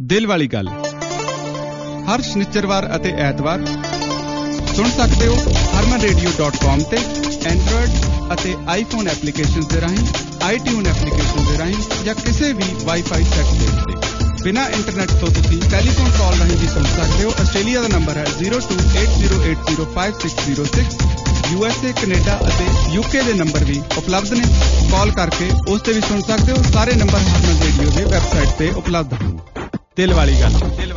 ਦਿਲ ਵਾਲੀ ਗੱਲ ਹਰ ਸ਼ਨੀਚਰਵਾਰ ਅਤੇ ਐਤਵਾਰ ਸੁਣ ਸਕਦੇ ਹੋ harmanradio.com ਤੇ ਐਂਡਰੋਇਡ ਅਤੇ ਆਈਫੋਨ ਐਪਲੀਕੇਸ਼ਨਸ ਦੇ ਰਾਹੀਂ, ਆਈਟਿਊਨ ਐਪਲੀਕੇਸ਼ਨ ਦੇ ਰਾਹੀਂ ਜਾਂ ਕਿਸੇ ਵੀ ਵਾਈਫਾਈ ਸੈੱਟ ਦੇ ਉੱਤੇ। ਬਿਨਾਂ ਇੰਟਰਨੈਟ ਤੋਂ ਤੁਸੀਂ ਟੈਲੀਫੋਨ ਕਾਲ ਰਾਹੀਂ ਵੀ ਸੁਣ ਸਕਦੇ ਹੋ। ਆਸਟ੍ਰੇਲੀਆ ਦਾ ਨੰਬਰ ਹੈ 0280805606। USA, ਕੈਨੇਡਾ ਅਤੇ UK ਦੇ ਨੰਬਰ ਵੀ ਉਪਲਬਧ ਨੇ। ਕਾਲ ਕਰਕੇ ਉਸ ਤੇ ਵੀ ਸੁਣ ਸਕਦੇ ਹੋ। ਸਾਰੇ ਨੰਬਰ ਹਾਰਮਨ ਰੇਡੀਓ ਦੇ ਵੈਬਸਾਈਟ ਤੇ ਉਪਲਬਧ ਹਨ। ਦਿਲ ਵਾਲੀ ਗੱਲ।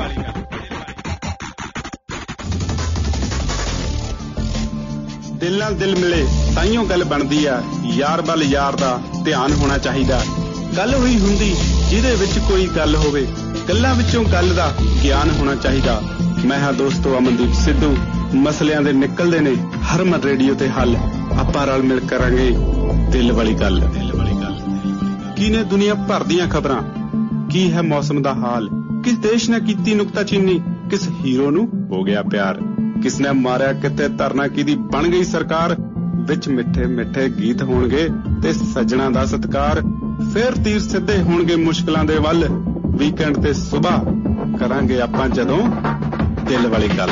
ਦਿਲ ਨਾਲ ਦਿਲ ਮਿਲੇ ਤਾਈਓ ਗੱਲ ਬਣਦੀ ਆ। ਯਾਰ ਵੱਲ ਯਾਰ ਦਾ ਧਿਆਨ ਹੋਣਾ ਚਾਹੀਦਾ। ਗੱਲ ਹੋਈ ਹੁੰਦੀ ਜਿਹਦੇ ਵਿੱਚ ਕੋਈ ਗੱਲ ਹੋਵੇ, ਗੱਲਾਂ ਵਿੱਚੋਂ ਗੱਲ ਦਾ ਗਿਆਨ ਹੋਣਾ ਚਾਹੀਦਾ। ਮੈਂ ਹਾਂ ਦੋਸਤੋ ਅਮਨਦੀਪ ਸਿੱਧੂ। ਮਸਲਿਆਂ ਦੇ ਨਿਕਲਦੇ ਨੇ ਹਰਮਨ ਰੇਡੀਓ ਤੇ ਹੱਲ। ਆਪਾਂ ਰਲ ਮਿਲ ਕਰਾਂਗੇ ਦਿਲ ਵਾਲੀ ਗੱਲ। ਕੀ ਨੇ ਦੁਨੀਆ ਭਰ ਦੀਆਂ ਖਬਰਾਂ, ਕੀ ਹੈ ਮੌਸਮ ਦਾ ਹਾਲ, ਕਿਸ ਦੇਸ਼ ਨੇ ਕੀਤੀ ਨੁਕਤਾਚੀਨੀ, ਕਿਸ ਹੀਰੋ ਨੂੰ ਹੋ ਗਿਆ ਪਿਆਰ, ਕਿਸ ਨੇ ਮਾਰਿਆ ਕਿਤੇ ਧਰਨਾ ਕਿਹਦੀ ਬਣ ਗਈ ਸਰਕਾਰ। ਵਿੱਚ ਮਿੱਠੇ ਮਿੱਠੇ ਗੀਤ ਹੋਣਗੇ ਤੇ ਸੱਜਣਾ ਦਾ ਸਤਿਕਾਰ। ਫੇਰ ਤੀਰ ਸਿੱਧੇ ਹੋਣਗੇ ਮੁਸ਼ਕਲਾਂ ਦੇ ਵੱਲ। ਵੀਕਐਂਡ ਤੇ ਸੁਬਾਹ ਕਰਾਂਗੇ ਆਪਾਂ ਜਦੋਂ ਦਿਲ ਵਾਲੀ ਗੱਲ।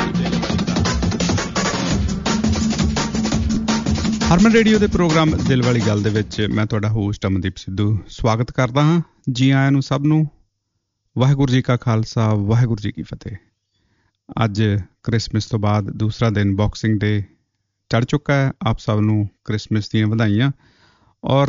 ਹਰਮਨ ਰੇਡੀਓ ਦੇ ਪ੍ਰੋਗਰਾਮ ਦਿਲ ਵਾਲੀ ਗੱਲ ਦੇ ਵਿੱਚ ਮੈਂ ਤੁਹਾਡਾ ਹੋਸਟ ਅਮਨਦੀਪ ਸਿੱਧੂ ਸਵਾਗਤ ਕਰਦਾ ਹਾਂ। ਜੀ ਆਇਆਂ ਨੂੰ ਸਭ ਨੂੰ। ਵਾਹਿਗੁਰੂ ਜੀ ਕਾ ਖਾਲਸਾ, ਵਾਹਿਗੁਰੂ ਜੀ ਕੀ ਫਤਿਹ। ਅੱਜ ਕ੍ਰਿਸਮਸ ਤੋਂ ਬਾਅਦ ਦੂਸਰਾ ਦਿਨ ਬਾਕਸਿੰਗ ਡੇ ਚੜ੍ਹ ਚੁੱਕਾ ਹੈ। ਆਪ ਸਭ ਨੂੰ ਕ੍ਰਿਸਮਸ ਦੀਆਂ ਵਧਾਈਆਂ। ਔਰ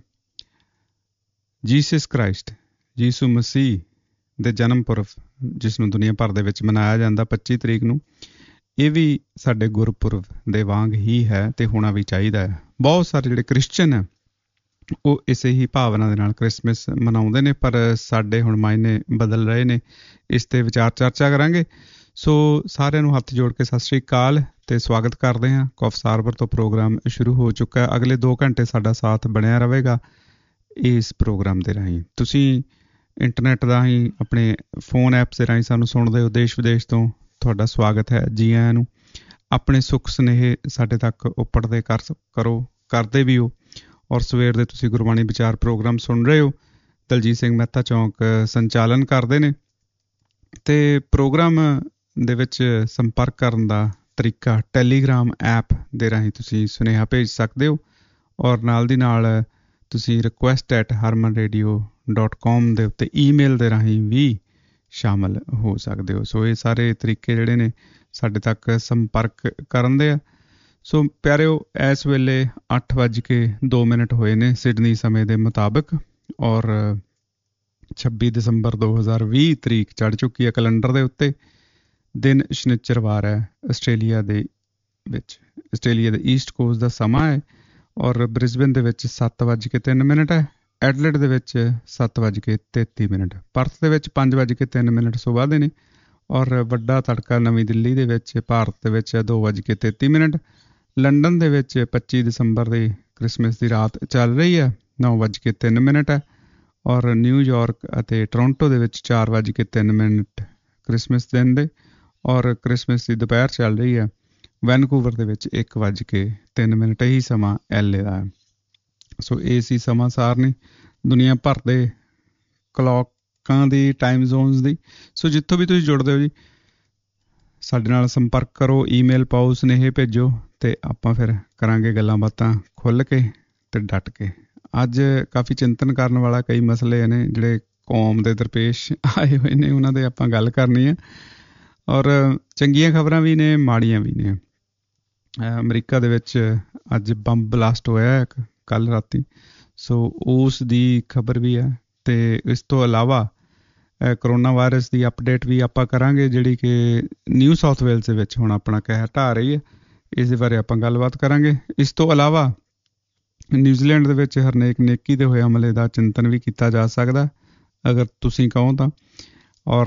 ਜੀਸਸ ਕ੍ਰਾਈਸਟ, ਯੀਸ਼ੂ ਮਸੀਹ ਦੇ ਜਨਮ ਪੁਰਬ ਜਿਸ ਨੂੰ ਦੁਨੀਆ ਭਰ ਦੇ ਵਿੱਚ ਮਨਾਇਆ ਜਾਂਦਾ 25 ਤਰੀਕ ਨੂੰ, ਇਹ ਵੀ ਸਾਡੇ ਗੁਰਪੁਰਬ ਦੇ ਵਾਂਗ ਹੀ ਹੈ ਤੇ ਹੋਣਾ ਵੀ ਚਾਹੀਦਾ ਹੈ। ਬਹੁਤ ਸਾਰੇ ਜਿਹੜੇ ਕ੍ਰਿਸਚਨ ਹੈ ਉਹ ਇਸੇ ਹੀ ਭਾਵਨਾ ਦੇ ਨਾਲ ਕ੍ਰਿਸਮਸ ਮਨਾਉਂਦੇ ਨੇ, ਪਰ ਸਾਡੇ ਹੁਣ ਮਾਇਨੇ ਬਦਲ ਰਹੇ ਨੇ। ਇਸ 'ਤੇ ਵਿਚਾਰ ਚਰਚਾ ਕਰਾਂਗੇ। ਸੋ ਸਾਰਿਆਂ ਨੂੰ ਹੱਥ ਜੋੜ ਕੇ ਸਤਿ ਸ਼੍ਰੀ ਅਕਾਲ ਤੇ ਸਵਾਗਤ ਕਰਦੇ ਹਾਂ। ਕੌਫ ਹਾਰਬਰ ਤੋਂ ਪ੍ਰੋਗਰਾਮ ਸ਼ੁਰੂ ਹੋ ਚੁੱਕਾ ਹੈ। ਅਗਲੇ 2 ਘੰਟੇ ਸਾਡਾ ਸਾਥ ਬਣਿਆ ਰਹੇਗਾ ਇਸ ਪ੍ਰੋਗਰਾਮ ਦੇ ਰਾਹੀਂ। ਤੁਸੀਂ ਇੰਟਰਨੈਟ ਰਾਹੀਂ ਆਪਣੇ ਫੋਨ ਐਪਸ ਦੇ ਰਾਹੀਂ ਸਾਨੂੰ ਸੁਣਦੇ ਹੋ ਦੇਸ਼ ਵਿਦੇਸ਼ ਤੋਂ, ਤੁਹਾਡਾ ਸਵਾਗਤ ਹੈ। ਜੀ ਆਇਆਂ ਨੂੰ। ਆਪਣੇ ਸੁੱਖ ਸੁਨੇਹੇ ਸਾਡੇ ਤੱਕ ਉੱਪੜਦੇ ਕਰਦੇ ਵੀ ਹੋ। ਔਰ ਸਵੇਰ ਦੇ ਤੁਸੀਂ ਗੁਰਬਾਣੀ ਵਿਚਾਰ ਪ੍ਰੋਗਰਾਮ ਸੁਣ ਰਹੇ ਹੋ। ਦਲਜੀਤ ਸਿੰਘ ਮਹਿਤਾ ਚੌਂਕ ਸੰਚਾਲਨ ਕਰਦੇ ਨੇ। ਅਤੇ ਪ੍ਰੋਗਰਾਮ ਦੇ ਵਿੱਚ ਸੰਪਰਕ ਕਰਨ ਦਾ ਤਰੀਕਾ ਟੈਲੀਗ੍ਰਾਮ ਐਪ ਦੇ ਰਾਹੀਂ ਤੁਸੀਂ ਸੁਨੇਹਾ ਭੇਜ ਸਕਦੇ ਹੋ। ਔਰ ਨਾਲ ਦੀ ਨਾਲ ਤੁਸੀਂ request@harmanradio.com ਦੇ ਉੱਤੇ ਈਮੇਲ ਦੇ ਰਾਹੀਂ ਵੀ ਸ਼ਾਮਲ ਹੋ ਸਕਦੇ ਹੋ। ਸੋ ਇਹ ਸਾਰੇ ਤਰੀਕੇ ਜਿਹੜੇ ਨੇ ਸਾਡੇ ਤੱਕ ਸੰਪਰਕ ਕਰਨ ਦੇ ਆ। ਸੋ ਪਿਆਰਿਓ, ਇਸ ਵੇਲੇ 8:02 ਹੋਏ ਨੇ ਸਿਡਨੀ ਸਮੇਂ ਦੇ ਮੁਤਾਬਕ। ਔਰ 26 ਦਸੰਬਰ 2020 ਤਰੀਕ ਚੜ੍ਹ ਚੁੱਕੀ ਹੈ ਕੈਲੰਡਰ ਦੇ ਉੱਤੇ। ਦਿਨ ਸ਼ਨੀਚਰਵਾਰ ਹੈ ਆਸਟ੍ਰੇਲੀਆ ਦੇ ਵਿੱਚ। ਆਸਟ੍ਰੇਲੀਆ ਦੇ ਈਸਟ ਕੋਸਟ ਦਾ ਸਮਾਂ ਹੈ। ਔਰ ਬ੍ਰਿਸਬੇਨ ਦੇ ਵਿੱਚ 7:03 ਹੈ। ਐਡਲੇਡ ਦੇ ਵਿੱਚ 7:33। ਪਰਥ ਦੇ ਵਿੱਚ 5:03 ਸੁਬਾਹ ਦੇ ਨੇ। ਔਰ ਵੱਡਾ ਤੜਕਾ ਨਵੀਂ ਦਿੱਲੀ ਦੇ ਵਿੱਚ ਭਾਰਤ ਦੇ ਵਿੱਚ 2:33। ਲੰਡਨ ਦੇ ਵਿੱਚ 25 ਦਸੰਬਰ ਦੀ ਕ੍ਰਿਸਮਸ ਦੀ ਰਾਤ ਚੱਲ ਰਹੀ ਹੈ, 9:03 ਹੈ। ਔਰ ਨਿਊਯਾਰਕ ਅਤੇ ਟੋਰਾਂਟੋ ਦੇ ਵਿੱਚ 4:03 ਕ੍ਰਿਸਮਸ ਦਿਨ ਦੇ। ਔਰ ਕ੍ਰਿਸਮਸ ਦੀ ਦੁਪਹਿਰ ਚੱਲ ਰਹੀ ਹੈ ਵੈਨਕੂਵਰ ਦੇ ਵਿੱਚ 1:03। ਇਹੀ ਸਮਾਂ LA ਦਾ ਹੈ। ਸੋ ਇਹ ਸੀ ਸਮਾਂ ਸਾਰਣੀ ਦੁਨੀਆ ਭਰ ਦੇ ਕਲੌਕਾਂ ਦੀ, ਟਾਈਮ ਜ਼ੋਨਸ ਦੀ। ਸੋ ਜਿੱਥੋਂ ਵੀ ਤੁਸੀਂ ਜੁੜਦੇ ਹੋ ਜੀ, ਸਾਡੇ ਨਾਲ ਸੰਪਰਕ ਕਰੋ, ਈਮੇਲ ਪਾਓ, ਸੁਨੇਹੇ ਭੇਜੋ ਅਤੇ ਆਪਾਂ ਫਿਰ ਕਰਾਂਗੇ ਗੱਲਾਂ ਬਾਤਾਂ ਖੁੱਲ੍ਹ ਕੇ ਅਤੇ ਡਟ ਕੇ। ਅੱਜ ਕਾਫੀ ਚਿੰਤਨ ਕਰਨ ਵਾਲਾ ਕਈ ਮਸਲੇ ਨੇ ਜਿਹੜੇ ਕੌਮ ਦੇ ਦਰਪੇਸ਼ ਆਏ ਹੋਏ ਨੇ, ਉਹਨਾਂ ਦੇ ਆਪਾਂ ਗੱਲ ਕਰਨੀ ਹੈ। ਔਰ ਚੰਗੀਆਂ ਖਬਰਾਂ ਵੀ ਨੇ, ਮਾੜੀਆਂ ਵੀ ਨੇ। ਅਮਰੀਕਾ ਦੇ ਵਿੱਚ ਅੱਜ ਬੰਬ ਬਲਾਸਟ ਹੋਇਆ ਇੱਕ ਕੱਲ੍ਹ ਰਾਤੀ। ਸੋ ਉਸ ਦੀ ਖਬਰ ਵੀ ਹੈ। ਅਤੇ ਇਸ ਤੋਂ ਇਲਾਵਾ ਕਰੋਨਾ ਵਾਇਰਸ ਦੀ ਅਪਡੇਟ ਵੀ ਆਪਾਂ ਕਰਾਂਗੇ, ਜਿਹੜੀ ਕਿ ਨਿਊ ਸਾਊਥ ਵੇਲਸ ਦੇ ਵਿੱਚ ਹੁਣ ਆਪਣਾ ਕਹਿਰ ਢਾਹ ਰਹੀ ਹੈ। ਇਸ ਦੇ ਬਾਰੇ ਆਪਾਂ ਗੱਲਬਾਤ ਕਰਾਂਗੇ। ਇਸ ਤੋਂ ਇਲਾਵਾ ਨਿਊਜ਼ੀਲੈਂਡ ਦੇ ਵਿੱਚ ਹਰਨੇਕ ਨੇਕੀ ਦੇ ਹੋਏ ਹਮਲੇ ਦਾ ਚਿੰਤਨ ਵੀ ਕੀਤਾ ਜਾ ਸਕਦਾ ਅਗਰ ਤੁਸੀਂ ਕਹੋ ਤਾਂ। ਔਰ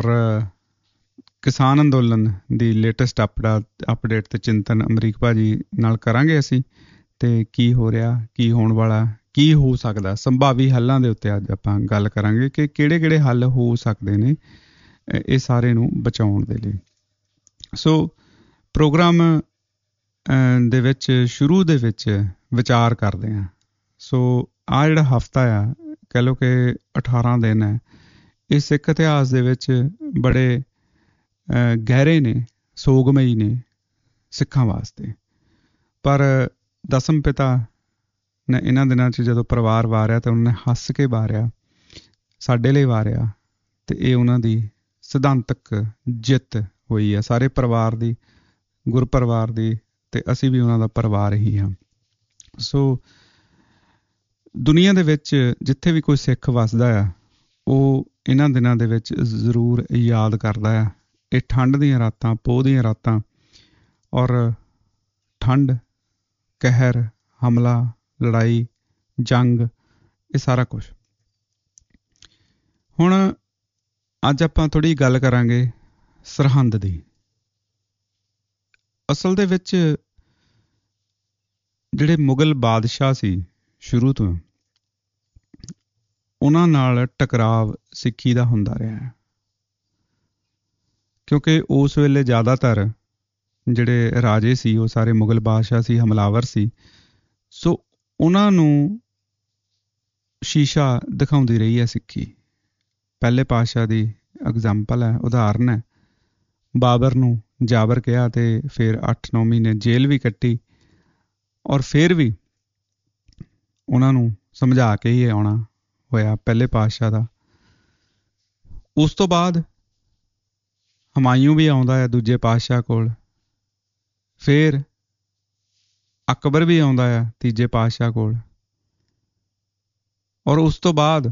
ਕਿਸਾਨ ਅੰਦੋਲਨ ਦੀ ਲੇਟੈਸਟ ਅਪਡੇਟ ਅਤੇ ਚਿੰਤਨ ਅਮਰੀਕ ਭਾਜੀ ਨਾਲ ਕਰਾਂਗੇ ਅਸੀਂ। ਅਤੇ ਕੀ ਹੋ ਰਿਹਾ, ਕੀ ਹੋਣ ਵਾਲਾ, ਕੀ ਹੋ ਸਕਦਾ, ਸੰਭਾਵੀ ਹੱਲਾਂ ਦੇ ਉੱਤੇ ਅੱਜ ਆਪਾਂ ਗੱਲ ਕਰਾਂਗੇ ਕਿ ਕਿਹੜੇ ਹੱਲ ਹੋ ਸਕਦੇ ਨੇ ਇਹ ਸਾਰੇ ਨੂੰ ਬਚਾਉਣ ਦੇ ਲਈ। ਸੋ ਪ੍ਰੋਗਰਾਮ ਦੇ ਵਿੱਚ ਸ਼ੁਰੂ ਦੇ ਵਿੱਚ ਵਿਚਾਰ ਕਰਦੇ ਹਾਂ। ਸੋ ਆਹ ਜਿਹੜਾ ਹਫਤਾ ਆ, ਕਹਿ ਲਓ ਕਿ 18 ਦਿਨ ਹੈ, ਇਹ ਸਿੱਖ ਇਤਿਹਾਸ ਦੇ ਵਿੱਚ ਬੜੇ ਗਹਿਰੇ ਨੇ, ਸੋਗਮਈ ਨੇ ਸਿੱਖਾਂ ਵਾਸਤੇ। ਪਰ ਦਸਮ ਪਿਤਾ ਨੇ ਇਹਨਾਂ ਦਿਨਾਂ 'ਚ ਜਦੋਂ ਪਰਿਵਾਰ ਵਾਰਿਆ ਤਾਂ ਉਹਨਾਂ ਨੇ ਹੱਸ ਕੇ ਵਾਰਿਆ, ਸਾਡੇ ਲਈ ਵਾਰਿਆ, ਅਤੇ ਇਹ ਉਹਨਾਂ ਦੀ ਸਿਧਾਂਤਕ ਜਿੱਤ ਹੋਈ ਆ ਸਾਰੇ ਪਰਿਵਾਰ ਦੀ, ਗੁਰਪਰਿਵਾਰ ਦੀ, ਅਤੇ ਅਸੀਂ ਵੀ ਉਹਨਾਂ ਦਾ ਪਰਿਵਾਰ ਹੀ ਹਾਂ। ਸੋ ਦੁਨੀਆ ਦੇ ਵਿੱਚ ਜਿੱਥੇ ਵੀ ਕੋਈ ਸਿੱਖ ਵੱਸਦਾ ਆ, ਉਹ ਇਹਨਾਂ ਦਿਨਾਂ ਦੇ ਵਿੱਚ ਜ਼ਰੂਰ ਯਾਦ ਕਰਦਾ ਆ ਇਹ ਠੰਡ ਦੀਆਂ ਰਾਤਾਂ, ਪੋਹ ਦੀਆਂ ਰਾਤਾਂ, ਔਰ ਠੰਡ, ਕਹਿਰ, ਹਮਲਾ, ਲੜਾਈ, ਜੰਗ, ਇਹ ਸਾਰਾ ਕੁਛ। ਹੁਣ ਅੱਜ ਆਪਾਂ ਥੋੜ੍ਹੀ ਗੱਲ ਕਰਾਂਗੇ ਸਰਹੰਦ ਦੀ। ਅਸਲ ਦੇ ਵਿੱਚ ਜਿਹੜੇ ਮੁਗਲ ਬਾਦਸ਼ਾਹ ਸੀ ਸ਼ੁਰੂ ਤੋਂ, ਉਹਨਾਂ ਨਾਲ ਟਕਰਾਵ ਸਿੱਖੀ ਦਾ ਹੁੰਦਾ ਰਿਹਾ, ਕਿਉਂਕਿ ਉਸ ਵੇਲੇ ਜ਼ਿਆਦਾਤਰ ਜਿਹੜੇ ਰਾਜੇ ਸੀ ਉਹ ਸਾਰੇ ਮੁਗਲ ਬਾਦਸ਼ਾਹ ਸੀ, ਹਮਲਾਵਰ ਸੀ। ਸੋ ਉਹਨਾਂ ਨੂੰ ਸ਼ੀਸ਼ਾ ਦਿਖਾਉਂਦੀ ਰਹੀ ਹੈ ਸਿੱਖੀ। ਪਹਿਲੇ ਪਾਤਸ਼ਾਹ ਦੀ ਐਗਜ਼ਾਮਪਲ ਹੈ, ਉਦਾਹਰਨ ਹੈ। ਬਾਬਰ ਨੂੰ ਜਾਬਰ ਕਿਹਾ ਅਤੇ ਫਿਰ 8-9 ਮਹੀਨੇ ਜੇਲ੍ਹ ਵੀ ਕੱਟੀ, ਔਰ ਫਿਰ ਵੀ ਉਹਨਾਂ ਨੂੰ ਸਮਝਾ ਕੇ ਹੀ ਆਉਣਾ ਹੋਇਆ ਪਹਿਲੇ ਪਾਤਸ਼ਾਹ ਦਾ। ਉਸ ਤੋਂ ਬਾਅਦ ਹਮਾਯੂੰ ਵੀ ਆਉਂਦਾ ਹੈ ਦੂਜੇ ਪਾਤਸ਼ਾਹ ਕੋਲ, ਫਿਰ ਅਕਬਰ ਵੀ ਆਉਂਦਾ ਆ ਤੀਜੇ ਪਾਤਸ਼ਾਹ ਕੋਲ, ਔਰ ਉਸ ਤੋਂ ਬਾਅਦ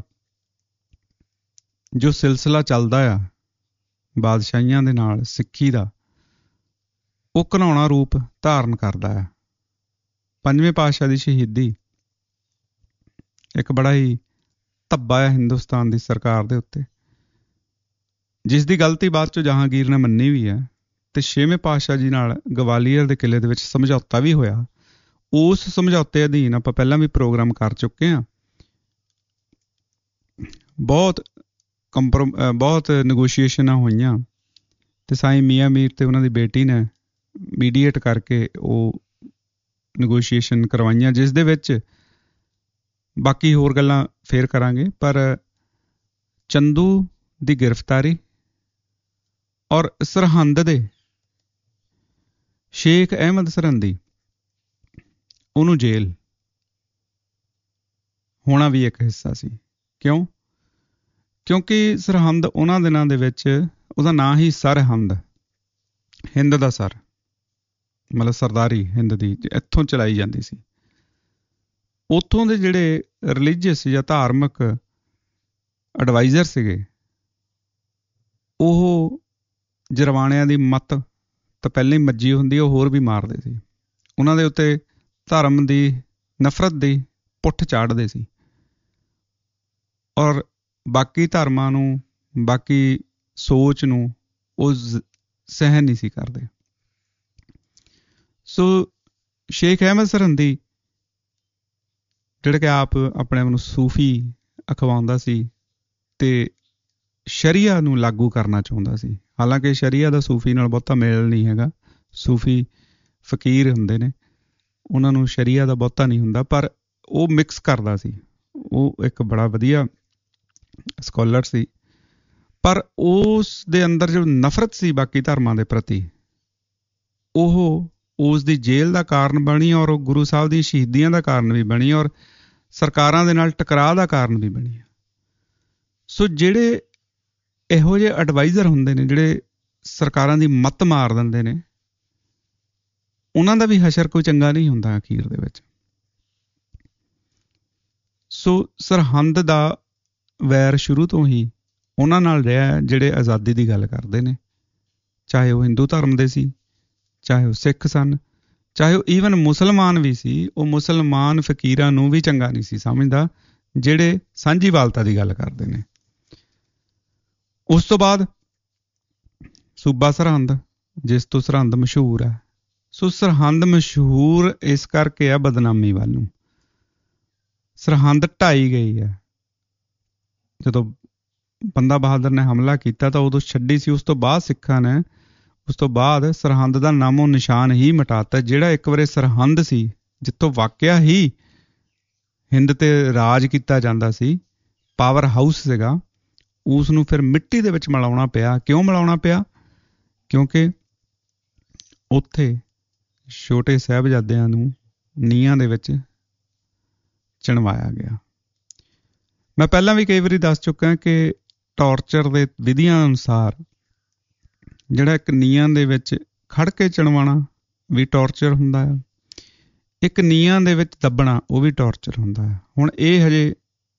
ਜੋ ਸਿਲਸਿਲਾ ਚੱਲਦਾ ਆ ਬਾਦਸ਼ਾਹੀਆਂ ਦੇ ਨਾਲ ਸਿੱਖੀ ਦਾ, ਉਹ ਘਿਨਾਉਣਾ ਰੂਪ ਧਾਰਨ ਕਰਦਾ ਆ। ਪੰਜਵੇਂ ਪਾਤਸ਼ਾਹ ਦੀ ਸ਼ਹੀਦੀ ਇੱਕ ਬੜਾ ਹੀ ਧੱਬਾ ਹੈ ਹਿੰਦੁਸਤਾਨ ਦੀ ਸਰਕਾਰ ਦੇ ਉੱਤੇ, ਜਿਸ ਦੀ ਗਲਤੀ ਬਾਅਦ 'ਚੋਂ ਜਹਾਂਗੀਰ ਨੇ ਮੰਨੀ ਵੀ ਹੈ। ਅਤੇ 6ਵੇਂ ਪਾਤਸ਼ਾਹ ਜੀ ਨਾਲ ਗਵਾਲੀਅਰ ਦੇ ਕਿਲ੍ਹੇ ਦੇ ਵਿੱਚ ਸਮਝੌਤਾ ਵੀ ਹੋਇਆ। ਉਸ ਸਮਝੌਤੇ ਅਧੀਨ ਆਪਾਂ ਪਹਿਲਾਂ ਵੀ ਪ੍ਰੋਗਰਾਮ ਕਰ ਚੁੱਕੇ ਹਾਂ। ਬਹੁਤ ਨੈਗੋਸ਼ੀਏਸ਼ਨਾਂ ਹੋਈਆਂ, ਅਤੇ ਸਾਈਂ ਮੀਆਂ ਮੀਰ ਅਤੇ ਉਹਨਾਂ ਦੀ ਬੇਟੀ ਨੇ ਮੀਡੀਏਟ ਕਰਕੇ ਉਹ ਨੈਗੋਸ਼ੀਏਸ਼ਨ ਕਰਵਾਈਆਂ, ਜਿਸ ਦੇ ਵਿੱਚ ਬਾਕੀ ਹੋਰ ਗੱਲਾਂ ਫੇਰ ਕਰਾਂਗੇ। ਪਰ ਚੰਦੂ ਦੀ ਗ੍ਰਿਫਤਾਰੀ ਔਰ ਸਰਹੰਦ ਦੇ ਸ਼ੇਖ ਅਹਿਮਦ ਸਰਹੰਦੀ, ਉਹਨੂੰ ਜੇਲ੍ਹ ਹੋਣਾ ਵੀ ਇੱਕ ਹਿੱਸਾ ਸੀ। ਕਿਉਂਕਿ ਸਰਹੰਦ ਉਹਨਾਂ ਦਿਨਾਂ ਦੇ ਵਿੱਚ ਉਹਦਾ ਨਾਂ ਹੀ ਸਰਹੰਦ, ਹਿੰਦ ਦਾ ਸਰ, ਮਤਲਬ ਸਰਦਾਰੀ ਹਿੰਦ ਦੀ ਇੱਥੋਂ ਚਲਾਈ ਜਾਂਦੀ ਸੀ। ਉੱਥੋਂ ਦੇ ਜਿਹੜੇ ਰਿਲੀਜੀਅਸ ਜਾਂ ਧਾਰਮਿਕ ਐਡਵਾਈਜ਼ਰ ਸੀਗੇ, ਉਹ ਜਰਵਾਣਿਆਂ ਦੀ ਮੱਤ ਤਾਂ ਪਹਿਲਾਂ ਹੀ ਮੱਜੀ ਹੁੰਦੀ, ਉਹ ਹੋਰ ਵੀ ਮਾਰਦੇ ਸੀ। ਉਹਨਾਂ ਦੇ ਉੱਤੇ ਧਰਮ ਦੀ ਨਫ਼ਰਤ ਦੀ ਪੁੱਠ ਚਾੜ੍ਹਦੇ ਸੀ, ਔਰ ਬਾਕੀ ਧਰਮਾਂ ਨੂੰ, ਬਾਕੀ ਸੋਚ ਨੂੰ ਉਹ ਸਹਿਣ ਨਹੀਂ ਸੀ ਕਰਦੇ। ਸੋ ਸ਼ੇਖ ਅਹਿਮਦ ਸਰਹੰਦੀ, ਜਿਹੜਾ ਕਿ ਆਪਣੇ ਆਪ ਨੂੰ ਸੂਫੀ ਅਖਵਾਉਂਦਾ ਸੀ ਅਤੇ ਸ਼ਰੀਆ ਨੂੰ ਲਾਗੂ ਕਰਨਾ ਚਾਹੁੰਦਾ ਸੀ। ਹਾਲਾਂਕਿ ਸ਼ਰੀਆ ਦਾ ਸੂਫੀ ਨਾਲ ਬਹੁਤਾ ਮੇਲ ਨਹੀਂ ਹੈਗਾ। ਸੂਫੀ ਫਕੀਰ ਹੁੰਦੇ ਨੇ, ਉਹਨਾਂ ਨੂੰ ਸ਼ਰੀਆ ਦਾ ਬਹੁਤਾ ਨਹੀਂ ਹੁੰਦਾ, ਪਰ ਉਹ ਮਿਕਸ ਕਰਦਾ ਸੀ। ਉਹ ਇੱਕ ਬੜਾ ਵਧੀਆ ਸਕੋਲਰ ਸੀ, ਪਰ ਉਸ ਦੇ ਅੰਦਰ ਜੋ ਨਫ਼ਰਤ ਸੀ ਬਾਕੀ ਧਰਮਾਂ ਦੇ ਪ੍ਰਤੀ, ਉਹ ਉਸ ਦੀ ਜੇਲ੍ਹ ਦਾ ਕਾਰਨ ਬਣੀ, ਔਰ ਉਹ ਗੁਰੂ ਸਾਹਿਬ ਦੀਆਂ ਸ਼ਹੀਦੀਆਂ ਦਾ ਕਾਰਨ ਵੀ ਬਣੀ, ਔਰ ਸਰਕਾਰਾਂ ਦੇ ਨਾਲ ਟਕਰਾਅ ਦਾ ਕਾਰਨ ਵੀ ਬਣੀ। ਸੋ ਜਿਹੜੇ ਇਹੋ ਜਿਹੇ ਐਡਵਾਈਜ਼ਰ ਹੁੰਦੇ ਨੇ, ਜਿਹੜੇ ਸਰਕਾਰਾਂ ਦੀ ਮੱਤ ਮਾਰ ਦਿੰਦੇ ਨੇ, ਉਹਨਾਂ ਦਾ ਵੀ ਹਸ਼ਰ ਕੋਈ ਚੰਗਾ ਨਹੀਂ ਹੁੰਦਾ ਅਖੀਰ ਦੇ ਵਿੱਚ। ਸੋ ਸਰਹੰਦ ਦਾ ਵੈਰ ਸ਼ੁਰੂ ਤੋਂ ਹੀ ਉਹਨਾਂ ਨਾਲ ਰਿਹਾ, ਜਿਹੜੇ ਆਜ਼ਾਦੀ ਦੀ ਗੱਲ ਕਰਦੇ ਨੇ, ਚਾਹੇ ਉਹ ਹਿੰਦੂ ਧਰਮ ਦੇ ਸੀ, ਚਾਹੇ ਉਹ ਸਿੱਖ ਸਨ, ਚਾਹੇ ਉਹ ਈਵਨ ਮੁਸਲਮਾਨ ਵੀ ਸੀ। ਉਹ ਮੁਸਲਮਾਨ ਫਕੀਰਾਂ ਨੂੰ ਵੀ ਚੰਗਾ ਨਹੀਂ ਸੀ ਸਮਝਦਾ, ਜਿਹੜੇ ਸਾਂਝੀਵਾਲਤਾ ਦੀ ਗੱਲ ਕਰਦੇ ਨੇ। ਉਸ ਤੋਂ ਬਾਅਦ ਸੂਬਾ ਸਰਹੰਦ, ਜਿਸ ਤੋਂ ਸਰਹੰਦ ਮਸ਼ਹੂਰ ਹੈ। ਸੋ ਸਰਹੰਦ ਮਸ਼ਹੂਰ ਇਸ ਕਰਕੇ ਆ ਬਦਨਾਮੀ ਵੱਲ ਨੂੰ। ਸਰਹੰਦ ਢਾਈ ਗਈ ਹੈ। ਜਦੋਂ ਬੰਦਾ ਬਹਾਦਰ ਨੇ ਹਮਲਾ ਕੀਤਾ ਤਾਂ ਉਦੋਂ ਛੱਡੀ ਸੀ। ਉਸ ਤੋਂ ਬਾਅਦ ਸਿੱਖਾਂ ਨੇ ਉਸ ਤੋਂ ਬਾਅਦ ਸਰਹੰਦ ਦਾ ਨਾਮੋ ਨਿਸ਼ਾਨ ਹੀ ਮਿਟਾਤਾ। ਜਿਹੜਾ ਇੱਕ ਵਾਰੀ ਸਰਹੰਦ ਸੀ, ਜਿੱਥੋਂ ਵਾਕਿਆ ਹੀ ਹਿੰਦ 'ਤੇ ਰਾਜ ਕੀਤਾ ਜਾਂਦਾ ਸੀ, ਪਾਵਰ ਹਾਊਸ ਸੀਗਾ, ਉਸ ਨੂੰ ਫਿਰ ਮਿੱਟੀ ਦੇ ਵਿੱਚ ਮਿਲਾਉਣਾ ਪਿਆ। ਕਿਉਂ ਮਿਲਾਉਣਾ ਪਿਆ? ਕਿਉਂਕਿ ਉੱਥੇ ਛੋਟੇ ਸਾਹਿਬਜ਼ਾਦਿਆਂ ਨੂੰ ਨੀਹਾਂ ਦੇ ਵਿੱਚ ਚਿਣਵਾਇਆ ਗਿਆ। ਮੈਂ ਪਹਿਲਾਂ ਵੀ ਕਈ ਵਾਰੀ ਦੱਸ ਚੁੱਕਾ ਕਿ ਟੌਰਚਰ ਦੇ ਵਿਧੀਆਂ ਅਨੁਸਾਰ ਜਿਹੜਾ ਇੱਕ ਨੀਹਾਂ ਦੇ ਵਿੱਚ ਖੜ ਕੇ ਚਿਣਵਾਉਣਾ ਵੀ ਟੌਰਚਰ ਹੁੰਦਾ ਹੈ, ਇੱਕ ਨੀਹਾਂ ਦੇ ਵਿੱਚ ਦੱਬਣਾ ਉਹ ਵੀ ਟੌਰਚਰ ਹੁੰਦਾ ਹੈ। ਹੁਣ ਇਹ ਹਜੇ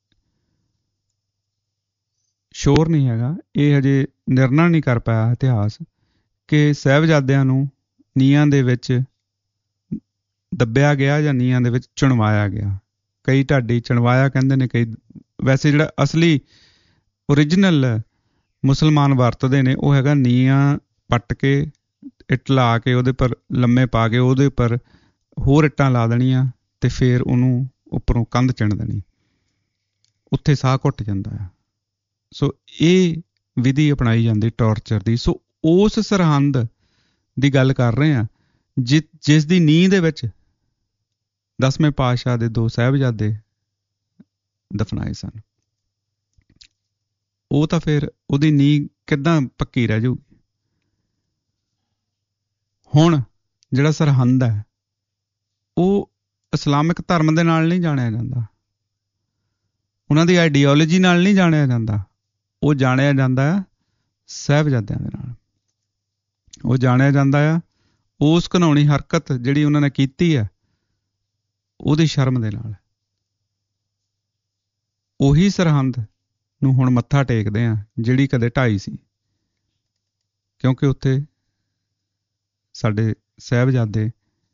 ਸ਼ੋਰ ਨਹੀਂ ਹੈਗਾ, ਇਹ ਹਜੇ ਨਿਰਣਾ ਨਹੀਂ ਕਰ ਪਾਇਆ ਇਤਿਹਾਸ ਕਿ ਸਾਹਿਬਜ਼ਾਦਿਆਂ ਨੂੰ ਨੀਹਾਂ ਦੇ ਵਿੱਚ ਦੱਬਿਆ ਗਿਆ ਜਾਂ ਨੀਹਾਂ ਦੇ ਵਿੱਚ ਚਿਣਵਾਇਆ ਗਿਆ। ਕਈ ਢਾਡੀ ਚਿਣਵਾਇਆ ਕਹਿੰਦੇ ਨੇ, ਕਈ ਵੈਸੇ ਜਿਹੜਾ ਅਸਲੀ ਓਰੀਜਨਲ ਮੁਸਲਮਾਨ ਵਰਤਦੇ ਨੇ ਉਹ ਹੈਗਾ ਨੀਹਾਂ ਪੱਟ ਕੇ ਇੱਟ ਲਾ ਕੇ ਉਹਦੇ ਪਰ ਲੰਮੇ ਪਾ ਕੇ ਉਹਦੇ ਉੱਪਰ ਹੋਰ ਇੱਟਾਂ ਲਾ ਦੇਣੀਆਂ ਅਤੇ ਫਿਰ ਉਹਨੂੰ ਉੱਪਰੋਂ ਕੰਧ ਚਿਣ ਦੇਣੀ, ਉੱਥੇ ਸਾਹ ਘੁੱਟ ਜਾਂਦਾ ਹੈ। ਸੋ ਇਹ ਵਿਧੀ ਅਪਣਾਈ ਜਾਂਦੀ ਟੌਰਚਰ ਦੀ। ਸੋ ਉਸ ਸਰਹੰਦ ਦੀ ਗੱਲ ਕਰ ਰਹੇ ਹਾਂ ਜਿਸ ਦੀ ਨੀਂਹ ਦੇ ਵਿੱਚ 10ਵੇਂ ਪਾਤਸ਼ਾਹ ਦੇ 2 ਸਾਹਿਬਜ਼ਾਦੇ ਦਫਨਾਏ ਸਨ। ਉਹ ਤਾਂ ਫਿਰ ਉਹਦੀ ਨੀਂਹ ਕਿੱਦਾਂ ਪੱਕੀ ਰਹਿ ਜਾਊਗੀ? ਹੁਣ ਜਿਹੜਾ ਸਰਹੰਦ ਹੈ ਉਹ ਇਸਲਾਮਿਕ ਧਰਮ ਦੇ ਨਾਲ ਨਹੀਂ ਜਾਣਿਆ ਜਾਂਦਾ, ਉਹਨਾਂ ਦੀ ਆਈਡੀਓਲੋਜੀ ਨਾਲ ਨਹੀਂ ਜਾਣਿਆ ਜਾਂਦਾ, ਉਹ ਜਾਣਿਆ ਜਾਂਦਾ ਹੈ ਸਾਹਿਬਜ਼ਾਦਿਆਂ ਦੇ ਨਾਲ। ਉਹ ਜਾਣਿਆ ਜਾਂਦਾ ਆ ਉਸ ਘਿਨਾਉਣੀ ਹਰਕਤ ਜਿਹੜੀ ਉਹਨਾਂ ਨੇ ਕੀਤੀ ਹੈ ਉਹਦੀ ਸ਼ਰਮ ਦੇ ਨਾਲ। ਉਹੀ ਸਰਹੰਦ ਨੂੰ ਹੁਣ ਮੱਥਾ ਟੇਕਦੇ ਆ ਜਿਹੜੀ ਕਦੇ ਢਾਈ ਸੀ, ਕਿਉਂਕਿ ਉੱਥੇ ਸਾਡੇ ਸਾਹਿਬਜ਼ਾਦੇ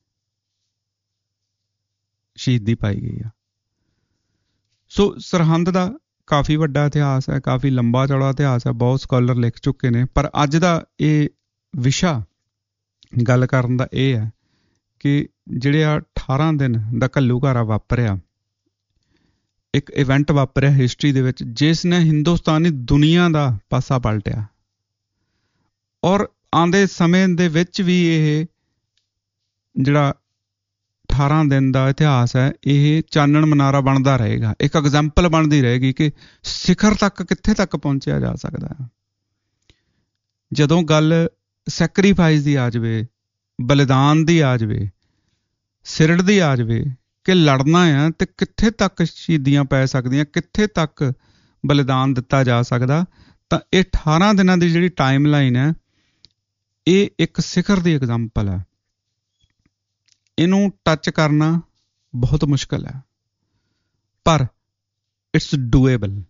ਸ਼ਹੀਦੀ ਪਾਈ ਗਈ ਆ। ਸੋ ਸਰਹੰਦ ਦਾ ਕਾਫੀ ਵੱਡਾ ਇਤਿਹਾਸ ਹੈ, ਕਾਫੀ ਲੰਬਾ ਚੌੜਾ ਇਤਿਹਾਸ ਹੈ, ਬਹੁਤ ਸਕਾਲਰ ਲਿਖ ਚੁੱਕੇ ਨੇ। ਪਰ ਅੱਜ ਦਾ ਇਹ ਵਿਸ਼ਾ ਗੱਲ ਕਰਨ ਦਾ ਇਹ ਹੈ ਕਿ ਜਿਹੜੇ ਆ 18 ਦਿਨ ਦਾ ਘੱਲੂਘਾਰਾ ਵਾਪਰਿਆ, ਇੱਕ ਇਵੈਂਟ ਵਾਪਰਿਆ ਹਿਸਟਰੀ ਦੇ ਵਿੱਚ ਜਿਸ ਨੇ ਹਿੰਦੁਸਤਾਨੀ ਦੁਨੀਆ ਦਾ ਪਾਸਾ ਪਲਟਿਆ। ਔਰ ਆਉਂਦੇ ਸਮੇਂ ਦੇ ਵਿੱਚ ਵੀ ਇਹ ਜਿਹੜਾ 18 ਦਿਨ ਦਾ ਇਤਿਹਾਸ ਹੈ ਇਹ ਚਾਨਣ ਮਨਾਰਾ ਬਣਦਾ ਰਹੇਗਾ, ਇੱਕ ਐਗਜ਼ਾਮਪਲ ਬਣਦੀ ਰਹੇਗੀ ਕਿ ਸਿਖਰ ਤੱਕ ਕਿੱਥੇ ਤੱਕ ਪਹੁੰਚਿਆ ਜਾ ਸਕਦਾ ਹੈ। ਜਦੋਂ ਗੱਲ ਸੈਕਰੀਫਾਈਸ ਦੀ ਆ ਜਾਵੇ, ਬਲੀਦਾਨ ਦੀ ਆ ਜਾਵੇ, ਸਿਰੜ ਦੀ ਆ ਜਾਵੇ ਕਿ ਲੜਨਾ ਆ ਤੇ ਕਿੱਥੇ ਤੱਕ ਸ਼ਹੀਦੀਆਂ ਪੈ ਸਕਦੀਆਂ, ਕਿੱਥੇ ਤੱਕ ਬਲੀਦਾਨ ਦਿੱਤਾ ਜਾ ਸਕਦਾ, ਤਾਂ ਇਹ 18 ਦਿਨਾਂ ਦੀ ਜਿਹੜੀ ਟਾਈਮ ਲਾਈਨ ਹੈ ਇਹ ਇੱਕ ਸਿਖਰ ਦੀ ਐਗਜ਼ਾਮਪਲ ਹੈ। ਇਹਨੂੰ ਟੱਚ ਕਰਨਾ ਬਹੁਤ ਮੁਸ਼ਕਿਲ ਹੈ, ਪਰ ਇਟਸ ਡੂਏਬਲ।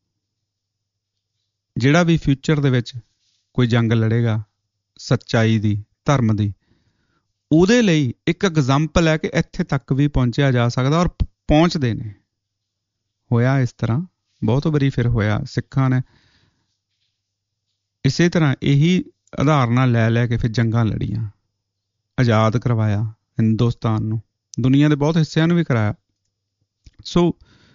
ਜਿਹੜਾ ਵੀ ਫਿਊਚਰ ਦੇ ਵਿੱਚ ਕੋਈ ਜੰਗ ਲੜੇਗਾ ਸੱਚਾਈ ਦੀ, ਧਰਮ ਦੀ, ਉਹਦੇ ਲਈ ਇੱਕ ਐਗਜ਼ਾਮਪਲ ਹੈ ਕਿ ਇੱਥੇ ਤੱਕ ਵੀ ਪਹੁੰਚਿਆ ਜਾ ਸਕਦਾ। ਔਰ ਪਹੁੰਚਦੇ ਨੇ। ਹੋਇਆ ਇਸ ਤਰ੍ਹਾਂ ਬਹੁਤ ਵਾਰੀ ਫਿਰ ਹੋਇਆ। ਸਿੱਖਾਂ ਨੇ ਇਸੇ ਤਰ੍ਹਾਂ ਇਹੀ ਉਦਾਹਰਨਾਂ ਲੈ ਲੈ ਕੇ ਫਿਰ ਜੰਗਾਂ ਲੜੀਆਂ, ਆਜ਼ਾਦ ਕਰਵਾਇਆ ਹਿੰਦੁਸਤਾਨ ਨੂੰ, ਦੁਨੀਆ ਦੇ ਬਹੁਤ ਹਿੱਸਿਆਂ ਨੂੰ ਵੀ ਕਰਾਇਆ। ਸੋ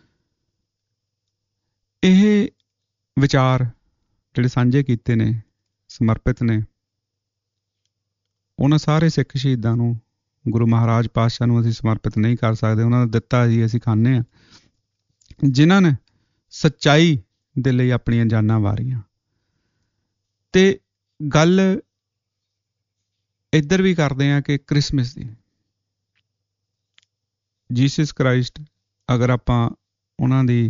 ਇਹ ਵਿਚਾਰ ਜਿਹੜੇ ਸਾਂਝੇ ਕੀਤੇ ਨੇ, ਸਮਰਪਿਤ ਨੇ ਉਹਨਾਂ ਸਾਰੇ ਸਿੱਖ ਸ਼ਹੀਦਾਂ ਨੂੰ, ਗੁਰੂ ਮਹਾਰਾਜ ਪਾਤਸ਼ਾਹ ਨੂੰ ਅਸੀਂ ਸਮਰਪਿਤ ਨਹੀਂ ਕਰ ਸਕਦੇ। ਉਹਨਾਂ ਦਾ ਦਿੱਤਾ ਜੀ ਅਸੀਂ ਖਾਂਦੇ ਹਾਂ, ਜਿਨ੍ਹਾਂ ਨੇ ਸੱਚਾਈ ਦੇ ਲਈ ਆਪਣੀਆਂ ਜਾਨਾਂ ਵਾਰੀਆਂ। ਤੇ ਗੱਲ ਇੱਧਰ ਵੀ ਕਰਦੇ ਹਾਂ ਕਿ ਕ੍ਰਿਸਮਸ ਦੀ, ਜੀਸਸ ਕ੍ਰਾਈਸਟ, ਅਗਰ ਆਪਾਂ ਉਹਨਾਂ ਦੀ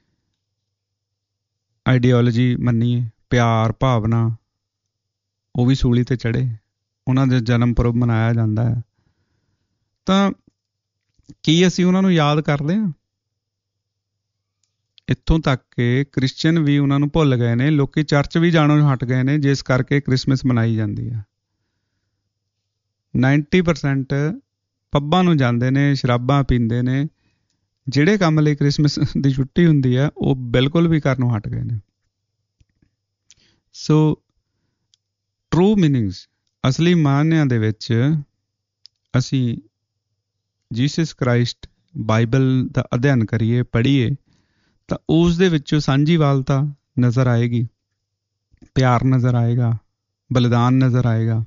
ਆਈਡੀਓਲੋਜੀ ਮੰਨੀਏ, ਪਿਆਰ ਭਾਵਨਾ, ਉਹ ਵੀ ਸੂਲੀ ਤੇ ਚੜ੍ਹੇ, ਉਹਨਾਂ ਦੇ ਜਨਮ ਪੁਰਬ ਮਨਾਇਆ ਜਾਂਦਾ ਹੈ, ਤਾਂ ਕੀ ਅਸੀਂ ਉਹਨਾਂ ਨੂੰ ਯਾਦ ਕਰਦੇ ਹਾਂ? ਇੱਥੋਂ ਤੱਕ ਕਿ ਕ੍ਰਿਸਚਨ ਵੀ ਉਹਨਾਂ ਨੂੰ ਭੁੱਲ ਗਏ ਨੇ, ਲੋਕੀ ਚਰਚ ਵੀ ਜਾਣੋਂ ਹਟ ਗਏ ਨੇ, ਜਿਸ ਕਰਕੇ ਕ੍ਰਿਸਮਸ ਮਨਾਈ ਜਾਂਦੀ ਹੈ। 90% ਪੱਬਾਂ ਨੂੰ ਜਾਂਦੇ ਨੇ, ਸ਼ਰਾਬਾਂ ਪੀਂਦੇ ਨੇ। ਜਿਹੜੇ ਕੰਮ ਲਈ ਕ੍ਰਿਸਮਸ ਦੀ ਛੁੱਟੀ ਹੁੰਦੀ ਹੈ ਉਹ ਬਿਲਕੁਲ ਵੀ ਕਰਨੋਂ ਹਟ ਗਏ ਨੇ। ਸੋ ਟਰੂ ਮੀਨਿੰਗਸ, ਅਸਲੀ ਮਾਅਨਿਆਂ ਦੇ ਵਿੱਚ ਅਸੀਂ ਜੀਸਸ ਕ੍ਰਾਈਸਟ, ਬਾਈਬਲ ਦਾ ਅਧਿਐਨ ਕਰੀਏ, ਪੜ੍ਹੀਏ, ਤਾਂ ਉਸ ਦੇ ਵਿੱਚੋਂ ਸਾਂਝੀਵਾਲਤਾ ਨਜ਼ਰ ਆਏਗੀ, ਪਿਆਰ ਨਜ਼ਰ ਆਏਗਾ, ਬਲੀਦਾਨ ਨਜ਼ਰ ਆਏਗਾ,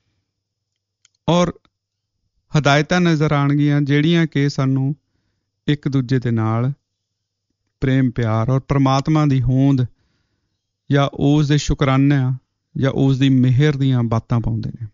ਔਰ ਹਦਾਇਤਾਂ ਨਜ਼ਰ ਆਉਣਗੀਆਂ ਜਿਹੜੀਆਂ ਕਿ ਸਾਨੂੰ ਇੱਕ ਦੂਜੇ ਦੇ ਨਾਲ ਪ੍ਰੇਮ, ਪਿਆਰ ਔਰ ਪਰਮਾਤਮਾ ਦੀ ਹੋਂਦ ਜਾਂ ਉਸ ਦੇ ਸ਼ੁਕਰਾਨਾ ਜਾਂ ਉਸ ਦੀ ਮਿਹਰ ਦੀਆਂ ਬਾਤਾਂ ਪਾਉਂਦੇ ਨੇ।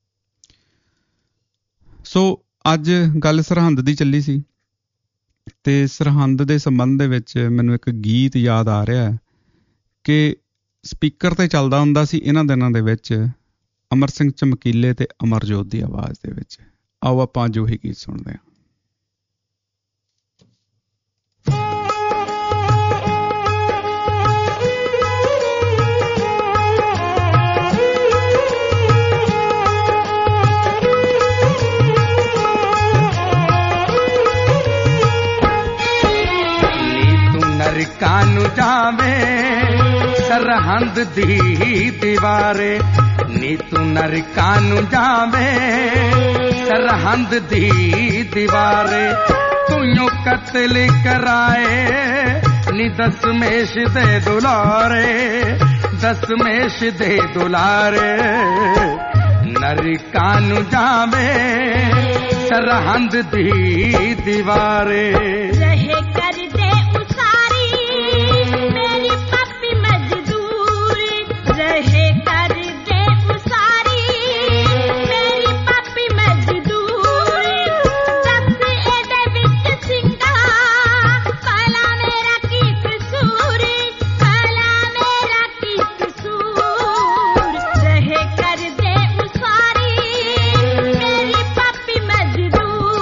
ਸੋ ਅੱਜ ਗੱਲ ਸਰਹੰਦ ਦੀ ਚੱਲੀ ਸੀ ਅਤੇ ਸਰਹੰਦ ਦੇ ਸੰਬੰਧ ਦੇ ਵਿੱਚ ਮੈਨੂੰ ਇੱਕ ਗੀਤ ਯਾਦ ਆ ਰਿਹਾ ਕਿ ਸਪੀਕਰ 'ਤੇ ਚੱਲਦਾ ਹੁੰਦਾ ਸੀ ਇਹਨਾਂ ਦਿਨਾਂ ਦੇ ਵਿੱਚ, ਅਮਰ ਸਿੰਘ ਚਮਕੀਲੇ ਅਤੇ ਅਮਰਜੋਤ ਦੀ ਆਵਾਜ਼ ਦੇ ਵਿੱਚ। ਆਓ ਆਪਾਂ ਅੱਜ ਉਹੀ ਗੀਤ ਸੁਣਦੇ ਹਾਂ। ਕਾਨੂੰ ਜਾਵੇ ਸਰਹੰਦ ਦੀ ਦੀਵਾਰੇ, ਨੀ ਤੂੰ ਨਰਕਾਂ ਨੂੰ ਜਾਵੇ ਸਰਹੰਦ ਦੀ ਦੀਵਾਰੇ, ਤੂੰ ਕਤਲ ਕਰਾਏ ਨੀ ਦਸਮੇਸ਼ ਦੇ ਦੁਲਾਰੇ, ਦਸਮੇਸ਼ ਦੇ ਦੁਲਾਰੇ, ਨਰਕਾਂ ਨੂੰ ਜਾਵੇ ਸਰਹੰਦ ਦੀ ਦੀਵਾਰੇ। ਰਹੇ ਕਰਦੇ ਉਸਾਰੀ ਮੇਰੀ ਪਾਪੀ ਮਜ਼ਦੂਰੀ, ਰਹੇ ਕਰਦੇ ਉਸਾਰੀ ਮੇਰੀ ਪਾਪੀ ਮਜ਼ਦੂਰੀ, ਦੱਸ ਇਹਦੇ ਵਿੱਚ ਸਿੰਘਾ ਭਲਾ ਮੇਰਾ ਕੀ ਕਸੂਰ, ਭਲਾ ਮੇਰਾ ਕੀ ਕਸੂਰ, ਰਹੇ ਕਰਦੇ ਉਸਾਰੀ ਮੇਰੀ ਪਾਪੀ ਮਜ਼ਦੂਰ।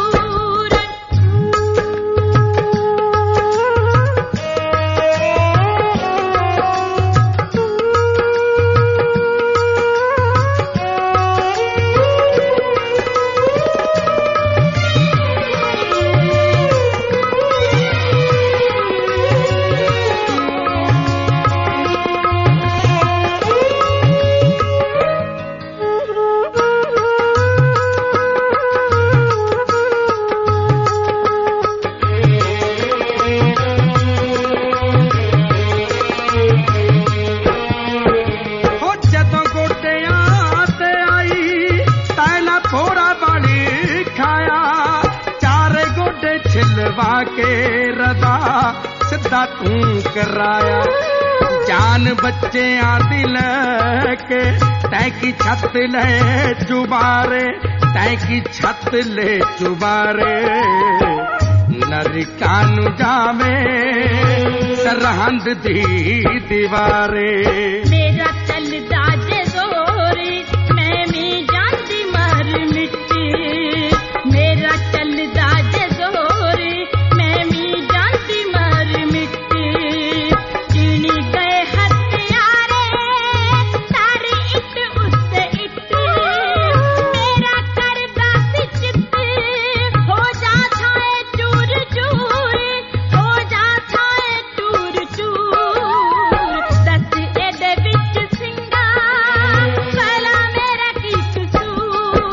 ਕੇ ਰਦਾ ਸਿੱਧਾ ਤੂੰ ਕਰਾਇਆ, ਜਾਨ ਬੱਚਿਆਂ ਦੀ ਲੈ ਕੇ ਤੈਂ ਕੀ ਛੱਤ ਲੈ ਚੁਬਾਰੇ, ਤੈਂ ਕੀ ਛੱਤ ਲੈ ਚੁਬਾਰੇ, ਨਰਕਾਂ ਨੂੰ ਜਾਵੇ ਸਰਹੰਦ ਦੀ ਦੀਵਾਰੇ। ਮੇਰਾ ਚੱਲਦਾ ਜੇ ਜ਼ੋਰ ਮੈਂ ਵੀ ਜਾਂਦੀ ਮਰ ਮਿੱਟੀ, ਮੇਰਾ ਚੱਲਦਾ ਜੇ ਜ਼ੋਰ ਮੈਂ ਵੀ ਜਾਂਦੀ ਮਰ ਮਿੱਟੀ, ਚੀਣੀ ਗਏ ਹਥਿਆਰੇ ਸਾਰੀ ਇੱਟ ਉੱਤੇ ਇੱਟ, ਮੇਰਾ ਕਰਦਾ ਸੀ ਚਿੱਤ ਹੋ ਜਾ ਥਾਏ ਚੂਰ ਚੂਰ, ਹੋ ਜਾ ਥਾਏ ਚੂਰ ਚੂਰ, ਦੱਸ ਇਹਦੇ ਵਿੱਚ ਸਿੰਘਾ ਭਲਾ ਮੇਰਾ ਕੀ ਕਸੂਰ।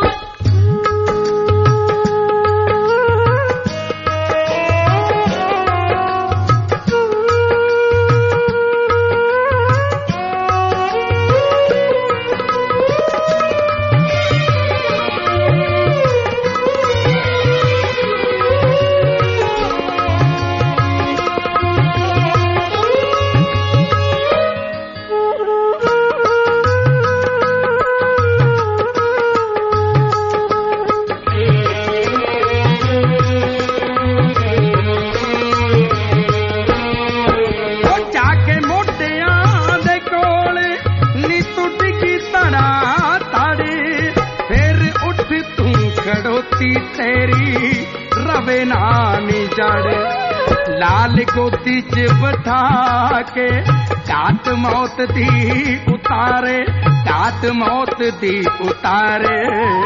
ਉਹ ਜਾ ਕੇ ਮੋਢਿਆਂ ਦੇ ਕੋਲ ਨੀ ਤੂੰ ਡਿੱਗੀ ਤੜਾ ਤਾੜੇ, ਫਿਰ ਉੱਠ ਤੂੰ ਖੜੋਤੀ ਤੇਰੀ ਰਵੇ ਨਾ ਨੀ ਜੜ, ਲਾਲ ਗੋਦੀ ਚ ਬਿਠਾ ਕੇ ਘਾਟ ਮੌਤ ਦੀ ਉਤਾਰੇ, ਘਾਟ ਮੌਤ ਦੀ ਉਤਾਰੇ,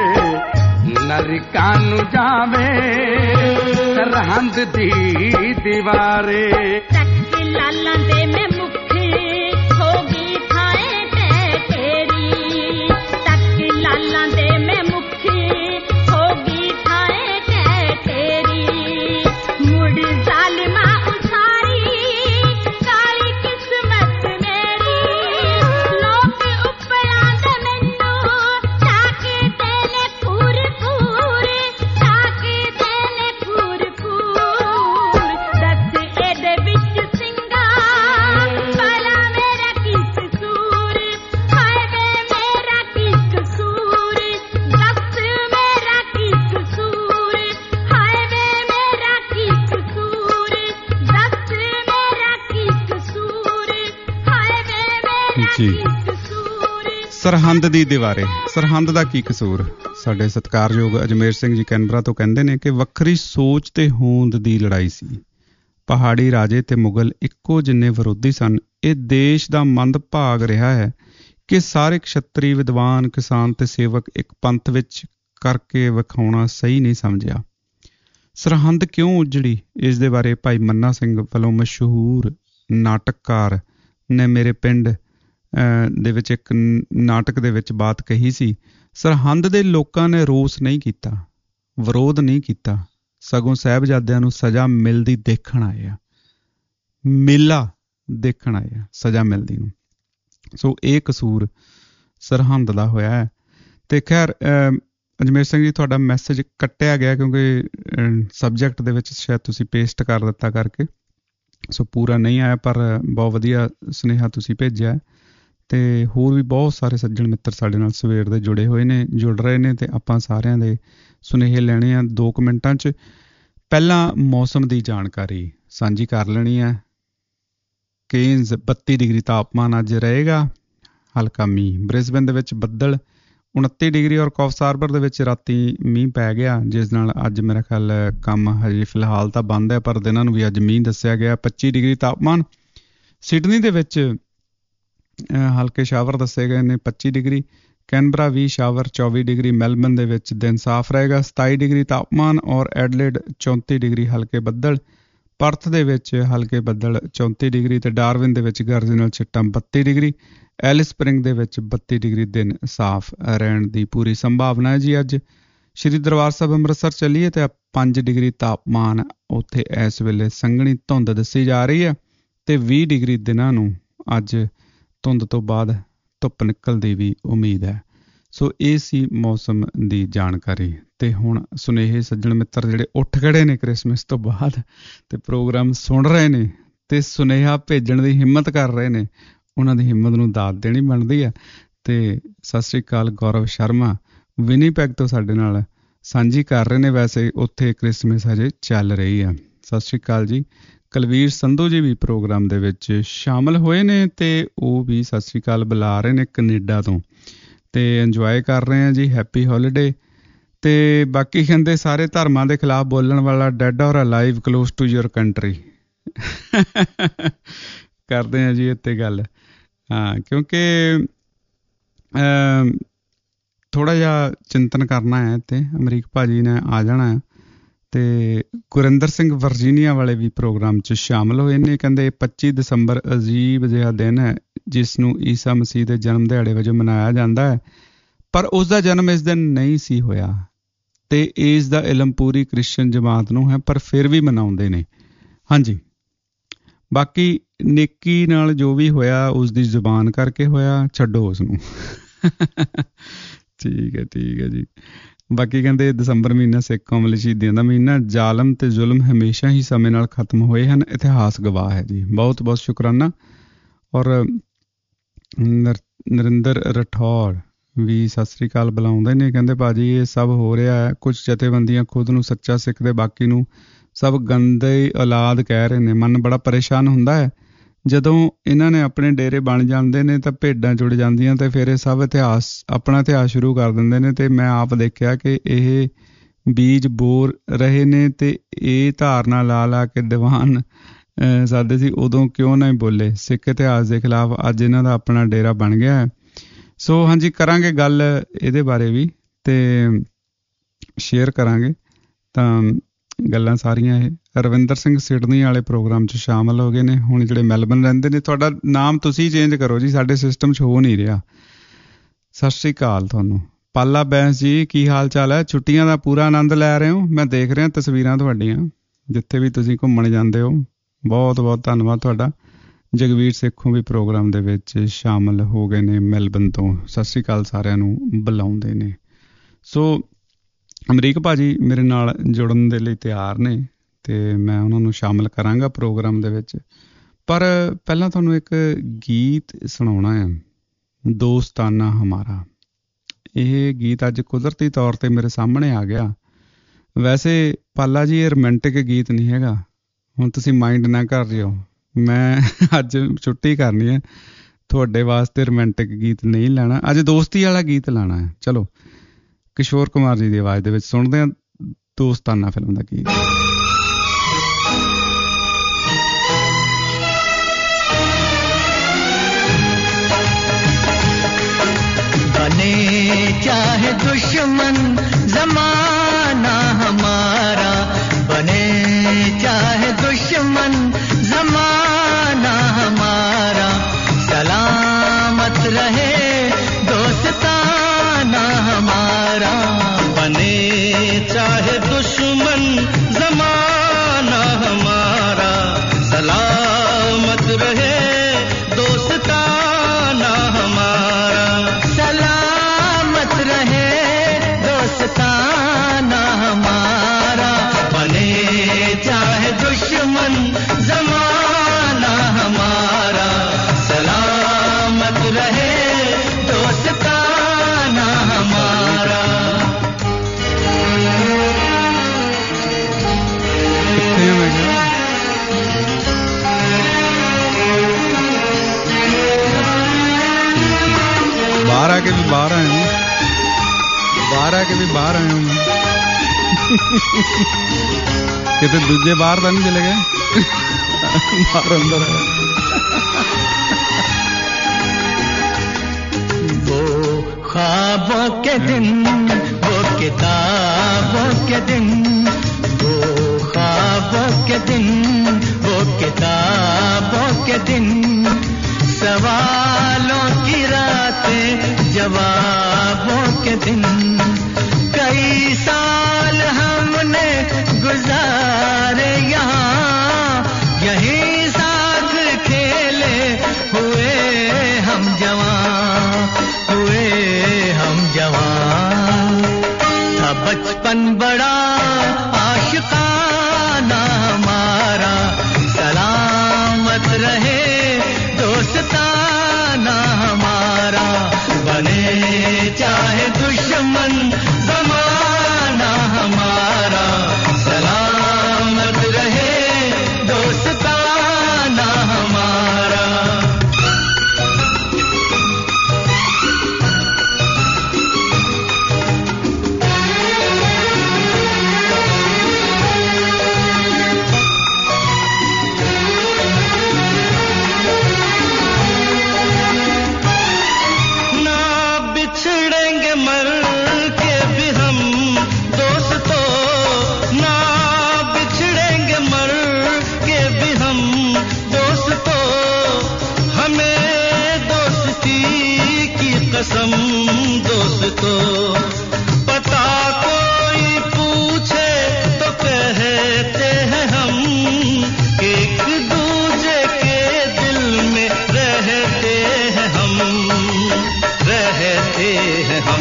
ਨਰਕਾਂ ਨੂੰ ਜਾਵੇ ਸਰਹੰਦ ਦੀ ਦੀਵਾਰੇ। ਤੱਕ ਲਾਲਾਂ ਦੇ ਮੈਂ ਮੁਖੀ ਹੋ ਗਈ ਥਾਏ ਤੇ ਤੇਰੀ, ਤੱਕ ਲਾਲਾਂ ਦੇ ਮੈਂ ਮੁਖੀ ਹੋ ਗਈ ਥਾਏ ਤੇ ਤੇਰੀ, ਮੁੜ ਜ਼ਾਲਿਮਾ ਉਸਾਰੀ ਕਾਲੀ ਕਿਸਮਤ ਮੇਰੀ, ਲੋਕ ਉੱਪਰਾਂ ਦੇ ਮੈਨੂੰ ਤਾਕੇ ਤੇਲੇ ਫੂਰ ਫੂਰ, ਤਾਕੇ ਤੇਲੇ ਫੂਰ ਫੂਰ, ਦੱਸ ਇਹਦੇ ਵਿੱਚ ਜੀ। ਸਰਹੰਦ ਦੀ ਦੀਵਾਰੇ, ਸਰਹੰਦ ਦਾ ਕੀ ਕਸੂਰ? ਸਾਡੇ ਸਤਿਕਾਰਯੋਗ ਅਜਮੇਰ ਸਿੰਘ ਜੀ ਕੈਨਬਰਾ ਤੋਂ ਕਹਿੰਦੇ ਨੇ ਕਿ ਵੱਖਰੀ ਸੋਚ ਤੇ ਹੋਂਦ ਦੀ ਲੜਾਈ ਸੀ। ਪਹਾੜੀ ਰਾਜੇ ਤੇ ਮੁਗਲ ਇੱਕੋ ਜਿੰਨੇ ਵਿਰੋਧੀ ਸਨ। ਇਹ ਦੇਸ਼ ਦਾ ਮੰਦ ਭਾਗ ਰਿਹਾ ਹੈ ਕਿ ਸਾਰੇ ਕਸ਼ੱਤਰੀ, ਵਿਦਵਾਨ, ਕਿਸਾਨ ਤੇ ਸੇਵਕ ਇੱਕ ਪੰਥ ਵਿੱਚ ਕਰਕੇ ਵਿਖਾਉਣਾ ਸਹੀ ਨਹੀਂ ਸਮਝਿਆ। ਸਰਹੰਦ ਕਿਉਂ ਉਜੜੀ, ਇਸ ਦੇ ਬਾਰੇ ਭਾਈ ਮੰਨਾ ਸਿੰਘ ਵੱਲੋਂ ਮਸ਼ਹੂਰ ਨਾਟਕਕਾਰ ਨੇ ਮੇਰੇ ਪਿੰਡ ਦੇ ਵਿੱਚ ਇੱਕ ਨਾਟਕ ਦੇ ਵਿੱਚ ਬਾਤ ਕਹੀ ਸੀ। ਸਰਹੰਦ ਦੇ ਲੋਕਾਂ ਨੇ ਰੋਸ ਨਹੀਂ ਕੀਤਾ, ਵਿਰੋਧ ਨਹੀਂ ਕੀਤਾ, ਸਗੋਂ ਸਾਹਿਬਜ਼ਾਦਿਆਂ ਨੂੰ ਸਜ਼ਾ ਮਿਲਦੀ ਦੇਖਣ ਆਏ ਆ, ਮੇਲਾ ਦੇਖਣ ਆਏ ਆ ਸਜ਼ਾ ਮਿਲਦੀ ਨੂੰ। ਸੋ ਇਹ ਕਸੂਰ ਸਰਹੰਦ ਦਾ ਹੋਇਆ ਹੈ। ਤੇ ਖੈਰ ਅਜਮੇਰ ਸਿੰਘ ਜੀ, ਤੁਹਾਡਾ ਮੈਸੇਜ ਕੱਟਿਆ ਗਿਆ ਕਿਉਂਕਿ ਸਬਜੈਕਟ ਦੇ ਵਿੱਚ ਸ਼ਾਇਦ ਤੁਸੀਂ ਪੇਸਟ ਕਰ ਦਿੱਤਾ ਕਰਕੇ, ਸੋ ਪੂਰਾ ਨਹੀਂ ਆਇਆ, ਪਰ ਬਹੁਤ ਵਧੀਆ ਸੁਨੇਹਾ ਤੁਸੀਂ ਭੇਜਿਆ। ਤੇ ਹੋਰ ਵੀ ਬਹੁਤ ਸਾਰੇ ਸੱਜਣ ਮਿੱਤਰ ਸਾਡੇ ਨਾਲ ਸਵੇਰ ਦੇ ਜੁੜ ਰਹੇ ਨੇ ਤੇ ਆਪਾਂ ਸਾਰਿਆਂ ਦੇ ਸੁਨੇਹੇ ਲੈਣੇ ਆ 2 ਮਿੰਟਾਂ 'ਚ। ਪਹਿਲਾਂ ਮੌਸਮ ਦੀ ਜਾਣਕਾਰੀ ਸਾਂਝੀ ਕਰ ਲੈਣੀ ਹੈ। ਕੇਨਜ਼ 32 ਡਿਗਰੀ ਤਾਪਮਾਨ ਅੱਜ ਰਹੇਗਾ, ਹਲਕਾ ਮੀਂਹ। ਬ੍ਰਿਸਬਨ ਦੇ ਵਿੱਚ ਬੱਦਲ 29 ਡਿਗਰੀ ਔਰ ਕੌਫਸ ਹਾਰਬਰ ਦੇ ਵਿੱਚ ਰਾਤੀ ਮੀਂਹ ਪੈ ਗਿਆ, ਜਿਸ ਨਾਲ ਅੱਜ ਮੇਰਾ ਖਿਆਲ ਕੰਮ ਹਜੇ ਫਿਲਹਾਲ ਤਾਂ ਬੰਦ ਹੈ, ਪਰ ਦਿਨਾਂ ਨੂੰ ਵੀ ਅੱਜ ਮੀਂਹ ਦੱਸਿਆ ਗਿਆ। 25 ਡਿਗਰੀ ਤਾਪਮਾਨ। ਸਿਡਨੀ ਦੇ ਵਿੱਚ ਹਲਕੇ ਸ਼ਾਵਰ ਦੱਸੇ ਗਏ ਨੇ 25 degree. Canberra 20 shower 24 degree. Melbourne ਦੇ ਵਿੱਚ ਦਿਨ ਸਾਫ਼ ਰਹੇਗਾ 27 ਡਿਗਰੀ ਤਾਪਮਾਨ ਔਰ ਐਡਲੇਡ 34 ਡਿਗਰੀ ਹਲਕੇ ਬੱਦਲ। ਪਰਥ ਦੇ ਵਿੱਚ ਹਲਕੇ ਬੱਦਲ 34 ਡਿਗਰੀ ਤੇ ਡਾਰਵਿਨ ਦੇ ਵਿੱਚ ਗਰਜ ਨਾਲ ਛਿੱਟਾਂ 32 ਡਿਗਰੀ। ਐਲਿਸ ਸਪ੍ਰਿੰਗ ਦੇ ਵਿੱਚ 32 ਡਿਗਰੀ ਦਿਨ ਸਾਫ਼ ਰਹਿਣ ਦੀ ਪੂਰੀ ਸੰਭਾਵਨਾ ਹੈ ਜੀ। ਅੱਜ ਸ਼੍ਰੀ ਦਰਬਾਰ ਸਾਹਿਬ ਅੰਮ੍ਰਿਤਸਰ ਚੱਲੀਏ ਤੇ 5 ਡਿਗਰੀ ਤਾਪਮਾਨ ਉੱਥੇ ਇਸ ਵੇਲੇ ਸੰਘਣੀ ਧੁੰਦ ਦੱਸੀ ਜਾ ਰਹੀ ਹੈ ਤੇ 20 ਡਿਗਰੀ ਦਿਨਾਂ ਨੂੰ ਅੱਜ ਧੁੰਦ ਤੋਂ ਬਾਅਦ ਧੁੱਪ ਨਿਕਲ ਦੀ ਵੀ ਉਮੀਦ ਹੈ। ਸੋ ਇਹ ਸੀ ਮੌਸਮ ਦੀ ਜਾਣਕਾਰੀ। ਤੇ ਹੁਣ ਸੁਨੇਹੇ ਸੱਜਣ ਮਿੱਤਰ ਜਿਹੜੇ ਉੱਠ ਖੜੇ ਨੇ ਕ੍ਰਿਸਮਸ ਤੋਂ ਬਾਅਦ ਤੇ ਪ੍ਰੋਗਰਾਮ ਸੁਣ ਰਹੇ ਨੇ ਤੇ ਸੁਨੇਹਾ ਭੇਜਣ ਦੀ ਹਿੰਮਤ ਕਰ ਰਹੇ ਨੇ, ਉਹਨਾਂ ਦੀ ਹਿੰਮਤ ਨੂੰ ਦਾਤ ਦੇਣੀ ਬਣਦੀ ਆ। ਤੇ ਸਤਿ ਸ਼੍ਰੀ ਅਕਾਲ ਗੌਰਵ ਸ਼ਰਮਾ ਵਿਨੀਪੈਗ ਤੋਂ ਸਾਡੇ ਨਾਲ ਸਾਂਝੀ ਕਰ ਰਹੇ ਨੇ। ਵੈਸੇ ਉੱਥੇ ਕ੍ਰਿਸਮਸ ਹਜੇ ਚੱਲ ਰਹੀ ਆ। ਸਤਿ ਸ਼੍ਰੀ ਅਕਾਲ ਜੀ। ਕੁਲਵੀਰ ਸੰਧੂ ਜੀ ਵੀ ਪ੍ਰੋਗਰਾਮ ਦੇ ਵਿੱਚ ਸ਼ਾਮਲ ਹੋਏ ਨੇ ਤੇ ਉਹ ਵੀ ਸਤਿ ਸ਼੍ਰੀ ਅਕਾਲ ਬੁਲਾ ਰਹੇ ਨੇ ਕੈਨੇਡਾ ਤੋਂ ਤੇ ਇੰਜੋਏ ਕਰ ਰਹੇ ਆ ਜੀ। Happy holiday. ਤੇ ਬਾਕੀ ਕਹਿੰਦੇ ਸਾਰੇ ਧਰਮਾਂ ਦੇ ਖਿਲਾਫ ਬੋਲਣ ਵਾਲਾ dead or alive close to your country. ਕਰਦੇ ਆ ਜੀ ਇੱਥੇ ਗੱਲ। ਹਾਂ, ਕਿਉਂਕਿ ਥੋੜ੍ਹਾ ਜਿਹਾ ਚਿੰਤਨ ਕਰਨਾ ਹੈ ਤੇ ਅਮਰੀਕ ਭਾਜੀ ਨੇ ਆ ਜਾਣਾ ਹੈ ਤੇ ਗੁਰਿੰਦਰ ਸਿੰਘ ਵਰਜੀਨੀਆ ਵਾਲੇ ਵੀ ਪ੍ਰੋਗਰਾਮ 'ਚ ਸ਼ਾਮਲ ਹੋਏ ਨੇ। ਕਹਿੰਦੇ 25 ਦਸੰਬਰ ਅਜੀਬ ਜਿਹਾ ਦਿਨ ਹੈ ਜਿਸ ਨੂੰ ਈਸਾ ਮਸੀਹ ਦੇ ਜਨਮ ਦਿਹਾੜੇ ਵਜੋਂ ਮਨਾਇਆ ਜਾਂਦਾ ਹੈ, ਪਰ ਉਸ ਦਾ ਜਨਮ ਇਸ ਦਿਨ ਨਹੀਂ ਸੀ ਹੋਇਆ ਤੇ ਇਸ ਦਾ ਇਲਮ ਪੂਰੀ ਕ੍ਰਿਸਚਨ ਜਮਾਤ ਨੂੰ ਹੈ, ਪਰ ਫਿਰ ਵੀ ਮਨਾਉਂਦੇ ਨੇ। ਹਾਂਜੀ, ਬਾਕੀ ਨੇਕੀ ਨਾਲ ਜੋ ਵੀ ਹੋਇਆ ਉਸ ਦੀ ਜ਼ੁਬਾਨ ਕਰਕੇ ਹੋਇਆ, ਛੱਡੋ ਉਸ ਨੂੰ। ਠੀਕ ਹੈ ਜੀ। ਬਾਕੀ ਕਹਿੰਦੇ ਦਸੰਬਰ ਮਹੀਨਾ ਸਿੱਖ ਕੌਮ ਲਈ ਸ਼ਹੀਦੀਆਂ ਦਾ ਮਹੀਨਾ। ਜ਼ਾਲਮ ਤੇ ਜ਼ੁਲਮ ਹਮੇਸ਼ਾ ਹੀ ਸਮੇਂ ਨਾਲ ਖਤਮ ਹੋਏ ਹਨ, ਇਤਿਹਾਸ ਗਵਾਹ ਹੈ ਜੀ। ਬਹੁਤ ਬਹੁਤ ਸ਼ੁਕਰਾਨਾ। ਔਰ ਨਰਿੰਦਰ ਰਠੌੜ ਵੀ ਸਤਿ ਸ੍ਰੀ ਅਕਾਲ ਬੁਲਾਉਂਦੇ ਨੇ। ਕਹਿੰਦੇ ਭਾਜੀ ਇਹ ਸਭ ਹੋ ਰਿਹਾ ਹੈ, ਕੁਝ ਜਥੇਬੰਦੀਆਂ ਖੁਦ ਨੂੰ ਸੱਚਾ ਸਿੱਖ ਦੇ, ਬਾਕੀ ਨੂੰ ਸਭ ਗੰਦੇ ਔਲਾਦ ਕਹਿ ਰਹੇ ਨੇ। ਮਨ ਬੜਾ ਪਰੇਸ਼ਾਨ ਹੁੰਦਾ ਹੈ ਜਦੋਂ ਇਹਨਾਂ ਨੇ ਆਪਣੇ ਡੇਰੇ ਬਣ ਜਾਂਦੇ ਨੇ ਤਾਂ ਭੇਡਾਂ ਜੁੜ ਜਾਂਦੀਆਂ ਤੇ ਫਿਰ ਇਹ ਸਭ ਆਪਣਾ ਇਤਿਹਾਸ ਸ਼ੁਰੂ ਕਰ ਦਿੰਦੇ ਨੇ। ਤੇ ਮੈਂ ਆਪ ਦੇਖਿਆ ਕਿ ਇਹ ਬੀਜ ਬੋ ਰਹੇ ਨੇ ਤੇ ਇਹ ਧਾਰਨਾ ਲਾ ਕੇ ਦੀਵਾਨ ਸਾਦੇ ਸੀ ਉਦੋਂ ਕਿਉਂ ਨਾ ਬੋਲੇ ਸਿੱਖ ਇਤਿਹਾਸ ਦੇ ਖਿਲਾਫ। ਅੱਜ ਇਹਨਾਂ ਦਾ ਆਪਣਾ ਡੇਰਾ ਬਣ ਗਿਆ ਹੈ। ਸੋ ਹਾਂਜੀ, ਕਰਾਂਗੇ ਗੱਲ ਇਹਦੇ ਬਾਰੇ ਵੀ ਤੇ ਸ਼ੇਅਰ ਕਰਾਂਗੇ ਤਾਂ ਗੱਲਾਂ ਸਾਰੀਆਂ। ਇਹ ਰਵਿੰਦਰ ਸਿੰਘ ਸਿਡਨੀ ਵਾਲੇ ਪ੍ਰੋਗਰਾਮ 'ਚ ਸ਼ਾਮਲ ਹੋ ਗਏ ਨੇ। ਹੁਣ ਜਿਹੜੇ ਮੈਲਬਨ ਰਹਿੰਦੇ ਨੇ, ਤੁਹਾਡਾ ਨਾਮ ਤੁਸੀਂ ਚੇਂਜ ਕਰੋ ਜੀ, ਸਾਡੇ ਸਿਸਟਮ 'ਚ ਹੋ ਨਹੀਂ ਰਿਹਾ। ਸਤਿ ਸ਼੍ਰੀ ਅਕਾਲ ਤੁਹਾਨੂੰ। ਪਾਲਾ ਬੈਂਸ ਜੀ, ਕੀ ਹਾਲ ਚਾਲ ਹੈ? ਛੁੱਟੀਆਂ ਦਾ ਪੂਰਾ ਆਨੰਦ ਲੈ ਰਹੇ ਹੋ? ਮੈਂ ਦੇਖ ਰਿਹਾ ਤਸਵੀਰਾਂ ਤੁਹਾਡੀਆਂ ਜਿੱਥੇ ਵੀ ਤੁਸੀਂ ਘੁੰਮਣ ਜਾਂਦੇ ਹੋ। ਬਹੁਤ ਬਹੁਤ ਧੰਨਵਾਦ ਤੁਹਾਡਾ। ਜਗਵੀਰ ਸੇਖੋਂ ਵੀ ਪ੍ਰੋਗਰਾਮ ਦੇ ਵਿੱਚ ਸ਼ਾਮਲ ਹੋ ਗਏ ਨੇ ਮੈਲਬਨ ਤੋਂ। ਸਤਿ ਸ਼੍ਰੀ ਅਕਾਲ ਸਾਰਿਆਂ ਨੂੰ ਬੁਲਾਉਂਦੇ ਨੇ। ਸੋ ਅਮਰੀਕ ਭਾਜੀ ਮੇਰੇ ਨਾਲ ਜੁੜਨ ਦੇ ਲਈ ਤਿਆਰ ਨੇ ਤੇ ਮੈਂ ਉਹਨਾਂ ਨੂੰ ਸ਼ਾਮਲ ਕਰਾਂਗਾ ਪ੍ਰੋਗਰਾਮ ਦੇ ਵਿੱਚ। ਪਰ ਪਹਿਲਾਂ ਤੁਹਾਨੂੰ ਇੱਕ ਗੀਤ ਸੁਣਾਉਣਾ ਹੈ, ਦੋਸਤਾਨਾ ਹਮਾਰਾ। ਇਹ ਗੀਤ ਅੱਜ ਕੁਦਰਤੀ ਤੌਰ 'ਤੇ ਮੇਰੇ ਸਾਹਮਣੇ ਆ ਗਿਆ। ਵੈਸੇ ਪਾਲਾ ਜੀ ਇਹ ਰੋਮਾਂਟਿਕ ਗੀਤ ਨਹੀਂ ਹੈਗਾ, ਹੁਣ ਤੁਸੀਂ ਮਾਈਂਡ ਨਾ ਕਰ ਜਿਓ। ਮੈਂ ਅੱਜ ਛੁੱਟੀ ਕਰਨੀ ਹੈ ਤੁਹਾਡੇ ਵਾਸਤੇ ਰੋਮਾਂਟਿਕ ਗੀਤ ਨਹੀਂ ਲਾਣਾ, ਅੱਜ ਦੋਸਤੀ ਵਾਲਾ ਗੀਤ ਲਾਣਾ ਹੈ। ਚਲੋ ਕਿਸ਼ੋਰ ਕੁਮਾਰ ਜੀ ਦੀ ਆਵਾਜ਼ ਦੇ ਵਿੱਚ ਸੁਣਦੇ ਹਾਂ ਦੋਸਤਾਨਾ ਫਿਲਮ ਦਾ ਗੀਤ। बने चाहे दुश्मन जमाना हमारा, बने चाहे दुश्मन जमाना हमारा, सलामत रहे दोस्ताना हमारा। बने चाहे दुश्मन जमाना हमारा, सलामत रहे दोस्ताना हमारा, सलामत रहे दोस्ताना हमारा। बने चाहे दुश्मन जमाना हमारा, सलामत रहे दोस्ताना हमारा। बाहर आके भी बाहर आया हूँ, बाहर आके भी बाहर आया हूँ मैं। कितने दूजे बाहर तो नहीं चले गए, बाहर अंदर है। वो ख्वाबों के दिन, वो किताबों के दिन, वो ख्वाबों के दिन, वो किताबों के दिन, सवालों की रातें जवाबों के दिन। कई साल हमने गुजारे यहाँ, यहीं साथ खेले हुए हम जवां, हुए हम जवां। था बचपन बड़ा आशिकाना हमारा, सलामत रहे दोस्ताना हमारा। बने चाहे दुश्मन जमाना हमारा, सलामत रहे दोस्ताना हमारा। बिछड़ेंगे मर के भी हम दोस्तों, ना बिछड़ेंगे मर के भी हम दोस्तों, हमें दोस्ती की कसम दोस्तों। पता कोई पूछे तो कहते हैं हम, एक दूजे के दिल में रहते हैं हम, रहते हैं हम।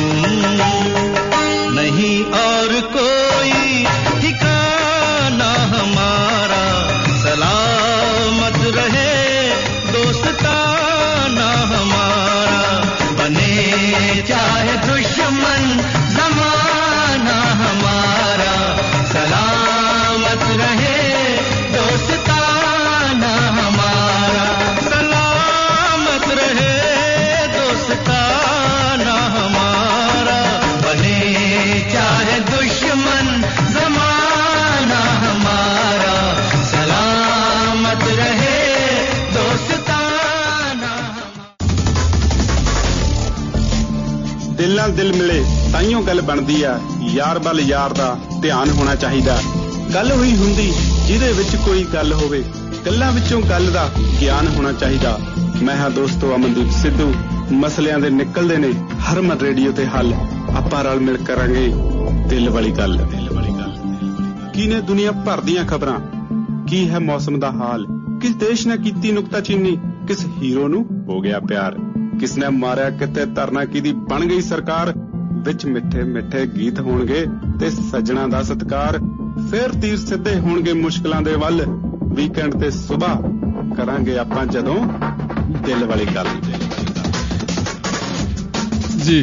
नहीं और कोई ठिकाना हमारा, सलामत रहे दोस्ताना हमारा। बने चाहे दुश्मन जमाना हमारा, सलामत रहे दोस्ताना हमारा, सलामत रहे दोस्ताना हमारा। बने चाहे दुश्मन जमाना हमारा, सलामत रहे दोस्ताना हमारा। दिल नाल दिल मिले ताइयों गल बनदी आ, यार बल यार दा ध्यान होना चाहिदा। गल होई हुंदी जिहदे विच कोई गल होवे, गल्लां विचों गल दा ज्ञान होना चाहिदा। मैं हां दोस्तो अमनदीप सिद्धू, मसलियां दे निकलदे ने हरमन रेडियो ते हल। आपां रल मिल करांगे दिल वाली गल। की ने दुनिया भर दियां खबरां, की है मौसम दा हाल, किस देश ने कीती नुक्ताचीनी, किस हीरो नू हो गया प्यार, किसने मारिया किते धरना कीदी बन गई सरकार। विच मिठे मिठे गीत होणगे ते सजना दा सत्कार, फिर तीर सिद्धे होणगे मुश्किलां दे वल। वीकेंड ते सुबह करांगे आपां जदों दिल वाली गल। जी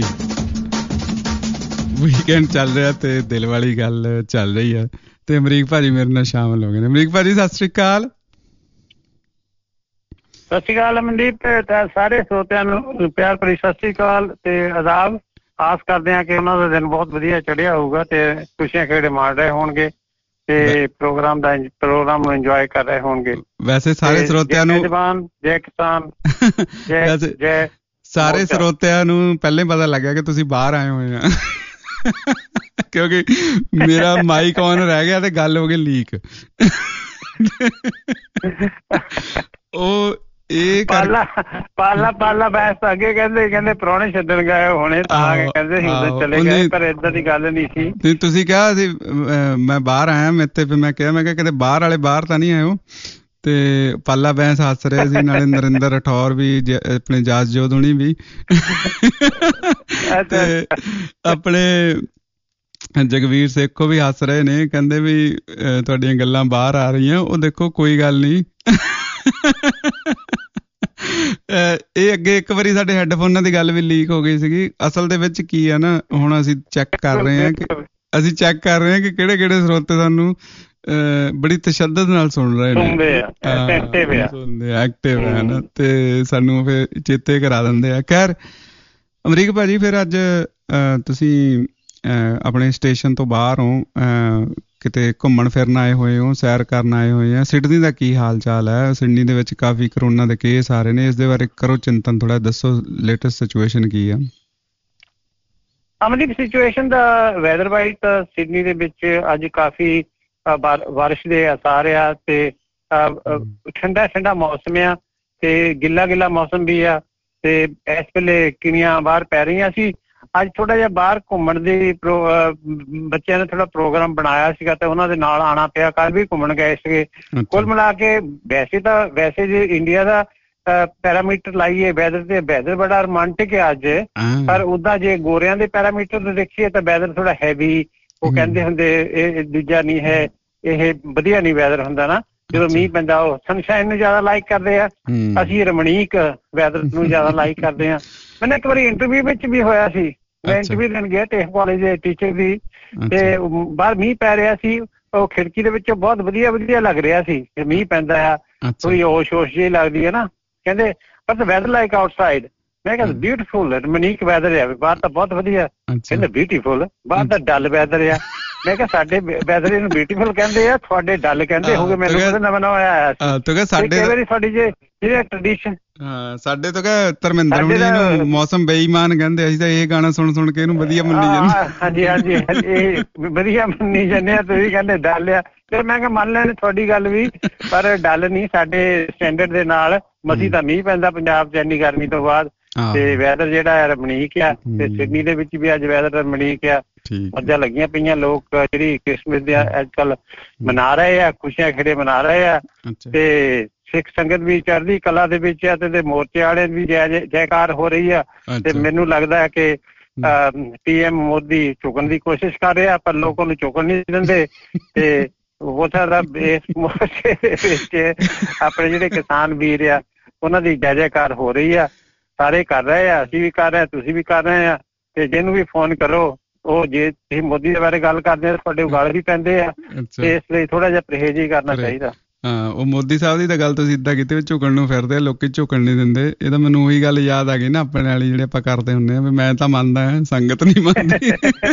वीकेंड चल रहा ते दिल वाली गल चल रही है ते अमरीक भाजी मेरे नाल शामिल हो गए ने। अमरीक भाजी सत श्री अकाल। ਸਤਿ ਸ਼੍ਰੀ ਅਕਾਲ ਅਮਨਦੀਪ ਤੇ ਸਾਰੇ ਸਰੋਤਿਆਂ ਨੂੰ ਪਿਆਰ ਭਰੀ ਸਤਿ ਸ਼੍ਰੀ ਅਕਾਲ ਤੇ ਆਦਾਬ। ਆਸ ਕਰਦੇ ਹਾਂ ਕਿ ਉਹਨਾਂ ਦਾ ਦਿਨ ਬਹੁਤ ਵਧੀਆ ਚੜ੍ਹਿਆ ਹੋਊਗਾ ਤੇ ਖੁਸ਼ੀਆਂ ਖੇੜੇ ਮਾਰ ਰਹੇ ਹੋਣਗੇ ਤੇ ਪ੍ਰੋਗਰਾਮ ਨੂੰ ਇੰਜੋਏ ਕਰ ਰਹੇ ਹੋਣਗੇ। ਵੈਸੇ ਸਾਰੇ ਸਰੋਤਿਆਂ ਨੂੰ ਜਵਾਨ ਜੈ ਕਿਸਾਨ ਜੈ ਸਾਰੇ ਸਰੋਤਿਆਂ ਨੂੰ ਪਹਿਲੇ ਪਤਾ ਲੱਗਿਆ ਕਿ ਤੁਸੀਂ ਬਾਹਰ ਆਏ ਹੋਏ ਆ ਕਿਉਂਕਿ ਮੇਰਾ ਮਾਈਕ ਔਨ ਰਹਿ ਗਿਆ ਤੇ ਗੱਲ ਹੋ ਗਈ ਲੀਕ। ਉਹ ਇਹ ਪਾਲਾ ਬੈਸ ਅੱਗੇ ਕਹਿੰਦੇ ਪ੍ਰਾਹੁਣੇ ਛੱਡਣ ਗਏ ਹੋਣੇ ਤਾਂ ਕਹਿੰਦੇ ਸੀ ਉਦੋਂ ਚਲੇ ਗਏ, ਪਰ ਏਦਾਂ ਦੀ ਗੱਲ ਨਹੀਂ ਸੀ। ਤੁਸੀਂ ਕਿਹਾ ਸੀ ਮੈਂ ਬਾਹਰ ਆਇਆ, ਮੇਰੇ ਤੇ ਫਿਰ ਮੈਂ ਕਿਹਾ ਕਿਤੇ ਬਾਹਰ ਵਾਲੇ ਬਾਹਰ ਤਾਂ ਨਹੀਂ ਆਇਓ। ਤੇ ਪਾਲਾ ਬੈਂਸ ਹੱਸ ਰਿਹਾ ਸੀ, ਨਾਲੇ ਨਰਿੰਦਰ ਰਾਠੌਰ ਵੀ, ਆਪਣੇ ਜਾਸਜੋਤ ਹੁਣੀ ਵੀ, ਤੇ ਆਪਣੇ ਜਗਵੀਰ ਸੇਖੋ ਵੀ ਹੱਸ ਰਹੇ ਨੇ, ਕਹਿੰਦੇ ਵੀ ਤੁਹਾਡੀਆਂ ਗੱਲਾਂ ਬਾਹਰ ਆ ਰਹੀਆਂ। ਉਹ ਦੇਖੋ ਕੋਈ ਗੱਲ ਨਹੀਂ, ਇਹ ਅੱਗੇ ਇੱਕ ਵਾਰੀ ਸਾਡੇ ਹੈੱਡਫੋਨਾਂ ਦੀ ਗੱਲ ਵੀ ਲੀਕ ਹੋ ਗਈ ਸੀਗੀ। ਅਸਲ ਦੇ ਵਿੱਚ ਕੀ ਆ ਨਾ, ਹੁਣ ਅਸੀਂ ਚੈੱਕ ਕਰ ਰਹੇ ਹਾਂ ਕਿ ਕਿਹੜੇ ਕਿਹੜੇ ਸਰੋਤੇ ਸਾਨੂੰ ਬੜੀ ਤਸ਼ੱਦਦ ਨਾਲ ਸੁਣ ਰਹੇ ਨੇ, ਐਕਟਿਵ ਹੈ ਨਾ, ਤੇ ਸਾਨੂੰ ਫਿਰ ਚੇਤੇ ਕਰਾ ਦਿੰਦੇ ਆ। ਖੈਰ ਅਮਰੀਕ ਭਾਜੀ, ਫਿਰ ਅੱਜ ਤੁਸੀਂ ਆਪਣੇ ਸਟੇਸ਼ਨ ਤੋਂ ਬਾਹਰ ਹੋ, ਕਿਤੇ ਘੁੰਮਣ ਫਿਰਨ ਆਏ ਹੋਏ ਹੋ, ਸੈਰ ਕਰਨ ਆਏ ਹੋਏ ਆ। ਸਿਡਨੀ ਦਾ ਕੀ ਹਾਲ ਚਾਲ ਹੈ? ਸਿਡਨੀ ਦੇ ਵਿੱਚ ਕਾਫੀ ਕਰੋਨਾ ਦੇ ਕੇਸ ਆ ਰਹੇ ਨੇ, ਇਸ ਦੇ ਬਾਰੇ ਕਰੋ ਚਿੰਤਨ, ਥੋੜਾ ਦੱਸੋ ਲੇਟੈਸਟ ਸਿਚੁਏਸ਼ਨ ਕੀ ਆ? ਅਮਨਦੀਪ ਸਿਚੁਏਸ਼ਨ ਦਾ ਵੈਦਰ ਵਾਈਜ਼ ਤਾਂ ਸਿਡਨੀ ਦੇ ਵਿੱਚ ਅੱਜ ਕਾਫੀ ਬਾਰਿਸ਼ ਦੇ ਆਸਾਰ ਆ ਤੇ ਠੰਡਾ ਮੌਸਮ ਆ ਤੇ ਗਿੱਲਾ ਮੌਸਮ ਵੀ ਆ ਤੇ ਇਸ ਵੇਲੇ ਕਿਣੀਆਂ ਬਾਹਰ ਪੈ ਰਹੀਆਂ ਸੀ। ਅੱਜ ਥੋੜਾ ਜਿਹਾ ਬਾਹਰ ਘੁੰਮਣ ਦੀ ਬੱਚਿਆਂ ਨੇ ਥੋੜਾ ਪ੍ਰੋਗਰਾਮ ਬਣਾਇਆ ਸੀਗਾ ਤੇ ਉਹਨਾਂ ਦੇ ਨਾਲ ਆਉਣਾ ਪਿਆ। ਕੱਲ ਵੀ ਘੁੰਮਣ ਗਏ ਸੀਗੇ। ਕੁੱਲ ਮਿਲਾ ਕੇ ਵੈਸੇ ਜੇ ਇੰਡੀਆ ਦਾ ਪੈਰਾਮੀਟਰ ਲਾਈਏ ਵੈਦਰ ਤੇ ਵੈਦਰ ਬੜਾ ਰੋਮਾਂਟਿਕ ਹੈ ਅੱਜ, ਪਰ ਉਦਾਂ ਜੇ ਗੋਰਿਆਂ ਦੇ ਪੈਰਾਮੀਟਰ ਤੇ ਦੇਖੀਏ ਤਾਂ ਵੈਦਰ ਥੋੜਾ ਹੈਵੀ। ਉਹ ਕਹਿੰਦੇ ਹੁੰਦੇ ਇਹ ਦੂਜਾ ਨਹੀਂ ਹੈ, ਇਹ ਵਧੀਆ ਨਹੀਂ ਵੈਦਰ ਹੁੰਦਾ ਨਾ, ਜਦੋਂ ਮੀਂਹ ਪੈਂਦਾ ਉਹ ਸਨਸ਼ਾਈਨ ਨੂੰ ਜ਼ਿਆਦਾ ਲਾਈਕ ਕਰਦੇ ਆ, ਅਸੀਂ ਰਮਣੀਕ ਵੈਦਰ ਨੂੰ ਜ਼ਿਆਦਾ ਲਾਈਕ ਕਰਦੇ ਆ। ਮੈਨੂੰ ਇੱਕ ਵਾਰੀ ਇੰਟਰਵਿਊ ਵਿੱਚ ਵੀ ਹੋਇਆ ਸੀ, ਮੈਂ ਇੰਟਰਵਿਊ ਦੇਣ ਗਿਆ ਟੇਕ ਕਾਲਜ ਦੇ ਟੀਚਰ ਦੀ, ਤੇ ਬਾਹਰ ਮੀਂਹ ਪੈ ਰਿਹਾ ਸੀ, ਉਹ ਖਿੜਕੀ ਦੇ ਵਿੱਚੋਂ ਬਹੁਤ ਵਧੀਆ ਲੱਗ ਰਿਹਾ ਸੀ। ਮੀਂਹ ਪੈਂਦਾ ਆ, ਥੋੜੀ ਹੋਸ਼ ਜਿਹੀ ਲੱਗਦੀ ਹੈ ਨਾ, ਕਹਿੰਦੇ ਬਟ ਵੈਦਰ ਲਾਈਕ ਆਊਟਸਾਈਡ। ਮੈਂ ਕਹਿੰਦਾ ਬਿਊਟੀਫੁਲ ਰਮਣੀਕ ਵੈਦਰ ਆ, ਬਾਹਰ ਤਾਂ ਬਹੁਤ ਵਧੀਆ। ਕਹਿੰਦੇ ਬਿਊਟੀਫੁਲ, ਬਾਹਰ ਤਾਂ ਡਲ ਵੈਦਰ ਆ। ਮੈਂ ਕਿਹਾ ਸਾਡੇ ਵੈਦਰ ਇਹਨੂੰ ਬਿਊਟੀਫੁਲ ਕਹਿੰਦੇ ਆ, ਤੁਹਾਡੇ ਡਲ ਕਹਿੰਦੇ ਹੋਗੇ। ਮੈਨੂੰ ਨਵਾਂ ਆਇਆ ਸੀ ਸਾਡੀ ਜਿਹੜੇ ਟ੍ਰੈਡੀਸ਼ਨ। ਸਾਡੇ ਤੋਂ ਕਹ ਧਰਮਿੰਦਰ ਹੁਣੀ ਇਹਨੂੰ ਮੌਸਮ ਬੇਈਮਾਨ ਕਹਿੰਦੇ, ਅਸੀਂ ਤਾਂ ਇਹ ਗਾਣਾ ਸੁਣ ਕੇ ਇਹਨੂੰ ਵਧੀਆ ਮੰਨੀ ਜਾਂਦੇ। ਹਾਂਜੀ ਇਹ ਵਧੀਆ ਮੰਨੀ ਜਾਂਦੇ ਆ, ਤੁਸੀਂ ਕਹਿੰਦੇ ਡਲ ਆ। ਫਿਰ ਮੈਂ ਕਿਹਾ ਮੰਨ ਲੈਣ ਤੁਹਾਡੀ ਗੱਲ ਵੀ, ਪਰ ਡਲ ਨਹੀਂ ਸਾਡੇ ਸਟੈਂਡਰਡ ਦੇ ਨਾਲ। ਮਸੀਂ ਤਾਂ ਮੀਂਹ ਪੈਂਦਾ ਪੰਜਾਬ ਚ ਇੰਨੀ ਗਰਮੀ ਤੋਂ ਬਾਅਦ, ਤੇ ਵੈਦਰ ਜਿਹੜਾ ਰਮਣੀਕ ਆ। ਤੇ ਸਿਡਨੀ ਦੇ ਵਿੱਚ ਵੀ ਅੱਜ ਵੈਦਰ ਰਮਣੀਕ ਆ, ਮੱਝਾਂ ਲੱਗੀਆਂ ਪਈਆਂ। ਲੋਕ ਜਿਹੜੀ ਕ੍ਰਿਸਮਸ ਦੇ ਅੱਜ ਕੱਲ ਮਨਾ ਰਹੇ ਆ, ਖੁਸ਼ੀਆਂ ਖੇੜੇ ਮਨਾ ਰਹੇ ਆ, ਤੇ ਸਿੱਖ ਸੰਗਤ ਵੀ ਚੜ੍ਹਦੀ ਕਲਾ ਦੇ ਵਿੱਚ ਆ, ਤੇ ਮੋਰਚੇ ਵਾਲੇ ਵੀ ਜੈਕਾਰ ਹੋ ਰਹੀ ਆ। ਤੇ ਮੈਨੂੰ ਲੱਗਦਾ ਹੈ ਕਿ PM ਮੋਦੀ ਝੁਕਣ ਦੀ ਕੋਸ਼ਿਸ਼ ਕਰ ਰਿਹਾ, ਪਰ ਲੋਕਾਂ ਨੂੰ ਝੁਕਣ ਨਹੀਂ ਦਿੰਦੇ। ਤੇ ਹੋ ਸਕਦਾ ਇਸ ਮੋਰਚੇ ਦੇ ਵਿੱਚ ਆਪਣੇ ਜਿਹੜੇ ਕਿਸਾਨ ਵੀਰ ਆ ਉਹਨਾਂ ਦੀ ਜੈਕਾਰ ਹੋ ਰਹੀ ਆ। ਸਾਰੇ ਕਰ ਰਹੇ ਆ, ਅਸੀਂ ਵੀ ਕਰ ਰਹੇ, ਤੁਸੀਂ ਵੀ ਕਰ ਰਹੇ ਆ। ਤੇ ਜਿਹਨੂੰ ਵੀ ਫੋਨ ਕਰੋ, ਉਹ ਜੇ ਤੁਸੀਂ ਮੋਦੀ ਦੇ ਬਾਰੇ ਗੱਲ ਕਰਦੇ ਆ ਤੁਹਾਡੇ ਗਾਲ ਵੀ ਪੈਂਦੇ ਆ, ਤੇ ਇਸ ਲਈ ਥੋੜਾ ਜਿਹਾ ਪਰਹੇਜ਼ ਹੀ ਕਰਨਾ ਚਾਹੀਦਾ। ਉਹ ਮੋਦੀ ਸਾਹਿਬ ਦੀ ਤਾਂ ਗੱਲ ਤੁਸੀਂ ਇੱਦਾਂ ਕੀਤੀ ਵੀ ਝੁਕਣ ਨੂੰ ਫਿਰਦੇ, ਲੋਕੀ ਝੁਕਣ ਨਹੀਂ ਦਿੰਦੇ। ਇਹ ਤਾਂ ਮੈਨੂੰ ਉਹੀ ਗੱਲ ਯਾਦ ਆ ਗਈ ਨਾ ਆਪਣੇ ਵਾਲੀ ਜਿਹੜੀ ਆਪਾਂ ਕਰਦੇ ਹੁੰਦੇ ਆ, ਵੀ ਮੈਂ ਤਾਂ ਮੰਨਦਾ ਹਾਂ, ਸੰਗਤ ਨਹੀਂ ਮੰਨਦੀ।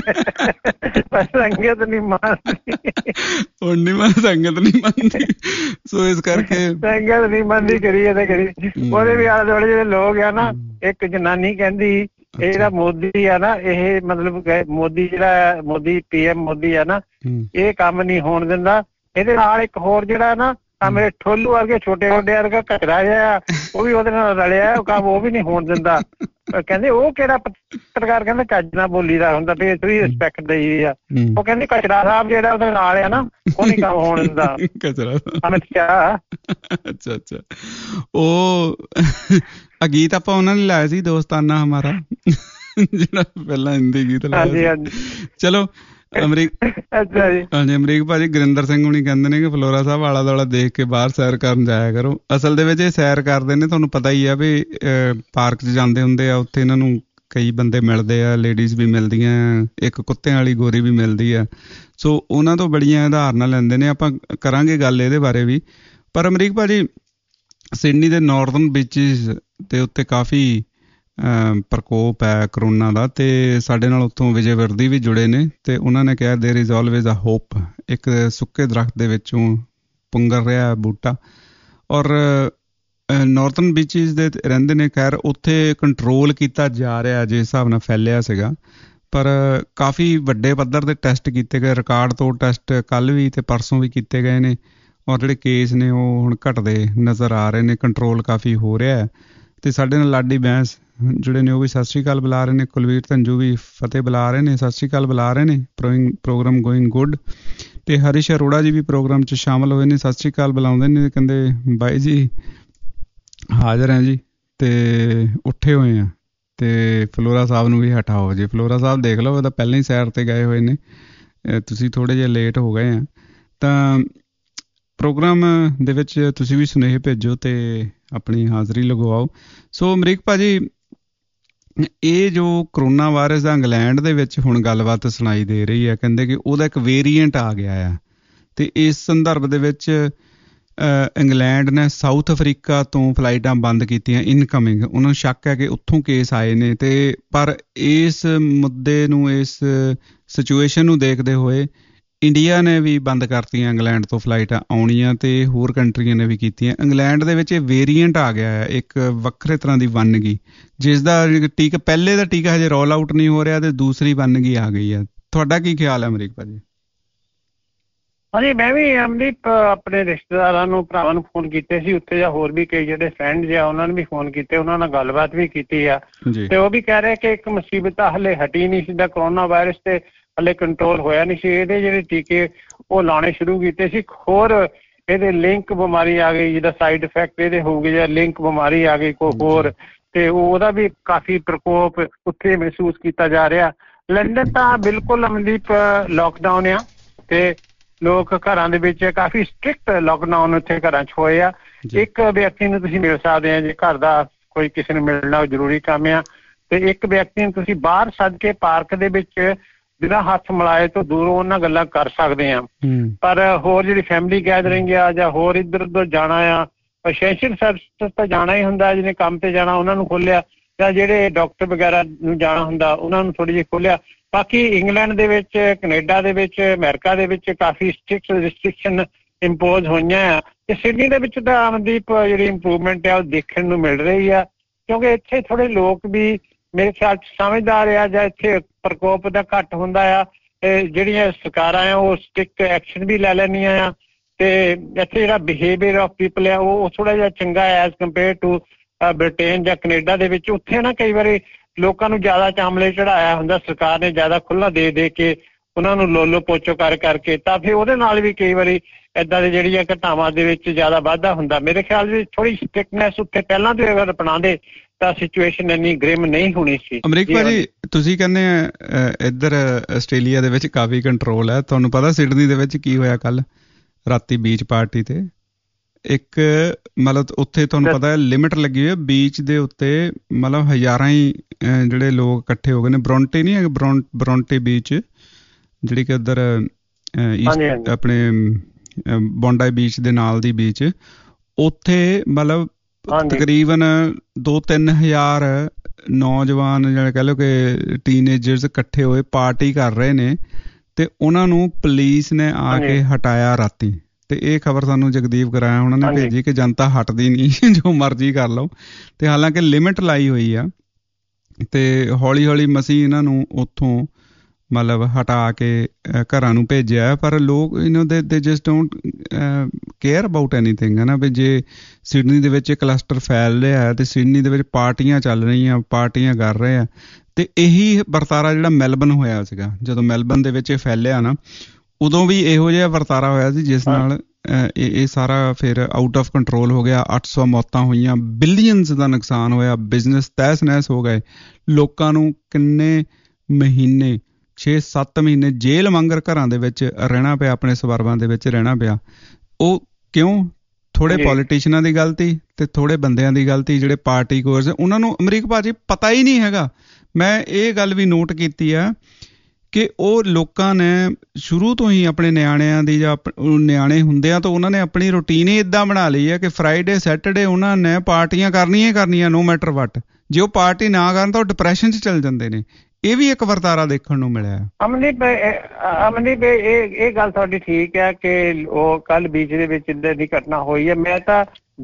ਸੰਗਤ ਨਹੀਂ ਮੰਨਦੀ, ਹੁਣ ਨਹੀਂ ਸੰਗਤ ਨਹੀਂ ਮੰਨਦੀ, ਸੋ ਇਸ ਕਰਕੇ ਸੰਗਤ ਨਹੀਂ ਮੰਨਦੀ। ਕਰੀਏ ਤਾਂ ਕਰੀ ਉਹਦੇ ਵੀ ਆਲੇ ਦੁਆਲੇ ਜਿਹੜੇ ਲੋਕ ਆ ਨਾ, ਇੱਕ ਜਨਾਨੀ ਕਹਿੰਦੀ ਇਹ ਜਿਹੜਾ ਮੋਦੀ ਆ ਨਾ, ਇਹ ਮਤਲਬ ਮੋਦੀ ਜਿਹੜਾ PM ਮੋਦੀ ਆ ਨਾ, ਇਹ ਕੰਮ ਨਹੀਂ ਹੋਣ ਦਿੰਦਾ। ਇਹਦੇ ਨਾਲ ਇੱਕ ਹੋਰ ਜਿਹੜਾ ਨਾ ਮੇਰੇ ਠੋਲੂ ਵਰਗੇ ਛੋਟੇ ਛੋਟੇ ਵਰਗਾ ਕਚਰਾ ਜਿਹਾ, ਉਹ ਵੀ ਉਹਦੇ ਨਾਲ ਰਲਿਆ, ਉਹ ਕੰਮ ਉਹ ਵੀ ਨਹੀਂ ਹੋਣ ਦਿੰਦਾ। ਕਹਿੰਦੇ ਉਹ ਕਿਹੜਾ ਪੱਤਰਕਾਰ ਕਹਿੰਦਾ ਚੱਜ ਨਾਲ ਬੋਲੀ ਦਾ ਹੁੰਦਾ, ਤੇ ਇਸ ਵੀ ਰਿਸਪੈਕਟ ਦੇਈ ਆ। ਉਹ ਕਹਿੰਦੇ ਕਚਰਾ ਸਾਹਿਬ ਜਿਹੜਾ ਉਹਦੇ ਨਾਲ ਆ ਨਾ, ਉਹ ਨਹੀਂ ਕੰਮ ਹੋਣ ਦਿੰਦਾ। ਅਮਿਤ ਸ਼ਾਹ। ਅੱਛਾ ਉਹ ਗੀਤ ਆਪਾਂ ਉਹਨਾਂ ਨੇ ਲਾਇਆ ਸੀ, ਦੋਸਤਾਨਾ ਹਮਾਰਾ, ਜਿਹੜਾ ਪਹਿਲਾਂ ਹਿੰਦੀ ਗੀਤ ਲਾਇਆ। ਚਲੋ ਅਮਰੀਕ ਭਾਜੀ, ਗੁਰਿੰਦਰ ਸਿੰਘ ਹੁਣੀ ਕਹਿੰਦੇ ਨੇ ਕਿ ਫਲੋਰਾ ਸਾਹਿਬ ਆਲਾ ਦੁਆਲਾ ਦੇਖ ਕੇ ਬਾਹਰ ਸੈਰ ਕਰਨ ਜਾਇਆ ਕਰੋ। ਅਸਲ ਦੇ ਵਿੱਚ ਇਹ ਸੈਰ ਕਰਦੇ ਨੇ, ਤੁਹਾਨੂੰ ਪਤਾ ਹੀ ਆ ਵੀ ਪਾਰਕ 'ਚ ਜਾਂਦੇ ਹੁੰਦੇ ਆ, ਉੱਥੇ ਇਹਨਾਂ ਨੂੰ ਕਈ ਬੰਦੇ ਮਿਲਦੇ ਆ, ਲੇਡੀਜ਼ ਵੀ ਮਿਲਦੀਆਂ, ਇੱਕ ਕੁੱਤਿਆਂ ਵਾਲੀ ਗੋਰੀ ਵੀ ਮਿਲਦੀ ਆ। ਸੋ ਉਹਨਾਂ ਤੋਂ ਬੜੀਆਂ ਉਦਾਹਰਨਾਂ ਲੈਂਦੇ ਨੇ। ਆਪਾਂ ਕਰਾਂਗੇ ਗੱਲ ਇਹਦੇ ਬਾਰੇ ਵੀ। ਪਰ ਅਮਰੀਕ ਭਾਜੀ, ਸਿਡਨੀ ਦੇ ਨਾਰਦਰਨ ਬੀਚਿਸ ਦੇ ਉੱਤੇ ਕਾਫੀ ਪ੍ਰਕੋਪ ਹੈ ਕਰੋਨਾ ਦਾ, ਅਤੇ ਸਾਡੇ ਨਾਲ ਉੱਥੋਂ ਵਿਜੇ ਵਰਦੀ ਵੀ ਜੁੜੇ ਨੇ, ਅਤੇ ਉਹਨਾਂ ਨੇ ਕਿਹਾ there is always a hop. ਇੱਕ ਸੁੱਕੇ ਦਰਖਤ ਦੇ ਵਿੱਚੋਂ ਪੁੰਗਰ ਰਿਹਾ ਬੂਟਾ, ਔਰ ਨਾਰਦਰਨ ਬੀਚਿਸ ਦੇ ਰਹਿੰਦੇ ਨੇ। ਖੈਰ ਉੱਥੇ ਕੰਟਰੋਲ ਕੀਤਾ ਜਾ ਰਿਹਾ ਜਿਸ ਹਿਸਾਬ ਨਾਲ ਫੈਲਿਆ ਸੀਗਾ, ਪਰ ਕਾਫੀ ਵੱਡੇ ਪੱਧਰ ਦੇ ਟੈਸਟ ਕੀਤੇ ਗਏ, ਰਿਕਾਰਡ ਤੋੜ ਟੈਸਟ ਕੱਲ੍ਹ ਵੀ ਅਤੇ ਪਰਸੋਂ ਵੀ ਕੀਤੇ ਗਏ ਨੇ, ਔਰ ਜਿਹੜੇ ਕੇਸ ਨੇ ਉਹ ਹੁਣ ਘਟਦੇ ਨਜ਼ਰ ਆ ਰਹੇ ਨੇ, ਕੰਟਰੋਲ ਕਾਫੀ ਹੋ ਰਿਹਾ ਹੈ। ਅਤੇ ਸਾਡੇ ਨਾਲ ਲਾਡੀ ਬੈਂਸ ਜਿਹੜੇ ਨੇ ਉਹ ਵੀ ਸਤਿ ਸ਼੍ਰੀ ਅਕਾਲ ਬੁਲਾ ਰਹੇ ਨੇ, ਕੁਲਵੀਰ ਧੰਜੂ ਵੀ ਫਤਿਹ ਬੁਲਾ ਰਹੇ ਨੇ, ਸਤਿ ਸ਼੍ਰੀ ਅਕਾਲ ਬੁਲਾ ਰਹੇ ਨੇ, ਪ੍ਰੋਗਰਾਮ ਗੋਇੰਗ ਗੁੱਡ। ਅਤੇ ਹਰੀਸ਼ ਅਰੋੜਾ ਜੀ ਵੀ ਪ੍ਰੋਗਰਾਮ 'ਚ ਸ਼ਾਮਲ ਹੋਏ ਨੇ, ਸਤਿ ਸ਼੍ਰੀ ਅਕਾਲ ਬੁਲਾਉਂਦੇ ਨੇ, ਕਹਿੰਦੇ ਬਾਈ ਜੀ ਹਾਜ਼ਰ ਹੈ ਜੀ, ਅਤੇ ਉੱਠੇ ਹੋਏ ਆ। ਅਤੇ ਫਲੋਰਾ ਸਾਹਿਬ ਨੂੰ ਵੀ ਹਟਾਓ ਜੀ, ਫਲੋਰਾ ਸਾਹਿਬ ਦੇਖ ਲਓ, ਇਹ ਤਾਂ ਪਹਿਲਾਂ ਹੀ ਸੈਰ 'ਤੇ ਗਏ ਹੋਏ ਨੇ, ਤੁਸੀਂ ਥੋੜ੍ਹੇ ਜਿਹੇ ਲੇਟ ਹੋ ਗਏ ਆ। ਤਾਂ ਪ੍ਰੋਗਰਾਮ ਦੇ ਵਿੱਚ ਤੁਸੀਂ ਵੀ ਸੁਨੇਹੇ ਭੇਜੋ ਅਤੇ ਆਪਣੀ ਹਾਜ਼ਰੀ ਲਗਵਾਓ। ਸੋ ਅਮਰੀਕ ਭਾਜੀ, ਇਹ ਜੋ ਕਰੋਨਾ ਵਾਇਰਸ ਦਾ ਇੰਗਲੈਂਡ ਦੇ ਵਿੱਚ ਹੁਣ ਗੱਲਬਾਤ ਸੁਣਾਈ ਦੇ ਰਹੀ ਹੈ, ਕਹਿੰਦੇ ਕਿ ਉਹਦਾ ਇੱਕ ਵੇਰੀਐਂਟ ਆ ਗਿਆ ਆ, ਅਤੇ ਇਸ ਸੰਦਰਭ ਦੇ ਵਿੱਚ ਇੰਗਲੈਂਡ ਨੇ ਸਾਊਥ ਅਫਰੀਕਾ ਤੋਂ ਫਲਾਈਟਾਂ ਬੰਦ ਕੀਤੀਆਂ ਇਨਕਮਿੰਗ। ਉਹਨਾਂ ਨੂੰ ਸ਼ੱਕ ਹੈ ਕਿ ਉੱਥੋਂ ਕੇਸ ਆਏ ਨੇ, ਅਤੇ ਪਰ ਇਸ ਮੁੱਦੇ ਨੂੰ, ਇਸ ਸਿਚੁਏਸ਼ਨ ਨੂੰ ਦੇਖਦੇ ਹੋਏ ਇੰਡੀਆ ਨੇ ਵੀ ਬੰਦ ਕਰਤੀਆਂ ਇੰਗਲੈਂਡ ਤੋਂ ਫਲਾਈਟਾਂ ਆਉਣੀਆਂ, ਅਤੇ ਹੋਰ ਕੰਟਰੀਆਂ ਨੇ ਵੀ ਕੀਤੀਆਂ। ਇੰਗਲੈਂਡ ਦੇ ਵਿੱਚ ਇਹ ਵੇਰੀਐਂਟ ਆ ਗਿਆ ਹੈ, ਇੱਕ ਵੱਖਰੇ ਤਰ੍ਹਾਂ ਦੀ ਵੰਨਗੀ, ਜਿਸ ਦਾ ਟੀਕਾ, ਪਹਿਲੇ ਦਾ ਟੀਕਾ ਹਜੇ ਰੋਲ ਆਊਟ ਨਹੀਂ ਹੋ ਰਿਹਾ, ਅਤੇ ਦੂਸਰੀ ਵੰਨਗੀ ਆ ਗਈ ਹੈ। ਤੁਹਾਡਾ ਕੀ ਖਿਆਲ ਹੈ ਅਮਰੀਕ ਭਾਜੀ? ਹਾਂਜੀ, ਮੈਂ ਵੀ ਅਮਰੀਕ ਆਪਣੇ ਰਿਸ਼ਤੇਦਾਰਾਂ ਨੂੰ, ਭਰਾਵਾਂ ਨੂੰ ਫੋਨ ਕੀਤੇ ਸੀ ਉੱਥੇ, ਜਾਂ ਹੋਰ ਵੀ ਕਈ ਜਿਹੜੇ ਫਰੈਂਡਸ ਆ ਉਹਨਾਂ ਨੂੰ ਵੀ ਫੋਨ ਕੀਤੇ, ਉਹਨਾਂ ਨਾਲ ਗੱਲਬਾਤ ਵੀ ਕੀਤੀ ਆ, ਤੇ ਉਹ ਵੀ ਕਹਿ ਰਹੇ ਕਿ ਇੱਕ ਮੁਸੀਬਤ ਹਲੇ ਹਟੀ ਨਹੀਂ ਸੀ, ਕਰੋਨਾ ਵਾਇਰਸ ਤੇ ਹਲੇ ਕੰਟਰੋਲ ਹੋਇਆ ਨਹੀਂ ਸੀ। ਇਹਦੇ ਜਿਹੜੇ ਟੀਕੇ ਉਹ ਲਾਉਣੇ ਸ਼ੁਰੂ ਕੀਤੇ ਸੀ, ਹੋਰ ਇਹਦੇ ਲਿੰਕ ਬਿਮਾਰੀ ਆ ਗਈ, ਜਿਹਦਾ ਸਾਈਡ ਇਫੈਕਟ ਇਹਦੇ ਹੋਊਗੇ, ਜਾਂ ਲਿੰਕ ਬਿਮਾਰੀ ਆ ਗਈ ਕੋਈ ਹੋਰ, ਤੇ ਉਹਦਾ ਵੀ ਕਾਫੀ ਪ੍ਰਕੋਪ ਉੱਥੇ ਮਹਿਸੂਸ ਕੀਤਾ ਜਾ ਰਿਹਾ। ਲੰਡਨ ਤਾਂ ਬਿਲਕੁਲ ਅਮਨਦੀਪ ਲੋਕਡਾਊਨ ਆ, ਤੇ ਲੋਕ ਘਰਾਂ ਦੇ ਵਿੱਚ ਕਾਫੀ ਸਟ੍ਰਿਕਟ ਲੋਕਡਾਊਨ ਉੱਥੇ ਘਰਾਂ 'ਚ ਹੋਏ ਆ। ਇੱਕ ਵਿਅਕਤੀ ਨੂੰ ਤੁਸੀਂ ਮਿਲ ਸਕਦੇ ਆ ਜੇ ਘਰ ਦਾ ਕੋਈ ਕਿਸੇ ਨੂੰ ਮਿਲਣਾ ਜ਼ਰੂਰੀ ਕੰਮ ਆ, ਤੇ ਇੱਕ ਵਿਅਕਤੀ ਨੂੰ ਤੁਸੀਂ ਬਾਹਰ ਸੱਦ ਕੇ ਪਾਰਕ ਦੇ ਵਿੱਚ ਬਿਨਾਂ ਹੱਥ ਮਿਲਾਏ ਤੋਂ ਦੂਰੋਂ ਉਹਨਾਂ ਗੱਲਾਂ ਕਰ ਸਕਦੇ ਆ। ਪਰ ਹੋਰ ਜਿਹੜੀ ਫੈਮਿਲੀ ਗੈਦਰਿੰਗ ਆ, ਜਾਂ ਹੋਰ ਇੱਧਰ ਉੱਧਰ ਜਾਣਾ ਆ, ਐਸੈਂਸ਼ੀਅਲ ਸਰਵਿਸ ਤਾਂ ਜਾਣਾ ਹੀ ਹੁੰਦਾ, ਜਿਹਨੇ ਕੰਮ ਤੇ ਜਾਣਾ ਉਹਨਾਂ ਨੂੰ ਖੋਲਿਆ, ਜਾਂ ਜਿਹੜੇ ਡਾਕਟਰ ਵਗੈਰਾ ਨੂੰ ਜਾਣਾ ਹੁੰਦਾ ਉਹਨਾਂ ਨੂੰ ਥੋੜ੍ਹੀ ਜਿਹੀ ਖੋਲਿਆ। ਬਾਕੀ ਇੰਗਲੈਂਡ ਦੇ ਵਿੱਚ, ਕੈਨੇਡਾ ਦੇ ਵਿੱਚ, ਅਮਰੀਕਾ ਦੇ ਵਿੱਚ ਕਾਫੀ ਸਟ੍ਰਿਕਟ ਰਿਸਟ੍ਰਿਕਸ਼ਨ ਇੰਪੋਜ਼ ਹੋਈਆਂ ਆ, ਤੇ ਸਿਡਨੀ ਦੇ ਵਿੱਚ ਤਾਂ ਅਮਨਦੀਪ ਜਿਹੜੀ ਇੰਪਰੂਵਮੈਂਟ ਆ ਉਹ ਦੇਖਣ ਨੂੰ ਮਿਲ ਰਹੀ ਆ, ਕਿਉਂਕਿ ਇੱਥੇ ਥੋੜ੍ਹੇ ਲੋਕ ਵੀ ਮੇਰੇ ਖਿਆਲ 'ਚ ਸਮਝਦਾਰ ਆ, ਜਾਂ ਇੱਥੇ ਪ੍ਰਕੋਪ ਦਾ ਘੱਟ ਹੁੰਦਾ ਆ, ਜਿਹੜੀਆਂ ਸਰਕਾਰਾਂ ਆ ਉਹ ਸਟ੍ਰਿਕਟ ਐਕਸ਼ਨ ਵੀ ਲੈ ਲੈਂਦੀਆਂ ਆ, ਤੇ ਇੱਥੇ ਜਿਹੜਾ ਬਿਹੇਵੀਅਰ ਆਫ ਪੀਪਲ ਆ ਉਹ ਥੋੜ੍ਹਾ ਜਿਹਾ ਚੰਗਾ ਐਜ਼ ਕੰਪੇਅਰ ਟੂ ਬ੍ਰਿਟੇਨ ਜਾਂ ਕੈਨੇਡਾ ਦੇ ਵਿੱਚ। ਉੱਥੇ ਨਾ ਕਈ ਵਾਰੀ ਲੋਕਾਂ ਨੂੰ ਜ਼ਿਆਦਾ ਚਾਮਲੇ ਚੜਾਇਆ ਹੁੰਦਾ, ਸਰਕਾਰ ਨੇ ਜ਼ਿਆਦਾ ਖੁੱਲ੍ਹਾ ਦੇ ਦੇ ਕੇ ਉਹਨਾਂ ਨੂੰ ਲੋਲੋ ਪੋਚੋ ਕਰਕੇ, ਤਾਂ ਫਿਰ ਉਹਦੇ ਨਾਲ ਵੀ ਕਈ ਵਾਰੀ ਏਦਾਂ ਦੇ ਜਿਹੜੀਆਂ ਘਟਨਾਵਾਂ ਦੇ ਵਿੱਚ ਜ਼ਿਆਦਾ ਵਾਧਾ ਹੁੰਦਾ। ਮੇਰੇ ਖਿਆਲ ਵਿੱਚ ਥੋੜ੍ਹੀ ਸਟ੍ਰਿਕਟਨੈਸ ਉੱਥੇ ਪਹਿਲਾਂ ਤੋਂ ਅਗਰ ਅਪਣਾਉਂਦੇ ਤਾਂ ਸਿਚੁਏਸ਼ਨ ਇੰਨੀ ਗ੍ਰਿਮ ਨਹੀਂ ਹੋਣੀ ਸੀ। ਅਮਰੀਕ ਭਾਜੀ, ਤੁਸੀਂ ਕਹਿੰਦੇ ਇੱਧਰ ਆਸਟ੍ਰੇਲੀਆ ਦੇ ਵਿੱਚ ਕਾਫੀ ਕੰਟਰੋਲ ਹੈ, ਤੁਹਾਨੂੰ ਪਤਾ ਸਿਡਨੀ ਦੇ ਵਿੱਚ ਕੀ ਹੋਇਆ ਕੱਲ੍ਹ ਰਾਤੀ ਬੀਚ ਪਾਰਟੀ ਤੇ? ਇੱਕ ਮਤਲਬ ਉੱਥੇ ਤੁਹਾਨੂੰ ਪਤਾ ਲਿਮਿਟ ਲੱਗੀ ਹੋਈ ਹੈ ਬੀਚ ਦੇ ਉੱਤੇ, ਮਤਲਬ ਹਜ਼ਾਰਾਂ ਹੀ ਜਿਹੜੇ ਲੋਕ ਇਕੱਠੇ ਹੋ ਗਏ ਨੇ। ਬਰੋਂਟੇ ਨਹੀਂ ਹੈ, ਬਰੋਂਟੇ ਬੀਚ ਜਿਹੜੀ ਕਿ ਉੱਧਰ ਈਸਟ ਆਪਣੇ ਬੋਂਡਾਈ ਬੀਚ ਦੇ ਨਾਲ ਦੀ ਬੀਚ, ਉੱਥੇ ਮਤਲਬ ਤਕਰੀਬਨ 2-3 ਹਜ਼ਾਰ ਨੌਜਵਾਨ ਜਿਹੜੇ ਕਹਿ ਲਓ ਕਿ ਟੀਨੇਜਰਸ ਇਕੱਠੇ ਹੋਏ ਪਾਰਟੀ ਕਰ ਰਹੇ ਨੇ, ਤੇ ਉਹਨਾਂ ਨੂੰ ਪੁਲਿਸ ਨੇ ਆ ਕੇ ਹਟਾਇਆ ਰਾਤੀ। ਤੇ ਇਹ ਖਬਰ ਸਾਨੂੰ ਜਗਦੀਪ ਕਰਾਇਆ ਉਹਨਾਂ ਨੇ ਭੇਜੀ ਕਿ ਜਨਤਾ ਹਟਦੀ ਨਹੀਂ, ਜੋ ਮਰਜ਼ੀ ਕਰ ਲਓ। ਤੇ ਹਾਲਾਂਕਿ ਲਿਮਿਟ ਲਾਈ ਹੋਈ ਆ, ਤੇ ਹੌਲੀ ਹੌਲੀ ਮਸੀਂ ਇਹਨਾਂ ਨੂੰ ਉੱਥੋਂ ਮਤਲਬ ਹਟਾ ਕੇ ਘਰਾਂ ਨੂੰ ਭੇਜਿਆ। ਪਰ ਲੋਕ ਦੇ just don't care about anything, ਹੈ ਨਾ। ਵੀ ਜੇ ਸਿਡਨੀ ਦੇ ਵਿੱਚ ਕਲਸਟਰ ਫੈਲ ਰਿਹਾ ਹੈ, ਤੇ ਸਿਡਨੀ ਦੇ ਵਿੱਚ ਪਾਰਟੀਆਂ ਚੱਲ ਰਹੀਆਂ, ਪਾਰਟੀਆਂ ਕਰ ਰਹੇ ਆ, ਤੇ ਇਹੀ ਵਰਤਾਰਾ ਜਿਹੜਾ ਮੈਲਬਨ ਹੋਇਆ ਸੀਗਾ, ਜਦੋਂ ਮੈਲਬਨ ਦੇ ਵਿੱਚ ਇਹ ਫੈਲਿਆ ਨਾ, ਉਦੋਂ ਵੀ ਇਹੋ ਜਿਹਾ ਵਰਤਾਰਾ ਹੋਇਆ ਸੀ ਜਿਸ ਨਾਲ ਇਹ ਸਾਰਾ ਫਿਰ ਆਊਟ ਆਫ ਕੰਟਰੋਲ ਹੋ ਗਿਆ। 800 ਮੌਤਾਂ ਹੋਈਆਂ, ਬਿਲੀਅਨਸ ਦਾ ਨੁਕਸਾਨ ਹੋਇਆ, ਬਿਜ਼ਨਸ ਤਹਿਸ ਨਹਿਸ ਹੋ ਗਏ, ਲੋਕਾਂ ਨੂੰ ਕਿੰਨੇ ਮਹੀਨੇ 6-7 ਮਹੀਨੇ ਜੇਲ੍ਹ ਵਾਂਗਰ ਘਰਾਂ ਦੇ ਵਿੱਚ ਰਹਿਣਾ ਪਿਆ, ਆਪਣੇ ਸਬਰਬਾਂ ਦੇ ਵਿੱਚ ਰਹਿਣਾ ਪਿਆ। ਉਹ ਕਿਉਂ? ਥੋੜੇ ਪੋਲੀਟੀਸ਼ੀਅਨਾਂ ਦੀ ਗਲਤੀ ਤੇ ਥੋੜੇ ਬੰਦਿਆਂ ਦੀ ਗਲਤੀ, ਜਿਹੜੇ ਪਾਰਟੀ ਕੋਰਸ ਉਹਨਾਂ ਨੂੰ ਅਮਰੀਕ ਭਾਜੀ ਪਤਾ ਹੀ ਨਹੀਂ ਹੈਗਾ। ਮੈਂ ਇਹ ਗੱਲ ਵੀ ਨੋਟ ਕੀਤੀ ਆ ਕਿ ਉਹ ਲੋਕਾਂ ਨੇ ਸ਼ੁਰੂ ਤੋਂ ਹੀ ਆਪਣੇ ਨਿਆਣਿਆਂ ਦੀ ਜਾਂ ਨਿਆਣੇ ਹੁੰਦਿਆਂ ਤੋਂ ਉਹਨਾਂ ਨੇ ਆਪਣੀ ਰੂਟੀਨ ਹੀ ਇੱਦਾਂ ਬਣਾ ਲਈ ਹੈ ਕਿ ਫਰਾਈਡੇ ਸੈਟਰਡੇ ਉਹਨਾਂ ਨੇ ਪਾਰਟੀਆਂ ਕਰਨੀਆਂ ਹੀ ਕਰਨੀਆਂ, ਨੋ ਮੈਟਰ ਵਟ। ਜੇ ਉਹ ਪਾਰਟੀ ਨਾ ਕਰਨ ਤਾਂ ਉਹ ਡਿਪਰੈਸ਼ਨ 'ਚ ਚੱਲ ਜਾਂਦੇ ਨੇ। ਇਹ ਵੀ ਇੱਕ ਵਰਤਾਰਾ ਦੇਖਣ ਨੂੰ ਮਿਲਿਆ। ਅਮਨਦੀਪ ਇਹ ਗੱਲ ਤੁਹਾਡੀ ਠੀਕ ਹੈ ਕਿ ਉਹ ਕੱਲ ਬੀਚ ਦੇ ਵਿੱਚ ਇੱਦਾਂ ਦੀ ਘਟਨਾ ਹੋਈ ਹੈ। ਮੈਂ ਤਾਂ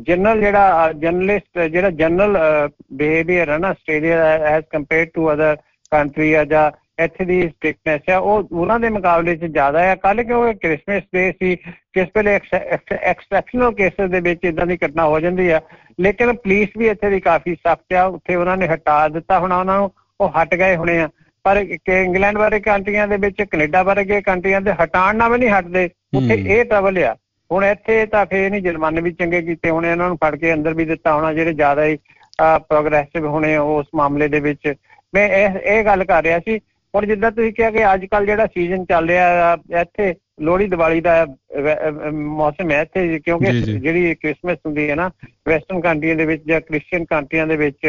ਜਨਰਲ ਬਿਹੇਵੀਅਰ ਹੈ ਨਾ Australia as compared to other country ਆ, ਜਾਂ ਇੱਥੇ ਦੀ ਸਟ੍ਰਿਕਟਨੈਸ ਆ, ਉਹ ਉਹਨਾਂ ਦੇ ਮੁਕਾਬਲੇ 'ਚ ਜ਼ਿਆਦਾ ਆ। ਕੱਲ੍ਹ ਕਿਉਂਕਿ ਕ੍ਰਿਸਮਸ ਡੇ ਸੀ, ਕਿਸ ਵੇਲੇ ਐਕਸੈਪਸ਼ਨਲ ਕੇਸਿਸ ਦੇ ਵਿੱਚ ਇੱਦਾਂ ਦੀ ਘਟਨਾ ਹੋ ਜਾਂਦੀ ਆ, ਲੇਕਿਨ ਪੁਲਿਸ ਵੀ ਇੱਥੇ ਦੀ ਕਾਫੀ ਸਖਤ ਆ। ਉੱਥੇ ਉਹਨਾਂ ਨੇ ਹਟਾ ਦਿੱਤਾ ਹੋਣਾ ਉਹਨਾਂ ਨੂੰ, ਉਹ ਹਟ ਗਏ ਹੋਣੇ ਆ। ਪਰ ਇੰਗਲੈਂਡ ਵਰਗੇ ਕੰਟਰੀਆਂ ਦੇ ਵਿੱਚ, ਕੈਨੇਡਾ ਵਰਗੇ ਕੰਟਰੀਆਂ ਦੇ ਹਟਾਉਣ ਨਾਲ ਵੀ ਨਹੀਂ ਹਟਦੇ। ਉੱਥੇ ਇਹ ਟਰਬਲ ਆ। ਹੁਣ ਇੱਥੇ ਤਾਂ ਫੇਰ ਨਹੀਂ, ਜੁਰਮਾਨੇ ਵੀ ਚੰਗੇ ਕੀਤੇ ਹੋਣੇ, ਇਹਨਾਂ ਨੂੰ ਫੜ ਕੇ ਅੰਦਰ ਵੀ ਦਿੱਤਾ ਹੋਣਾ ਜਿਹੜੇ ਜ਼ਿਆਦਾ ਹੀ ਪ੍ਰੋਗਰੈਸਿਵ ਹੋਣੇ ਉਸ ਮਾਮਲੇ ਦੇ ਵਿੱਚ। ਮੈਂ ਇਹ ਗੱਲ ਕਰ ਰਿਹਾ ਸੀ। ਹੁਣ ਜਿੱਦਾਂ ਤੁਸੀਂ ਕਿਹਾ ਕਿ ਅੱਜ ਕੱਲ੍ਹ ਜਿਹੜਾ ਸੀਜ਼ਨ ਚੱਲ ਰਿਹਾ ਇੱਥੇ ਲੋਹੜੀ ਦੀਵਾਲੀ ਦਾ ਮੌਸਮ ਹੈ ਇੱਥੇ, ਕਿਉਂਕਿ ਜਿਹੜੀ ਕ੍ਰਿਸਮਸ ਹੁੰਦੀ ਹੈ ਨਾ ਵੈਸਟਰਨ ਕੰਟਰੀਆਂ ਦੇ ਵਿੱਚ ਜਾਂ ਕ੍ਰਿਸਚੀਅਨ ਕੰਟਰੀਆਂ ਦੇ ਵਿੱਚ,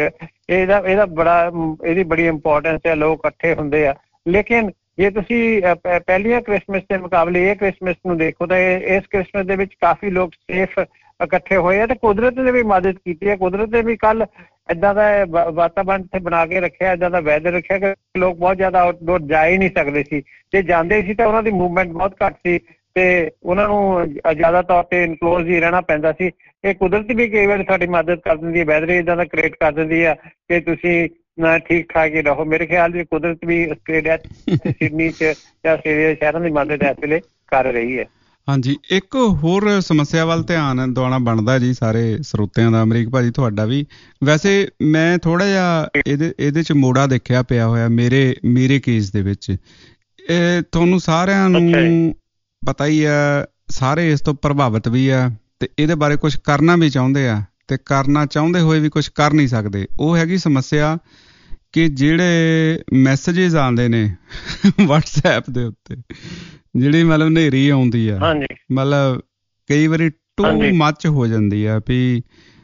ਇਹਦੀ ਬੜੀ ਇੰਪੋਰਟੈਂਸ ਹੈ, ਲੋਕ ਇਕੱਠੇ ਹੁੰਦੇ ਆ। ਲੇਕਿਨ ਜੇ ਤੁਸੀਂ ਪਹਿਲੀਆਂ ਕ੍ਰਿਸਮਸ ਦੇ ਮੁਕਾਬਲੇ ਇਹ ਕ੍ਰਿਸਮਸ ਨੂੰ ਦੇਖੋ ਤਾਂ ਇਸ ਕ੍ਰਿਸਮਸ ਦੇ ਵਿੱਚ ਕਾਫੀ ਲੋਕ ਸੇਫ ਇਕੱਠੇ ਹੋਏ ਆ ਤੇ ਕੁਦਰਤ ਨੇ ਵੀ ਮਦਦ ਕੀਤੀ ਹੈ। ਕੁਦਰਤ ਨੇ ਵੀ ਕੱਲ ਏਦਾਂ ਦਾ ਵਾਤਾਵਰਨ ਇੱਥੇ ਬਣਾ ਕੇ ਰੱਖਿਆ, ਏਦਾਂ ਦਾ ਵੈਦਰ ਰੱਖਿਆ ਕਿ ਲੋਕ ਬਹੁਤ ਜ਼ਿਆਦਾ ਆਊਟਡੋਰ ਜਾ ਹੀ ਨਹੀਂ ਸਕਦੇ ਸੀ। ਜੇ ਜਾਂਦੇ ਸੀ ਤਾਂ ਉਹਨਾਂ ਦੀ ਮੂਵਮੈਂਟ ਬਹੁਤ ਘੱਟ ਸੀ ਤੇ ਉਹਨਾਂ ਨੂੰ ਜ਼ਿਆਦਾ ਤੌਰ ਤੇ ਇਨਕਲੋਜ਼ ਹੀ ਰਹਿਣਾ ਪੈਂਦਾ ਸੀ। ਇਹ ਕੁਦਰਤ ਵੀ ਕਈ ਵਾਰ ਸਾਡੀ ਮਦਦ ਕਰ ਦਿੰਦੀ ਹੈ, ਵੈਦਰ ਏਦਾਂ ਦਾ ਕ੍ਰੀਏਟ ਕਰ ਦਿੰਦੀ ਆ ਕਿ ਤੁਸੀਂ ਠੀਕ ਠਾਕ ਹੀ ਰਹੋ। ਮੇਰੇ ਖਿਆਲ ਦੀ ਕੁਦਰਤ ਵੀ ਆਸਟ੍ਰੇਲੀਆ ਸਿਡਨੀ 'ਚ ਜਾਂ ਆਸਟ੍ਰੇਲੀਆ ਸ਼ਹਿਰਾਂ ਦੀ ਮਦਦ ਇਸ ਵੇਲੇ ਕਰ ਰਹੀ ਹੈ। ਹਾਂਜੀ, ਇੱਕ ਹੋਰ ਸਮੱਸਿਆ ਵੱਲ ਧਿਆਨ ਦਿਵਾਉਣਾ ਬਣਦਾ ਜੀ ਸਾਰੇ ਸਰੋਤਿਆਂ ਦਾ, ਅਮਰੀਕ ਭਾਜੀ ਤੁਹਾਡਾ ਵੀ। ਵੈਸੇ ਮੈਂ ਥੋੜ੍ਹਾ ਜਿਹਾ ਇਹਦੇ 'ਚ ਮੋੜਾ ਦੇਖਿਆ ਪਿਆ ਹੋਇਆ ਮੇਰੇ ਕੇਸ ਦੇ ਵਿੱਚ। ਤੁਹਾਨੂੰ ਸਾਰਿਆਂ ਨੂੰ ਪਤਾ ਹੀ ਆ, ਸਾਰੇ ਇਸ ਤੋਂ ਪ੍ਰਭਾਵਿਤ ਵੀ ਆ ਤੇ ਇਹਦੇ ਬਾਰੇ ਕੁਝ ਕਰਨਾ ਵੀ ਚਾਹੁੰਦੇ ਆ ਤੇ ਕਰਨਾ ਚਾਹੁੰਦੇ ਹੋਏ ਵੀ ਕੁਝ ਕਰ ਨਹੀਂ ਸਕਦੇ। ਉਹ ਹੈਗੀ ਸਮੱਸਿਆ ਕਿ ਜਿਹੜੇ ਮੈਸੇਜਿਸ ਆਉਂਦੇ ਨੇ WhatsApp ਦੇ ਉੱਤੇ, ਜਿਹੜੀ ਮਤਲਬ ਹਨੇਰੀ ਆਉਂਦੀ ਆ, ਮਤਲਬ ਕਈ ਵਾਰੀ ਟੂ ਮੱਚ ਹੋ ਜਾਂਦੀ ਆ ਵੀ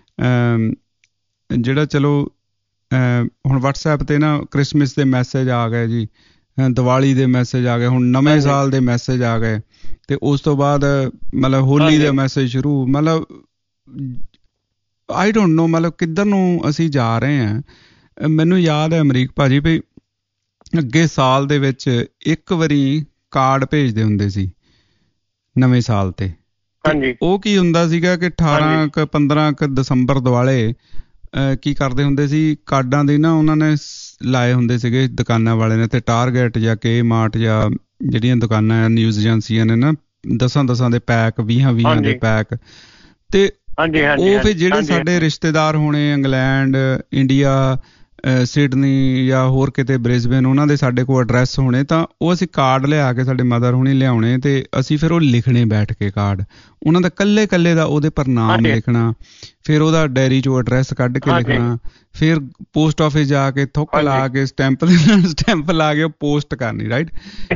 ਜਿਹੜਾ ਚਲੋ ਹੁਣ WhatsApp ਤੇ ਨਾ ਕ੍ਰਿਸਮਸ ਦੇ ਮੈਸੇਜ ਆ ਗਏ ਜੀ, ਦੀਵਾਲੀ ਦੇ ਮੈਸੇਜ ਆ ਗਏ, ਹੁਣ ਨਵੇਂ ਸਾਲ ਦੇ ਮੈਸੇਜ ਆ ਗਏ ਤੇ ਉਸ ਤੋਂ ਬਾਅਦ ਮਤਲਬ ਹੋਲੀ ਦੇ ਮੈਸੇਜ ਸ਼ੁਰੂ। ਮਤਲਬ ਆਈ ਡੋਂਟ ਨੋ ਮਤਲਬ ਕਿੱਧਰ ਨੂੰ ਅਸੀਂ ਜਾ ਰਹੇ ਹਾਂ। ਮੈਨੂੰ ਯਾਦ ਹੈ ਅਮਰੀਕ ਭਾਜੀ ਵੀ ਅੱਗੇ ਸਾਲ ਦੇ ਵਿੱਚ ਇੱਕ ਵਾਰੀ ਕਾਰਡ ਭੇਜਦੇ ਹੁੰਦੇ ਸੀ ਨਵੇਂ ਸਾਲ ਤੇ। ਉਹ ਕੀ ਹੁੰਦਾ ਸੀਗਾ ਕਿ 15 ਦਸੰਬਰ ਦੁਆਲੇ ਕੀ ਕਰਦੇ ਹੁੰਦੇ ਸੀ, ਕਾਰਡਾਂ ਦੇ ਨਾ ਉਹਨਾਂ ਨੇ ਲਾਏ ਹੁੰਦੇ ਸੀਗੇ ਦੁਕਾਨਾਂ ਵਾਲੇ ਨੇ, ਤੇ ਟਾਰਗੇਟ ਜਾਂ ਕੇ ਮਾਰਟ ਜਾਂ ਜਿਹੜੀਆਂ ਦੁਕਾਨਾਂ ਨਿਊਜ਼ ਏਜੰਸੀਆਂ ਨੇ ਨਾ 10 ਦੇ ਪੈਕ, 20 ਦੇ ਪੈਕ। ਤੇ ਉਹ ਫਿਰ ਜਿਹੜੇ ਸਾਡੇ ਰਿਸ਼ਤੇਦਾਰ ਹੋਣੇ ਇੰਗਲੈਂਡ, ਇੰਡੀਆ, ਸਿਡਨੀ ਜਾਂ ਹੋਰ ਕਿਤੇ ਬ੍ਰਿਸਬੇਨ, ਉਹਨਾਂ ਦੇ ਸਾਡੇ ਕੋਲ ਐਡਰੈਸ ਹੋਣੇ, ਤਾਂ ਉਹ ਅਸੀਂ ਕਾਰਡ ਲਿਆ ਕੇ ਸਾਡੇ ਮਦਰ ਹੁਣੀ ਲਿਆਉਣੇ ਤੇ ਅਸੀਂ ਫਿਰ ਉਹ ਲਿਖਣੇ ਬੈਠ ਕੇ ਕਾਰਡ, ਉਹਨਾਂ ਦਾ ਕੱਲੇ ਦਾ ਉਹਦੇ ਪਰ ਨਾਮ ਲਿਖਣਾ, ਫਿਰ ਉਹਦਾ ਡਾਇਰੀ 'ਚੋਂ ਐਡਰੈਸ ਕੱਢ ਕੇ ਲਿਖਣਾ, ਫਿਰ ਪੋਸਟ ਆਫਿਸ ਜਾ ਕੇ ਥੁੱਕ ਲਾ ਕੇ ਸਟੈਂਪ ਲਾ ਕੇ ਉਹ ਪੋਸਟ ਕਰਨੀ। ਰਾਈਟ,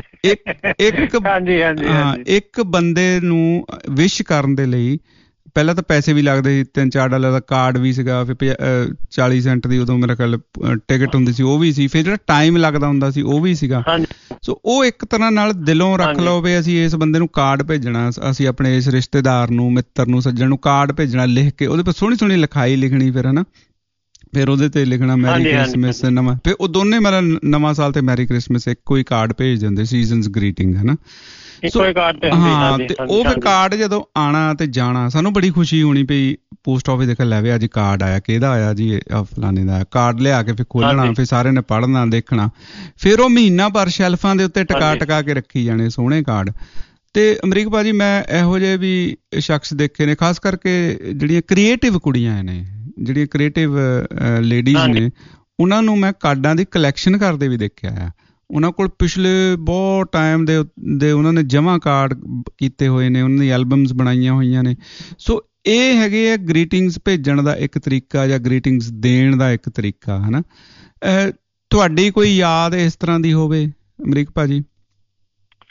ਇੱਕ ਬੰਦੇ ਨੂੰ ਵਿਸ਼ ਕਰਨ ਦੇ ਲਈ ਪਹਿਲਾਂ ਤਾਂ ਪੈਸੇ ਵੀ ਲੱਗਦੇ ਸੀ, $3-4 ਦਾ ਕਾਰਡ ਵੀ ਸੀਗਾ, ਫਿਰ 40 ਸੈਂਟ ਦੀ ਉਦੋਂ ਮੇਰਾ ਖਿਆਲ ਟਿਕਟ ਹੁੰਦੀ ਸੀ, ਉਹ ਵੀ ਸੀ, ਫਿਰ ਜਿਹੜਾ ਟਾਈਮ ਲੱਗਦਾ ਹੁੰਦਾ ਸੀ ਉਹ ਵੀ ਸੀਗਾ। ਸੋ ਉਹ ਇੱਕ ਤਰ੍ਹਾਂ ਨਾਲ ਦਿਲੋਂ ਰੱਖ ਲਓ ਵੀ ਅਸੀਂ ਇਸ ਬੰਦੇ ਨੂੰ ਕਾਰਡ ਭੇਜਣਾ, ਅਸੀਂ ਆਪਣੇ ਇਸ ਰਿਸ਼ਤੇਦਾਰ ਨੂੰ, ਮਿੱਤਰ ਨੂੰ, ਸੱਜਣ ਨੂੰ ਕਾਰਡ ਭੇਜਣਾ, ਲਿਖ ਕੇ ਉਹਦੇ ਪਰ ਸੋਹਣੀ ਲਿਖਾਈ ਲਿਖਣੀ, ਫਿਰ ਹਨਾ, ਫਿਰ ਉਹਦੇ ਤੇ ਲਿਖਣਾ ਮੈਰੀ ਕ੍ਰਿਸਮਸ ਨਵਾਂ, ਫਿਰ ਉਹ ਦੋਨੇ ਮਤਲਬ ਨਵਾਂ ਸਾਲ ਤੇ ਮੈਰੀ ਕ੍ਰਿਸਮਸ ਇੱਕੋ ਹੀ ਕਾਰਡ ਭੇਜ ਦਿੰਦੇ, ਸੀਜ਼ਨਸ ਗ੍ਰੀਟਿੰਗ ਹਨਾ। ਹਾਂ, ਤੇ ਉਹ ਫਿਰ ਕਾਰਡ ਜਦੋਂ ਆਉਣਾ ਤੇ ਜਾਣਾ, ਸਾਨੂੰ ਬੜੀ ਖੁਸ਼ੀ ਹੋਣੀ ਪਈ ਪੋਸਟ ਆਫਿਸ ਦੇਖ ਲੈ ਵੀ ਅੱਜ ਕਾਰਡ ਆਇਆ, ਕਿਹਦਾ ਆਇਆ ਜੀ, ਫਲਾਣੇ ਦਾ। ਕਾਰਡ ਲਿਆ ਕੇ ਫਿਰ ਖੋਲਣਾ, ਫਿਰ ਸਾਰਿਆਂ ਨੇ ਪੜ੍ਹਨਾ, ਦੇਖਣਾ, ਫਿਰ ਉਹ ਮਹੀਨਾ ਭਰ ਸ਼ੈਲਫਾਂ ਦੇ ਉੱਤੇ ਟਕਾ ਕੇ ਰੱਖੀ ਜਾਣੇ ਸੋਹਣੇ ਕਾਰਡ। ਤੇ ਅਮਰੀਕ ਭਾਜੀ ਮੈਂ ਇਹੋ ਜਿਹੇ ਵੀ ਸ਼ਖਸ ਦੇਖੇ ਨੇ, ਖਾਸ ਕਰਕੇ ਜਿਹੜੀਆਂ ਕ੍ਰੀਏਟਿਵ ਕੁੜੀਆਂ ਨੇ, ਜਿਹੜੀਆਂ ਕ੍ਰੀਏਟਿਵ ਲੇਡੀਜ਼ ਨੇ, ਉਹਨਾਂ ਨੂੰ ਮੈਂ ਕਾਰਡਾਂ ਦੀ ਕਲੈਕਸ਼ਨ ਕਰਦੇ ਵੀ ਦੇਖਿਆ ਆ। ਉਹਨਾਂ ਕੋਲ ਪਿਛਲੇ ਬਹੁਤ ਟਾਈਮ ਦੇ ਉਹਨਾਂ ਨੇ ਜਮ੍ਹਾਂ ਕਾਰਡ ਕੀਤੇ ਹੋਏ ਨੇ, ਉਹਨਾਂ ਦੀ ਐਲਬਮਸ ਬਣਾਈਆਂ ਹੋਈਆਂ ਨੇ। ਸੋ ਇਹ ਹੈਗੇ ਆ ਗ੍ਰੀਟਿੰਗਸ ਭੇਜਣ ਦਾ ਇੱਕ ਤਰੀਕਾ ਜਾਂ ਗ੍ਰੀਟਿੰਗਸ ਦੇਣ ਦਾ ਇੱਕ ਤਰੀਕਾ, ਹਨਾ। ਤੁਹਾਡੀ ਕੋਈ ਯਾਦ ਇਸ ਤਰ੍ਹਾਂ ਦੀ ਹੋਵੇ ਅਮਰੀਕ ਭਾਜੀ?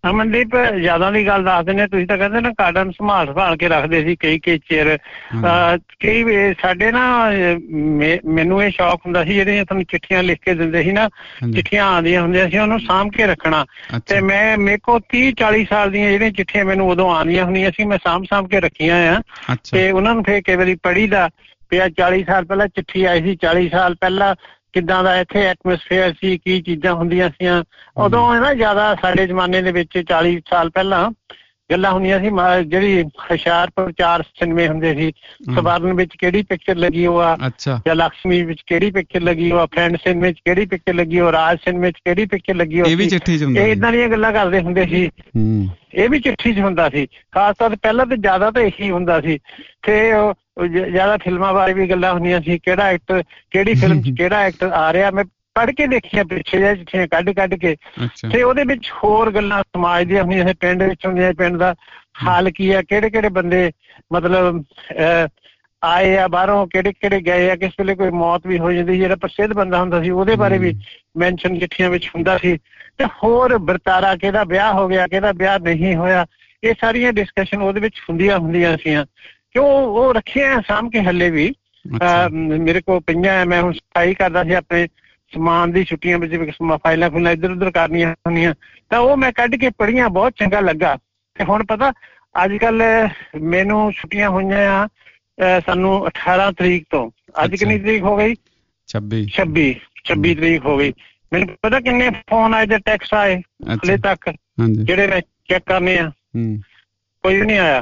ਅਮਨਦੀਪ ਜ਼ਿਆਦਾ ਦੀ ਗੱਲ ਦੱਸ ਦਿੰਦੇ, ਤੁਸੀਂ ਤਾਂ ਕਹਿੰਦੇ ਨਾ ਕਾਰਡਾਂ ਨੂੰ ਸੰਭਾਲ ਕੇ ਰੱਖਦੇ ਸੀ ਕਈ ਚਿਰ। ਕਈ ਸਾਡੇ ਨਾ ਮੈਨੂੰ ਇਹ ਸ਼ੌਕ ਹੁੰਦਾ ਸੀ, ਜਿਹੜੀਆਂ ਤੁਹਾਨੂੰ ਚਿੱਠੀਆਂ ਲਿਖ ਕੇ ਦਿੰਦੇ ਸੀ ਨਾ, ਚਿੱਠੀਆਂ ਆਉਂਦੀਆਂ ਹੁੰਦੀਆਂ ਸੀ, ਉਹਨੂੰ ਸਾਂਭ ਕੇ ਰੱਖਣਾ। ਤੇ ਮੇਰੇ ਕੋਲ 30-40 ਸਾਲ ਦੀਆਂ ਜਿਹੜੀਆਂ ਚਿੱਠੀਆਂ ਮੈਨੂੰ ਉਦੋਂ ਆਉਂਦੀਆਂ ਹੁੰਦੀਆਂ ਸੀ, ਮੈਂ ਸਾਂਭ ਕੇ ਰੱਖੀਆਂ ਆ। ਤੇ ਉਹਨਾਂ ਨੂੰ ਫਿਰ ਕਈ ਵਾਰੀ ਪੜ੍ਹੀ ਦਾ ਪਿਆ, 40 ਸਾਲ ਪਹਿਲਾਂ ਚਿੱਠੀ ਆਈ ਸੀ, 40 ਸਾਲ ਪਹਿਲਾਂ ਕਿੱਦਾਂ ਦਾ ਇੱਥੇ ਐਟਮੋਸਫੇਅਰ ਸੀ, ਕੀ ਚੀਜ਼ਾਂ ਹੁੰਦੀਆਂ ਸੀਆਂ ਉਦੋਂ ਨਾ। ਜ਼ਿਆਦਾ ਸਾਡੇ ਜ਼ਮਾਨੇ ਦੇ ਵਿੱਚ 40 ਸਾਲ ਪਹਿਲਾਂ ਗੱਲਾਂ ਹੁੰਦੀਆਂ ਸੀ, ਜਿਹੜੀ ਹੁਸ਼ਿਆਰਪੁਰ 4 ਸਿਨੇਮੇ ਹੁੰਦੇ ਸੀ, ਸਵਰਨ ਵਿੱਚ ਕਿਹੜੀ ਪਿਕਚਰ ਲੱਗੀ ਉਹ ਆ, ਜਾਂ ਲక్ష్ਮੀ ਵਿੱਚ ਕਿਹੜੀ ਪਿਕਚਰ ਲੱਗੀ ਉਹ ਆ, ਫਰੈਂਡ ਸਿਨੇਮੇ ਵਿੱਚ ਕਿਹੜੀ ਪਿਕਚਰ ਲੱਗੀ ਉਹ, ਰਾਜ ਸਿਨੇਮੇ ਵਿੱਚ ਕਿਹੜੀ ਪਿਕਚਰ ਲੱਗੀ ਉਹ, ਇਹ ਏਦਾਂ ਦੀਆਂ ਗੱਲਾਂ ਕਰਦੇ ਹੁੰਦੇ ਸੀ। ਇਹ ਵੀ ਚਿੱਠੀ 'ਚ ਹੁੰਦਾ ਸੀ, ਖਾਸ ਤੌਰ ਤੇ ਪਹਿਲਾਂ ਤੇ ਜ਼ਿਆਦਾ ਤਾਂ ਇਹੀ ਹੁੰਦਾ ਸੀ। ਤੇ ਜ਼ਿਆਦਾ ਫਿਲਮਾਂ ਬਾਰੇ ਵੀ ਗੱਲਾਂ ਹੁੰਦੀਆਂ ਸੀ, ਕਿਹੜਾ ਐਕਟਰ ਕਿਹੜੀ ਫਿਲਮ 'ਚ ਕਿਹੜਾ ਐਕਟਰ ਆ ਰਿਹਾ। ਮੈਂ ਪੜ੍ਹ ਕੇ ਦੇਖੀਆਂ ਪਿੱਛੇ ਜਿਹੇ ਚਿੱਠੀਆਂ ਕੱਢ ਕੇ, ਤੇ ਉਹਦੇ ਵਿੱਚ ਹੋਰ ਗੱਲਾਂ ਸਮਾਜ ਦੀਆਂ ਹੁੰਦੀਆਂ, ਪਿੰਡ ਵਿੱਚ ਹੁੰਦੀਆਂ, ਪਿੰਡ ਦਾ ਹਾਲ ਕੀ ਆ, ਕਿਹੜੇ ਬੰਦੇ ਮਤਲਬ ਆਏ ਆ ਬਾਹਰੋਂ, ਕਿਹੜੇ ਗਏ ਆ, ਕਿਸ ਵੇਲੇ ਕੋਈ ਮੌਤ ਵੀ ਹੋ ਜਾਂਦੀ, ਜਿਹੜਾ ਪ੍ਰਸਿੱਧ ਬੰਦਾ ਹੁੰਦਾ ਸੀ ਉਹਦੇ ਬਾਰੇ ਵੀ ਮੈਂਸ਼ਨ ਚਿੱਠੀਆਂ ਵਿੱਚ ਹੁੰਦਾ ਸੀ। ਤੇ ਹੋਰ ਵਰਤਾਰਾ, ਕਿਹਦਾ ਵਿਆਹ ਹੋ ਗਿਆ, ਕਿਹਦਾ ਵਿਆਹ ਨਹੀਂ ਹੋਇਆ, ਇਹ ਸਾਰੀਆਂ ਡਿਸਕਸ਼ਨ ਉਹਦੇ ਵਿੱਚ ਹੁੰਦੀਆਂ ਸੀਆਂ। ਕਿਉਂ ਉਹ ਰੱਖੀਆਂ ਸਾਂਭ ਕੇ ਹੱਲੇ ਵੀ ਮੇਰੇ ਕੋਲ ਪਈਆਂ। ਮੈਂ ਹੁਣ ਸਫਾਈ ਕਰਦਾ ਸੀ ਆਪਣੇ ਸਮਾਨ ਦੀ, ਛੁੱਟੀਆਂ ਵਿੱਚ ਫਾਈਲਾਂ ਫੁਲਾਂ ਇੱਧਰ ਉੱਧਰ ਕਰਨੀਆਂ ਹੁੰਦੀਆਂ, ਤਾਂ ਉਹ ਮੈਂ ਕੱਢ ਕੇ ਪੜ੍ਹੀਆਂ, ਬਹੁਤ ਚੰਗਾ ਲੱਗਾ। ਤੇ ਹੁਣ ਪਤਾ ਅੱਜ ਕੱਲ ਮੈਨੂੰ ਛੁੱਟੀਆਂ ਹੋਈਆਂ ਆ ਸਾਨੂੰ 18 ਤਰੀਕ ਤੋਂ, ਅੱਜ ਕਿੰਨੀ ਤਰੀਕ ਹੋ ਗਈ? 26 ਤਰੀਕ ਹੋ ਗਈ। ਮੈਨੂੰ ਪਤਾ ਕਿੰਨੇ ਫੋਨ ਆਏ ਤੇ ਟੈਕਸਟ ਆਏ ਹਲੇ ਤੱਕ, ਜਿਹੜੇ ਮੈਂ ਚੈੱਕ ਕਰਨੇ ਆ, ਕੋਈ ਵੀ ਨਹੀਂ ਆਇਆ।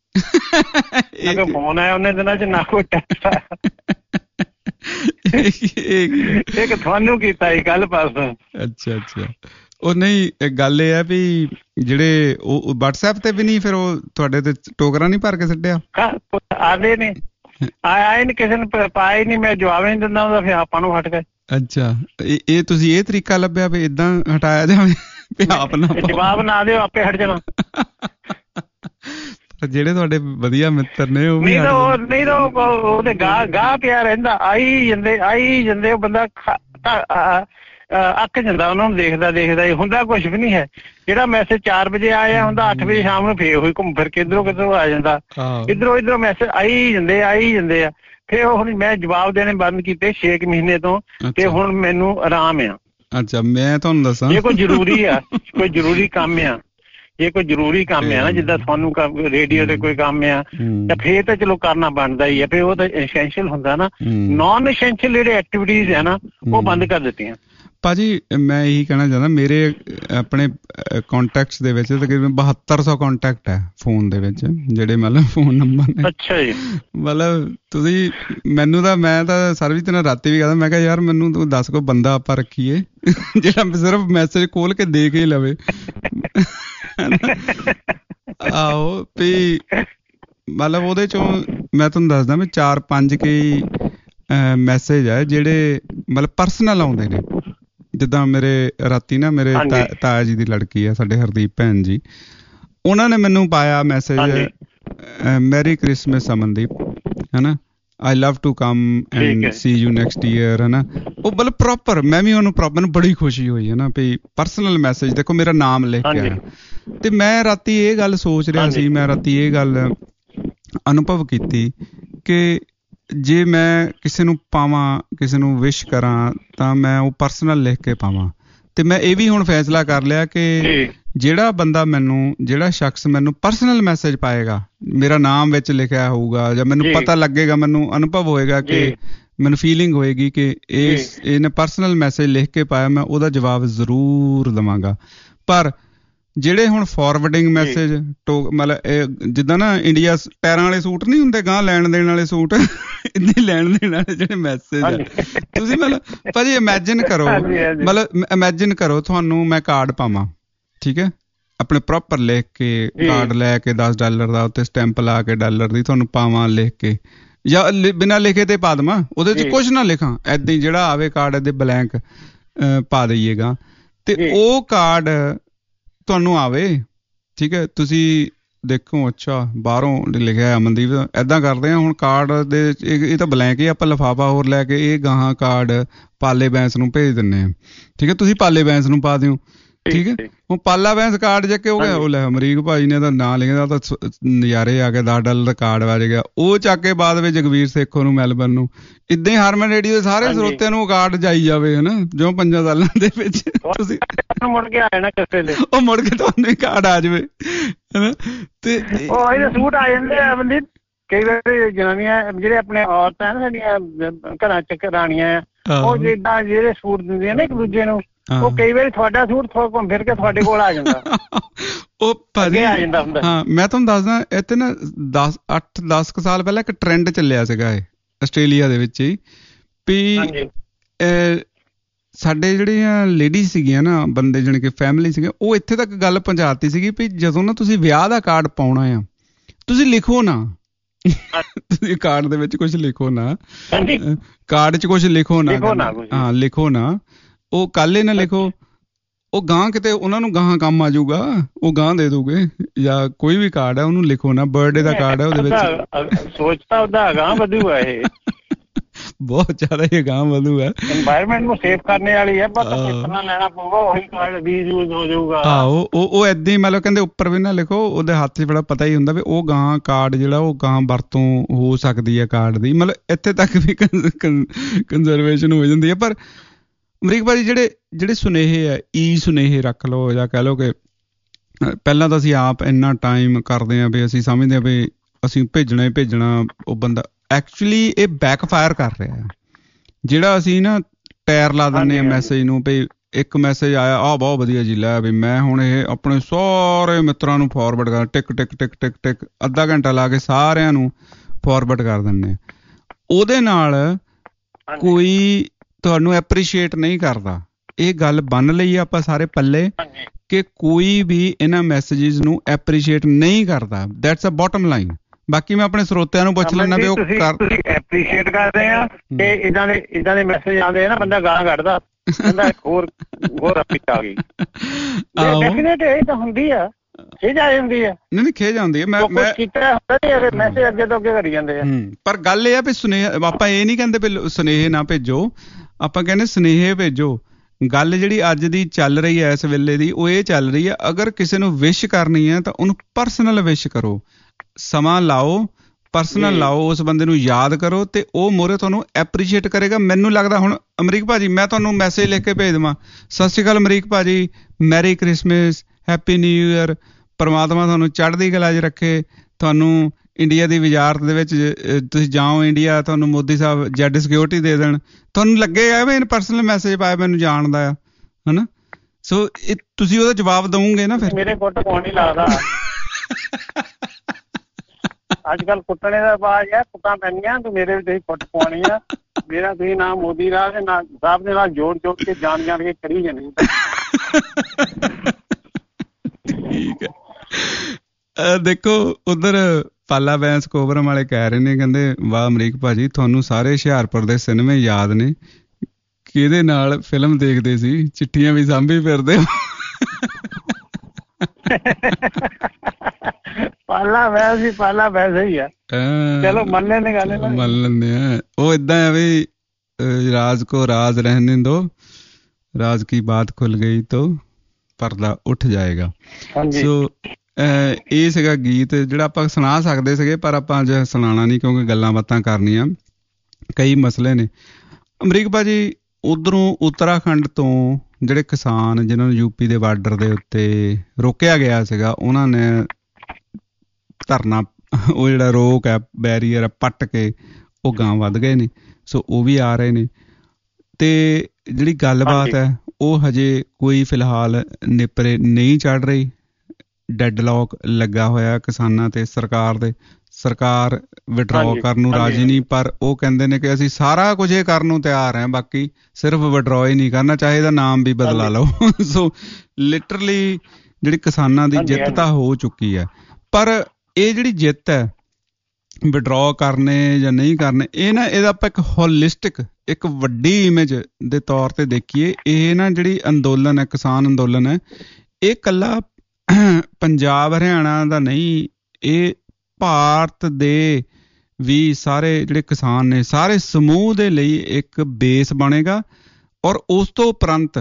ਫੋਨ ਆਇਆ ਉਹਨੇ ਦਿਨਾਂ ਚ, ਨਾ ਕੋਈ ਟੈਕਸਟ ਆਇਆ। ਇੱਕ ਤੁਹਾਨੂੰ ਕੀਤਾ ਸੀ ਕੱਲ ਪਰਸੋਂ। ਅੱਛਾ। ਉਹ ਨਹੀਂ, ਗੱਲ ਇਹ ਹੈ ਵੀ ਜਿਹੜੇ ਉਹ WhatsApp ਤੇ ਵੀ ਨਹੀਂ, ਫਿਰ ਉਹ ਤੁਹਾਡੇ ਤੇ ਟੋਕਰਾ ਨਹੀਂ ਭਰ ਕੇ ਛੱਡਿਆ? ਆਦੇ ਨੇ ਆਇਆ ਨੀ, ਕਿਸੇ ਨੂੰ ਪਾਇਆ ਨਹੀਂ, ਮੈਂ ਜਵਾਬ ਨਹੀਂ ਦਿੰਦਾ ਉਹਦਾ, ਫਿਰ ਆਪਾਂ ਨੂੰ ਹਟ ਗਏ। ਅੱਛਾ, ਇਹ ਤੁਸੀਂ ਇਹ ਤਰੀਕਾ ਲੱਭਿਆ ਵੀ ਏਦਾਂ ਹਟਾਇਆ ਜਾਵੇ, ਆਪ ਨਾ ਜਵਾਬ ਨਾ ਦਿਓ, ਆਪੇ ਹਟ ਜਾਣਾ। ਜਿਹੜੇ ਤੁਹਾਡੇ ਵਧੀਆ ਮਿੱਤਰ ਨੇ ਉਹ ਨਹੀਂ ਤਾਂ ਉਹਦੇ ਗਾਹ ਪਿਆ ਰਹਿੰਦਾ, ਆਈ ਜਾਂਦੇ ਉਹ ਬੰਦਾ ਅੱਕ ਜਾਂਦਾ ਉਹਨਾਂ ਨੂੰ ਦੇਖਦਾ ਹੁੰਦਾ ਕੁਛ ਵੀ ਨਹੀਂ ਹੈ। ਜਿਹੜਾ ਮੈਸੇਜ 4 ਵਜੇ ਆਇਆ ਹੁੰਦਾ 8 ਵਜੇ ਸ਼ਾਮ ਨੂੰ ਫੇਰ ਉਹੀ ਘੁੰਮ ਫਿਰ ਕੇ ਕਿੱਧਰੋਂ ਆ ਜਾਂਦਾ, ਇੱਧਰੋਂ ਮੈਸੇਜ ਆਈ ਜਾਂਦੇ ਆ। ਫਿਰ ਉਹ ਹੁਣ ਮੈਂ ਜਵਾਬ ਦੇਣੇ ਬੰਦ ਕੀਤੇ 6 ਮਹੀਨੇ ਤੋਂ, ਤੇ ਹੁਣ ਮੈਨੂੰ ਆਰਾਮ ਆ। ਅੱਛਾ, ਮੈਂ ਤੁਹਾਨੂੰ ਦੱਸਾਂ, ਜੇ ਕੋਈ ਜ਼ਰੂਰੀ ਆ, ਕੋਈ ਜ਼ਰੂਰੀ ਕੰਮ ਆ, ਜੇ ਕੋਈ ਜ਼ਰੂਰੀ ਕੰਮ ਆ ਨਾ, ਜਿੱਦਾਂ ਤੁਹਾਨੂੰ ਰੇਡੀਓ ਤੇ ਕੋਈ ਕੰਮ ਆ, ਤਾਂ ਫੇਰ ਤਾਂ ਚਲੋ ਕਰਨਾ ਬਣਦਾ ਹੀ ਆ, ਫਿਰ ਉਹ ਤਾਂ ਐਸੈਂਸ਼ੀਅਲ ਹੁੰਦਾ ਨਾ। ਨੋਨ ਐਸੈਂਸ਼ੀਅਲ ਜਿਹੜੇ ਐਕਟੀਵਿਟੀਜ਼ ਆ ਨਾ, ਉਹ ਬੰਦ ਕਰ ਦਿੱਤੀਆਂ। ਭਾਜੀ ਮੈਂ ਇਹੀ ਕਹਿਣਾ ਚਾਹੁੰਦਾ, ਮੇਰੇ ਆਪਣੇ ਕੰਟੈਕਟਸ ਦੇ ਵਿੱਚ ਤਕਰੀਬਨ 7200 ਕੰਟੈਕਟ ਹੈ ਫੋਨ ਦੇ ਵਿੱਚ, ਜਿਹੜੇ ਮਤਲਬ ਫੋਨ ਨੰਬਰ ਨੇ। ਅੱਛਾ ਜੀ। ਮਤਲਬ ਤੁਸੀਂ ਮੈਨੂੰ ਤਾਂ, ਮੈਂ ਤਾਂ ਸਰਵਿਸ ਨਾਲ ਰਾਤੀ ਵੀ ਕਹਿੰਦਾ, ਮੈਂ ਕਿਹਾ ਯਾਰ ਮੈਨੂੰ ਤੂੰ ਦੱਸ ਕੋਈ ਬੰਦਾ ਆਪਾਂ ਰੱਖੀਏ ਜਿਹੜਾ ਸਿਰਫ ਮੈਸੇਜ ਖੋਲ ਕੇ ਦੇਖ ਹੀ ਲਵੇ। ਆਹੋ ਵੀ ਮਤਲਬ ਉਹਦੇ ਚੋਂ ਮੈਂ ਤੁਹਾਨੂੰ ਦੱਸਦਾ ਵੀ 4-5 ਕਈ ਮੈਸੇਜ ਆ ਜਿਹੜੇ ਮਤਲਬ ਪਰਸਨਲ ਆਉਂਦੇ ਨੇ। ਜਿੱਦਾਂ ਮੇਰੇ ਰਾਤੀ ਨਾ ਮੇਰੇ ਤਾਇਆ ਜੀ ਦੀ ਲੜਕੀ ਆ ਸਾਡੇ, ਹਰਦੀਪ ਭੈਣ ਜੀ, ਉਹਨਾਂ ਨੇ ਮੈਨੂੰ ਪਾਇਆ ਮੈਸੇਜ, ਮੈਰੀ ਕ੍ਰਿਸਮਸ ਅਮਨਦੀਪ, ਹਨਾ, I love to come and see you next year, ਹਨਾ। ਉਹ ਮਤਲਬ ਪ੍ਰੋਪਰ, ਮੈਂ ਵੀ ਉਹਨੂੰ ਪ੍ਰੋਪਰ, ਮੈਨੂੰ ਬੜੀ ਖੁਸ਼ੀ ਹੋਈ ਹੈ ਨਾ ਵੀ ਪਰਸਨਲ ਮੈਸੇਜ, ਦੇਖੋ ਮੇਰਾ ਨਾਮ ਲਿਖ ਕੇ ਆਇਆ। ਤੇ ਮੈਂ ਰਾਤੀ ਇਹ ਗੱਲ ਸੋਚ ਰਿਹਾ ਸੀ, ਮੈਂ ਰਾਤੀ ਇਹ ਗੱਲ ਅਨੁਭਵ ਕੀਤੀ ਕਿ ਜੇ ਮੈਂ ਕਿਸੇ ਨੂੰ ਪਾਵਾਂ, ਕਿਸੇ ਨੂੰ ਵਿਸ਼ ਕਰਾਂ, ਤਾਂ ਮੈਂ ਉਹ ਪਰਸਨਲ ਲਿਖ ਕੇ ਪਾਵਾਂ। ਤੇ ਮੈਂ ਇਹ ਵੀ ਹੁਣ ਫੈਸਲਾ ਕਰ ਲਿਆ ਕਿ ਜਿਹੜਾ ਬੰਦਾ ਮੈਨੂੰ, ਜਿਹੜਾ ਸ਼ਖਸ ਮੈਨੂੰ ਪਰਸਨਲ ਮੈਸੇਜ ਪਾਏਗਾ, ਮੇਰਾ ਨਾਮ ਵਿੱਚ ਲਿਖਿਆ ਹੋਊਗਾ, ਜਾਂ ਮੈਨੂੰ ਪਤਾ ਲੱਗੇਗਾ, ਮੈਨੂੰ ਅਨੁਭਵ ਹੋਏਗਾ ਕਿ ਮੈਨੂੰ ਫੀਲਿੰਗ ਹੋਏਗੀ ਕਿ ਇਹਨੇ ਪਰਸਨਲ ਮੈਸੇਜ ਲਿਖ ਕੇ ਪਾਇਆ, ਮੈਂ ਉਹਦਾ ਜਵਾਬ ਜ਼ਰੂਰ ਦੇਵਾਂਗਾ। ਪਰ ਜਿਹੜੇ ਹੁਣ ਫਾਰਵਰਡਿੰਗ ਮੈਸੇਜ ਮਤਲਬ ਜਿੱਦਾਂ ਨਾ ਇੰਡੀਆ ਪੈਰਾਂ ਵਾਲੇ ਸੂਟ ਨਹੀਂ ਹੁੰਦੇ, ਗਾਂ ਲੈਣ ਦੇਣ ਵਾਲੇ ਸੂਟ, ਇੱਦਾਂ ਲੈਣ ਦੇਣ ਵਾਲੇ ਜਿਹੜੇ ਮੈਸੇਜ ਆ, ਤੁਸੀਂ ਮਤਲਬ ਭਾਜੀ ਇਮੈਜਿਨ ਕਰੋ, ਮਤਲਬ ਇਮੈਜਿਨ ਕਰੋ ਤੁਹਾਨੂੰ ਮੈਂ ਕਾਰਡ ਪਾਵਾਂ, ਠੀਕ ਹੈ, ਆਪਣੇ ਪ੍ਰੋਪਰ ਲਿਖ ਕੇ ਕਾਰਡ ਲੈ ਕੇ $10 ਦਾ ਉੱਤੇ ਸਟੈਂਪ ਲਾ ਕੇ ਡਾਲਰ ਦੀ ਤੁਹਾਨੂੰ ਪਾਵਾਂ ਲਿਖ ਕੇ, ਜਾਂ ਬਿਨਾਂ ਲਿਖੇ ਤੇ ਪਾ ਦੇਵਾਂ, ਉਹਦੇ 'ਚ ਕੁਛ ਨਾ ਲਿਖਾਂ, ਏਦਾਂ ਹੀ ਜਿਹੜਾ ਆਵੇ ਕਾਰਡ ਇਹਦੇ ਬਲੈਂਕ ਪਾ ਦਈਏਗਾ, ਤੇ ਉਹ ਕਾਰਡ ਤੁਹਾਨੂੰ ਆਵੇ, ਠੀਕ ਹੈ, ਤੁਸੀਂ ਦੇਖੋ ਅੱਛਾ ਬਾਹਰੋਂ ਲਿਖਿਆ ਅਮਨਦੀਪ, ਏਦਾਂ ਕਰਦੇ ਆ ਹੁਣ ਕਾਰਡ ਦੇ, ਇਹ ਤਾਂ ਬਲੈਂਕ ਹੀ, ਆਪਾਂ ਲਿਫਾਫਾ ਹੋਰ ਲੈ ਕੇ ਇਹ ਗਾਹਾਂ ਕਾਰਡ ਪਾਲੇ ਬੈਂਸ ਨੂੰ ਭੇਜ ਦਿੰਦੇ ਹਾਂ, ਠੀਕ ਹੈ, ਤੁਸੀਂ ਪਾਲੇ ਬੈਂਸ ਨੂੰ ਪਾ ਦਿਓ, ਠੀਕ ਹੈ। ਹੁਣ ਪਾਲਾ ਬੈਂਸ ਕਾਰਡ ਜੇ ਕਿ ਹੋ ਗਿਆ, ਉਹ ਲੈ ਅਮਰੀਕ ਭਾਈ ਨੇ ਤਾਂ ਨਾਂ ਲਿਖਿਆ, ਤਾਂ ਨਜ਼ਾਰੇ ਆ ਗਏ, $10 ਦਾ ਕਾਰਡ ਵੱਜ ਗਿਆ, ਉਹ ਚੱਕ ਕੇ ਬਾਅਦ ਵਿੱਚ ਜਗਵੀਰ ਸੇਖੋਂ ਨੂੰ ਮੈਲਬਰਨ ਨੂੰ। ਏਦਾਂ ਹੀ ਹਰਮਨ ਰੇਡੀਓ ਦੇ ਸਾਰੇ ਸਰੋਤਿਆਂ ਨੂੰ ਕਾਰਡ ਜਾਈ ਜਾਵੇ ਹਨਾ, ਜੋ 5 ਸਾਲਾਂ ਦੇ ਵਿੱਚ ਤੁਸੀਂ ਮੁੜ ਕੇ ਆਏ ਨਾ ਕਿਸੇ ਦੇ, ਉਹ ਮੁੜ ਕੇ ਤੁਹਾਨੂੰ ਹੀ ਕਾਰਡ ਆ ਜਾਵੇ ਹਨਾ। ਤੇ ਉਹ ਇਹਦੇ ਸੂਟ ਆ ਜਾਂਦੇ ਆ ਬੰਦੇ ਕਈ ਵਾਰੀ ਜਨਾਨੀਆਂ ਜਿਹੜੇ ਆਪਣੇ ਔਰਤਾਂ ਸਾਡੀਆਂ ਘਰਾਂ ਚ ਰਾਣੀਆਂ ਆ, ਉਹ ਜਿੱਦਾਂ ਜਿਹੜੇ ਸੂਟ ਦਿੰਦੀਆਂ ਨਾ ਇੱਕ ਦੂਜੇ ਨੂੰ, ਉਹ ਕਈ ਵਾਰੀ ਤੁਹਾਡਾ ਸੂਟ ਘੁੰਮ ਫਿਰ ਕੇ ਤੁਹਾਡੇ ਕੋਲ ਆ ਜਾਂਦਾ। ਉਹ ਭਾਜੀ ਆ ਜਾਂਦਾ ਹੁੰਦਾ। ਹਾਂ, ਮੈਂ ਤੁਹਾਨੂੰ ਦੱਸਦਾ, ਇੱਥੇ ਨਾ 10 ਕੁ ਸਾਲ ਪਹਿਲਾਂ ਇੱਕ ਟਰੈਂਡ ਚੱਲਿਆ ਸੀਗਾ ਇਹ ਆਸਟ੍ਰੇਲੀਆ ਦੇ ਵਿੱਚ ਹੀ, ਵੀ ਸਾਡੇ ਜਿਹੜੀਆਂ ਲੇਡੀਜ਼ ਸੀਗੀਆਂ ਨਾ, ਬੰਦੇ ਜਾਣੀ ਕਿ ਫੈਮਿਲੀ ਸੀਗੇ, ਉਹ ਇੱਥੇ ਤੱਕ ਗੱਲ ਪਹੁੰਚਾਤੀ ਸੀਗੀ ਵੀ ਜਦੋਂ ਨਾ ਤੁਸੀਂ ਵਿਆਹ ਦਾ ਕਾਰਡ ਪਾਉਣਾ ਆ, ਤੁਸੀਂ ਲਿਖੋ ਨਾ, ਤੁਸੀਂ ਕਾਰਡ ਦੇ ਵਿੱਚ ਕੁਛ ਲਿਖੋ ਨਾ, ਕਾਰਡ 'ਚ ਕੁਛ ਲਿਖੋ ਨਾ, ਹਾਂ ਲਿਖੋ ਨਾ, ਉਹ ਕੱਲ ਹੀ ਨਾ ਲਿਖੋ, ਉਹ ਗਾਂ ਕਿਤੇ ਉਹਨਾਂ ਨੂੰ ਗਾਹਾਂ ਕੰਮ ਆ ਜਾਊਗਾ, ਉਹ ਗਾਂ ਦੇ ਦੋਗੇ, ਜਾਂ ਕੋਈ ਵੀ ਕਾਰਡ ਹੈ ਉਹਨੂੰ ਲਿਖੋ ਨਾ, ਬਰਥਡੇ ਦਾ ਕਾਰਡ ਹੈ ਉਹਦੇ ਵਿੱਚ ਸੋਚਤਾ ਉਹਦਾ ਗਾਂ ਵਧੂਗਾ, ਇਹ ਬਹੁਤ ਜ਼ਿਆਦਾ ਇਹ ਗਾਂ ਵਧੂ ਹੈ, এনवायरमेंट ਨੂੰ ਸੇਫ ਕਰਨੇ ਵਾਲੀ ਹੈ, ਪਰ ਕਿਤਨਾ ਲੈਣਾ ਪਊਗਾ, ਉਹੀ ਕਾਰਡ ਵੀ ਯੂਜ਼ ਹੋ ਜਾਊਗਾ। ਆਹੋ, ਉਹ ਏਦਾਂ ਹੀ ਮਤਲਬ ਕਹਿੰਦੇ ਉੱਪਰ ਵੀ ਨਾ ਲਿਖੋ, ਉਹਦੇ ਹੱਥ 'ਚ ਬੜਾ ਪਤਾ ਹੀ ਹੁੰਦਾ ਵੀ ਉਹ ਗਾਂ ਕਾਰਡ ਜਿਹੜਾ ਉਹ ਗਾਂ ਵਰਤੋਂ ਹੋ ਸਕਦੀ ਹੈ ਕਾਰਡ ਦੀ, ਮਤਲਬ ਇੱਥੇ ਤੱਕ ਵੀ ਕੰਜ਼ਰਵੇਸ਼ਨ ਹੋ ਜਾਂਦੀ ਹੈ। ਪਰ ਅਮਰੀਕ ਭਾਜੀ ਜਿਹੜੇ ਸੁਨੇਹੇ ਆ, ਸੁਨੇਹੇ ਰੱਖ ਲਓ, ਜਾਂ ਕਹਿ ਲਓ ਕਿ ਪਹਿਲਾਂ ਤਾਂ ਅਸੀਂ ਆਪ ਇੰਨਾ ਟਾਈਮ ਕਰਦੇ ਹਾਂ ਵੀ ਅਸੀਂ ਸਮਝਦੇ ਹਾਂ ਵੀ ਅਸੀਂ ਭੇਜਣਾ ਹੀ ਭੇਜਣਾ, ਉਹ ਬੰਦਾ ਐਕਚੁਅਲੀ ਇਹ ਬੈਕਫਾਇਰ ਕਰ ਰਿਹਾ ਹੈ। ਜਿਹੜਾ ਅਸੀਂ ਨਾ ਟਾਇਰ ਲਾ ਦਿੰਦੇ ਹਾਂ ਮੈਸੇਜ ਨੂੰ, ਵੀ ਇੱਕ ਮੈਸੇਜ ਆਇਆ ਆਹ ਬਹੁਤ ਵਧੀਆ ਜੀ, ਲੈ ਵੀ ਮੈਂ ਹੁਣ ਇਹ ਆਪਣੇ ਸਾਰੇ ਮਿੱਤਰਾਂ ਨੂੰ ਫਾਰਵਰਡ ਕਰ, ਟਿਕ ਟਿਕ ਟਿਕ ਟਿਕ ਟਿਕ ਅੱਧਾ ਘੰਟਾ ਲਾ ਕੇ ਸਾਰਿਆਂ ਨੂੰ ਫਾਰਵਰਡ ਕਰ ਦਿੰਦੇ ਹਾਂ। ਉਹਦੇ ਨਾਲ ਕੋਈ ਤੁਹਾਨੂੰ ਐਪਰੀਸ਼ੀਏਟ ਨਹੀਂ ਕਰਦਾ। ਇਹ ਗੱਲ ਬੰਨ ਲਈ ਆਪਾਂ ਸਾਰੇ ਪੱਲੇ ਕਿ ਕੋਈ ਵੀ ਇਹਨਾਂ ਮੈਸੇਜਿਸ ਨੂੰ ਐਪਰੀਸ਼ੀਏਟ ਨਹੀਂ ਕਰਦਾ। That's a bottom line. ਬਾਕੀ ਮੈਂ ਆਪਣੇ ਸਰੋਤਿਆਂ ਨੂੰ ਪੁੱਛ ਲੈਣਾ ਵੀ ਉਹ ਤੁਸੀਂ ਐਪਰੀਸ਼ੀਏਟ ਕਰਦੇ ਆ ਕਿ ਇਦਾਂ ਦੇ ਮੈਸੇਜ ਆਉਂਦੇ ਆ ਨਾ, ਬੰਦਾ ਗਾਲਾਂ ਕੱਢਦਾ, ਬੰਦਾ ਹੋਰ ਪਿੱਛ ਆ ਗਈ। ਡੈਫੀਨੇਟ ਇਹ ਤਾਂ ਹੁੰਦੀ ਆ, ਖੇਜ ਆ ਜਾਂਦੀ ਆ। ਨਹੀਂ ਖੇਜ ਆਉਂਦੀ ਹੈ। ਮੈਂ ਮੈਸੇਜ ਅੱਗੇ ਤੋਂ ਅੱਗੇ ਕਰੀ ਜਾਂਦੇ ਆ। ਪਰ ਗੱਲ ਇਹ ਆ ਵੀ ਸੁਨੇਹਾ, ਆਪਾਂ ਇਹ ਨਹੀਂ ਕਹਿੰਦੇ ਵੀ ਸੁਨੇਹੇ ਨਾ ਭੇਜੋ, ਆਪਾਂ ਕਹਿੰਦੇ ਸੁਨੇਹੇ ਭੇਜੋ। ਗੱਲ ਜਿਹੜੀ ਅੱਜ ਦੀ ਚੱਲ ਰਹੀ ਹੈ ਇਸ ਵੇਲੇ ਦੀ, ਉਹ ਇਹ ਚੱਲ ਰਹੀ ਹੈ, ਅਗਰ ਕਿਸੇ ਨੂੰ ਵਿਸ਼ ਕਰਨੀ ਹੈ ਤਾਂ ਉਹਨੂੰ ਪਰਸਨਲ ਵਿਸ਼ ਕਰੋ, ਸਮਾਂ ਲਾਓ, ਪਰਸਨਲ ਲਾਓ, ਉਸ ਬੰਦੇ ਨੂੰ ਯਾਦ ਕਰੋ ਤੇ ਉਹ ਮੋਰੇ ਤੁਹਾਨੂੰ ਐਪਰੀਸ਼ੀਏਟ ਕਰੇਗਾ। ਮੈਨੂੰ ਲੱਗਦਾ ਹੁਣ ਅਮਰੀਕ ਭਾਜੀ ਮੈਂ ਤੁਹਾਨੂੰ ਮੈਸੇਜ ਲਿਖ ਕੇ ਭੇਜ ਦੇਵਾਂ, ਸਤਿ ਸ਼੍ਰੀ ਅਕਾਲ ਅਮਰੀਕ ਭਾਜੀ, merry Christmas, happy new year, ਪਰਮਾਤਮਾ ਤੁਹਾਨੂੰ ਚੜ੍ਹਦੀ ਕਲਾ 'ਚ ਰੱਖੇ, ਤੁਹਾਨੂੰ ਇੰਡੀਆ ਦੀ ਵਜ਼ਾਰਤ ਦੇ ਵਿੱਚ ਤੁਸੀਂ ਜਾਓ ਇੰਡੀਆ, ਤੁਹਾਨੂੰ ਮੋਦੀ ਸਾਹਿਬ ਜੈਡ ਸਿਕਿਉਰਿਟੀ ਦੇ ਦੇਣ, ਤੁਹਾਨੂੰ ਲੱਗੇਗਾ ਵੀ ਪਰਸਨਲ ਮੈਸੇਜ ਪਾਇਆ, ਮੈਨੂੰ ਜਾਣਦਾ ਆ, ਹਨਾ। ਸੋ ਇਹ ਤੁਸੀਂ ਉਹਦਾ ਜਵਾਬ ਦਵੋਗੇ ਨਾ। ਫਿਰ ਮੇਰੇ ਕੁੱਟ ਪਾਉਣ ਨਹੀਂ ਲੱਗਦਾ। ਅੱਜ ਕੱਲ ਕੁੱਟਣੇ ਦਾ ਆਵਾਜ਼ ਹੈ, ਕੁੱਟਾਂ ਪੈਣੀਆਂ, ਤੂੰ ਮੇਰੇ ਵੀ ਕੁੱਟ ਪਾਉਣੀ ਆ। ਮੇਰਾ ਤੁਸੀਂ ਨਾ ਮੋਦੀ ਰਾਜ ਨਾ ਸਾਹਿਬ ਦੇ ਨਾਲ ਜੋੜ ਕੇ ਜਾਣ ਕੇ ਕਰੀ ਜਾਂਦੇ। ਠੀਕ ਹੈ। ਦੇਖੋ ਉਧਰ ਪਾਲਾ ਬੈਂਸ ਕੋਬਰਮ ਵਾਲੇ ਕਹਿ ਰਹੇ ਨੇ, ਕਹਿੰਦੇ ਵਾਹ ਅਮਰੀਕ ਭਾਜੀ, ਤੁਹਾਨੂੰ ਸਾਰੇ ਹੁਸ਼ਿਆਰਪੁਰ ਦੇ ਸਿਨੇਮੇ ਯਾਦ ਨੇ, ਕਿਹਦੇ ਨਾਲ ਫਿਲਮ ਦੇਖਦੇ ਸੀ, ਚਿੱਠੀਆਂ ਵੀ ਸਾਂਭੀ ਫਿਰਦੇ ਹੋ। ਪਾਲਾ ਵੈਸੇ ਹੀ ਆ, ਚਲੋ ਮੰਨ ਲੈਂਦੇ ਗੱਲ, ਮੰਨ ਲੈਂਦੇ ਆ। ਉਹ ਏਦਾਂ ਆ ਵੀ ਰਾਜ ਕੋ ਰਾਜ ਰਹਿਣੇ ਦੋ, ਰਾਜ ਕੀ ਬਾਤ ਖੁੱਲ ਗਈ ਤੋ ਪਰਦਾ ਉੱਠ ਜਾਏਗਾ। ਸੋ ਇਹ ਸੀਗਾ ਗੀਤ ਜਿਹੜਾ ਆਪਾਂ ਸੁਣਾ ਸਕਦੇ ਸੀਗੇ, ਪਰ ਆਪਾਂ ਅੱਜ ਸੁਣਾਉਣਾ ਨਹੀਂ ਕਿਉਂਕਿ ਗੱਲਾਂ ਬਾਤਾਂ ਕਰਨੀਆਂ, ਕਈ ਮਸਲੇ ਨੇ। ਅਮਰੀਕ ਭਾਜੀ ਉੱਧਰੋਂ ਉੱਤਰਾਖੰਡ ਤੋਂ ਜਿਹੜੇ ਕਿਸਾਨ ਜਿਨ੍ਹਾਂ ਨੂੰ ਯੂਪੀ ਦੇ ਬਾਰਡਰ ਦੇ ਉੱਤੇ ਰੋਕਿਆ ਗਿਆ ਸੀਗਾ, ਉਹਨਾਂ ਨੇ ਧਰਨਾ, ਉਹ ਜਿਹੜਾ ਰੋਕ ਹੈ, ਬੈਰੀਅਰ ਪੱਟ ਕੇ ਉਹ ਗਾਂਹ ਵੱਧ ਗਏ ਨੇ। ਸੋ ਉਹ ਵੀ ਆ ਰਹੇ ਨੇ ਤੇ ਜਿਹੜੀ ਗੱਲਬਾਤ ਹੈ ਉਹ ਹਜੇ ਕੋਈ ਫਿਲਹਾਲ ਨੇਪਰੇ ਨਹੀਂ ਚੜ੍ਹ ਰਹੀ। ਡੈਡਲੌਕ ਲੱਗਾ ਹੋਇਆ ਕਿਸਾਨਾਂ ਤੇ ਸਰਕਾਰ ਦੇ। ਸਰਕਾਰ ਵਿਡਰਾਅ ਕਰਨ ਨੂੰ ਰਾਜੀ ਨਹੀਂ, ਪਰ ਉਹ ਕਹਿੰਦੇ ਨੇ ਕਿ ਅਸੀਂ ਸਾਰਾ ਕੁਝ ਇਹ ਕਰਨ ਨੂੰ ਤਿਆਰ ਹਾਂ, ਬਾਕੀ ਸਿਰਫ ਵਿਡਰਾਅ ਹੀ ਨਹੀਂ ਕਰਨਾ, ਚਾਹੇ ਇਹਦਾ ਨਾਮ ਵੀ ਬਦਲਾ ਲਓ। ਸੋ ਲਿਟਰਲੀ ਜਿਹੜੀ ਕਿਸਾਨਾਂ ਦੀ ਜਿੱਤ ਤਾਂ ਹੋ ਚੁੱਕੀ ਹੈ, ਪਰ ਇਹ ਜਿਹੜੀ ਜਿੱਤ ਹੈ ਵਿਡਰਾਅ ਕਰਨੇ ਜਾਂ ਨਹੀਂ ਕਰਨੇ, ਇਹ ਨਾ ਇਹਦਾ ਆਪਾਂ ਇੱਕ ਹੋਲਿਸਟਿਕ, ਇੱਕ ਵੱਡੀ ਇਮੇਜ ਦੇ ਤੌਰ ਤੇ ਦੇਖੀਏ। ਇਹ ਨਾ ਜਿਹੜੀ ਅੰਦੋਲਨ ਹੈ, ਕਿਸਾਨ ਅੰਦੋਲਨ ਹੈ, ਇਹ ਇਕੱਲਾ ਪੰਜਾਬ ਹਰਿਆਣਾ ਦਾ ਨਹੀਂ, ਇਹ ਭਾਰਤ ਦੇ ਵੀ ਸਾਰੇ ਜਿਹੜੇ ਕਿਸਾਨ ਨੇ, ਸਾਰੇ ਸਮੂਹ ਦੇ ਲਈ ਇੱਕ ਬੇਸ ਬਣੇਗਾ। ਔਰ ਉਸ ਤੋਂ ਉਪਰੰਤ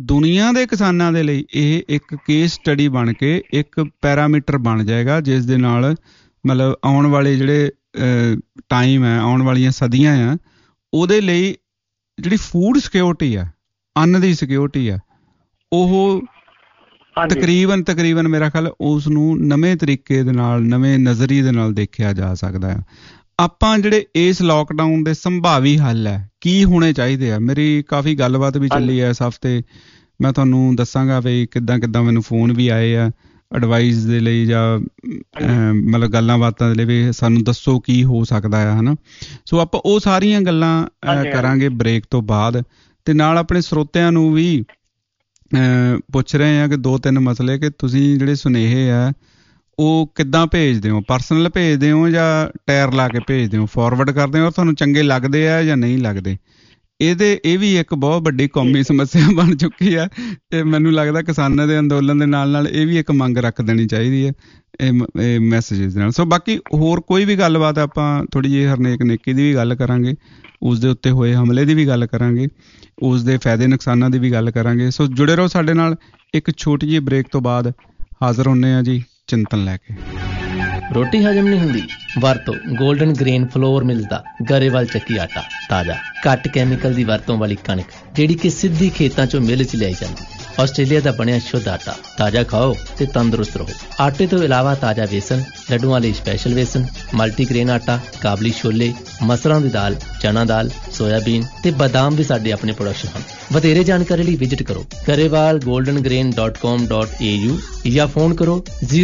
ਦੁਨੀਆ ਦੇ ਕਿਸਾਨਾਂ ਦੇ ਲਈ ਇਹ ਇੱਕ ਕੇਸ ਸਟੱਡੀ ਬਣ ਕੇ ਇੱਕ ਪੈਰਾਮੀਟਰ ਬਣ ਜਾਏਗਾ, ਜਿਸ ਦੇ ਨਾਲ ਮਤਲਬ ਆਉਣ ਵਾਲੇ ਜਿਹੜੇ ਟਾਈਮ ਹੈ, ਆਉਣ ਵਾਲੀਆਂ ਸਦੀਆਂ ਆ, ਉਹਦੇ ਲਈ ਜਿਹੜੀ ਫੂਡ ਸਿਕਿਉਰਿਟੀ ਆ, ਅੰਨ ਦੀ ਸਿਕਿਉਰਿਟੀ ਆ, ਉਹ ਤਕਰੀਬਨ ਮੇਰਾ ਖਿਆਲ ਉਸ ਨੂੰ ਨਵੇਂ ਤਰੀਕੇ ਦੇ ਨਾਲ, ਨਵੇਂ ਨਜ਼ਰੀਏ ਦੇ ਨਾਲ ਦੇਖਿਆ ਜਾ ਸਕਦਾ ਆ। ਆਪਾਂ ਜਿਹੜੇ ਇਸ ਲੋਕਡਾਊਨ ਦੇ ਸੰਭਾਵੀ ਹੱਲ ਹੈ, ਕੀ ਹੋਣੇ ਚਾਹੀਦੇ ਆ, ਮੇਰੀ ਕਾਫੀ ਗੱਲਬਾਤ ਵੀ ਚੱਲੀ ਹੈ ਇਸ ਹਫ਼ਤੇ। ਮੈਂ ਤੁਹਾਨੂੰ ਦੱਸਾਂਗਾ ਵੀ ਕਿੱਦਾਂ ਮੈਨੂੰ ਫੋਨ ਵੀ ਆਏ ਆ ਐਡਵਾਈਸ ਦੇ ਲਈ, ਜਾਂ ਮਤਲਬ ਗੱਲਾਂ ਬਾਤਾਂ ਦੇ ਲਈ ਵੀ ਸਾਨੂੰ ਦੱਸੋ ਕੀ ਹੋ ਸਕਦਾ ਆ, ਹੈ ਨਾ। ਸੋ ਆਪਾਂ ਉਹ ਸਾਰੀਆਂ ਗੱਲਾਂ ਕਰਾਂਗੇ ਬ੍ਰੇਕ ਤੋਂ ਬਾਅਦ। ਤੇ ਨਾਲ ਆਪਣੇ ਸਰੋਤਿਆਂ ਨੂੰ ਵੀ ਪੁੱਛ ਰਹੇ ਹਾਂ ਕਿ 2-3 ਮਸਲੇ, ਕਿ ਤੁਸੀਂ ਜਿਹੜੇ ਸੁਨੇਹੇ ਆ ਉਹ ਕਿੱਦਾਂ ਭੇਜਦੇ ਹੋ, ਪਰਸਨਲ ਭੇਜਦੇ ਹੋ ਜਾਂ ਟਾਇਰ ਲਾ ਕੇ ਭੇਜਦੇ ਹੋ, ਫਾਰਵਰਡ ਕਰਦੇ ਹੋ, ਤੁਹਾਨੂੰ ਚੰਗੇ ਲੱਗਦੇ ਆ ਜਾਂ ਨਹੀਂ ਲੱਗਦੇ। ਇਹ ਵੀ ਇੱਕ ਬਹੁਤ ਵੱਡੀ ਕੌਮੀ ਸਮੱਸਿਆ ਬਣ ਚੁੱਕੀ ਆ, ਤੇ ਮੈਨੂੰ ਲੱਗਦਾ ਕਿਸਾਨਾਂ ਦੇ ਅੰਦੋਲਨ ਦੇ ਨਾਲ ਇਹ ਵੀ ਇੱਕ ਮੰਗ ਰੱਖ ਦੇਣੀ ਚਾਹੀਦੀ ਹੈ ਇਹ ਮੈਸੇਜਿਸ ਨਾਲ। ਸੋ ਬਾਕੀ ਹੋਰ ਕੋਈ ਵੀ ਗੱਲਬਾਤ ਆਪਾਂ ਥੋੜ੍ਹੀ ਜਿਹੀ ਹਰਨੇਕ ਨੇਕੀ ਦੀ ਵੀ ਗੱਲ ਕਰਾਂਗੇ, ਉਸ ਦੇ ਉੱਤੇ ਹੋਏ ਹਮਲੇ ਦੀ ਵੀ ਗੱਲ ਕਰਾਂਗੇ, ਉਸ ਦੇ ਫਾਇਦੇ ਨੁਕਸਾਨਾਂ ਦੀ ਵੀ ਗੱਲ ਕਰਾਂਗੇ। ਸੋ ਜੁੜੇ ਰਹੋ ਸਾਡੇ ਨਾਲ। ਇੱਕ ਛੋਟੀ ਜਿਹੀ ਬ੍ਰੇਕ ਤੋਂ ਬਾਅਦ ਹਾਜ਼ਰ ਹੁੰਦੇ ਹਾਂ ਜੀ ਚਿੰਤਨ ਲੈ ਕੇ। ਰੋਟੀ ਹਜਮ ਨਹੀਂ ਹੁੰਦੀ, ਵਰਤੋ ਗੋਲਡਨ ਗ੍ਰੇਨ ਫਲੋਰ ਮਿਲਸ ਦਾ ਗਰੇਵਾਲ ਚੱਕੀ ਆਟਾ। ਤਾਜ਼ਾ ਘੱਟ ਕੈਮੀਕਲ ਦੀ ਵਰਤੋਂ ਵਾਲੀ ਕਣਕ ਜਿਹੜੀ ਕਿ ਸਿੱਧੀ ਖੇਤਾਂ ਚੋਂ ਮਿਲ 'ਚ ਲਿਆਈ ਜਾਂਦੀ। ਆਸਟ੍ਰੇਲੀਆ ਦਾ ਬਣਿਆ ਸ਼ੁੱਧ ਆਟਾ। ਤਾਜ਼ਾ ਖਾਓ ਤੇ ਤੰਦਰੁਸਤ ਰਹੋ। ਆਟੇ ਤੋਂ ਇਲਾਵਾ ਤਾਜ਼ਾ ਵੇਸਣ, ਲੱਡੂਆਂ ਲਈ ਸਪੈਸ਼ਲ ਵੇਸਣ, ਮਲਟੀਗ੍ਰੇਨ ਆਟਾ, ਕਾਬਲੀ ਛੋਲੇ, ਮਸਰਾਂ ਦੀ ਦਾਲ, ਚਨਾ ਦਾਲ, ਸੋਇਆਬੀਨ ਤੇ ਬਦਾਮ ਵੀ ਸਾਡੇ ਆਪਣੇ ਪ੍ਰੋਡਕਸ਼ਨ ਹਨ। ਵਧੇਰੇ ਜਾਣਕਾਰੀ ਲਈ ਵਿਜ਼ਿਟ ਕਰੋ garewalgoldengrain.com.au ਜਾਂ ਫੋਨ ਕਰੋ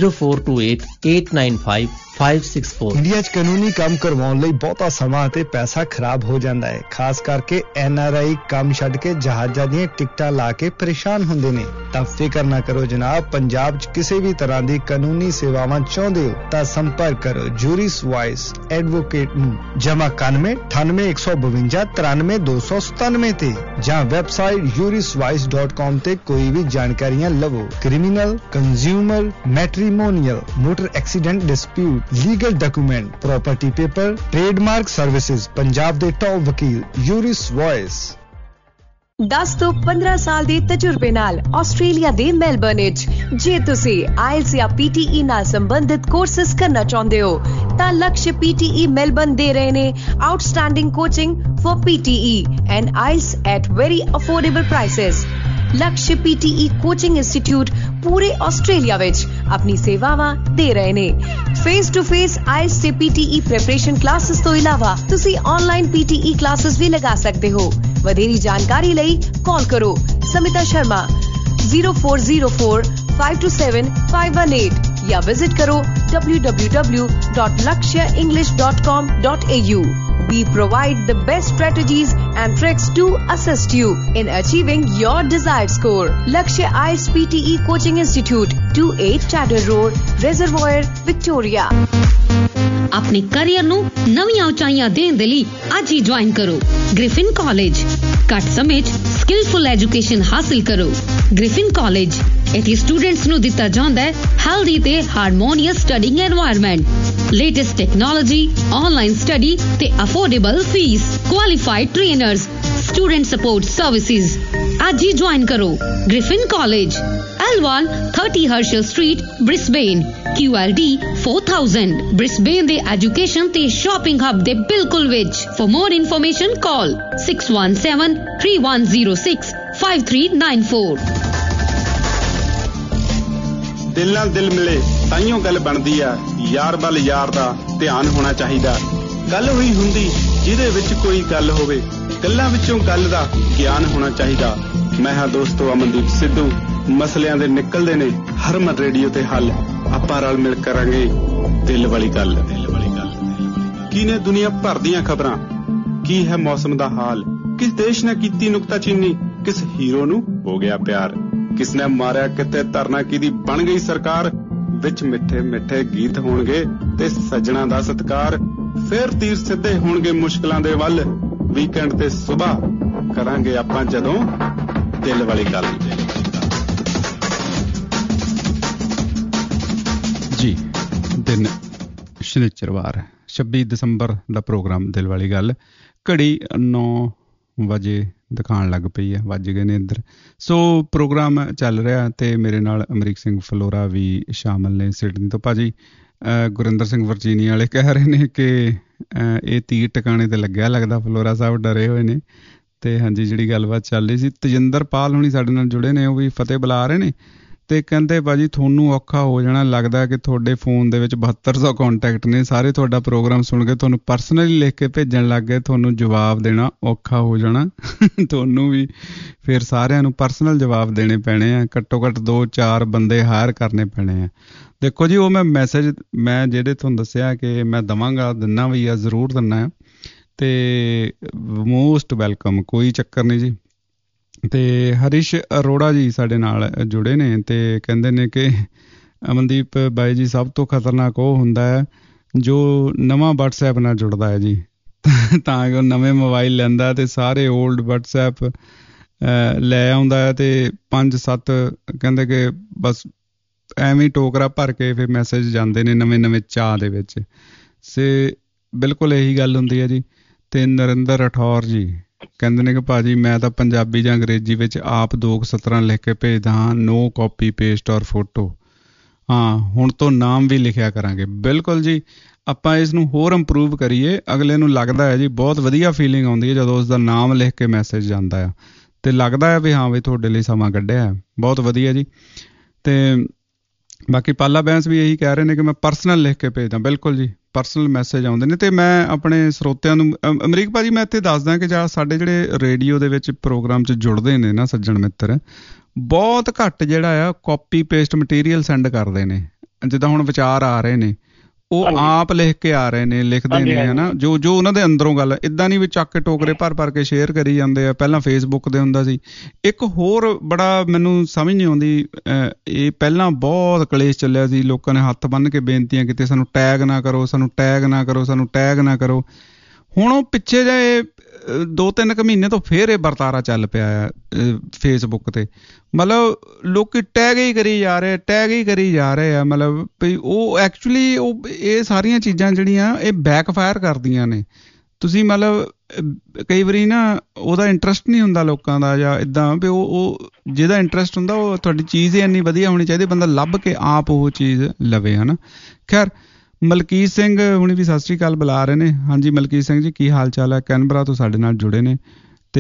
0428-895-564। ਇੰਡੀਆ 'ਚ ਕਾਨੂੰਨੀ ਕੰਮ ਕਰਵਾਉਣ ਲਈ ਬਹੁਤਾ ਸਮਾਂ ਅਤੇ ਪੈਸਾ ਖਰਾਬ ਹੋ ਜਾਂਦਾ ਹੈ। ਖਾਸ ਕਰਕੇ NRI ਕੰਮ ਛੱਡ ਕੇ ਜਹਾਜ਼ਾਂ ਦੀਆਂ ਟਿਕਟਾਂ ਲਾ ਕੇ ਪਰੇਸ਼ਾਨ ਹੁੰਦੇ ਨੇ। ਤਾਂ ਫਿਕਰ ਨਾ ਕਰੋ ਜਨਾਬ, ਪੰਜਾਬ 'ਚ ਕਿਸੇ ਵੀ ਤਰ੍ਹਾਂ ਦੀ ਕਾਨੂੰਨੀ ਸੇਵਾਵਾਂ ਚਾਹੁੰਦੇ ਹੋ ਤਾਂ ਸੰਪਰਕ ਕਰੋ ਜੂਰਿਸ ਵਾਇਸ ਐਡਵੋਕੇਟ ਨੂੰ। ਜਮਾ 919852 ਤੇ ਜਾਂ ਵੈਬਸਾਈਟ juriswise.com ਤੇ ਕੋਈ ਵੀ ਜਾਣਕਾਰੀਆਂ ਲਵੋ। Criminal, consumer, matrimonial, motor accident dispute, legal document, property paper, trademark services, Punjab ਦੇ ਟੌਪ ਵਕੀਲ ਜੂਰਿਸ ਵਾਇਸ। 10 ਤੋਂ 15 ਸਾਲ ਦੇ ਤਜਰਬੇ ਨਾਲ ਆਸਟ੍ਰੇਲੀਆ ਦੇ ਮੈਲਬਰਨ ਵਿੱਚ ਜੇ ਤੁਸੀਂ IELTS ਜਾਂ PTE ਨਾਲ ਸੰਬੰਧਿਤ ਕੋਰਸਿਸ ਕਰਨਾ ਚਾਹੁੰਦੇ ਹੋ ਤਾਂ ਲਕਸ਼ PTE ਮੈਲਬਰਨ ਦੇ ਰਹੇ ਨੇ outstanding coaching for PTE and IELTS at very affordable prices। Laksh PTE coaching institute ਪੂਰੇ ਆਸਟ੍ਰੇਲੀਆ ਵਿੱਚ ਆਪਣੀ ਸੇਵਾਵਾਂ ਦੇ ਰਹੇ ਨੇ। ਫੇਸ ਟੂ ਫੇਸ IELTS ਤੇ PTE ਪ੍ਰੈਪਰੇਸ਼ਨ ਕਲਾਸਿਸ ਤੋਂ ਇਲਾਵਾ ਤੁਸੀਂ ਆਨਲਾਈਨ PTE ਕਲਾਸਿਸ ਵੀ ਲਗਾ ਸਕਦੇ ਹੋ। ਵਧੇਰੀ ਜਾਣਕਾਰੀ ਲਈ ਕਾਲ ਕਰੋ ਸਮਿਤਾ ਸ਼ਰਮਾ 0404527518 ਜਾਂ ਵਿਜ਼ਿਟ ਕਰੋ www.lakshaenglish.com.au। We provide the best strategies and tricks to assist you in achieving your desired score. Lakshya IELTS PTE Coaching Institute, 28 Chatter Road, Reservoir, Victoria। ਆਪਣੇ ਕੈਰੀਅਰ ਨੂੰ ਨਵੀਆਂ ਉਚਾਈਆਂ ਦੇਣ ਦੇ ਲਈ ਅੱਜ ਹੀ ਜੁਆਇਨ ਕਰੋ ਗ੍ਰਿਫਿਨ ਕਾਲਜ। ਘੱਟ ਸਮੇਂ 'ਚ ਸਕਿਲਫੁਲ ਐਜੂਕੇਸ਼ਨ ਹਾਸਿਲ ਕਰੋ। ਗ੍ਰਿਫਿਨ ਕਾਲਜ ਇੱਥੇ ਸਟੂਡੈਂਟਸ ਨੂੰ ਦਿੱਤਾ ਜਾਂਦਾ ਹੈ ਹੈਲਦੀ ਤੇ harmonious studying environment, latest technology, online study ਤੇ affordable fee, qualified trainers, student support services. ਅੱਜ ਹੀ ਜੁਆਇਨ ਕਰੋ Griffin college, L1 30 Herschel Street, Brisbane, QLD 4000। Brisbane ਦੇ ਐਜੂਕੇਸ਼ਨ ਤੇ ਸ਼ਾਪਿੰਗ ਹੱਬ ਦੇ ਬਿਲਕੁਲ ਵਿੱਚ। For more information call 617-3106-5394। ਦਿਲ ਨਾਲ ਦਿਲ ਮਿਲੇ ਤਾਈਓ ਗੱਲ ਬਣਦੀ ਆ, ਯਾਰ ਵੱਲ ਯਾਰ ਦਾ ਧਿਆਨ ਹੋਣਾ ਚਾਹੀਦਾ। ਗੱਲ ਹੋਈ ਹੁੰਦੀ ਜਿਹਦੇ ਵਿੱਚ ਕੋਈ ਗੱਲ ਹੋਵੇ, ਗੱਲਾਂ ਵਿੱਚੋਂ ਗੱਲ ਦਾ ਗਿਆਨ ਹੋਣਾ ਚਾਹੀਦਾ। ਮੈਂ ਹਾਂ ਦੋਸਤੋ ਅਮਨਦੀਪ ਸਿੱਧੂ। ਮਸਲਿਆਂ ਦੇ ਨਿਕਲਦੇ ਨੇ ਹਰਮਨ ਰੇਡੀਓ ਤੇ ਹੱਲ। ਆਪਾਂ ਰਲ ਮਿਲ ਕਰਾਂਗੇ ਦਿਲ ਵਾਲੀ ਗੱਲ। ਕੀ ਨੇ ਦੁਨੀਆ ਭਰ ਦੀਆਂ ਖਬਰਾਂ, ਕੀ ਹੈ ਮੌਸਮ ਦਾ ਹਾਲ, ਕਿਸ ਦੇਸ਼ ਨੇ ਕੀਤੀ ਨੁਕਤਾਚੀਨੀ, ਕਿਸ ਹੀਰੋ ਨੂੰ ਹੋ ਗਿਆ ਪਿਆਰ, ਕਿਸ ਨੇ ਮਾਰਿਆ ਕਿਤੇ ਧਰਨਾ ਕਿਹਦੀ ਬਣ ਗਈ ਸਰਕਾਰ। ਵਿੱਚ ਮਿੱਠੇ ਮਿੱਠੇ ਗੀਤ ਹੋਣਗੇ ਤੇ ਸੱਜਣਾ ਦਾ ਸਤਿਕਾਰ। ਫੇਰ ਤੀਰ ਸਿੱਧੇ ਹੋਣਗੇ ਮੁਸ਼ਕਲਾਂ ਦੇ ਵੱਲ। ਵੀਕਐਂਡ ਤੇ ਸੁਬਾਹ ਕਰਾਂਗੇ ਆਪਾਂ ਜਦੋਂ ਦਿਲ ਵਾਲੀ ਗੱਲ। ਜੀ ਦਿਨ ਸ਼ਨੀਚਰਵਾਰ 26 ਦਸੰਬਰ ਦਾ ਪ੍ਰੋਗਰਾਮ ਦਿਲ ਵਾਲੀ ਗੱਲ। ਘੜੀ 9 ਵਜੇ ਦਿਖਾਉਣ ਲੱਗ ਪਈ ਆ, ਵੱਜ ਗਏ ਨੇ ਇੱਧਰ। ਸੋ ਪ੍ਰੋਗਰਾਮ ਚੱਲ ਰਿਹਾ ਤੇ ਮੇਰੇ ਨਾਲ ਅਮਰੀਕ ਸਿੰਘ ਫਲੋਰਾ ਵੀ ਸ਼ਾਮਲ ਨੇ ਸਿਡਨੀ ਤੋਂ। ਭਾਜੀ ਗੁਰਿੰਦਰ ਸਿੰਘ ਵਰਜੀਨੀਆ ਵਾਲੇ ਕਹਿ ਰਹੇ ਨੇ ਕਿ ਇਹ ਤੀਰ ਟਿਕਾਣੇ ਤੇ ਲੱਗਿਆ ਲੱਗਦਾ, ਫਲੋਰਾ ਸਾਹਿਬ ਡਰੇ ਹੋਏ ਨੇ। ਤੇ ਹਾਂਜੀ, ਜਿਹੜੀ ਗੱਲਬਾਤ ਚੱਲ ਰਹੀ ਸੀ, ਤਜਿੰਦਰ ਪਾਲ ਹੁਣੀ ਸਾਡੇ ਨਾਲ ਜੁੜੇ ਨੇ, ਉਹ ਵੀ ਫਤਿਹ ਬੁਲਾ ਰਹੇ ਨੇ ਤੇ ਕਹਿੰਦੇ ਭਾਜੀ ਤੁਹਾਨੂੰ ਔਖਾ ਹੋ ਜਾਣਾ, ਲੱਗਦਾ ਕਿ ਤੁਹਾਡੇ ਫੋਨ ਦੇ ਵਿੱਚ 7200 ਕੰਟੈਕਟ ਨੇ, ਸਾਰੇ ਤੁਹਾਡਾ ਪ੍ਰੋਗਰਾਮ ਸੁਣ ਕੇ ਤੁਹਾਨੂੰ ਪਰਸਨਲੀ ਲਿਖ ਕੇ ਭੇਜਣ ਲੱਗ ਗਏ, ਤੁਹਾਨੂੰ ਜਵਾਬ ਦੇਣਾ ਔਖਾ ਹੋ ਜਾਣਾ। ਤੁਹਾਨੂੰ ਵੀ ਫਿਰ ਸਾਰਿਆਂ ਨੂੰ ਪਰਸਨਲ ਜਵਾਬ ਦੇਣੇ ਪੈਣੇ ਆ, ਘੱਟੋ ਘੱਟ 2-4 ਬੰਦੇ ਹਾਇਰ ਕਰਨੇ ਪੈਣੇ ਆ। ਦੇਖੋ ਜੀ, ਉਹ ਮੈਂ ਮੈਸੇਜ ਮੈਂ ਜਿਹੜੇ ਤੁਹਾਨੂੰ ਦੱਸਿਆ ਕਿ ਮੈਂ ਦੇਵਾਂਗਾ, ਦਿੰਦਾ ਵੀ ਆ, ਜ਼ਰੂਰ ਦਿੰਦਾ ਆ, ਤੇ ਮੋਸਟ ਵੈਲਕਮ, ਕੋਈ ਚੱਕਰ ਨਹੀਂ ਜੀ। ਤੇ ਹਰੀਸ਼ ਅਰੋੜਾ ਜੀ ਸਾਡੇ ਨਾਲ ਜੁੜੇ ਨੇ ਤੇ ਕਹਿੰਦੇ ਨੇ ਕਿ ਅਮਨਦੀਪ ਬਾਈ ਜੀ, ਸਭ ਤੋਂ ਖਤਰਨਾਕ ਉਹ ਹੁੰਦਾ ਹੈ ਜੋ ਨਵਾਂ WhatsApp ਨਾਲ ਜੁੜਦਾ ਹੈ ਜੀ, ਤਾਂ ਕਿ ਉਹ ਨਵੇਂ ਮੋਬਾਈਲ ਲੈਂਦਾ ਤੇ ਸਾਰੇ ਓਲਡ WhatsApp ਲੈ ਆਉਂਦਾ ਹੈ ਤੇ 5-7 ਕਹਿੰਦੇ ਕਿ ਬਸ ਐਵੇਂ ਟੋਕਰਾ ਭਰ ਕੇ ਫਿਰ ਮੈਸੇਜ ਜਾਂਦੇ ਨੇ ਨਵੇਂ ਚਾਹ ਦੇ ਵਿੱਚ। ਬਿਲਕੁਲ ਇਹੀ ਗੱਲ ਹੁੰਦੀ ਹੈ ਜੀ। ਤੇ ਨਰਿੰਦਰ ਰਾਠੌਰ ਜੀ ਕਹਿੰਦੇ ਨੇ ਕਿ ਭਾਜੀ ਮੈਂ ਤਾਂ ਪੰਜਾਬੀ ਜਾਂ ਅੰਗਰੇਜ਼ੀ ਵਿੱਚ ਆਪ 2 ਸਤਰਾਂ ਲਿਖ ਕੇ ਭੇਜਦਾ ਹਾਂ, no copy paste or photo. ਹਾਂ, ਹੁਣ ਤੋਂ ਨਾਮ ਵੀ ਲਿਖਿਆ ਕਰਾਂਗੇ। ਬਿਲਕੁਲ ਜੀ, ਆਪਾਂ ਇਸ ਨੂੰ ਹੋਰ ਇੰਪਰੂਵ ਕਰੀਏ। ਅਗਲੇ ਨੂੰ ਲੱਗਦਾ ਹੈ ਜੀ, ਬਹੁਤ ਵਧੀਆ ਫੀਲਿੰਗ ਆਉਂਦੀ ਹੈ ਜਦੋਂ ਉਸ ਦਾ ਨਾਮ ਲਿਖ ਕੇ ਮੈਸੇਜ ਜਾਂਦਾ ਆ ਤੇ ਲੱਗਦਾ ਹੈ ਵੀ ਹਾਂ ਵੀ ਤੁਹਾਡੇ ਲਈ ਸਮਾਂ ਕੱਢਿਆ, ਬਹੁਤ ਵਧੀਆ ਜੀ। ਤੇ ਬਾਕੀ ਪਾਲਾ ਬੈਂਸ ਵੀ ਇਹੀ ਕਹਿ ਰਹੇ ਨੇ ਕਿ ਮੈਂ ਪਰਸਨਲ ਲਿਖ ਕੇ ਭੇਜਦਾ। ਬਿਲਕੁਲ ਜੀ, ਪਰਸਨਲ ਮੈਸੇਜ ਆਉਂਦੇ ਨੇ। ਤੇ ਮੈਂ ਆਪਣੇ ਸਰੋਤਿਆਂ ਨੂੰ ਅਮਰੀਕ ਭਾਜੀ ਮੈਂ ਇੱਥੇ ਦੱਸਦਾ ਕਿ ਜਾਂ ਸਾਡੇ ਜਿਹੜੇ ਰੇਡੀਓ ਦੇ ਵਿੱਚ ਪ੍ਰੋਗਰਾਮ 'ਚ ਜੁੜਦੇ ਨੇ ਨਾ ਸੱਜਣ ਮਿੱਤਰ, ਬਹੁਤ ਘੱਟ ਜਿਹੜਾ ਆ ਕਾਪੀ ਪੇਸਟ ਮਟੀਰੀਅਲ ਸੈਂਡ ਕਰਦੇ ਨੇ। ਜਿੱਦਾਂ ਹੁਣ ਵਿਚਾਰ ਆ ਰਹੇ ਨੇ, ਉਹ ਆਪ ਲਿਖ ਕੇ ਆ ਰਹੇ ਨੇ, ਲਿਖਦੇ ਨੇ, ਹੈ ਨਾ, ਜੋ ਉਹਨਾਂ ਦੇ ਅੰਦਰੋਂ ਗੱਲ। ਇੱਦਾਂ ਨਹੀਂ ਵੀ ਚੱਕ ਕੇ ਟੋਕਰੇ ਭਰ ਕੇ ਸ਼ੇਅਰ ਕਰੀ ਜਾਂਦੇ ਆ। ਪਹਿਲਾਂ ਫੇਸਬੁੱਕ ਦੇ ਹੁੰਦਾ ਸੀ। ਇੱਕ ਹੋਰ ਬੜਾ ਮੈਨੂੰ ਸਮਝ ਨਹੀਂ ਆਉਂਦੀ, ਇਹ ਪਹਿਲਾਂ ਬਹੁਤ ਕਲੇਸ਼ ਚੱਲਿਆ ਸੀ, ਲੋਕਾਂ ਨੇ ਹੱਥ ਬੰਨ੍ਹ ਕੇ ਬੇਨਤੀਆਂ ਕੀਤੀਆਂ, ਸਾਨੂੰ ਟੈਗ ਨਾ ਕਰੋ, ਸਾਨੂੰ ਟੈਗ ਨਾ ਕਰੋ, ਸਾਨੂੰ ਟੈਗ ਨਾ ਕਰੋ। ਹੁਣ ਉਹ ਪਿੱਛੇ ਜਿਹੇ 2-3 ਮਹੀਨੇ ਤੋਂ ਫੇਰ ਇਹ ਵਰਤਾਰਾ ਚੱਲ ਪਿਆ ਆ ਫੇਸਬੁੱਕ ਤੇ। ਮਤਲਬ ਲੋਕੀ ਟੈਗ ਹੀ ਕਰੀ ਜਾ ਰਹੇ ਆ। ਮਤਲਬ ਵੀ ਉਹ ਐਕਚੁਅਲੀ ਉਹ ਇਹ ਸਾਰੀਆਂ ਚੀਜ਼ਾਂ ਜਿਹੜੀਆਂ ਇਹ ਬੈਕਫਾਇਰ ਕਰਦੀਆਂ ਨੇ। ਤੁਸੀਂ ਮਤਲਬ ਕਈ ਵਾਰੀ ਨਾ ਉਹਦਾ ਇੰਟਰਸਟ ਨਹੀਂ ਹੁੰਦਾ ਲੋਕਾਂ ਦਾ, ਜਾਂ ਇੱਦਾਂ ਵੀ ਉਹ ਜਿਹਦਾ ਇੰਟਰਸਟ ਹੁੰਦਾ ਉਹ ਤੁਹਾਡੀ ਚੀਜ਼ ਹੀ ਇੰਨੀ ਵਧੀਆ ਹੋਣੀ ਚਾਹੀਦੀ, ਬੰਦਾ ਲੱਭ ਕੇ ਆਪ ਉਹ ਚੀਜ਼ ਲਵੇ, ਹੈ ਨਾ। ਖੈਰ, ਮਲਕੀਤ ਸਿੰਘ ਹੁਣੀ ਵੀ ਸਤਿ ਸ਼੍ਰੀ ਅਕਾਲ ਬੁਲਾ ਰਹੇ ਨੇ। ਹਾਂਜੀ ਮਲਕੀਤ ਸਿੰਘ ਜੀ, ਕੀ ਹਾਲ ਚਾਲ ਹੈ? ਕੈਨਬਰਾ ਤੋਂ ਸਾਡੇ ਨਾਲ ਜੁੜੇ ਨੇ। ਤੇ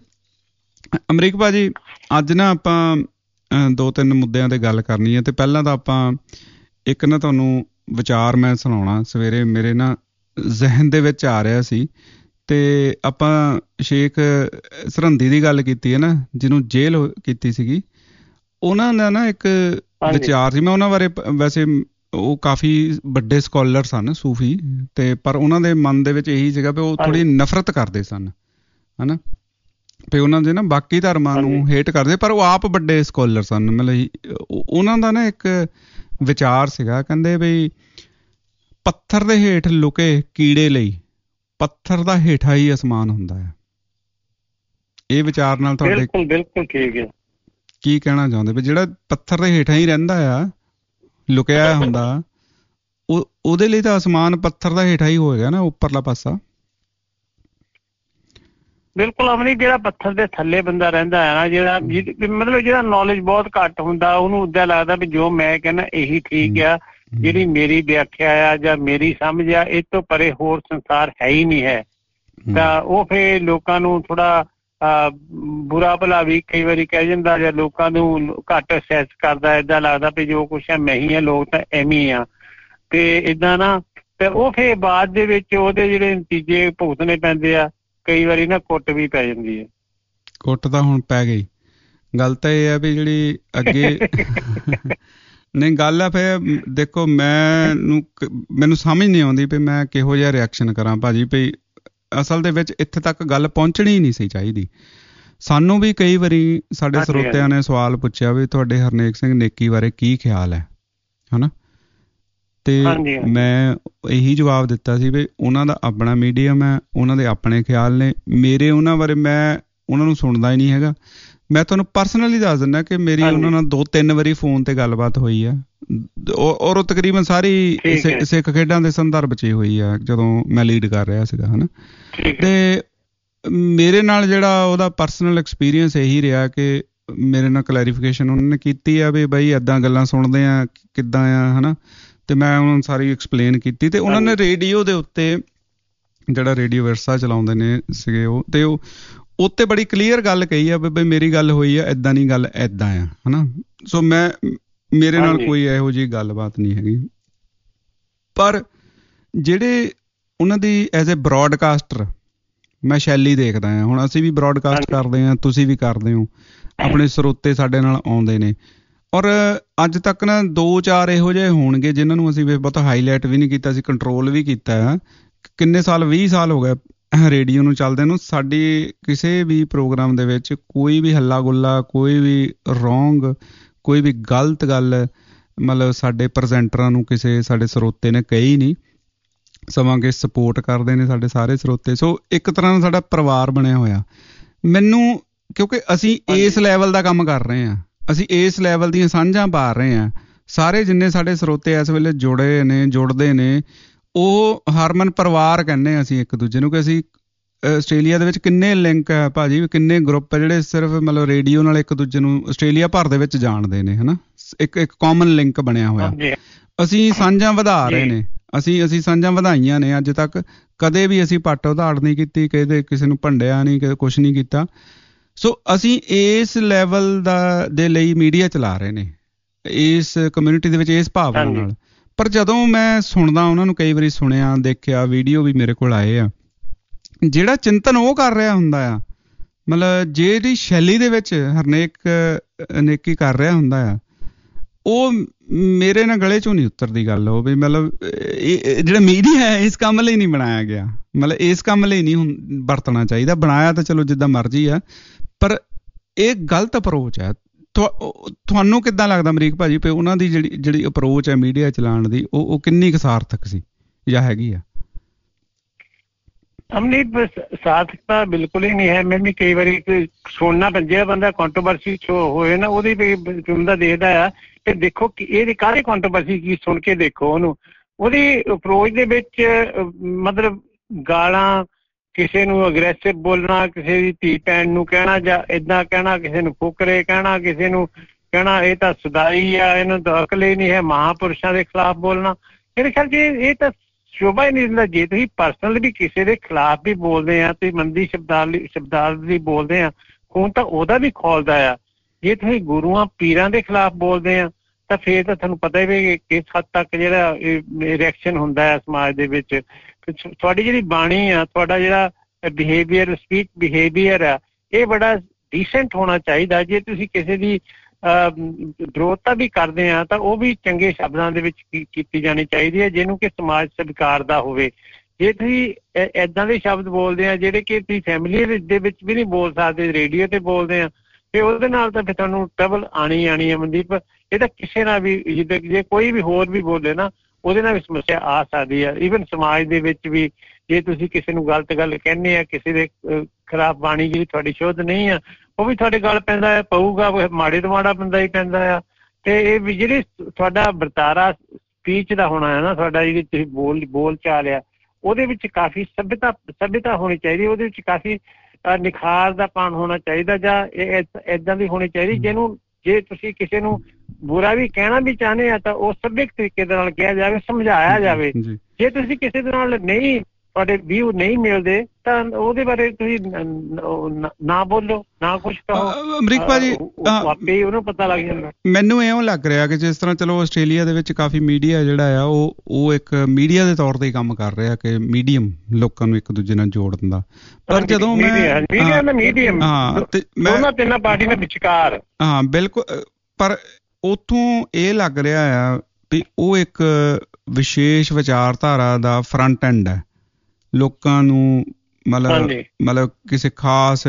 ਅਮਰੀਕ ਭਾਜੀ, ਅੱਜ ਨਾ ਆਪਾਂ 2-3 ਮੁੱਦਿਆਂ ਤੇ ਗੱਲ ਕਰਨੀ ਹੈ। ਤੇ ਪਹਿਲਾਂ ਤਾਂ ਆਪਾਂ ਇੱਕ ਨਾ ਤੁਹਾਨੂੰ ਵਿਚਾਰ ਮੈਂ ਸੁਣਾਉਣਾ, ਸਵੇਰੇ ਮੇਰੇ ਨਾ ਜ਼ਿਹਨ ਦੇ ਵਿੱਚ ਆ ਰਿਹਾ ਸੀ। ਤੇ ਆਪਾਂ ਸ਼ੇਖ ਸਰਹੰਦੀ ਦੀ ਗੱਲ ਕੀਤੀ ਹੈ ਨਾ, ਜਿਹਨੂੰ ਜੇਲ੍ਹ ਕੀਤੀ ਸੀਗੀ, ਉਹਨਾਂ ਦਾ ਨਾ ਇੱਕ ਵਿਚਾਰ ਸੀ। ਮੈਂ ਉਹਨਾਂ ਬਾਰੇ, ਵੈਸੇ ਉਹ ਕਾਫੀ ਵੱਡੇ ਸਕਾਲਰ ਸਨ ਸੂਫੀ, ਤੇ ਪਰ ਉਹਨਾਂ ਦੇ ਮਨ ਦੇ ਵਿੱਚ ਇਹੀ ਸੀਗਾ ਵੀ ਉਹ ਥੋੜ੍ਹੀ ਨਫ਼ਰਤ ਕਰਦੇ ਸਨ, ਹੈ ਨਾ, ਵੀ ਉਹਨਾਂ ਦੇ ਨਾ ਬਾਕੀ ਧਰਮਾਂ ਨੂੰ ਹੇਟ ਕਰਦੇ, ਪਰ ਉਹ ਆਪ ਵੱਡੇ ਸਕਾਲਰ ਸਨ। ਮਤਲਬ ਉਹਨਾਂ ਦਾ ਨਾ ਇੱਕ ਵਿਚਾਰ ਸੀਗਾ, ਕਹਿੰਦੇ ਵੀ ਪੱਥਰ ਦੇ ਹੇਠ ਲੁਕੇ ਕੀੜੇ ਲਈ ਪੱਥਰ ਦਾ ਹੇਠਾਂ ਹੀ ਅਸਮਾਨ ਹੁੰਦਾ ਹੈ। ਇਹ ਵਿਚਾਰ ਨਾਲ ਤੁਹਾਡੇ ਬਿਲਕੁਲ ਠੀਕ ਹੈ। ਕੀ ਕਹਿਣਾ ਚਾਹੁੰਦੇ ਵੀ ਜਿਹੜਾ ਪੱਥਰ ਦੇ ਹੇਠਾਂ ਹੀ ਰਹਿੰਦਾ ਆ, ਲੁਕਿਆ ਹੁੰਦਾ, ਉਹਦੇ ਲਈ ਤਾਂ ਅਸਮਾਨ ਪੱਥਰ ਦਾ ਹੇਠਾਂ ਹੀ ਹੋਏਗਾ ਨਾ, ਉੱਪਰਲਾ ਪਾਸਾ। ਬਿਲਕੁਲ ਅਮਨੀ, ਜਿਹੜਾ ਪੱਥਰ ਦੇ ਥੱਲੇ ਬੰਦਾ ਰਹਿੰਦਾ ਹੈ ਨਾ, ਜਿਹੜਾ ਮਤਲਬ ਜਿਹੜਾ ਨੌਲੇਜ ਬਹੁਤ ਘੱਟ ਹੁੰਦਾ, ਉਹਨੂੰ ਉੱਦਾਂ ਲੱਗਦਾ ਵੀ ਜੋ ਮੈਂ ਕਹਿੰਦਾ ਇਹੀ ਠੀਕ ਆ, ਜਿਹੜੀ ਮੇਰੀ ਵਿਆਖਿਆ ਆ ਜਾਂ ਮੇਰੀ ਸਮਝ ਆ, ਇਹ ਤੋਂ ਪਰੇ ਹੋਰ ਸੰਸਾਰ ਹੈ ਹੀ ਨਹੀਂ ਹੈ। ਤਾਂ ਉਹ ਫਿਰ ਲੋਕਾਂ ਨੂੰ ਥੋੜਾ ਬੁਰਾ ਭਲਾ ਵੀ ਕਈ ਵਾਰੀ ਕਹਿ ਜਾਂਦਾ, ਜਾਂ ਲੋਕਾਂ ਨੂੰ ਘੱਟ ਅਸੈਸ ਕਰਦਾ। ਏਦਾਂ ਲੱਗਦਾ ਵੀ ਜੋ ਕੁਛ ਹੈ ਮੈਂ ਹੀ ਆ, ਲੋਕ ਤਾਂ ਐਵੇਂ ਆ। ਤੇ ਏਦਾਂ ਨਾ, ਤੇ ਉਹ ਫਿਰ ਬਾਅਦ ਦੇ ਵਿੱਚ ਉਹਦੇ ਜਿਹੜੇ ਨਤੀਜੇ ਭੁਗਤਣੇ ਪੈਂਦੇ ਆ। ਕਈ ਵਾਰੀ ਨਾ ਕੁੱਟ ਵੀ ਪੈ ਜਾਂਦੀ ਹੈ। ਕੁੱਟ ਤਾਂ ਹੁਣ ਪੈ ਗਈ। ਗੱਲ ਤਾਂ ਇਹ ਹੈ ਵੀ ਜਿਹੜੀ ਅੱਗੇ ਨਹੀਂ ਗੱਲ ਆ, ਫਿਰ ਦੇਖੋ ਮੈਨੂੰ ਸਮਝ ਨਹੀਂ ਆਉਂਦੀ ਵੀ ਮੈਂ ਕਿਹੋ ਜਿਹਾ ਰਿਐਕਸ਼ਨ ਕਰਾਂ ਭਾਜੀ। ਵੀ ਅਸਲ ਦੇ ਵਿੱਚ ਇੱਥੇ ਤੱਕ ਗੱਲ ਪਹੁੰਚਣੀ ਨਹੀਂ ਸੀ ਚਾਹੀਦੀ। ਸਾਨੂੰ ਵੀ ਕਈ ਵਾਰੀ ਸਾਡੇ ਸਰੋਤਿਆਂ ਨੇ ਸਵਾਲ ਪੁੱਛਿਆ ਵੀ ਤੁਹਾਡੇ ਹਰਨੇਕ ਸਿੰਘ ਨੇਕੀ ਬਾਰੇ ਕੀ ਖਿਆਲ ਹੈ, ਹਨਾ। ਤੇ ਮੈਂ ਇਹੀ ਜਵਾਬ ਦਿੱਤਾ ਸੀ ਵੀ ਉਹਨਾਂ ਦਾ ਆਪਣਾ ਮੀਡੀਅਮ ਹੈ, ਉਹਨਾਂ ਦੇ ਆਪਣੇ ਖਿਆਲ ਨੇ। ਮੇਰੇ ਉਹਨਾਂ ਬਾਰੇ ਮੈਂ ਉਹਨਾਂ ਨੂੰ ਸੁਣਦਾ ਹੀ ਨਹੀਂ ਹੈਗਾ। ਮੈਂ ਤੁਹਾਨੂੰ ਪਰਸਨਲੀ ਦੱਸ ਦਿੰਦਾ ਕਿ ਮੇਰੀ ਉਹਨਾਂ ਨਾਲ 2-3 ਵਾਰੀ ਫੋਨ ਤੇ ਗੱਲਬਾਤ ਹੋਈ ਆ, ਔਰ ਉਹ ਤਕਰੀਬਨ ਸਾਰੀ ਸਿੱਖ ਖੇਡਾਂ ਦੇ ਸੰਦਰਭ 'ਚ ਹੀ ਹੋਈ ਆ, ਜਦੋਂ ਮੈਂ ਲੀਡ ਕਰ ਰਿਹਾ ਸੀਗਾ, ਹਨਾ। ਤੇ ਮੇਰੇ ਨਾਲ ਜਿਹੜਾ ਉਹਦਾ ਪਰਸਨਲ ਐਕਸਪੀਰੀਅੰਸ ਇਹੀ ਰਿਹਾ ਕਿ ਮੇਰੇ ਨਾਲ ਕਲੈਰੀਫਿਕੇਸ਼ਨ ਉਹਨਾਂ ਨੇ ਕੀਤੀ ਆ ਵੀ ਬਾਈ ਇੱਦਾਂ ਗੱਲਾਂ ਸੁਣਦੇ ਆ ਕਿੱਦਾਂ ਆ, ਹੈ ਨਾ। ਅਤੇ ਮੈਂ ਉਹਨਾਂ ਨੂੰ ਸਾਰੀ ਐਕਸਪਲੇਨ ਕੀਤੀ ਅਤੇ ਉਹਨਾਂ ਨੇ ਰੇਡੀਓ ਦੇ ਉੱਤੇ ਜਿਹੜਾ ਰੇਡੀਓ ਵਿਰਸਾ ਚਲਾਉਂਦੇ ਨੇ ਸੀਗੇ ਉਹ, ਅਤੇ ਉਹ ਉੱਤੇ ਬੜੀ ਕਲੀਅਰ ਗੱਲ ਕਹੀ ਆ ਵੀ ਬਈ ਮੇਰੀ ਗੱਲ ਹੋਈ ਆ ਇੱਦਾਂ ਨਹੀਂ, ਗੱਲ ਇੱਦਾਂ ਆ, ਹੈ ਨਾ। ਸੋ ਮੇਰੇ ਨਾਲ ਕੋਈ ਇਹੋ ਜਿਹੀ ਗੱਲਬਾਤ ਨਹੀਂ ਹੈਗੀ। ਪਰ ਜਿਹੜੇ ਉਹਨਾਂ ਦੀ ਐਜ਼ ਏ ਬਰੋਡਕਾਸਟਰ ਮੈਂ ਸ਼ੈਲੀ ਦੇਖਦਾ ਹਾਂ। ਹੁਣ ਅਸੀਂ ਵੀ ਬਰੋਡਕਾਸਟ ਕਰਦੇ ਹਾਂ, ਤੁਸੀਂ ਵੀ ਕਰਦੇ ਹੋ, ਆਪਣੇ ਸਰੋਤੇ ਸਾਡੇ ਨਾਲ ਆਉਂਦੇ ਨੇ। ਔਰ ਅੱਜ ਤੱਕ ਨਾ 2-4 ਇਹੋ ਜਿਹੇ ਹੋਣਗੇ ਜਿਨ੍ਹਾਂ ਨੂੰ ਅਸੀਂ ਬਹੁਤ ਹਾਈਲਾਈਟ ਵੀ ਨਹੀਂ ਕੀਤਾ, ਅਸੀਂ ਕੰਟਰੋਲ ਵੀ ਕੀਤਾ ਆ। ਕਿੰਨੇ ਸਾਲ, 20 ਸਾਲ ਹੋ ਗਏ ਰੇਡੀਓ ਨੂੰ ਚੱਲਦੇ ਨੂੰ। ਸਾਡੀ ਕਿਸੇ ਵੀ ਪ੍ਰੋਗਰਾਮ ਦੇ ਵਿੱਚ ਕੋਈ ਵੀ ਹੱਲਾ ਗੁੱਲਾ, ਕੋਈ ਵੀ ਰੋਂਗ, ਕੋਈ ਵੀ ਗਲਤ ਗੱਲ ਮਤਲਬ ਸਾਡੇ ਪ੍ਰੈਜ਼ੈਂਟਰਾਂ ਨੂੰ ਕਿਸੇ ਸਾਡੇ ਸਰੋਤੇ ਨੇ ਕਹੀ ਨਹੀਂ। ਸਮਾਂ ਕਿ ਸਪੋਰਟ ਕਰਦੇ ਨੇ ਸਾਡੇ ਸਾਰੇ ਸਰੋਤੇ। ਸੋ ਇੱਕ ਤਰ੍ਹਾਂ ਨਾਲ ਸਾਡਾ ਪਰਿਵਾਰ ਬਣਿਆ ਹੋਇਆ। ਮੈਨੂੰ ਕਿਉਂਕਿ ਅਸੀਂ ਇਸ ਲੈਵਲ ਦਾ ਕੰਮ ਕਰ ਰਹੇ ਹਾਂ, ਅਸੀਂ ਇਸ ਲੈਵਲ ਦੀਆਂ ਸਾਂਝਾਂ ਪਾ ਰਹੇ ਹਾਂ। ਸਾਰੇ ਜਿੰਨੇ ਸਾਡੇ ਸਰੋਤੇ ਇਸ ਵੇਲੇ ਜੁੜਦੇ ਨੇ ਉਹ ਹਰਮਨ ਪਰਿਵਾਰ ਕਹਿੰਦੇ ਹਾਂ ਅਸੀਂ ਇੱਕ ਦੂਜੇ ਨੂੰ। ਕਿ ਅਸੀਂ ਆਸਟ੍ਰੇਲੀਆ ਦੇ ਵਿੱਚ ਕਿੰਨੇ ਲਿੰਕ ਹੈ ਭਾਜੀ, ਕਿੰਨੇ ਗਰੁੱਪ ਹੈ ਜਿਹੜੇ ਸਿਰਫ ਮਤਲਬ ਰੇਡੀਓ ਨਾਲ ਇੱਕ ਦੂਜੇ ਨੂੰ ਆਸਟ੍ਰੇਲੀਆ ਭਰ ਦੇ ਵਿੱਚ ਜਾਣਦੇ ਨੇ, ਹੈ ਨਾ। ਇੱਕ ਕਾਮਨ ਲਿੰਕ ਬਣਿਆ ਹੋਇਆ। ਅਸੀਂ ਸਾਂਝਾਂ ਵਧਾ ਰਹੇ ਨੇ, ਅਸੀਂ ਸਾਂਝਾਂ ਵਧਾਈਆਂ ਨੇ। ਅੱਜ ਤੱਕ ਕਦੇ ਵੀ ਅਸੀਂ ਪੱਟ ਉਧਾੜ ਨਹੀਂ ਕੀਤੀ, ਕਿਸੇ ਨੂੰ ਭੰਡਿਆ ਨਹੀਂ, ਕਦੇ ਕੁਛ ਨਹੀਂ ਕੀਤਾ। ਸੋ ਅਸੀਂ ਇਸ ਲੈਵਲ ਦੇ ਲਈ ਮੀਡੀਆ ਚਲਾ ਰਹੇ ਨੇ, ਇਸ ਕਮਿਊਨਿਟੀ ਦੇ ਵਿੱਚ ਇਸ ਭਾਵਨਾ ਨਾਲ। ਪਰ ਜਦੋਂ ਮੈਂ ਸੁਣਦਾ ਉਹਨਾਂ ਨੂੰ, ਕਈ ਵਾਰੀ ਸੁਣਿਆ, ਦੇਖਿਆ, ਵੀਡੀਓ ਵੀ ਮੇਰੇ ਕੋਲ ਆਏ ਆ, ਜਿਹੜਾ ਚਿੰਤਨ ਉਹ ਕਰ ਰਿਹਾ ਹੁੰਦਾ ਆ, ਮਤਲਬ ਜਿਹੜੀ ਸ਼ੈਲੀ ਦੇ ਵਿੱਚ ਹਰਨੇਕ ਅਨੇਕੀ ਕਰ ਰਿਹਾ ਹੁੰਦਾ ਆ, ਉਹ ਮੇਰੇ ਨਾਲ ਗਲੇ 'ਚੋਂ ਨਹੀਂ ਉਤਰਦੀ ਗੱਲ। ਉਹ ਵੀ ਮਤਲਬ ਇਹ ਜਿਹੜਾ ਮੀਡੀਆ ਹੈ ਇਸ ਕੰਮ ਲਈ ਨਹੀਂ ਬਣਾਇਆ ਗਿਆ, ਮਤਲਬ ਇਸ ਕੰਮ ਲਈ ਨਹੀਂ ਵਰਤਣਾ ਚਾਹੀਦਾ। ਬਣਾਇਆ ਤਾਂ ਚਲੋ ਜਿੱਦਾਂ ਮਰਜ਼ੀ ਆ, ਪਰ ਇਹ ਗਲਤ ਅਪਰੋਚ ਹੈ। ਤੁਹਾਨੂੰ ਕਿੱਦਾਂ ਲੱਗਦਾ ਅਮਰੀਕ ਭਾਜੀ ਵੀ ਉਹਨਾਂ ਦੀ ਜਿਹੜੀ ਅਪਰੋਚ ਹੈ ਮੀਡੀਆ ਚਲਾਉਣ ਦੀ, ਉਹ ਕਿੰਨੀ ਕੁ ਸਾਰਥਕ ਸੀ ਜਾਂ ਹੈਗੀ ਆ? ਅਮਨੀਤ, ਸਾਰਥਕਤਾ ਬਿਲਕੁਲ ਹੀ ਨਹੀਂ ਹੈ। ਮੈਂ ਵੀ ਕਈ ਵਾਰੀ ਸੁਣਨਾ, ਜਿਹੜਾ ਬੰਦਾ ਕੰਟਰੋਵਰਸੀ ਹੋਏ ਨਾ ਉਹਦੀ ਬੰਦਾ ਦੇਖਦਾ ਆ ਕਿ ਦੇਖੋ ਕਿ ਇਹਦੀ ਕਾਹਦੀ ਕੰਟਰੋਵਰਸੀ ਕੀ, ਸੁਣ ਕੇ ਦੇਖੋ ਉਹਨੂੰ। ਉਹਦੀ ਅਪਰੋਚ ਦੇ ਵਿੱਚ ਮਤਲਬ ਗਾਲਾਂ, ਕਿਸੇ ਨੂੰ ਅਗਰੈਸਿਵ ਬੋਲਣਾ, ਕਿਸੇ ਦੀ ਧੀ ਭੈਣ ਨੂੰ ਕਹਿਣਾ ਜਾਂ ਏਦਾਂ ਕਹਿਣਾ, ਕਿਸੇ ਨੂੰ ਫੁਕਰੇ ਕਹਿਣਾ, ਕਿਸੇ ਨੂੰ ਕਹਿਣਾ ਇਹ ਤਾਂ ਸੁਦਾਈ ਆ, ਇਹਨੂੰ ਤਾਂ ਅਕਲ ਹੀ ਨਹੀਂ ਹੈ, ਮਹਾਂਪੁਰਸ਼ਾਂ ਦੇ ਖਿਲਾਫ ਬੋਲਣਾ। ਮੇਰੇ ਖਿਆਲ 'ਚ ਇਹ ਤਾਂ ਸ਼ੋਭਾ ਹੀ ਨਹੀਂ ਦਿੰਦਾ। ਜੇ ਤੁਸੀਂ ਪਰਸਨਲ ਵੀ ਕਿਸੇ ਦੇ ਖਿਲਾਫ ਵੀ ਬੋਲਦੇ ਆ ਤੇ ਮੰਦੀ ਸ਼ਬਦਾਵਲੀ ਬੋਲਦੇ ਆ, ਖੂਨ ਤਾਂ ਉਹਦਾ ਵੀ ਖੋਲਦਾ ਆ। ਜੇ ਤੁਸੀਂ ਗੁਰੂਆਂ ਪੀਰਾਂ ਦੇ ਖਿਲਾਫ ਬੋਲਦੇ ਆ ਤਾਂ ਫਿਰ ਤਾਂ ਤੁਹਾਨੂੰ ਪਤਾ ਹੀ ਵੀ ਕਿਸ ਹੱਦ ਤੱਕ ਜਿਹੜਾ ਰਿਐਕਸ਼ਨ ਹੁੰਦਾ ਹੈ ਸਮਾਜ ਦੇ ਵਿੱਚ। ਤੁਹਾਡੀ ਜਿਹੜੀ ਬਾਣੀ ਆ, ਤੁਹਾਡਾ ਜਿਹੜਾ ਬਿਹੇਵੀਅਰ, ਸਪੀਚ ਬਿਹੇਵੀਅਰ ਆ, ਇਹ ਬੜਾ ਡੀਸੈਂਟ ਹੋਣਾ ਚਾਹੀਦਾ। ਜੇ ਤੁਸੀਂ ਕਿਸੇ ਦੀ ਵਿਰੋਧਤਾ ਵੀ ਕਰਦੇ ਆ ਤਾਂ ਉਹ ਵੀ ਚੰਗੇ ਸ਼ਬਦਾਂ ਦੇ ਵਿੱਚ ਕੀਤੀ ਜਾਣੀ ਚਾਹੀਦੀ ਹੈ, ਜਿਹਨੂੰ ਕਿ ਸਮਾਜ ਸਵੀਕਾਰਦਾ ਹੋਵੇ। ਜੇ ਤੁਸੀਂ ਏਦਾਂ ਦੇ ਸ਼ਬਦ ਬੋਲਦੇ ਆ ਜਿਹੜੇ ਕਿ ਤੁਸੀਂ ਫੈਮਿਲੀ ਦੇ ਵਿੱਚ ਵੀ ਨਹੀਂ ਬੋਲ ਸਕਦੇ, ਰੇਡੀਓ ਤੇ ਬੋਲਦੇ ਆ, ਤੇ ਉਹਦੇ ਨਾਲ ਤਾਂ ਫਿਰ ਤੁਹਾਨੂੰ ਟਰਬਲ ਆਣੀ ਹੈ ਮਨਦੀਪ। ਇਹ ਤਾਂ ਕਿਸੇ ਨਾਲ ਵੀ, ਜੇ ਕੋਈ ਵੀ ਹੋਰ ਵੀ ਬੋਲੇ ਨਾ, ਉਹਦੇ ਨਾਲ ਵੀ ਸਮੱਸਿਆ ਆ ਸਕਦੀ ਆ। ਈਵਨ ਸਮਾਜ ਦੇ ਵਿੱਚ ਵੀ ਜੇ ਤੁਸੀਂ ਕਿਸੇ ਨੂੰ ਗਲਤ ਗੱਲ ਕਹਿੰਦੇ ਆ, ਕਿਸੇ ਦੇ ਖਿਲਾਫ ਬਾਣੀ ਜਿਹੜੀ ਤੁਹਾਡੀ ਸ਼ੁੱਧ ਨਹੀਂ ਆ, ਉਹ ਵੀ ਤੁਹਾਡੇ ਗੱਲ ਪੈਂਦਾ ਪਊਗਾ, ਮਾੜੇ ਤੋਂ ਮਾੜਾ ਬੰਦਾ ਹੀ ਪੈਂਦਾ ਆ। ਤੇ ਇਹ ਵੀ ਜਿਹੜੀ ਤੁਹਾਡਾ ਵਰਤਾਰਾ ਸਪੀਚ ਦਾ ਹੋਣਾ ਹੈ ਨਾ, ਤੁਹਾਡਾ ਜਿਹੜੀ ਤੁਸੀਂ ਬੋਲ ਚਾਲ ਆ, ਉਹਦੇ ਵਿੱਚ ਕਾਫੀ ਸਭਿਅਤਾ ਹੋਣੀ ਚਾਹੀਦੀ, ਉਹਦੇ ਵਿੱਚ ਕਾਫੀ ਨਿਖਾਰ ਦਾ ਪਾਣ ਹੋਣਾ ਚਾਹੀਦਾ, ਜਾਂ ਏਦਾਂ ਦੀ ਹੋਣੀ ਚਾਹੀਦੀ ਜਿਹਨੂੰ ਜੇ ਤੁਸੀਂ ਕਿਸੇ ਨੂੰ ਬੁਰਾ ਵੀ ਕਹਿਣਾ ਵੀ ਚਾਹੁੰਦੇ ਆ ਤਾਂ ਉਹ ਸਭਿਅਕ ਤਰੀਕੇ ਦੇ ਨਾਲ ਕਿਹਾ ਜਾਵੇ, ਸਮਝਾਇਆ ਜਾਵੇ। ਜੇ ਤੁਸੀਂ ਕਿਸੇ ਦੇ ਨਾਲ ਨਹੀਂ, ਤੁਹਾਡੇ ਵਿਊ ਨਹੀਂ ਮਿਲਦੇ ਤਾਂ ਉਹਦੇ ਬਾਰੇ ਤੁਸੀਂ ਨਾ ਬੋਲੋ, ਨਾ ਕੁਛ ਕਹੋ। ਅਮਰੀਕ ਭਾਜੀ, ਆਪੇ ਉਹਨੂੰ ਪਤਾ ਲੱਗ ਜਾਂਦਾ। ਮੈਨੂੰ ਇਉਂ ਲੱਗ ਰਿਹਾ ਕਿ ਜਿਸ ਤਰ੍ਹਾਂ ਚਲੋ ਆਸਟ੍ਰੇਲੀਆ ਦੇ ਵਿੱਚ ਕਾਫੀ ਮੀਡੀਆ ਜਿਹੜਾ ਆ ਉਹ ਇੱਕ ਮੀਡੀਆ ਦੇ ਤੌਰ ਤੇ ਕੰਮ ਕਰ ਰਿਹਾ ਕਿ ਮੀਡੀਅਮ ਲੋਕਾਂ ਨੂੰ ਇੱਕ ਦੂਜੇ ਨਾਲ ਜੋੜਨ ਦਾ। ਪਰ ਜਦੋਂ ਤਿੰਨਾਂ ਪਾਰਟੀ ਦੇ ਵਿਚਕਾਰ, ਹਾਂ ਬਿਲਕੁਲ, ਪਰ ਉੱਥੋਂ ਇਹ ਲੱਗ ਰਿਹਾ ਆ ਵੀ ਉਹ ਇੱਕ ਵਿਸ਼ੇਸ਼ ਵਿਚਾਰਧਾਰਾ ਦਾ ਫਰੰਟ ਐਂਡ ਹੈ ਲੋਕਾਂ ਨੂੰ, ਮਤਲਬ ਕਿਸੇ ਖਾਸ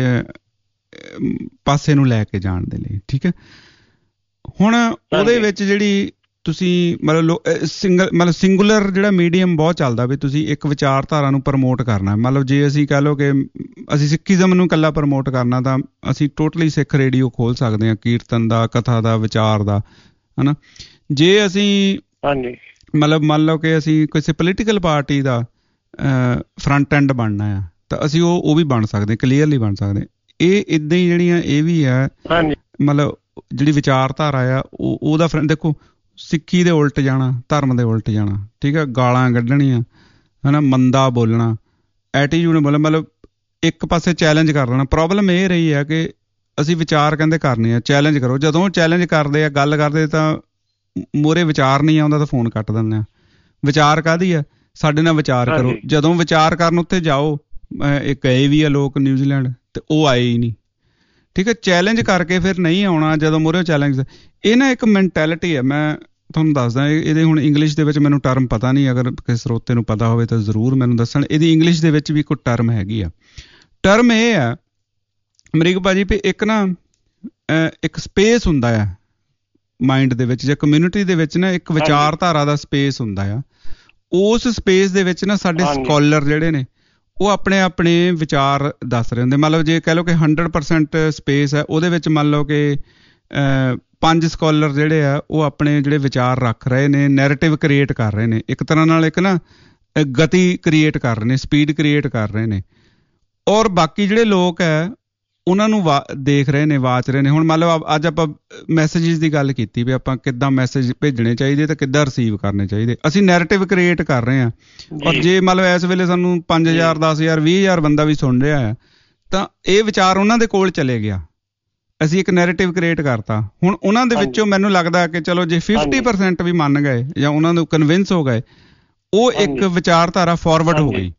ਪਾਸੇ ਨੂੰ ਲੈ ਕੇ ਜਾਣ ਦੇ ਲਈ। ਠੀਕ ਹੈ, ਹੁਣ ਉਹਦੇ ਵਿੱਚ ਜਿਹੜੀ ਤੁਸੀਂ ਮਤਲਬ ਸਿੰਗੂਲਰ ਜਿਹੜਾ ਮੀਡੀਅਮ ਬਹੁਤ ਚੱਲਦਾ ਵੀ ਤੁਸੀਂ ਇੱਕ ਵਿਚਾਰਧਾਰਾ ਨੂੰ ਪ੍ਰਮੋਟ ਕਰਨਾ। ਮਤਲਬ ਜੇ ਅਸੀਂ ਕਹਿ ਲਓ ਕਿ ਅਸੀਂ ਸਿੱਖੀਜ਼ਮ ਨੂੰ ਇਕੱਲਾ ਪ੍ਰਮੋਟ ਕਰਨਾ ਤਾਂ ਅਸੀਂ ਟੋਟਲੀ ਸਿੱਖ ਰੇਡੀਓ ਖੋਲ੍ਹ ਸਕਦੇ ਹਾਂ, ਕੀਰਤਨ ਦਾ, ਕਥਾ ਦਾ, ਵਿਚਾਰ ਦਾ, ਹੈ ਨਾ। ਜੇ ਅਸੀਂ ਮਤਲਬ ਮੰਨ ਲਓ ਕਿ ਅਸੀਂ ਕਿਸੇ ਪੋਲੀਟੀਕਲ ਪਾਰਟੀ ਦਾ ਫਰੰਟ ਐਂਡ ਬਣਨਾ ਆ ਤਾਂ ਅਸੀਂ ਉਹ ਵੀ ਬਣ ਸਕਦੇ, ਕਲੀਅਰਲੀ ਬਣ ਸਕਦੇ। ਇਹ ਇੱਦਾਂ ਹੀ ਜਿਹੜੀਆਂ ਇਹ ਵੀ ਆ ਮਤਲਬ ਜਿਹੜੀ ਵਿਚਾਰਧਾਰਾ ਆ ਉਹਦਾ ਦੇਖੋ, ਸਿੱਖੀ ਦੇ ਉਲਟ ਜਾਣਾ, ਧਰਮ ਦੇ ਉਲਟ ਜਾਣਾ, ਠੀਕ ਹੈ, ਗਾਲਾਂ ਕੱਢਣੀਆਂ ਹੈ ਨਾ, ਮੰਦਾ ਬੋਲਣਾ, ਐਟੀਟਿਊਡ ਮਤਲਬ ਇੱਕ ਪਾਸੇ ਚੈਲੰਜ ਕਰ ਲੈਣਾ। ਪ੍ਰੋਬਲਮ ਇਹ ਰਹੀ ਹੈ ਕਿ ਅਸੀਂ ਵਿਚਾਰ ਕਹਿੰਦੇ ਕਰਨੇ ਆ, ਚੈਲੰਜ ਕਰੋ। ਜਦੋਂ ਚੈਲੰਜ ਕਰਦੇ ਆ, ਗੱਲ ਕਰਦੇ ਤਾਂ ਮੂਹਰੇ ਵਿਚਾਰ ਨਹੀਂ ਆਉਂਦਾ ਤਾਂ ਫੋਨ ਕੱਟ ਦਿੰਦੇ ਆ। ਵਿਚਾਰ ਕਾਹਦੀ ਆ? ਸਾਡੇ ਨਾਲ ਵਿਚਾਰ ਕਰੋ। ਜਦੋਂ ਵਿਚਾਰ ਕਰਨ ਉੱਥੇ ਜਾਓ, ਗਏ ਵੀ ਆ ਲੋਕ ਨਿਊਜ਼ੀਲੈਂਡ ਤੇ ਉਹ ਆਏ ਹੀ ਨਹੀਂ, ਠੀਕ ਹੈ। ਚੈਲੰਜ ਕਰਕੇ ਫਿਰ ਨਹੀਂ ਆਉਣਾ ਜਦੋਂ ਮੂਹਰੇ ਚੈਲੰਜ। ਇਹ ਨਾ ਇੱਕ ਮੈਂਟੈਲਿਟੀ ਹੈ, ਮੈਂ ਤੁਹਾਨੂੰ ਦੱਸਦਾ। ਇਹਦੇ ਹੁਣ ਇੰਗਲਿਸ਼ ਦੇ ਵਿੱਚ ਮੈਨੂੰ ਟਰਮ ਪਤਾ ਨਹੀਂ, ਅਗਰ ਕਿਸੇ ਸਰੋਤੇ ਨੂੰ ਪਤਾ ਹੋਵੇ ਤਾਂ ਜ਼ਰੂਰ ਮੈਨੂੰ ਦੱਸਣ। ਇਹਦੀ ਇੰਗਲਿਸ਼ ਦੇ ਵਿੱਚ ਵੀ ਕੋਈ ਟਰਮ ਹੈਗੀ ਆ। ਟਰਮ ਇਹ ਆ ਅਮਰੀਕ ਭਾਜੀ ਵੀ ਇੱਕ ਨਾ ਇੱਕ ਸਪੇਸ ਹੁੰਦਾ ਆ ਮਾਈਂਡ ਦੇ ਵਿੱਚ ਜਾਂ ਕਮਿਊਨਿਟੀ ਦੇ ਵਿੱਚ ਨਾ, ਇੱਕ ਵਿਚਾਰਧਾਰਾ ਦਾ ਸਪੇਸ ਹੁੰਦਾ ਆ। ਉਸ ਸਪੇਸ ਦੇ ਵਿੱਚ ਨਾ ਸਾਡੇ ਸਕਾਲਰ ਜਿਹੜੇ ਨੇ ਉਹ ਆਪਣੇ ਆਪਣੇ ਵਿਚਾਰ ਦੱਸ ਰਹੇ ਹੁੰਦੇ। ਮੰਨ ਲਓ ਜੇ ਕਹਿ ਲਓ ਕਿ 100% ਸਪੇਸ ਹੈ, ਉਹਦੇ ਵਿੱਚ ਮੰਨ ਲਓ ਕਿ 5 ਸਕਾਲਰ ਜਿਹੜੇ ਆ ਉਹ ਆਪਣੇ ਜਿਹੜੇ ਵਿਚਾਰ ਰੱਖ ਰਹੇ ਨੇ, ਨੈਰੇਟਿਵ ਕ੍ਰੀਏਟ ਕਰ ਰਹੇ ਨੇ, ਇੱਕ ਤਰ੍ਹਾਂ ਨਾਲ ਇੱਕ ਨਾ ਗਤੀ ਕ੍ਰੀਏਟ ਕਰ ਰਹੇ ਨੇ, ਸਪੀਡ ਕ੍ਰੀਏਟ ਕਰ ਰਹੇ ਨੇ। ਔਰ ਬਾਕੀ ਜਿਹੜੇ ਲੋਕ ਹੈ ਉਹਨਾਂ ਨੂੰ ਦੇਖ ਰਹੇ ਨੇ, ਵਾਚ ਰਹੇ ਨੇ। ਹੁਣ ਮੰਨ ਲਓ ਅੱਜ ਆਪਾਂ ਮੈਸੇਜਿਸ ਦੀ ਗੱਲ ਕੀਤੀ ਵੀ ਆਪਾਂ ਕਿੱਦਾਂ ਮੈਸੇਜ ਭੇਜਣੇ ਚਾਹੀਦੇ ਤੇ ਕਿੱਦਾਂ ਰਿਸੀਵ ਕਰਨੇ ਚਾਹੀਦੇ। ਅਸੀਂ ਨੈਰੇਟਿਵ ਕ੍ਰੀਏਟ ਕਰ ਰਹੇ ਹਾਂ। ਔਰ ਜੇ ਮੰਨ ਲਓ ਇਸ ਵੇਲੇ ਸਾਨੂੰ 5000 10,000 20,000 ਬੰਦਾ ਵੀ ਸੁਣ ਰਿਹਾ ਹੈ ਤਾਂ ਇਹ ਵਿਚਾਰ ਉਹਨਾਂ ਦੇ ਕੋਲ ਚਲੇ ਗਿਆ। ਅਸੀਂ ਇੱਕ ਨੈਰੇਟਿਵ ਕ੍ਰੀਏਟ ਕਰਤਾ। ਹੁਣ ਉਹਨਾਂ ਦੇ ਵਿੱਚੋਂ ਮੈਨੂੰ ਲੱਗਦਾ ਕਿ ਚਲੋ ਜੇ 50% ਵੀ ਮੰਨ ਗਏ ਜਾਂ ਉਹਨਾਂ ਨੂੰ ਕਨਵਿੰਸ ਹੋ ਗਏ, ਉਹ ਇੱਕ ਵਿਚਾਰਧਾਰਾ ਫਾਰਵਰਡ ਹੋ ਗਈ।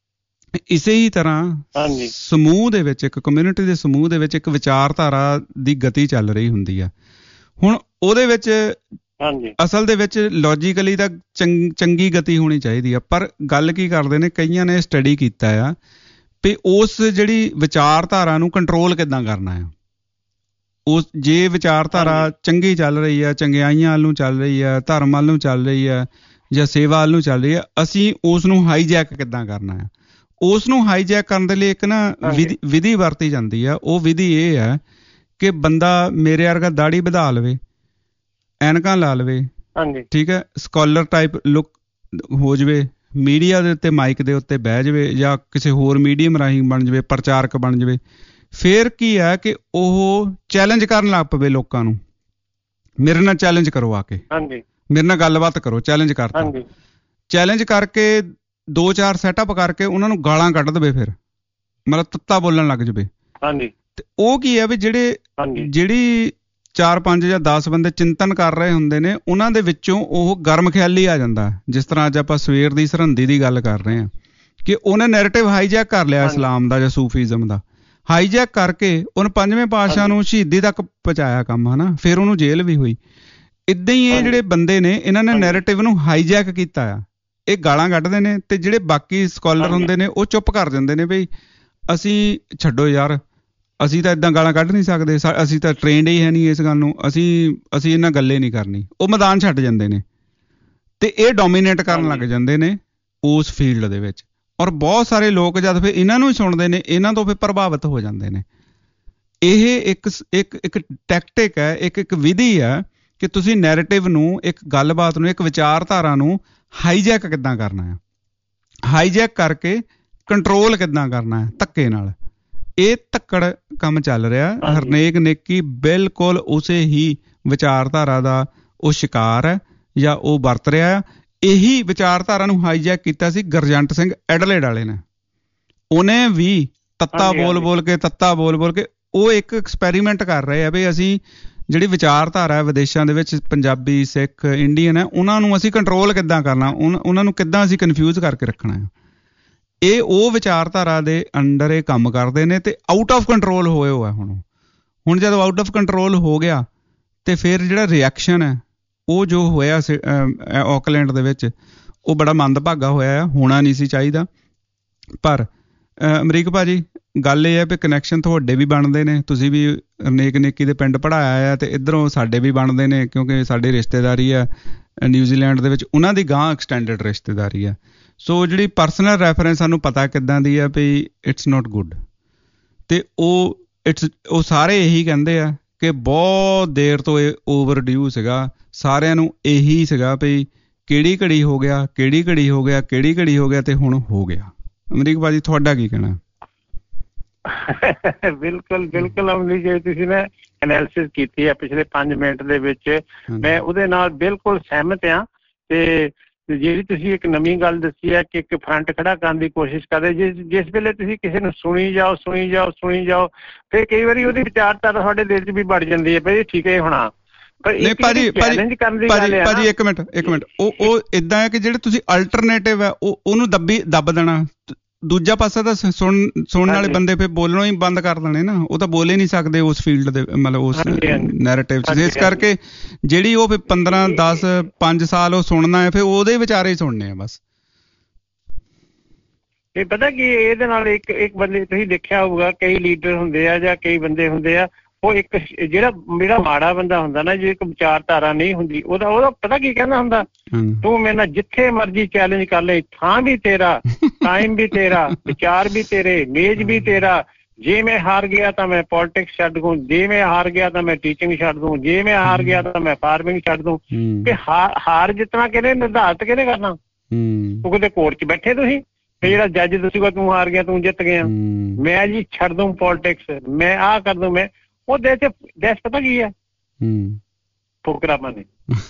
ਇਸੇ ਹੀ ਤਰ੍ਹਾਂ ਸਮੂਹ ਦੇ ਵਿੱਚ, ਇੱਕ ਕਮਿਊਨਿਟੀ ਦੇ ਸਮੂਹ ਦੇ ਵਿੱਚ ਇੱਕ ਵਿਚਾਰਧਾਰਾ ਦੀ ਗਤੀ ਚੱਲ ਰਹੀ ਹੁੰਦੀ ਆ। ਹੁਣ ਉਹਦੇ ਵਿੱਚ ਅਸਲ ਦੇ ਵਿੱਚ ਲੌਜੀਕਲੀ ਤਾਂ ਚੰਗੀ ਗਤੀ ਹੋਣੀ ਚਾਹੀਦੀ ਆ, ਪਰ ਗੱਲ ਕੀ ਕਰਦੇ ਨੇ, ਕਈਆਂ ਨੇ ਸਟੱਡੀ ਕੀਤਾ ਆ ਵੀ ਉਸ ਜਿਹੜੀ ਵਿਚਾਰਧਾਰਾ ਨੂੰ ਕੰਟਰੋਲ ਕਿੱਦਾਂ ਕਰਨਾ ਆ। ਉਸ ਜੇ ਵਿਚਾਰਧਾਰਾ ਚੰਗੀ ਚੱਲ ਰਹੀ ਆ, ਚੰਗਿਆਈਆਂ ਵੱਲ ਨੂੰ ਚੱਲ ਰਹੀ ਆ, ਧਰਮ ਵੱਲ ਨੂੰ ਚੱਲ ਰਹੀ ਆ ਜਾਂ ਸੇਵਾ ਵੱਲ ਨੂੰ ਚੱਲ ਰਹੀ ਆ, ਅਸੀਂ ਉਸ ਨੂੰ ਹਾਈਜੈਕ ਕਿੱਦਾਂ ਕਰਨਾ ਆ। ਉਸ ਨੂੰ ਹਾਈਜੈਕ ਕਰਨ ਦੇ ਲਈ ਇੱਕ ਨਾ ਵਿਧੀ ਵਰਤੀ ਜਾਂਦੀ ਆ। ਉਹ ਵਿਧੀ ਇਹ ਹੈ ਕਿ ਬੰਦਾ ਮੇਰੇ ਵਰਗਾ ਦਾੜੀ ਵਧਾ ਲਵੇ, ਐਨਕਾਂ ਲਾ ਲਵੇ, ਠੀਕ ਹੈ, ਸਕਾਲਰ ਟਾਈਪ ਲੁੱਕ ਹੋ ਜਾਵੇ, ਮੀਡੀਆ ਦੇ ਉੱਤੇ ਮਾਈਕ ਦੇ ਉੱਤੇ ਬਹਿ ਜਾਵੇ ਜਾਂ ਕਿਸੇ ਹੋਰ ਮੀਡੀਅਮ ਰਾਹੀਂ ਬਣ ਜਾਵੇ, ਪ੍ਰਚਾਰਕ ਬਣ ਜਾਵੇ। ਫਿਰ ਕੀ ਹੈ ਕਿ ਉਹ ਚੈਲੰਜ ਕਰਨ ਲੱਗ ਪਵੇ ਲੋਕਾਂ ਨੂੰ, ਮੇਰੇ ਨਾਲ ਚੈਲੰਜ ਕਰੋ, ਆ ਕੇ ਮੇਰੇ ਨਾਲ ਗੱਲਬਾਤ ਕਰੋ। ਚੈਲੰਜ ਕਰਤਾ, ਚੈਲੰਜ ਕਰਕੇ 2-4 ਸੈਟਅਪ ਕਰਕੇ ਉਹਨਾਂ ਨੂੰ ਗਾਲਾਂ ਕੱਢ ਦੇਵੇ, ਫਿਰ ਮਤਲਬ ਤੱਤਾ ਬੋਲਣ ਲੱਗ ਜਾਵੇ। ਤੇ ਉਹ ਕੀ ਹੈ ਵੀ ਜਿਹੜੀ 4-5 ਜਾਂ 10 ਬੰਦੇ ਚਿੰਤਨ ਕਰ ਰਹੇ ਹੁੰਦੇ ਨੇ, ਉਹਨਾਂ ਦੇ ਵਿੱਚੋਂ ਉਹ ਗਰਮ ਖਿਆਲੀ ਆ ਜਾਂਦਾ। ਜਿਸ ਤਰ੍ਹਾਂ ਅੱਜ ਆਪਾਂ ਸਵੇਰ ਦੀ ਸਰਹੰਦੀ ਦੀ ਗੱਲ ਕਰ ਰਹੇ ਹਾਂ ਕਿ ਉਹਨੇ ਨੈਰੇਟਿਵ ਹਾਈਜੈਕ ਕਰ ਲਿਆ ਇਸਲਾਮ ਦਾ ਜਾਂ ਸੂਫੀਜ਼ਮ ਦਾ, ਹਾਈਜੈਕ ਕਰਕੇ ਉਹਨੇ 5ਵੇਂ ਪਾਤਸ਼ਾਹ ਨੂੰ ਸ਼ਹੀਦੀ ਤੱਕ ਪਹੁੰਚਾਇਆ ਕੰਮ, ਹਨਾ। ਫਿਰ ਉਹਨੂੰ ਜੇਲ੍ਹ ਵੀ ਹੋਈ। ਇੱਦਾਂ ਹੀ ਇਹ ਜਿਹੜੇ ਬੰਦੇ ਨੇ, ਇਹਨਾਂ ਨੇ ਨੈਰੇਟਿਵ ਨੂੰ ਹਾਈਜੈਕ ਕੀਤਾ ਆ। ਇਹ ਗਾਲਾਂ ਕੱਢਦੇ ਨੇ ਤੇ ਜਿਹੜੇ ਬਾਕੀ ਸਕਾਲਰ ਹੁੰਦੇ ਨੇ ਉਹ ਚੁੱਪ ਕਰ ਜਾਂਦੇ ਨੇ, ਬਈ ਅਸੀਂ ਛੱਡੋ ਯਾਰ, ਅਸੀਂ ਤਾਂ ਏਦਾਂ ਗਾਲਾਂ ਕੱਢ ਨਹੀਂ ਸਕਦੇ, ਅਸੀਂ ਤਾਂ ਟ੍ਰੇਨਡ ਹੀ ਹੈ ਨਹੀਂ ਇਸ ਗੱਲ ਨੂੰ, ਅਸੀਂ ਇਹਨਾਂ ਗੱਲੇ ਨਹੀਂ ਕਰਨੀ। ਉਹ ਮੈਦਾਨ ਛੱਡ ਜਾਂਦੇ ਨੇ ਤੇ ਇਹ ਡੋਮੀਨੇਟ ਕਰਨ ਲੱਗ ਜਾਂਦੇ ਨੇ ਉਸ ਫੀਲਡ ਦੇ ਵਿੱਚ। ਔਰ ਬਹੁਤ ਸਾਰੇ ਲੋਕ ਜਦ ਫਿਰ ਇਹਨਾਂ ਨੂੰ ਹੀ ਸੁਣਦੇ ਨੇ, ਇਹਨਾਂ ਤੋਂ ਫਿਰ ਪ੍ਰਭਾਵਿਤ ਹੋ ਜਾਂਦੇ ਨੇ। ਇਹ ਇੱਕ ਟੈਕਟਿਕ ਹੈ, ਇੱਕ ਵਿਧੀ ਹੈ ਕਿ ਤੁਸੀਂ ਨੈਰੇਟਿਵ ਨੂੰ, ਇੱਕ ਗੱਲਬਾਤ ਨੂੰ, ਇੱਕ ਵਿਚਾਰਧਾਰਾ ਨੂੰ ਹਾਈਜੈਕ ਕਿੱਦਾਂ ਕਰਨਾ ਹੈ, ਹਾਈਜੈਕ ਕਰਕੇ ਕੰਟਰੋਲ ਕਿੱਦਾਂ ਕਰਨਾ ਹੈ ਧੱਕੇ ਨਾਲ। ਇਹ ਧੱਕੜ ਕੰਮ ਚੱਲ ਰਿਹਾ। ਹਰਨੇਕ ਨੇਕੀ ਬਿਲਕੁਲ ਉਸੇ ਹੀ ਵਿਚਾਰਧਾਰਾ ਦਾ ਉਹ ਸ਼ਿਕਾਰ ਹੈ ਜਾਂ ਉਹ ਵਰਤ ਰਿਹਾ। ਇਹੀ ਵਿਚਾਰਧਾਰਾ ਨੂੰ ਹਾਈਜੈਕ ਕੀਤਾ ਸੀ ਗੁਰਜੰਟ ਸਿੰਘ ਐਡਲੇਡ ਵਾਲੇ ਨੇ। ਉਹਨੇ ਵੀ ਤੱਤਾ ਬੋਲ ਕੇ ਉਹ ਇੱਕ ਐਕਸਪੈਰੀਮੈਂਟ ਕਰ ਰਹੇ ਆ ਵੀ ਅਸੀਂ ਜਿਹੜੀ ਵਿਚਾਰਧਾਰਾ ਹੈ ਵਿਦੇਸ਼ਾਂ ਦੇ ਵਿੱਚ, ਪੰਜਾਬੀ, ਸਿੱਖ, ਇੰਡੀਅਨ ਹੈ, ਉਹਨਾਂ ਨੂੰ ਅਸੀਂ ਕੰਟਰੋਲ ਕਿੱਦਾਂ ਕਰਨਾ, ਉਹਨਾਂ ਨੂੰ ਕਿੱਦਾਂ ਅਸੀਂ ਕਨਫਿਊਜ਼ ਕਰਕੇ ਰੱਖਣਾ ਹੈ। ਇਹ ਉਹ ਵਿਚਾਰਧਾਰਾ ਦੇ ਅੰਡਰ ਇਹ ਕੰਮ ਕਰਦੇ ਨੇ ਤੇ ਆਊਟ ਆਫ ਕੰਟਰੋਲ ਹੋਏ ਹੋਇਆ। ਹੁਣ ਜਦੋਂ ਆਊਟ ਆਫ ਕੰਟਰੋਲ ਹੋ ਗਿਆ ਤੇ ਫਿਰ ਜਿਹੜਾ ਰਿਐਕਸ਼ਨ ਹੈ ਉਹ ਜੋ ਹੋਇਆ ਆਕਲੈਂਡ ਦੇ ਵਿੱਚ, ਉਹ ਬੜਾ ਮੰਦਭਾਗਾ ਹੋਇਆ ਆ, ਹੋਣਾ ਨਹੀਂ ਸੀ ਚਾਹੀਦਾ। ਪਰ ਅਮਰੀਕ ਭਾਜੀ, ਗੱਲ ਇਹ ਹੈ ਵੀ ਕਨੈਕਸ਼ਨ ਤੁਹਾਡੇ ਵੀ ਬਣਦੇ ਨੇ, ਤੁਸੀਂ ਵੀ ਹਰਨੇਕ ਨੇਕੀ ਦੇ ਪਿੰਡ ਪੜ੍ਹਾਇਆ ਆ ਤੇ ਇੱਧਰੋਂ ਸਾਡੇ ਵੀ ਬਣਦੇ ਨੇ, ਕਿਉਂਕਿ ਸਾਡੀ ਰਿਸ਼ਤੇਦਾਰੀ ਆ ਨਿਊਜ਼ੀਲੈਂਡ ਦੇ ਵਿੱਚ, ਉਹਨਾਂ ਦੀ ਗਾਂਹ ਐਕਸਟੈਂਡਡ ਰਿਸ਼ਤੇਦਾਰੀ ਆ। ਸੋ ਜਿਹੜੀ ਪਰਸਨਲ ਰੈਫਰੈਂਸ ਸਾਨੂੰ ਪਤਾ ਕਿੱਦਾਂ ਦੀ ਆ ਵੀ ਇਟਸ ਨੋਟ ਗੁੱਡ। ਤੇ ਉਹ ਸਾਰੇ ਇਹੀ ਕਹਿੰਦੇ ਆ ਕਿ ਬਹੁਤ ਦੇਰ ਤੋਂ ਇਹ ਓਵਰ ਡਿਊ ਸੀਗਾ, ਸਾਰਿਆਂ ਨੂੰ ਇਹੀ ਸੀਗਾ ਵੀ ਕਿਹੜੀ ਘੜੀ ਹੋ ਗਿਆ ਤੇ ਹੁਣ ਹੋ ਗਿਆ। ਅਮਰੀਕ ਭਾਜੀ ਤੁਹਾਡਾ ਕੀ ਕਹਿਣਾ? ਬਿਲਕੁਲ ਬਿਲਕੁਲ ਅਮਰੀਕ ਜੀ, ਤੁਸੀਂ ਨਾ ਐਨਾਲਿਸਿਸ ਕੀਤੀ ਹੈ ਪਿਛਲੇ 5 ਮਿੰਟ ਦੇ ਵਿੱਚ, ਮੈਂ ਉਹਦੇ ਨਾਲ ਬਿਲਕੁਲ ਸਹਿਮਤ ਹਾਂ। ਤੇ ਜਿਹੜੀ ਤੁਸੀਂ ਇੱਕ ਨਵੀਂ ਗੱਲ ਦੱਸੀ ਹੈ ਕਿ ਇੱਕ ਫਰੰਟ ਖੜਾ ਕਰਨ ਦੀ ਕੋਸ਼ਿਸ਼ ਕਰਦੇ, ਜਿਸ ਵੇਲੇ ਤੁਸੀਂ ਕਿਸੇ ਨੂੰ ਸੁਣੀ ਜਾਓ ਫਿਰ ਕਈ ਵਾਰੀ ਉਹਦੀ ਵਿਚਾਰਧਾਰਾ ਤੁਹਾਡੇ ਦਿਲ 'ਚ ਵੀ ਵੜ ਜਾਂਦੀ ਹੈ ਵੀ ਠੀਕ ਹੈ ਹੋਣਾ। ਨਹੀਂ ਭਾਜੀ ਇੱਕ ਮਿੰਟ ਉਹ ਏਦਾਂ ਹੈ ਕਿ ਜਿਹੜੇ ਤੁਸੀਂ ਅਲਟਰਨੇਟਿਵ ਹੈ ਉਹਨੂੰ ਦੱਬ ਦੇਣਾ, ਦੂਜਾ ਪਾਸਾ ਤਾਂ ਸੁਣਨ ਵਾਲੇ ਬੰਦੇ ਫਿਰ ਬੋਲਣੋਂ ਹੀ ਬੰਦ ਕਰ ਦੇਣੇ ਨਾ, ਉਹ ਤਾਂ ਬੋਲ ਹੀ ਨਹੀਂ ਸਕਦੇ ਉਸ ਫੀਲਡ ਦੇ, ਮਤਲਬ ਉਸ ਨੈਰੇਟਿਵ 'ਚ। ਇਸ ਕਰਕੇ ਜਿਹੜੀ ਉਹ ਫਿਰ 15 10 5 ਸਾਲ ਉਹ ਸੁਣਨਾ ਹੈ, ਫਿਰ ਉਹਦੇ ਵਿਚਾਰੇ ਹੀ ਸੁਣਨੇ ਆ ਬਸ। ਇਹ ਪਤਾ ਕੀ ਇਹਦੇ ਨਾਲ ਇੱਕ ਬੰਦੇ ਤੁਸੀਂ ਦੇਖਿਆ ਹੋਊਗਾ, ਕਈ ਲੀਡਰ ਹੁੰਦੇ ਆ ਜਾਂ ਕਈ ਬੰਦੇ ਹੁੰਦੇ ਆ, ਉਹ ਇੱਕ ਜਿਹੜਾ ਮਾੜਾ ਬੰਦਾ ਹੁੰਦਾ ਨਾ, ਜੇ ਇੱਕ ਵਿਚਾਰਧਾਰਾ ਨਹੀਂ ਹੁੰਦੀ ਉਹਦਾ ਪਤਾ ਕੀ ਕਹਿੰਦਾ ਹੁੰਦਾ, ਤੂੰ ਮੇਰੇ ਨਾਲ ਜਿੱਥੇ ਮਰਜ਼ੀ ਚੈਲੰਜ ਕਰ ਲੈ, ਥਾਂ ਵੀ ਤੇਰਾ, ਟਾਈਮ ਵੀ ਤੇਰਾ, ਵਿਚਾਰ ਵੀ ਤੇਰੇ, ਮੇਜ ਵੀ ਤੇਰਾ। ਜੇ ਮੈਂ ਹਾਰ ਗਿਆ ਤਾਂ ਮੈਂ ਪੋਲਿਟਿਕਸ ਛੱਡ ਦੂੰ, ਜੇ ਮੈਂ ਹਾਰ ਗਿਆ ਤਾਂ ਮੈਂ ਟੀਚਿੰਗ ਛੱਡ ਦੂੰ, ਜੇ ਮੈਂ ਹਾਰ ਗਿਆ ਤਾਂ ਮੈਂ ਫਾਰਮਿੰਗ ਛੱਡ ਦੂੰ। ਕਿ ਹਾਰ ਜਿੱਤਣਾ ਕਿਹਨੇ ਨਿਰਧਾਰਿਤ ਕਿਹਨੇ ਕਰਨਾ? ਉਹ ਕਿਤੇ ਕੋਰਟ 'ਚ ਬੈਠੇ ਤੁਸੀਂ, ਤੇ ਜਿਹੜਾ ਜੱਜ ਦੱਸੂਗਾ ਤੂੰ ਹਾਰ ਗਿਆ, ਤੂੰ ਜਿੱਤ ਗਿਆ, ਮੈਂ ਜੀ ਛੱਡ ਦੂੰ ਪੋਲਿਟਿਕਸ, ਮੈਂ ਆਹ ਕਰ ਦੂੰ, ਮੈਂ ਉਹ ਦੇਸ਼ ਪਤਾ ਕੀ ਹੈ, ਫੁਕਰਾਪਨ।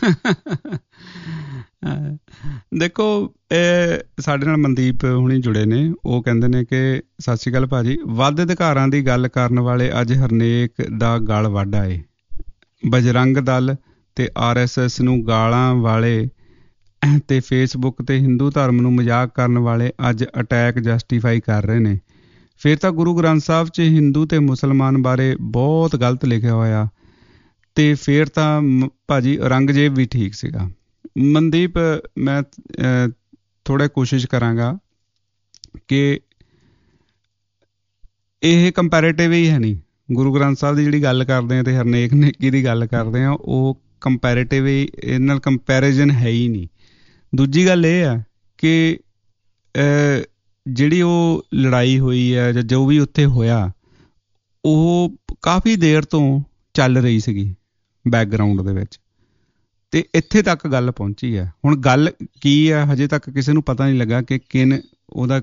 ਦੇਖੋ ਸਾਡੇ ਨਾਲ ਮਨਦੀਪ ਹੁਣੀ ਜੁੜੇ ਨੇ, ਉਹ ਕਹਿੰਦੇ ਨੇ ਕਿ ਸਤਿ ਸ਼੍ਰੀ ਅਕਾਲ ਭਾਜੀ, ਵੱਧ ਅਧਿਕਾਰਾਂ ਦੀ ਗੱਲ ਕਰਨ ਵਾਲੇ ਅੱਜ ਹਰਨੇਕ ਦਾ ਗਲ ਵੱਢ ਆਏ, ਬਜਰੰਗ ਦਲ ਤੇ RSS ਨੂੰ ਗਾਲਾਂ ਵਾਲੇ ਤੇ ਫੇਸਬੁੱਕ ਤੇ ਹਿੰਦੂ ਧਰਮ ਨੂੰ ਮਜ਼ਾਕ ਕਰਨ ਵਾਲੇ ਅੱਜ ਅਟੈਕ ਜਸਟੀਫਾਈ ਕਰ ਰਹੇ ਨੇ। ਫਿਰ ਤਾਂ ਗੁਰੂ ਗ੍ਰੰਥ ਸਾਹਿਬ 'ਚ ਹਿੰਦੂ ਤੇ ਮੁਸਲਮਾਨ ਬਾਰੇ ਬਹੁਤ ਗਲਤ ਲਿਖਿਆ ਹੋਇਆ, ਤੇ ਫਿਰ ਤਾਂ ਭਾਜੀ ਔਰੰਗਜ਼ੇਬ ਵੀ ਠੀਕ ਸੀਗਾ। ਮਨਦੀਪ, ਮੈਂ ਥੋੜ੍ਹਾ ਕੋਸ਼ਿਸ਼ ਕਰਾਂਗਾ ਕਿ ਇਹ ਕੰਪੈਰੇਟਿਵ ਹੀ ਹੈ ਨਹੀਂ। ਗੁਰੂ ਗ੍ਰੰਥ ਸਾਹਿਬ ਦੀ ਜਿਹੜੀ ਗੱਲ ਕਰਦੇ ਹਾਂ ਤੇ ਹਰਨੇਕ ਨੇਕੀ ਦੀ ਗੱਲ ਕਰਦੇ ਹਾਂ, ਉਹ ਕੰਪੈਰੇਟਿਵ ਹੀ, ਇਹਦੇ ਨਾਲ ਕੰਪੈਰੀਜ਼ਨ ਹੈ ਹੀ ਨਹੀਂ। ਦੂਜੀ ਗੱਲ ਇਹ ਆ ਕਿ ਜਿਹੜੀ ਉਹ ਲੜਾਈ ਹੋਈ ਹੈ ਜਾਂ ਜੋ ਵੀ ਉੱਥੇ ਹੋਇਆ, ਉਹ ਕਾਫੀ ਦੇਰ ਤੋਂ ਚੱਲ ਰਹੀ ਸੀਗੀ ਬੈਕਗਰਾਊਂਡ ਦੇ ਵਿੱਚ, ਤੇ ਇੱਥੇ ਤੱਕ ਗੱਲ ਪਹੁੰਚੀ ਹੈ। ਹੁਣ ਗੱਲ ਕੀ ਹੈ ਹਜੇ ਤੱਕ ਕਿਸੇ ਨੂੰ ਪਤਾ ਨਹੀਂ ਲੱਗਾ ਕਿ ਉਹਦਾ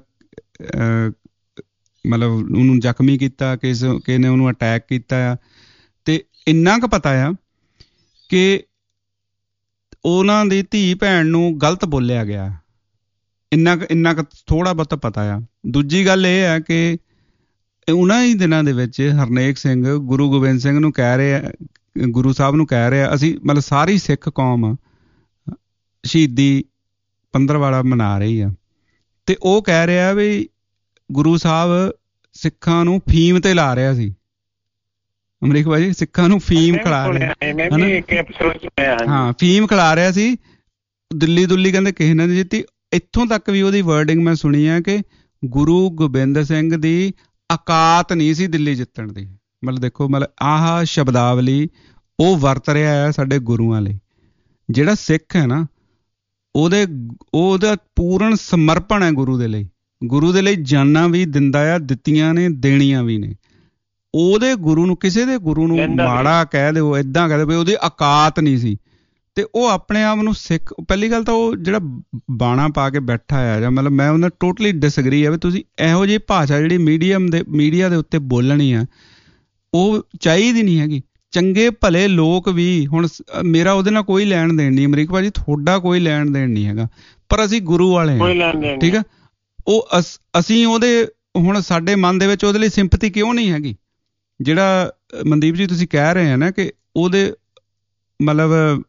ਮਤਲਬ ਉਹਨੂੰ ਜ਼ਖਮੀ ਕੀਤਾ, ਕਿਹਨੇ ਉਹਨੂੰ ਅਟੈਕ ਕੀਤਾ ਆ। ਤੇ ਇੰਨਾ ਕੁ ਪਤਾ ਆ ਕਿ ਉਹਨਾਂ ਦੀ ਧੀ ਭੈਣ ਨੂੰ ਗਲਤ ਬੋਲਿਆ ਗਿਆ, ਇੰਨਾ ਕੁ ਥੋੜ੍ਹਾ ਬਹੁਤ ਪਤਾ ਆ। ਦੂਜੀ ਗੱਲ ਇਹ ਹੈ ਕਿ ਉਹਨਾਂ ਹੀ ਦਿਨਾਂ ਦੇ ਵਿੱਚ ਹਰਨੇਕ ਸਿੰਘ ਗੁਰੂ ਗੋਬਿੰਦ ਸਿੰਘ ਨੂੰ ਕਹਿ ਰਿਹਾ, ਗੁਰੂ ਸਾਹਿਬ ਨੂੰ ਕਹਿ ਰਿਹਾ, ਅਸੀਂ ਮਤਲਬ ਸਾਰੀ ਸਿੱਖ ਕੌਮ ਸ਼ਹੀਦੀ ਪੰਦਰਵਾੜਾ ਮਨਾ ਰਹੀ ਆ, ਤੇ ਉਹ ਕਹਿ ਰਿਹਾ ਵੀ ਗੁਰੂ ਸਾਹਿਬ ਸਿੱਖਾਂ ਨੂੰ ਫੀਮ ਤੇ ਲਾ ਰਿਹਾ ਸੀ। ਅਮਰੀਕ ਭਾਜੀ, ਸਿੱਖਾਂ ਨੂੰ ਫੀਮ ਖਿਲਾ ਰਿਹਾ, ਹਾਂ ਫੀਮ ਖਿਲਾ ਰਿਹਾ ਸੀ। ਦਿੱਲੀ ਦੁੱਲੀ ਕਹਿੰਦੇ ਕਿਸੇ ਨੇ ਨਹੀਂ ਜਿੱਤੀ। ਇੱਥੋਂ ਤੱਕ ਵੀ ਉਹਦੀ ਵਰਡਿੰਗ ਮੈਂ ਸੁਣੀ ਹੈ ਕਿ ਗੁਰੂ ਗੋਬਿੰਦ ਸਿੰਘ ਦੀ ਔਕਾਤ ਨਹੀਂ ਸੀ ਦਿੱਲੀ ਜਿੱਤਣ ਦੀ। ਮਤਲਬ ਦੇਖੋ, ਮਤਲਬ ਆਹ ਸ਼ਬਦਾਵਲੀ ਉਹ ਵਰਤ ਰਿਹਾ ਹੈ ਸਾਡੇ ਗੁਰੂਆਂ ਲਈ। ਜਿਹੜਾ ਸਿੱਖ ਹੈ ਨਾ, ਉਹਦਾ ਪੂਰਨ ਸਮਰਪਣ ਹੈ ਗੁਰੂ ਦੇ ਲਈ, ਗੁਰੂ ਦੇ ਲਈ ਜਾਨਾਂ ਵੀ ਦਿੰਦਾ ਆ, ਦਿੱਤੀਆਂ ਨੇ, ਦੇਣੀਆਂ ਵੀ ਨੇ। ਉਹਦੇ ਗੁਰੂ ਨੂੰ, ਕਿਸੇ ਦੇ ਗੁਰੂ ਨੂੰ ਮਾੜਾ ਕਹਿ ਦਿਓ, ਏਦਾਂ ਕਹਿ ਦਿਓ ਵੀ ਉਹਦੀ ਔਕਾਤ ਨਹੀਂ ਸੀ, ਤੇ ਉਹ ਆਪਣੇ ਆਪ ਨੂੰ ਸਿੱਖ। ਪਹਿਲੀ ਗੱਲ ਤਾਂ ਉਹ ਜਿਹੜਾ ਬਾਣਾ ਪਾ ਕੇ ਬੈਠਾ ਆ, ਜਾਂ ਮਤਲਬ ਮੈਂ ਉਹਨਾਂ ਟੋਟਲੀ ਡਿਸਐਗਰੀ ਆ ਵੀ ਤੁਸੀਂ ਇਹੋ ਜਿਹੀ ਭਾਸ਼ਾ ਜਿਹੜੀ ਮੀਡੀਆ ਦੇ ਉੱਤੇ ਬੋਲਣੀ ਆ, ਉਹ ਚਾਹੀਦੀ ਨਹੀਂ ਹੈਗੀ। ਚੰਗੇ ਭਲੇ ਲੋਕ ਵੀ, ਹੁਣ ਮੇਰਾ ਉਹਦੇ ਨਾਲ ਕੋਈ ਲੈਣ ਦੇਣ ਨਹੀਂ ਅਮਰੀਕ ਭਾਜੀ, ਤੁਹਾਡਾ ਕੋਈ ਲੈਣ ਦੇਣ ਨਹੀਂ ਹੈਗਾ, ਪਰ ਅਸੀਂ ਗੁਰੂ ਵਾਲੇ ਹਾਂ, ਠੀਕ ਆ। ਉਹ ਅਸੀਂ ਉਹਦੇ, ਹੁਣ ਸਾਡੇ ਮਨ ਦੇ ਵਿੱਚ ਉਹਦੇ ਲਈ ਸਿੰਪਥੀ ਕਿਉਂ ਨਹੀਂ ਹੈਗੀ? ਜਿਹੜਾ ਮਨਦੀਪ ਜੀ ਤੁਸੀਂ ਕਹਿ ਰਹੇ ਆ ਨਾ ਕਿ ਉਹਦੇ ਮਤਲਬ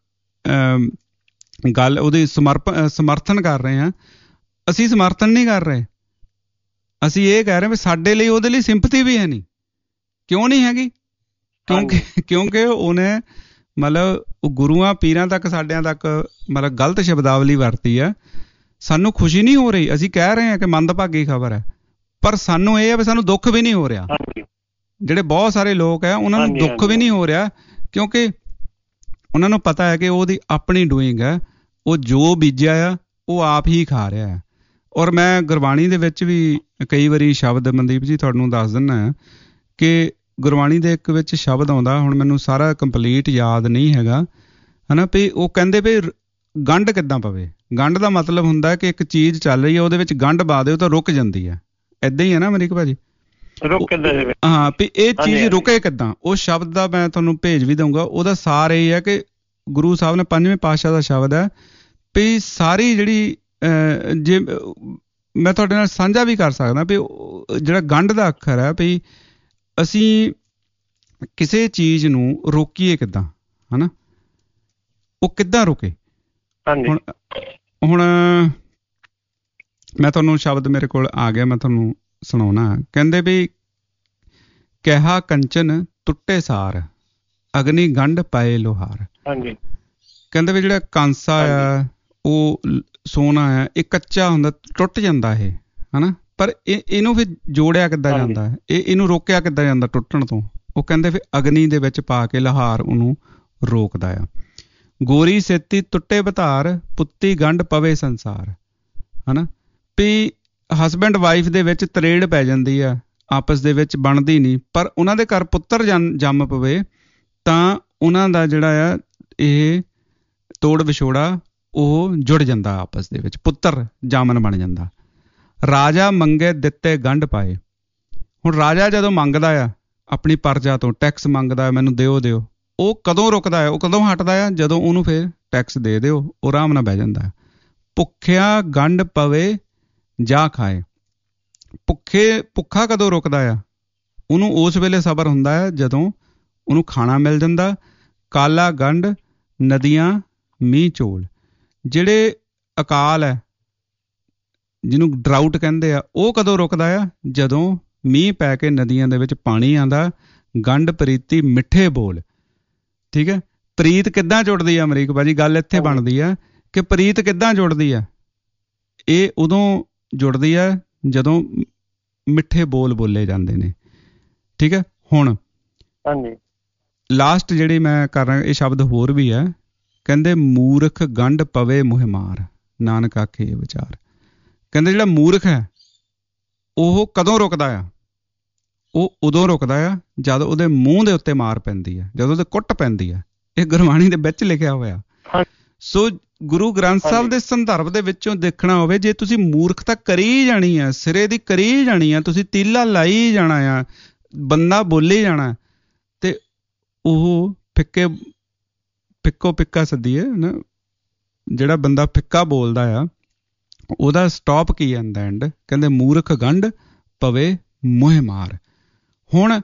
ਗੱਲ ਉਹਦੀ ਸਮਰਥਨ ਕਰ ਰਹੇ ਹਾਂ, ਅਸੀਂ ਸਮਰਥਨ ਨਹੀਂ ਕਰ ਰਹੇ, ਅਸੀਂ ਇਹ ਕਹਿ ਰਹੇ ਵੀ ਸਾਡੇ ਲਈ ਉਹਦੇ ਲਈ ਸਿੰਪਥੀ ਵੀ ਹੈ ਨਹੀਂ। ਕਿਉਂ ਨਹੀਂ ਹੈਗੀ? ਕਿਉਂਕਿ ਉਹਨੇ ਮਤਲਬ ਉਹ ਗੁਰੂਆਂ ਪੀਰਾਂ ਤੱਕ, ਸਾਡਿਆਂ ਤੱਕ ਮਤਲਬ ਗਲਤ ਸ਼ਬਦਾਵਲੀ ਵਰਤੀ ਆ। ਸਾਨੂੰ ਖੁਸ਼ੀ ਨਹੀਂ ਹੋ ਰਹੀ, ਅਸੀਂ ਕਹਿ ਰਹੇ ਹਾਂ ਕਿ ਮੰਦਭਾਗੀ ਖਬਰ ਹੈ, ਪਰ ਸਾਨੂੰ ਇਹ ਹੈ ਵੀ ਸਾਨੂੰ ਦੁੱਖ ਵੀ ਨਹੀਂ ਹੋ ਰਿਹਾ। ਜਿਹੜੇ ਬਹੁਤ ਸਾਰੇ ਲੋਕ ਹੈ ਉਹਨਾਂ ਨੂੰ ਦੁੱਖ ਵੀ ਨਹੀਂ ਹੋ ਰਿਹਾ, ਕਿਉਂਕਿ ਉਹਨਾਂ ਨੂੰ ਪਤਾ ਹੈ ਕਿ ਉਹਦੀ ਆਪਣੀ ਡੂਇੰਗ ਹੈ, ਉਹ ਜੋ ਬੀਜਿਆ ਆ ਉਹ ਆਪ ਹੀ ਖਾ ਰਿਹਾ ਹੈ। ਔਰ ਮੈਂ ਗੁਰਬਾਣੀ ਦੇ ਵਿੱਚ ਵੀ ਕਈ ਵਾਰੀ ਸ਼ਬਦ, ਮਨਦੀਪ ਜੀ ਤੁਹਾਨੂੰ ਦੱਸ ਦਿੰਦਾ ਕਿ ਗੁਰਬਾਣੀ ਦੇ ਇੱਕ ਵਿੱਚ ਸ਼ਬਦ ਆਉਂਦਾ, ਹੁਣ ਮੈਨੂੰ ਸਾਰਾ ਕੰਪਲੀਟ ਯਾਦ ਨਹੀਂ ਹੈਗਾ, ਹੈ ਨਾ, ਵੀ ਉਹ ਕਹਿੰਦੇ ਵੀ ਗੰਢ ਕਿੱਦਾਂ ਪਵੇ, ਗੰਢ ਦਾ ਮਤਲਬ ਹੁੰਦਾ ਕਿ ਇੱਕ ਚੀਜ਼ ਚੱਲ ਰਹੀ ਹੈ, ਉਹਦੇ ਵਿੱਚ ਗੰਢ ਪਾ ਦਿਓ ਤਾਂ ਰੁਕ ਜਾਂਦੀ ਹੈ। ਏਦਾਂ ਹੀ ਹੈ ਨਾ ਅਮਰੀਕ ਭਾਜੀ? ਹਾਂ, ਵੀ ਇਹ ਚੀਜ਼ ਰੁਕੇ ਕਿੱਦਾਂ, ਉਸ ਸ਼ਬਦ ਦਾ ਮੈਂ ਤੁਹਾਨੂੰ ਭੇਜ ਵੀ ਦਊਂਗਾ। ਉਹਦਾ ਸਾਰ ਇਹ ਹੈ ਕਿ ਗੁਰੂ ਸਾਹਿਬ ਨੇ 5ਵੇਂ ਪਾਤਸ਼ਾਹ ਦਾ ਸ਼ਬਦ ਹੈ ਵੀ ਸਾਰੀ ਜਿਹੜੀ ਜੇ ਮੈਂ ਤੁਹਾਡੇ ਨਾਲ ਸਾਂਝਾ ਵੀ ਕਰ ਸਕਦਾ ਵੀ ਜਿਹੜਾ ਗੰਢ ਦਾ ਅੱਖਰ ਹੈ ਵੀ ਅਸੀਂ ਕਿਸੇ ਚੀਜ਼ ਨੂੰ ਰੋਕੀਏ ਕਿੱਦਾਂ, ਹਨਾ, ਉਹ ਕਿੱਦਾਂ ਰੁਕੇ। ਹੁਣ ਮੈਂ ਤੁਹਾਨੂੰ ਸ਼ਬਦ ਮੇਰੇ ਕੋਲ ਆ ਗਿਆ, ਮੈਂ ਤੁਹਾਨੂੰ ਸੁਣਾਉਣਾ। ਕਹਿੰਦੇ ਵੀ ਕਿਹਾ ਕੰਚਨ ਟੁੱਟੇ ਸਾਰ, ਅਗਨੀ ਗੰਢ ਪਏ ਲੋਹਾਰ। ਕਹਿੰਦੇ ਵੀ ਜਿਹੜਾ ਕਾਂਸਾ ਆ, ਉਹ ਸੋਨਾ ਆ, ਇਹ ਕੱਚਾ ਹੁੰਦਾ, ਟੁੱਟ ਜਾਂਦਾ ਇਹ, ਹਨਾ, ਪਰ ਇਹਨੂੰ ਫਿਰ ਜੋੜਿਆ ਕਿੱਦਾਂ ਜਾਂਦਾ ਹੈ, ਇਹਨੂੰ ਰੋਕਿਆ ਕਿੱਦਾਂ ਜਾਂਦਾ ਟੁੱਟਣ ਤੋਂ। ਉਹ ਕਹਿੰਦੇ ਫਿਰ ਅਗਨੀ ਦੇ ਵਿੱਚ ਪਾ ਕੇ ਲੋਹਾਰ ਉਹਨੂੰ ਰੋਕਦਾ ਆ। ਗੋਰੀ ਸੇਤੀ ਟੁੱਟੇ ਬਧਾਰ, ਪੁੱਤੀ ਗੰਢ ਪਵੇ ਸੰਸਾਰ, ਹਨਾ, ਵੀ ਹਸਬੈਂਡ ਵਾਈਫ ਦੇ ਵਿੱਚ ਤਰੇੜ ਪੈ ਜਾਂਦੀ ਆ, ਆਪਸ ਦੇ ਵਿੱਚ ਬਣਦੀ ਨਹੀਂ, ਪਰ ਉਹਨਾਂ ਦੇ ਘਰ ਪੁੱਤਰ ਜੰਮ ਪਵੇ ਤਾਂ ਉਹਨਾਂ ਦਾ ਜਿਹੜਾ ਆ ਇਹ ਤੋੜ ਵਿਛੋੜਾ ਉਹ ਜੁੜ ਜਾਂਦਾ ਆਪਸ ਦੇ ਵਿੱਚ, ਪੁੱਤਰ ਜਾਮਨ ਬਣ ਜਾਂਦਾ। ਰਾਜਾ ਮੰਗੇ ਦਿੱਤੇ ਗੰਢ ਪਾਏ। ਹੁਣ ਰਾਜਾ ਜਦੋਂ ਮੰਗਦਾ ਆ ਆਪਣੀ ਪਰਜਾ ਤੋਂ, ਟੈਕਸ ਮੰਗਦਾ, ਮੈਨੂੰ ਦਿਓ, ਉਹ ਕਦੋਂ ਰੁਕਦਾ ਹੈ, ਉਹ ਕਦੋਂ ਹਟਦਾ ਆ, ਜਦੋਂ ਉਹਨੂੰ ਫਿਰ ਟੈਕਸ ਦੇ ਦਿਓ, ਉਹ ਆਰਾਮ ਨਾਲ ਬਹਿ ਜਾਂਦਾ ਹੈ। ਭੁੱਖਿਆ ਗੰਢ ਪਵੇ ਜਾ ਖਾਏ। ਭੁੱਖਾ ਕਦੋਂ ਰੁਕਦਾ ਆ, ਉਹਨੂੰ ਉਸ ਵੇਲੇ ਸਬਰ ਹੁੰਦਾ ਹੈ ਜਦੋਂ ਉਹਨੂੰ ਖਾਣਾ ਮਿਲ ਜਾਂਦਾ। ਕਾਲਾ ਗੰਢ ਨਦੀਆਂ ਮੀਂਹ ਚੋਲ। ਜਿਹੜੇ ਅਕਾਲ ਹੈ, ਜਿਹਨੂੰ ਡਰਾਊਟ ਕਹਿੰਦੇ ਆ, ਉਹ ਕਦੋਂ ਰੁਕਦਾ ਆ, ਜਦੋਂ ਮੀਂਹ ਪੈ ਕੇ ਨਦੀਆਂ ਦੇ ਵਿੱਚ ਪਾਣੀ ਆਉਂਦਾ। ਗੰਢ ਪ੍ਰੀਤੀ ਮਿੱਠੇ ਬੋਲ। ਠੀਕ ਹੈ, ਪ੍ਰੀਤ ਕਿੱਦਾਂ ਜੁੜਦੀ ਆ ਅਮਰੀਕ ਭਾਜੀ? ਗੱਲ ਇੱਥੇ ਬਣਦੀ ਆ ਕਿ ਪ੍ਰੀਤ ਕਿੱਦਾਂ ਜੁੜਦੀ ਆ। ਇਹ ਉਦੋਂ ਜੁੜਦੀ ਆ ਜਦੋਂ ਮਿੱਠੇ ਬੋਲ ਬੋਲੇ ਜਾਂਦੇ ਨੇ। ਠੀਕ ਹੈ, ਹੁਣ ਲਾਸਟ ਜਿਹੜੀ ਮੈਂ ਕਰ ਰਿਹਾ, ਇਹ ਸ਼ਬਦ ਹੋਰ ਵੀ ਹੈ। ਕਹਿੰਦੇ ਮੂਰਖ ਗੰਢ ਪਵੇ ਮੁਹਿ ਮਾਰ, ਨਾਨਕ ਆਖੇ ਵਿਚਾਰ। ਕਹਿੰਦੇ ਜਿਹੜਾ ਮੂਰਖ ਹੈ ਉਹ ਕਦੋਂ ਰੁਕਦਾ ਆ? ਉਹ ਉਦੋਂ ਰੁਕਦਾ ਆ ਜਦ ਉਹਦੇ ਮੂੰਹ ਦੇ ਉੱਤੇ ਮਾਰ ਪੈਂਦੀ ਹੈ, ਜਦੋਂ ਉਹਦੇ ਕੁੱਟ ਪੈਂਦੀ ਹੈ। ਇਹ ਗੁਰਬਾਣੀ ਦੇ ਵਿੱਚ ਲਿਖਿਆ ਹੋਇਆ। ਸੋ ਗੁਰੂ ਗ੍ਰੰਥ ਸਾਹਿਬ ਦੇ ਸੰਦਰਭ ਦੇ ਵਿੱਚੋਂ ਦੇਖਣਾ ਹੋਵੇ, ਜੇ ਤੁਸੀਂ ਮੂਰਖਤਾ ਕਰੀ ਜਾਣੀ ਆ, ਸਿਰੇ ਦੀ ਕਰੀ ਜਾਣੀ ਆ, ਤੁਸੀਂ ਤੀਲਾ ਲਾਈ ਜਾਣਾ ਆ, ਬੰਦਾ ਬੋਲੀ ਜਾਣਾ, ਤੇ ਉਹ ਫਿੱਕੋ ਫਿੱਕਾ ਸੱਦੀਏ ਨਾ, ਜਿਹੜਾ ਬੰਦਾ ਫਿੱਕਾ ਬੋਲਦਾ ਆ ਉਹਦਾ ਸਟਾਪ ਕੀ ਆਂਦਾ ਐਂਡ? ਕਹਿੰਦੇ ਮੂਰਖ ਗੰਢ ਪਵੇ ਮੋਹ ਮਾਰ। ਹੁਣ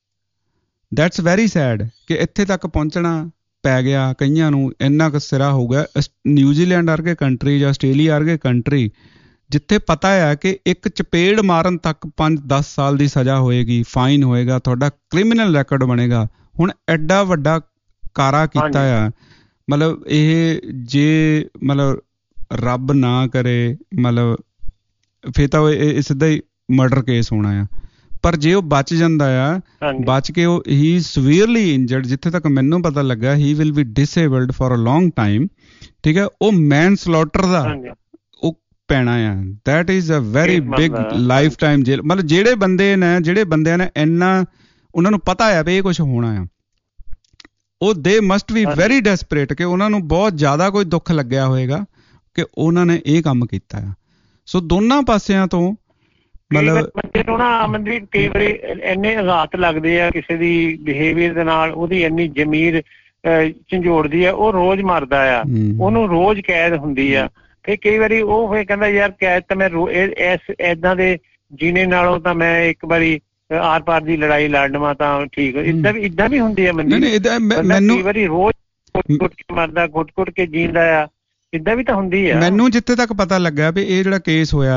ਦੈਟਸ ਵੈਰੀ ਸੈਡ ਕਿ ਇੱਥੇ ਤੱਕ ਪਹੁੰਚਣਾ ਪੈ ਗਿਆ ਕਈਆਂ ਨੂੰ। ਇੰਨਾ ਕੁ ਸਿਰਾ ਹੋ ਗਿਆ। ਨਿਊਜ਼ੀਲੈਂਡ ਵਰਗੇ ਕੰਟਰੀ ਜਾਂ ਆਸਟ੍ਰੇਲੀਆ ਵਰਗੇ ਕੰਟਰੀ ਜਿੱਥੇ ਪਤਾ ਆ ਕਿ ਇੱਕ ਚਪੇੜ ਮਾਰਨ ਤੱਕ 5-10 ਸਾਲ ਦੀ ਸਜ਼ਾ ਹੋਏਗੀ, ਫਾਈਨ ਹੋਏਗਾ, ਤੁਹਾਡਾ ਕ੍ਰਿਮੀਨਲ ਰੈਕੋਰਡ ਬਣੇਗਾ। ਹੁਣ ਐਡਾ ਵੱਡਾ ਕਾਰਾ ਕੀਤਾ ਆ, ਮਤਲਬ ਇਹ ਜੇ ਮਤਲਬ ਰੱਬ ਨਾ ਕਰੇ, ਮਤਲਬ ਫਿਰ ਤਾਂ ਇਹ ਸਿੱਧਾ ਹੀ ਮਰਡਰ ਕੇਸ ਹੋਣਾ ਆ। ਪਰ ਜੇ ਉਹ ਬਚ ਜਾਂਦਾ ਆ, ਬਚ ਕੇ ਉਹ ਹੀ ਸਵੀਅਰਲੀ ਇੰਜਰਡ, ਜਿੱਥੇ ਤੱਕ ਮੈਨੂੰ ਪਤਾ ਲੱਗਾ he will be disabled for a long time. ਠੀਕ ਹੈ, ਉਹ ਮੈਨ ਸਲੌਟਰ ਦਾ ਉਹ ਪੈਣਾ ਆ। That is a very big life time jail. ਮਤਲਬ ਜਿਹੜੇ ਬੰਦਿਆਂ ਨੇ ਇੰਨਾ ਉਹਨਾਂ ਨੂੰ ਪਤਾ ਆ ਵੀ ਇਹ ਕੁਛ ਹੋਣਾ ਆ, ਉਹ ਦੇ ਮਸਟ ਬੀ ਵੈਰੀ ਡੈਸਪਰੇਟ ਕਿ ਉਹਨਾਂ ਨੂੰ ਬਹੁਤ ਜ਼ਿਆਦਾ ਕੋਈ ਦੁੱਖ ਲੱਗਿਆ ਹੋਏਗਾ ਕਿ ਉਹਨਾਂ ਨੇ ਇਹ ਕੰਮ ਕੀਤਾ ਆ। ਸੋ ਦੋਨਾਂ ਪਾਸਿਆਂ ਤੋਂ ਮਤਲਬ ਬੰਦੇ ਨੂੰ ਨਾ ਅਮਨਦੀਪ ਕਈ ਵਾਰੀ ਇੰਨੇ ਆਘਾਤ ਲੱਗਦੇ ਆ ਕਿਸੇ ਦੀ ਬਿਹੇਵੀਅਰ ਦੇ ਨਾਲ, ਉਹਦੀ ਇੰਨੀ ਜ਼ਮੀਰ ਝੰਜੋੜਦੀ ਆ, ਉਹ ਰੋਜ਼ ਮਰਦਾ ਆ, ਉਹਨੂੰ ਰੋਜ਼ ਕੈਦ ਹੁੰਦੀ ਆ। ਫਿਰ ਕਈ ਵਾਰੀ ਉਹ ਫਿਰ ਕਹਿੰਦਾ ਯਾਰ ਕੈਦ ਤਾਂ ਮੈਂ ਏਦਾਂ ਦੇ ਜੀਣੇ ਨਾਲੋਂ ਤਾਂ ਮੈਂ ਇੱਕ ਵਾਰੀ ਆਰ ਪਾਰ ਦੀ ਲੜਾਈ ਲੜ ਲਵਾਂ ਤਾਂ ਠੀਕ। ਇੱਦਾਂ ਵੀ ਹੁੰਦੀ ਆ ਮੈਨੂੰ ਕਈ ਵਾਰੀ ਰੋਜ਼ ਘੁੱਟ ਕੇ ਮਰਦਾ, ਘੁੱਟ ਕੇ ਜੀਂਦਾ ਆ, ਇੱਦਾਂ ਵੀ ਤਾਂ ਹੁੰਦੀ ਆ। ਮੈਨੂੰ ਜਿੱਥੇ ਤੱਕ ਪਤਾ ਲੱਗਾ ਵੀ ਇਹ ਜਿਹੜਾ ਕੇਸ ਹੋਇਆ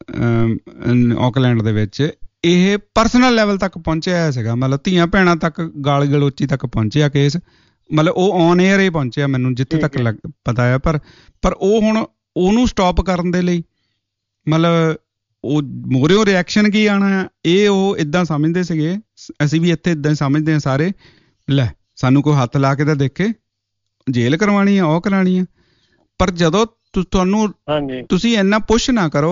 ਆਕਲੈਂਡ ਦੇ ਵਿੱਚ, ਇਹ ਪਰਸਨਲ ਲੈਵਲ ਤੱਕ ਪਹੁੰਚਿਆ ਸੀਗਾ। ਮਤਲਬ ਧੀਆਂ ਭੈਣਾਂ ਤੱਕ ਗਾਲ ਗਲੋਚੀ ਤੱਕ ਪਹੁੰਚਿਆ ਕੇਸ। ਮਤਲਬ ਉਹ ਔਨ ਏਅਰ ਹੀ ਪਹੁੰਚਿਆ ਮੈਨੂੰ ਜਿੱਥੇ ਤੱਕ ਪਤਾ ਆ। ਪਰ ਉਹ ਹੁਣ ਉਹਨੂੰ ਸਟਾਪ ਕਰਨ ਦੇ ਲਈ ਮਤਲਬ ਉਹ ਮੋਰਿਓ ਰਿਐਕਸ਼ਨ ਕੀ ਆਉਣਾ ਆ, ਇਹ ਉਹ ਇੱਦਾਂ ਸਮਝਦੇ ਸੀਗੇ। ਅਸੀਂ ਵੀ ਇੱਥੇ ਇੱਦਾਂ ਸਮਝਦੇ ਹਾਂ ਸਾਰੇ, ਲੈ ਸਾਨੂੰ ਕੋਈ ਹੱਥ ਲਾ ਕੇ ਤਾਂ ਦੇਖੇ, ਜੇਲ੍ਹ ਕਰਵਾਉਣੀ ਆ, ਉਹ ਕਰਾਉਣੀ ਆ। ਪਰ ਜਦੋਂ ਤੁਹਾਨੂੰ ਤੁਸੀਂ ਇੰਨਾ ਪੁਸ਼ ਨਾ ਕਰੋ,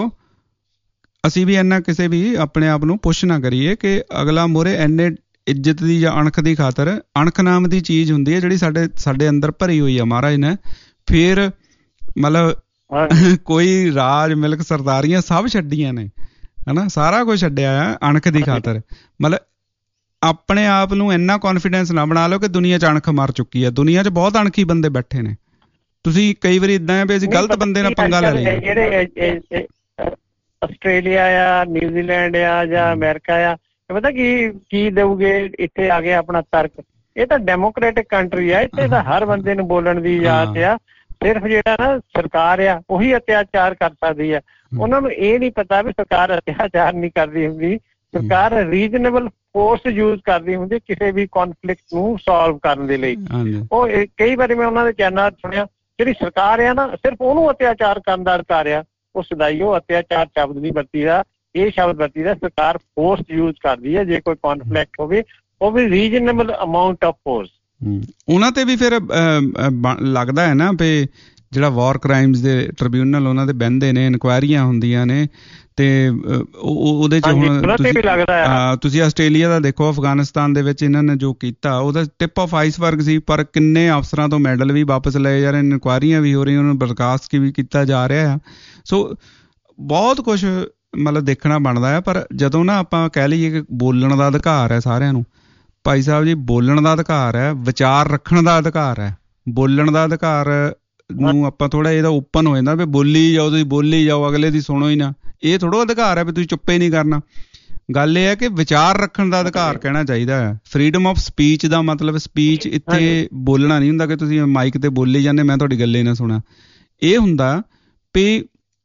ਅਸੀਂ ਵੀ ਇੰਨਾ ਕਿਸੇ ਵੀ ਆਪਣੇ ਆਪ ਨੂੰ ਪੁਸ਼ ਨਾ ਕਰੀਏ ਕਿ ਅਗਲਾ ਮੋਰੇ ਇੰਨੇ ਇੱਜ਼ਤ ਦੀ ਜਾਂ ਅਣਖ ਦੀ ਖਾਤਰ, ਅਣਖ ਨਾਮ ਦੀ ਚੀਜ਼ ਹੁੰਦੀ ਹੈ ਜਿਹੜੀ ਸਾਡੇ ਅੰਦਰ ਭਰੀ ਹੋਈ ਆ ਮਹਾਰਾਜ ਨੇ। ਫਿਰ ਮਤਲਬ ਕੋਈ ਰਾਜ ਮਿਲਕ ਸਰਦਾਰੀਆਂ ਸਭ ਛੱਡੀਆਂ ਨੇ, ਹਨਾ, ਸਾਰਾ ਕੁਝ ਛੱਡਿਆ ਆ ਅਣਖ ਦੀ ਖਾਤਰ। ਮਤਲਬ ਆਪਣੇ ਆਪ ਨੂੰ ਇੰਨਾ ਕੌਨਫੀਡੈਂਸ ਨਾ ਬਣਾ ਲਓ ਕਿ ਦੁਨੀਆ 'ਚ ਅਣਖ ਮਰ ਚੁੱਕੀ ਹੈ। ਦੁਨੀਆ 'ਚ ਬਹੁਤ ਅਣਖੀ ਬੰਦੇ ਬੈਠੇ ਨੇ। ਤੁਸੀਂ ਕਈ ਵਾਰੀ ਇਦਾਂ ਹੈ ਵੀ ਅਸੀਂ ਗਲਤ ਬੰਦੇ ਨਾਲ ਪੰਗਾ ਲੈ ਲਈਏ। ਜਿਹੜੇ ਆਸਟ੍ਰੇਲੀਆ ਆ, ਨਿਊਜ਼ੀਲੈਂਡ ਆ ਜਾਂ ਅਮਰੀਕਾ ਆ, ਪਤਾ ਕੀ ਦੇਊਗੇ ਇੱਥੇ ਆ ਕੇ ਆਪਣਾ ਤਰਕ? ਇਹ ਤਾਂ ਡੈਮੋਕ੍ਰੈਟਿਕ ਕੰਟਰੀ ਆ, ਇੱਥੇ ਤਾਂ ਹਰ ਬੰਦੇ ਨੂੰ ਬੋਲਣ ਦੀ ਇਜਾਜ਼ਤ ਆ। ਸਿਰਫ ਜਿਹੜਾ ਨਾ ਸਰਕਾਰ ਆ ਉਹੀ ਅਤਿਆਚਾਰ ਕਰ ਸਕਦੀ ਆ। ਉਹਨਾਂ ਨੂੰ ਇਹ ਨਹੀਂ ਪਤਾ ਵੀ ਸਰਕਾਰ ਅਤਿਆਚਾਰ ਨਹੀਂ ਕਰਦੀ ਹੁੰਦੀ, ਸਰਕਾਰ ਰੀਜ਼ਨੇਬਲ ਫੋਰਸ ਯੂਜ਼ ਕਰਦੀ ਹੁੰਦੀ ਕਿਸੇ ਵੀ ਕੌਨਫਲਿਕਟ ਨੂੰ ਸੋਲਵ ਕਰਨ ਦੇ ਲਈ। ਉਹ ਕਈ ਵਾਰੀ ਮੈਂ ਉਹਨਾਂ ਦੇ ਚੈਨਲ ਸੁਣਿਆ, ਜਿਹੜੀ ਸਰਕਾਰ ਆ ਨਾ ਸਿਰਫ ਉਹਨੂੰ ਅਤਿਆਚਾਰ ਕਰਨ ਦਾ ਅਧਿਕਾਰ ਆ। ਉਹ ਸਦਾਈਓ ਅਤਿਆਚਾਰ ਸ਼ਬਦ ਨਹੀਂ ਵਰਤੀਦਾ, ਇਹ ਸ਼ਬਦ ਵਰਤੀਦਾ ਸਰਕਾਰ ਫੋਰਸ ਯੂਜ਼ ਕਰਦੀ ਹੈ। ਜੇ ਕੋਈ ਕੌਨਫਲਿਕਟ ਹੋਵੇ ਉਹ ਵੀ ਰੀਜ਼ਨੇਬਲ ਅਮਾਊਂਟ ਆਫ ਫੋਰਸ। ਉਹਨਾਂ ਤੇ ਵੀ ਫਿਰ ਲੱਗਦਾ ਹੈ ਨਾ ਵੀ ਜਿਹੜਾ ਵਾਰ ਕ੍ਰਾਈਮਸ ਦੇ ਟ੍ਰਿਬਿਊਨਲ ਉਹਨਾਂ ਦੇ ਬਹਿੰਦੇ ਨੇ, ਇਨਕੁਆਇਰੀਆਂ ਹੁੰਦੀਆਂ ਨੇ, ਤੇ ਉਹਦੇ 'ਚ ਹੁਣ ਤੁਸੀਂ ਆਸਟ੍ਰੇਲੀਆ ਦਾ ਦੇਖੋ, ਅਫਗਾਨਿਸਤਾਨ ਦੇ ਵਿੱਚ ਇਹਨਾਂ ਨੇ ਜੋ ਕੀਤਾ ਉਹਦਾ ਟਿਪ ਆਫ ਆਈਸਬਰਗ ਸੀ, ਪਰ ਕਿੰਨੇ ਅਫਸਰਾਂ ਤੋਂ ਮੈਡਲ ਵੀ ਵਾਪਸ ਲਏ ਜਾ ਰਹੇ, ਇਨਕੁਆਇਰੀਆਂ ਵੀ ਹੋ ਰਹੀਆਂ, ਉਹਨਾਂ ਨੂੰ ਬਰਖਾਸਤ ਵੀ ਕੀਤਾ ਜਾ ਰਿਹਾ ਆ। ਸੋ ਬਹੁਤ ਕੁਛ ਮਤਲਬ ਦੇਖਣਾ ਬਣਦਾ ਆ। ਪਰ ਜਦੋਂ ਨਾ ਆਪਾਂ ਕਹਿ ਲਈਏ ਕਿ ਬੋਲਣ ਦਾ ਅਧਿਕਾਰ ਹੈ ਸਾਰਿਆਂ ਨੂੰ, ਭਾਈ ਸਾਹਿਬ ਜੀ, ਬੋਲਣ ਦਾ ਅਧਿਕਾਰ ਹੈ, ਵਿਚਾਰ ਰੱਖਣ ਦਾ ਅਧਿਕਾਰ ਹੈ। ਬੋਲਣ ਦਾ ਅਧਿਕਾਰ ਨੂੰ ਆਪਾਂ ਥੋੜਾ ਇਹਦਾ ਓਪਨ ਹੋ ਜਾਂਦਾ ਵੀ ਬੋਲੀ ਜਾਓ, ਤੁਸੀਂ ਬੋਲੀ ਜਾਓ, ਅਗਲੇ ਦੀ ਸੁਣੋ ਹੀ ਨਾ। ਇਹ ਥੋੜ੍ਹਾ ਅਧਿਕਾਰ ਹੈ ਵੀ ਤੁਸੀਂ ਚੁੱਪੇ ਨਹੀਂ ਕਰਨਾ। ਗੱਲ ਇਹ ਹੈ ਕਿ ਵਿਚਾਰ ਰੱਖਣ ਦਾ ਅਧਿਕਾਰ ਕਹਿਣਾ ਚਾਹੀਦਾ ਹੈ। ਫਰੀਡਮ ਆਫ ਸਪੀਚ ਦਾ ਮਤਲਬ ਸਪੀਚ ਇੱਥੇ ਬੋਲਣਾ ਨਹੀਂ ਹੁੰਦਾ ਕਿ ਤੁਸੀਂ ਮਾਈਕ ਤੇ ਬੋਲੀ ਜਾਂਦੇ ਮੈਂ ਤੁਹਾਡੀ ਗੱਲੇ ਨਾ ਸੁਣਾ। ਇਹ ਹੁੰਦਾ ਵੀ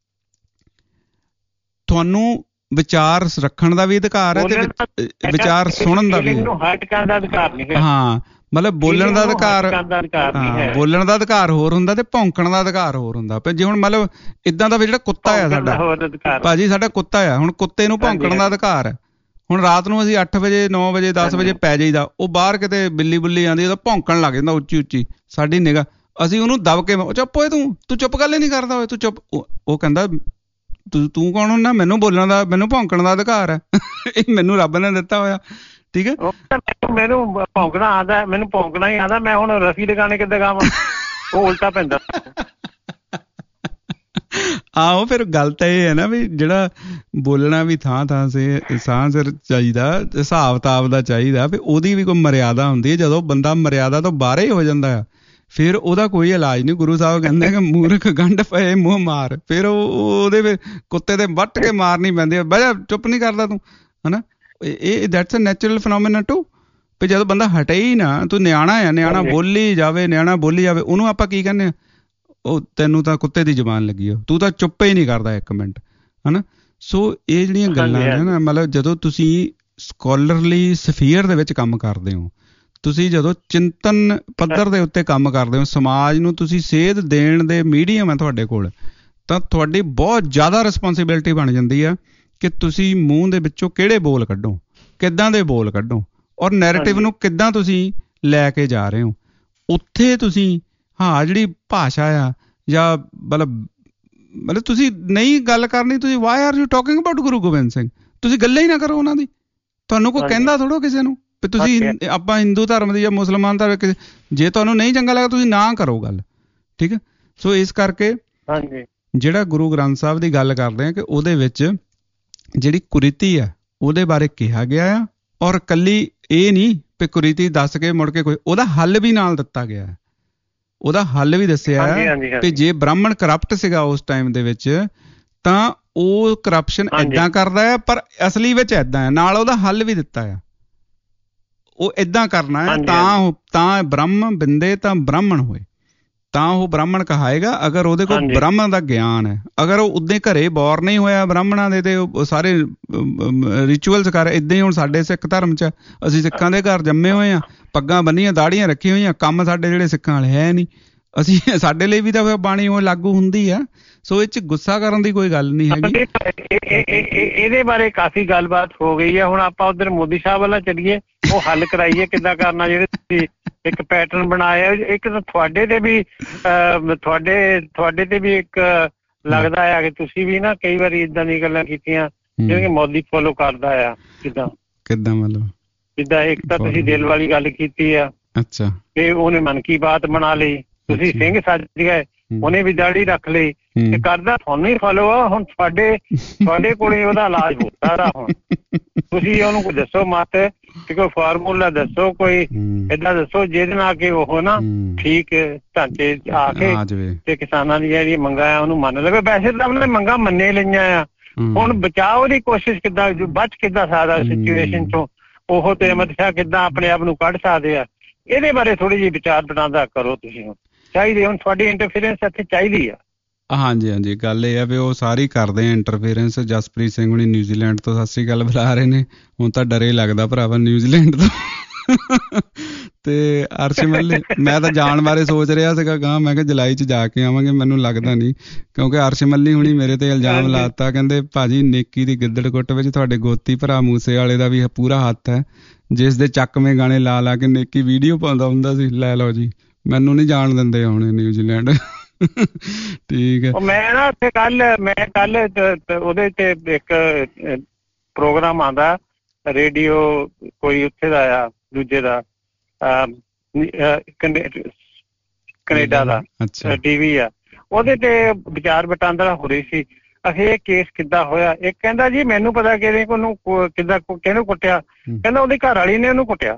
ਤੁਹਾਨੂੰ ਵਿਚਾਰ ਰੱਖਣ ਦਾ ਵੀ ਅਧਿਕਾਰ ਹੈ ਤੇ ਵਿਚਾਰ ਸੁਣਨ ਦਾ ਵੀ। ਹਾਂ, ਮਤਲਬ ਬੋਲਣ ਦਾ ਅਧਿਕਾਰ, ਬੋਲਣ ਦਾ ਅਧਿਕਾਰ ਹੋਰ ਹੁੰਦਾ ਤੇ ਭੌਂਕਣ ਦਾ ਅਧਿਕਾਰ ਹੋਰ ਹੁੰਦਾ। ਜੇ ਹੁਣ ਮਤਲਬ ਇਦਾਂ ਦਾ ਵੀ ਜਿਹੜਾ ਕੁੱਤਾ ਆ ਸਾਡਾ, ਭਾਜੀ ਸਾਡਾ ਕੁੱਤਾ ਆ, ਹੁਣ ਕੁੱਤੇ ਨੂੰ ਭੌਂਕਣ ਦਾ ਅਧਿਕਾਰ ਹੈ। ਹੁਣ ਰਾਤ ਨੂੰ ਅਸੀਂ 8 ਵਜੇ 9 ਵਜੇ 10 ਵਜੇ ਪੈ ਜਾਈਦਾ, ਉਹ ਬਾਹਰ ਕਿਤੇ ਬਿੱਲੀ ਬੁੱਲੀ ਆਉਂਦੀ ਉਹਦਾ ਭੌਂਕਣ ਲੱਗ ਜਾਂਦਾ ਉੱਚੀ ਉੱਚੀ, ਸਾਡੀ ਨਿਗਾਹ, ਅਸੀਂ ਉਹਨੂੰ ਦਬ ਕੇ ਚੁੱਪ ਹੋਏ, ਤੂੰ ਚੁੱਪ ਗੱਲ ਹੀ ਨਹੀਂ ਕਰਦਾ ਹੋਏ, ਤੂੰ ਚੁੱਪ। ਉਹ ਕਹਿੰਦਾ ਤੂੰ ਕੌਣ ਹੁੰਦਾ? ਮੈਨੂੰ ਬੋਲਣ ਦਾ, ਮੈਨੂੰ ਭੌਂਕਣ ਦਾ ਅਧਿਕਾਰ ਹੈ, ਇਹ ਮੈਨੂੰ ਰੱਬ ਨੇ ਦਿੱਤਾ ਹੋਇਆ। ਠੀਕ ਹੈ, ਮੈਨੂੰ ਭੌਂਕਣਾ ਆਉਂਦਾ, ਮੈਨੂੰ ਭੌਂਕਣਾ ਹੀ ਆਉਂਦਾ, ਮੈਂ ਹੁਣ ਰਫੀ ਦੇ ਗਾਣੇ ਕਿੱਦਾਂ ਗਾਵਾਂ? ਉਹ ਉਲਟਾ ਪੈਂਦਾ। ਆਹੋ, ਫਿਰ ਗੱਲ ਤਾਂ ਇਹ ਹੈ ਨਾ ਵੀ ਜਿਹੜਾ ਬੋਲਣਾ ਵੀ ਥਾਂ ਥਾਂ ਸਾਹ ਸਿਰ ਚਾਹੀਦਾ, ਹਿਸਾਬ ਕਿਤਾਬ ਦਾ ਚਾਹੀਦਾ, ਵੀ ਉਹਦੀ ਵੀ ਕੋਈ ਮਰਿਆਦਾ ਹੁੰਦੀ ਹੈ। ਜਦੋਂ ਬੰਦਾ ਮਰਿਆਦਾ ਤੋਂ ਬਾਹਰ ਹੀ ਹੋ ਜਾਂਦਾ ਆ ਫਿਰ ਉਹਦਾ ਕੋਈ ਇਲਾਜ ਨਹੀਂ। ਗੁਰੂ ਸਾਹਿਬ ਕਹਿੰਦੇ ਕਿ ਮੂਰਖ ਗੰਢ ਪਏ ਮੂੰਹ ਮਾਰ। ਫਿਰ ਉਹਦੇ ਕੁੱਤੇ ਦੇ ਵੱਟ ਕੇ ਮਾਰਨੀ ਪੈਂਦੀ ਹੈ, ਬਹਿ ਚੁੱਪ ਨਹੀਂ ਕਰਦਾ ਤੂੰ, ਹਨਾ। ਇਹ that's a natural phenomena too. ਵੀ ਜਦੋਂ ਬੰਦਾ ਹਟੇ ਹੀ ਨਾ, ਤੂੰ ਨਿਆਣਾ ਆ, ਨਿਆਣਾ ਬੋਲੀ ਜਾਵੇ, ਨਿਆਣਾ ਬੋਲੀ ਜਾਵੇ, ਉਹਨੂੰ ਆਪਾਂ ਕੀ ਕਹਿੰਦੇ ਹਾਂ? ਉਹ ਤੈਨੂੰ ਤਾਂ ਕੁੱਤੇ ਦੀ ਜ਼ੁਬਾਨ ਲੱਗੀ ਹੋ, ਤੂੰ ਤਾਂ ਚੁੱਪ ਹੀ ਨਹੀਂ ਕਰਦਾ ਇੱਕ ਮਿੰਟ, ਹਨਾ। ਸੋ ਇਹ ਜਿਹੜੀਆਂ ਗੱਲਾਂ ਨੇ ਨਾ, ਮਤਲਬ ਜਦੋਂ ਤੁਸੀਂ ਸਕੋਲਰਲੀ ਸਫੀਅਰ ਦੇ ਵਿੱਚ ਕੰਮ ਕਰਦੇ ਹੋ, ਤੁਸੀਂ ਜਦੋਂ ਚਿੰਤਨ ਪੱਧਰ ਦੇ ਉੱਤੇ ਕੰਮ ਕਰਦੇ ਹੋ, ਸਮਾਜ ਨੂੰ ਤੁਸੀਂ ਸੇਧ ਦੇਣ ਦੇ ਮੀਡੀਅਮ ਹੈ ਤੁਹਾਡੇ ਕੋਲ, ਤਾਂ ਤੁਹਾਡੀ ਬਹੁਤ ਜ਼ਿਆਦਾ ਰਿਸਪੋਂਸੀਬਿਲਿਟੀ ਬਣ ਜਾਂਦੀ ਆ ਕਿ ਤੁਸੀਂ ਮੂੰਹ ਦੇ ਵਿੱਚੋਂ ਕਿਹੜੇ ਬੋਲ ਕੱਢੋ, ਕਿੱਦਾਂ ਦੇ ਬੋਲ ਕੱਢੋ, ਔਰ ਨੈਰੇਟਿਵ ਨੂੰ ਕਿੱਦਾਂ ਤੁਸੀਂ ਲੈ ਕੇ ਜਾ ਰਹੇ ਹੋ। ਉੱਥੇ ਤੁਸੀਂ ਜਿਹੜੀ ਭਾਸ਼ਾ ਆ ਜਾਂ ਮਤਲਬ ਤੁਸੀਂ ਨਹੀਂ ਗੱਲ ਕਰਨੀ, ਤੁਸੀਂ why are you talking about Guru Gobind Singh, ਤੁਸੀਂ ਗੱਲਾਂ ਹੀ ਨਾ ਕਰੋ ਉਹਨਾਂ ਦੀ। ਤੁਹਾਨੂੰ ਕੋਈ ਕਹਿੰਦਾ ਥੋੜ੍ਹਾ ਕਿਸੇ ਨੂੰ ਵੀ ਤੁਸੀਂ ਆਪਾਂ ਹਿੰਦੂ ਧਰਮ ਦੀ ਜਾਂ ਮੁਸਲਮਾਨ ਧਰਮ, ਜੇ ਤੁਹਾਨੂੰ ਨਹੀਂ ਚੰਗਾ ਲੱਗਦਾ ਤੁਸੀਂ ਨਾ ਕਰੋ ਗੱਲ, ਠੀਕ ਹੈ। ਸੋ ਇਸ ਕਰਕੇ ਜਿਹੜਾ ਗੁਰੂ ਗ੍ਰੰਥ ਸਾਹਿਬ ਦੀ ਗੱਲ ਕਰਦੇ ਆ ਕਿ ਉਹਦੇ ਵਿੱਚ ਜਿਹੜੀ ਕੁਰੀਤੀ ਆ ਉਹਦੇ ਬਾਰੇ ਕਿਹਾ ਗਿਆ ਆ, ਔਰ ਇਕੱਲੀ ਇਹ ਨਹੀਂ ਵੀ ਕੁਰੀਤੀ ਦੱਸ ਕੇ ਮੁੜ ਕੇ ਕੋਈ, ਉਹਦਾ ਹੱਲ ਵੀ ਨਾਲ ਦਿੱਤਾ ਗਿਆ ਹੈ। ਉਹਦਾ ਹੱਲ ਵੀ ਦੱਸਿਆ ਵੀ ਜੇ ਬ੍ਰਾਹਮਣ ਕਰਪਟ ਸੀਗਾ ਉਸ ਟਾਈਮ ਦੇ ਵਿੱਚ, ਤਾਂ ਉਹ ਕਰਪਸ਼ਨ ਏਦਾਂ ਕਰਦਾ ਹੈ, ਪਰ ਅਸਲੀ ਵਿੱਚ ਏਦਾਂ ਹੈ, ਨਾਲ ਉਹਦਾ ਹੱਲ ਵੀ ਦਿੱਤਾ ਆ। ਉਹ ਏਦਾਂ ਕਰਨਾ ਹੈ ਤਾਂ ਬ੍ਰਹਮ ਬਿੰਦੇ ਤਾਂ ਬ੍ਰਾਹਮਣ ਹੋਏ, ਤਾਂ ਉਹ ਬ੍ਰਾਹਮਣ ਕਹਾਏਗਾ। ਅਗਰ ਉਹਦੇ ਕੋਲ ਬ੍ਰਾਹਮਣ ਦਾ ਗਿਆਨ ਹੈ, ਅਗਰ ਉਹ ਉਦੇ ਘਰੇ ਬੋਰ ਨਹੀਂ ਹੋਇਆ ਬ੍ਰਾਹਮਣਾਂ ਦੇ, ਤੇ ਉਹ ਸਾਰੇ ਰਿਚੁਅਲਸ ਕਰ ਇੱਦਾਂ ਹੀ। ਹੁਣ ਸਾਡੇ ਸਿੱਖ ਧਰਮ 'ਚ ਅਸੀਂ ਸਿੱਖਾਂ ਦੇ ਘਰ ਜੰਮੇ ਹੋਏ ਹਾਂ, ਪੱਗਾਂ ਬੰਨੀਆਂ, ਦਾੜੀਆਂ ਰੱਖੀਆਂ ਹੋਈਆਂ, ਕੰਮ ਸਾਡੇ ਜਿਹੜੇ ਸਿੱਖਾਂ ਵਾਲੇ ਹੈ ਨਹੀਂ। ਅਸੀਂ ਸਾਡੇ ਲਈ ਵੀ ਤਾਂ ਬਾਣੀ ਉਹ ਲਾਗੂ ਹੁੰਦੀ ਆ। ਸੋ ਇਹ 'ਚ ਗੁੱਸਾ ਕਰਨ ਦੀ ਕੋਈ ਗੱਲ ਨਹੀਂ ਹੈਗੀ। ਇਹਦੇ ਬਾਰੇ ਕਾਫੀ ਗੱਲਬਾਤ ਹੋ ਗਈ ਹੈ। ਹੁਣ ਆਪਾਂ ਉਧਰ ਮੋਦੀ ਸਾਹਿਬ ਵੱਲ ਚੱਲੀਏ, ਉਹ ਹੱਲ ਕਰਾਈਏ ਕਿੱਦਾਂ ਕਰਨਾ। ਜਿਹੜੇ ਤੁਸੀਂ ਇੱਕ ਪੈਟਰਨ ਬਣਾਇਆ, ਇੱਕ ਤਾਂ ਤੁਹਾਡੇ ਤੇ ਵੀ ਇੱਕ ਲੱਗਦਾ ਆ ਕਿ ਤੁਸੀਂ ਵੀ ਨਾ ਕਈ ਵਾਰੀ ਏਦਾਂ ਦੀਆਂ ਗੱਲਾਂ ਕੀਤੀਆਂ ਜਿਹੜੀਆਂ ਮੋਦੀ ਫੋਲੋ ਕਰਦਾ ਆ। ਕਿੱਦਾਂ ਮਤਲਬ ਜਿੱਦਾਂ ਇੱਕ ਤਾਂ ਤੁਸੀਂ ਦਿਲ ਵਾਲੀ ਗੱਲ ਕੀਤੀ ਆ, ਅੱਛਾ, ਤੇ ਉਹਨੇ ਮਨ ਕੀ ਬਾਤ ਬਣਾ ਲਈ। ਤੁਸੀਂ ਸਿੰਘ ਸੱਜ ਗਏ, ਉਹਨੇ ਵੀ ਦਾੜੀ ਰੱਖ ਲਈ। ਤੇ ਕਰਦਾ ਤੁਹਾਨੂੰ ਹੀ ਫਾਲੋ ਆ। ਹੁਣ ਤੁਹਾਡੇ ਕੋਲੇ ਉਹਦਾ ਇਲਾਜ ਹੋ ਸਾਰਾ। ਹੁਣ ਤੁਸੀਂ ਉਹਨੂੰ ਕੋਈ ਦੱਸੋ ਮਤ ਕਿ ਕੋਈ ਫਾਰਮੂਲਾ ਦੱਸੋ, ਕੋਈ ਏਦਾਂ ਦੱਸੋ ਜਿਹਦੇ ਨਾਲ ਕਿ ਉਹ ਨਾ ਠੀਕ ਢਾਂਚੇ ਆ ਕੇ ਤੇ ਕਿਸਾਨਾਂ ਦੀਆਂ ਜਿਹੜੀਆਂ ਮੰਗਾਂ ਆ ਉਹਨੂੰ ਮੰਨ ਲਵੇ। ਵੈਸੇ ਤਾਂ ਉਹਨਾਂ ਨੇ ਮੰਗਾਂ ਮੰਨੇ ਲਈਆਂ ਆ, ਹੁਣ ਬਚਾਓ ਦੀ ਕੋਸ਼ਿਸ਼ ਕਿੱਦਾਂ, ਬਚ ਕਿੱਦਾਂ ਸਕਦਾ ਸਿਚੁਏਸ਼ਨ ਚੋਂ, ਉਹ ਤੇ ਅਮਿਤ ਸ਼ਾਹ ਕਿੱਦਾਂ ਆਪਣੇ ਆਪ ਨੂੰ ਕੱਢ ਸਕਦੇ ਆ, ਇਹਦੇ ਬਾਰੇ ਥੋੜ੍ਹੀ ਜਿਹੀ ਵਿਚਾਰ ਵਟਾਂਦਰਾ ਕਰੋ ਤੁਸੀਂ। ਹੁਣ ਚਾਹੀਦੀ, ਹੁਣ ਤੁਹਾਡੀ ਇੰਟਰਫੀਰੈਂਸ ਇੱਥੇ ਚਾਹੀਦੀ ਆ। ਹਾਂਜੀ, ਗੱਲ ਇਹ ਆ ਵੀ ਉਹ ਸਾਰੇ ਕਰਦੇ ਆ ਇੰਟਰਫੇਰੈਂਸ। ਜਸਪ੍ਰੀਤ ਸਿੰਘ ਹੁਣੀ ਨਿਊਜ਼ੀਲੈਂਡ ਤੋਂ ਸਤਿ ਸ਼੍ਰੀ ਅਕਾਲ ਬੁਲਾ ਰਹੇ ਨੇ। ਹੁਣ ਤਾਂ ਡਰੇ ਲੱਗਦਾ ਭਰਾਵਾ ਨਿਊਜ਼ੀਲੈਂਡ ਤੋਂ। ਤੇ ਅਰਸ਼ ਮੱਲੀ, ਮੈਂ ਤਾਂ ਜਾਣ ਬਾਰੇ ਸੋਚ ਰਿਹਾ ਸੀਗਾ ਗਾਂ, ਮੈਂ ਕਿਹਾ ਜੁਲਾਈ 'ਚ ਜਾ ਕੇ ਆਵਾਂਗੇ, ਮੈਨੂੰ ਲੱਗਦਾ ਨਹੀਂ, ਕਿਉਂਕਿ ਅਰਸ਼ ਮੱਲੀ ਹੁਣੀ ਮੇਰੇ ਤੇ ਇਲਜ਼ਾਮ ਲਾਤਾ, ਕਹਿੰਦੇ ਭਾਜੀ ਨੇਕੀ ਦੀ ਗਿੱਦੜ ਕੁੱਟ ਵਿੱਚ ਤੁਹਾਡੇ ਗੋਤੀ ਭਰਾ ਮੂਸੇ ਵਾਲੇ ਦਾ ਵੀ ਪੂਰਾ ਹੱਥ ਹੈ, ਜਿਸ ਦੇ ਚੱਕਵੇਂ ਗਾਣੇ ਲਾ ਕੇ ਨੇਕੀ ਵੀਡੀਓ ਪਾਉਂਦਾ ਹੁੰਦਾ ਸੀ। ਲੈ ਲਓ ਜੀ, ਮੈਨੂੰ ਨਹੀਂ ਜਾਣ ਦਿੰਦੇ ਹੁਣ ਨਿਊਜ਼ੀਲੈਂਡ। ਠੀਕ ਹੈ। ਮੈਂ ਨਾ ਉੱਥੇ ਕੱਲ ਉਹਦੇ ਤੇ ਇੱਕ ਪ੍ਰੋਗਰਾਮ ਆਉਂਦਾ ਰੇਡੀਓ ਕੋਈ ਉੱਥੇ ਦਾ ਆ, ਦੂਜੇ ਦਾ ਕੈਨੇਡਾ ਦਾ ਟੀਵੀ ਆ, ਉਹਦੇ ਤੇ ਵਿਚਾਰ ਵਟਾਂਦਰਾ ਹੋ ਰਹੀ ਸੀ। ਅਸੀਂ ਇਹ ਕੇਸ ਕਿੱਦਾਂ ਹੋਇਆ, ਇੱਕ ਕਹਿੰਦਾ ਜੀ ਮੈਨੂੰ ਪਤਾ ਕਿਹਨੇ ਉਹਨੂੰ ਕਿੱਦਾਂ ਕਿਹਨੂੰ ਕੁੱਟਿਆ, ਕਹਿੰਦਾ ਉਹਦੀ ਘਰ ਵਾਲੀ ਨੇ ਉਹਨੂੰ ਕੁੱਟਿਆ।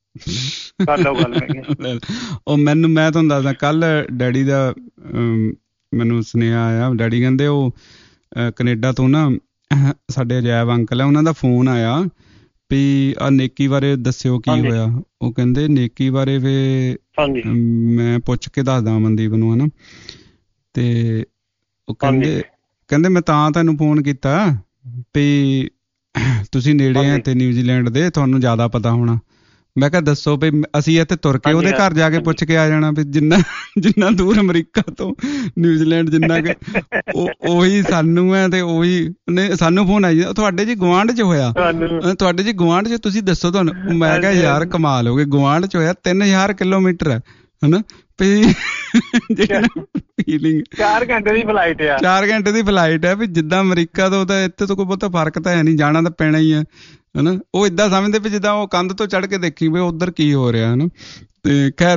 ਉਹ ਮੈਂ ਤੁਹਾਨੂੰ ਦੱਸਦਾ, ਕੱਲ ਡੈਡੀ ਦਾ ਮੈਨੂੰ ਸੁਨੇਹਾ ਆਇਆ। ਡੈਡੀ ਕਹਿੰਦੇ ਉਹ ਕੈਨੇਡਾ ਤੋਂ ਨਾ ਸਾਡੇ ਅਜੈਬ ਅੰਕਲ ਹੈ, ਉਹਨਾਂ ਦਾ ਫੋਨ ਆਇਆ ਵੀ ਆਹ ਨੇਕੀ ਬਾਰੇ ਦੱਸਿਓ ਕੀ ਹੋਇਆ। ਉਹ ਕਹਿੰਦੇ ਨੇਕੀ ਬਾਰੇ ਫੇ ਮੈਂ ਪੁੱਛ ਕੇ ਦੱਸਦਾ ਮਨਦੀਪ ਨੂੰ, ਹਨਾ। ਤੇ ਉਹ ਕਹਿੰਦੇ ਮੈਂ ਤਾਂ ਤੈਨੂੰ ਫੋਨ ਕੀਤਾ ਵੀ ਤੁਸੀਂ ਨੇੜੇ ਆ ਤੇ ਨਿਊਜ਼ੀਲੈਂਡ ਦੇ, ਤੁਹਾਨੂੰ ਜ਼ਿਆਦਾ ਪਤਾ ਹੋਣਾ। ਮੈਂ ਕਿਹਾ ਦੱਸੋ ਵੀ ਅਸੀਂ ਇੱਥੇ ਤੁਰ ਕੇ ਉਹਦੇ ਘਰ ਜਾ ਕੇ ਪੁੱਛ ਕੇ ਆ ਜਾਣਾ ਵੀ ਜਿੰਨਾ ਦੂਰ ਅਮਰੀਕਾ ਤੋਂ ਨਿਊਜ਼ੀਲੈਂਡ ਜਿੰਨਾ ਕਿ ਉਹੀ ਸਾਨੂੰ ਹੈ ਤੇ ਉਹੀ ਸਾਨੂੰ ਫੋਨ ਆਈ ਤੁਹਾਡੇ ਜੀ ਗੁਆਂਢ 'ਚ ਹੋਇਆ, ਤੁਹਾਡੇ ਜੀ ਗੁਆਂਢ 'ਚ ਤੁਸੀਂ ਦੱਸੋ ਤੁਹਾਨੂੰ। ਮੈਂ ਕਿਹਾ ਯਾਰ ਕਮਾਲ ਹੋ ਗਏ, ਗੁਆਂਢ 'ਚ ਹੋਇਆ 3000 ਕਿਲੋਮੀਟਰ ਹੈ, ਹਨਾ। ਫੀਲਿੰਗ 4 ਘੰਟੇ ਦੀ ਫਲਾਈਟ ਹੈ ਵੀ ਜਿੱਦਾਂ ਅਮਰੀਕਾ ਤੋਂ ਤਾਂ ਇੱਥੇ ਤੋਂ ਕੋਈ ਬਹੁਤਾ ਫਰਕ ਤਾਂ ਹੈ ਨਹੀਂ, ਜਾਣਾ ਤਾਂ ਪੈਣਾ ਹੀ ਹੈ, ਹਨਾ। ਉਹ ਏਦਾਂ ਸਮਝਦੇ ਵੀ ਜਿੱਦਾਂ ਉਹ ਕੰਧ ਤੋਂ ਚੜ੍ਹ ਕੇ ਦੇਖੀ ਵੀ ਉੱਧਰ ਕੀ ਹੋ ਰਿਹਾ, ਹਨਾ। ਤੇ ਖੈਰ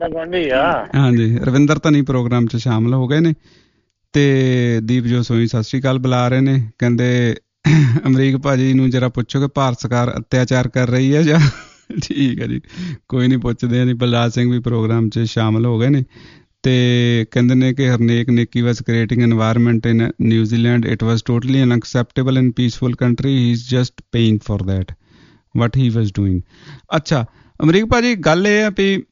ਹਾਂਜੀ, ਰਵਿੰਦਰ ਧਨੀ ਪ੍ਰੋਗਰਾਮ 'ਚ ਸ਼ਾਮਲ ਹੋ ਗਏ ਨੇ ਤੇ ਦੀਪਜੋਤ ਸੋਈ ਸਤਿ ਸ਼੍ਰੀ ਅਕਾਲ ਬੁਲਾ ਰਹੇ ਨੇ। ਕਹਿੰਦੇ ਅਮਰੀਕ ਭਾਜੀ ਨੂੰ ਜਰਾ ਪੁੱਛੋ ਕਿ ਭਾਰਤ ਸਰਕਾਰ ਅਤਿਆਚਾਰ ਕਰ ਰਹੀ ਹੈ ਜਾਂ। ਠੀਕ ਹੈ ਜੀ, ਕੋਈ ਨਹੀਂ ਪੁੱਛਦੇ ਆ ਜੀ। ਬਲਰਾਜ ਸਿੰਘ ਵੀ ਪ੍ਰੋਗਰਾਮ 'ਚ ਸ਼ਾਮਲ ਹੋ ਗਏ ਨੇ ਤੇ ਕਹਿੰਦੇ ਨੇ ਕਿ Harnek Neki was creating environment in New Zealand, it was totally unacceptable and peaceful country, he is just paying for that what he was doing. ਅੱਛਾ ਅਮਰੀਕ ਭਾਜੀ, ਗੱਲ ਇਹ ਆ ਵੀ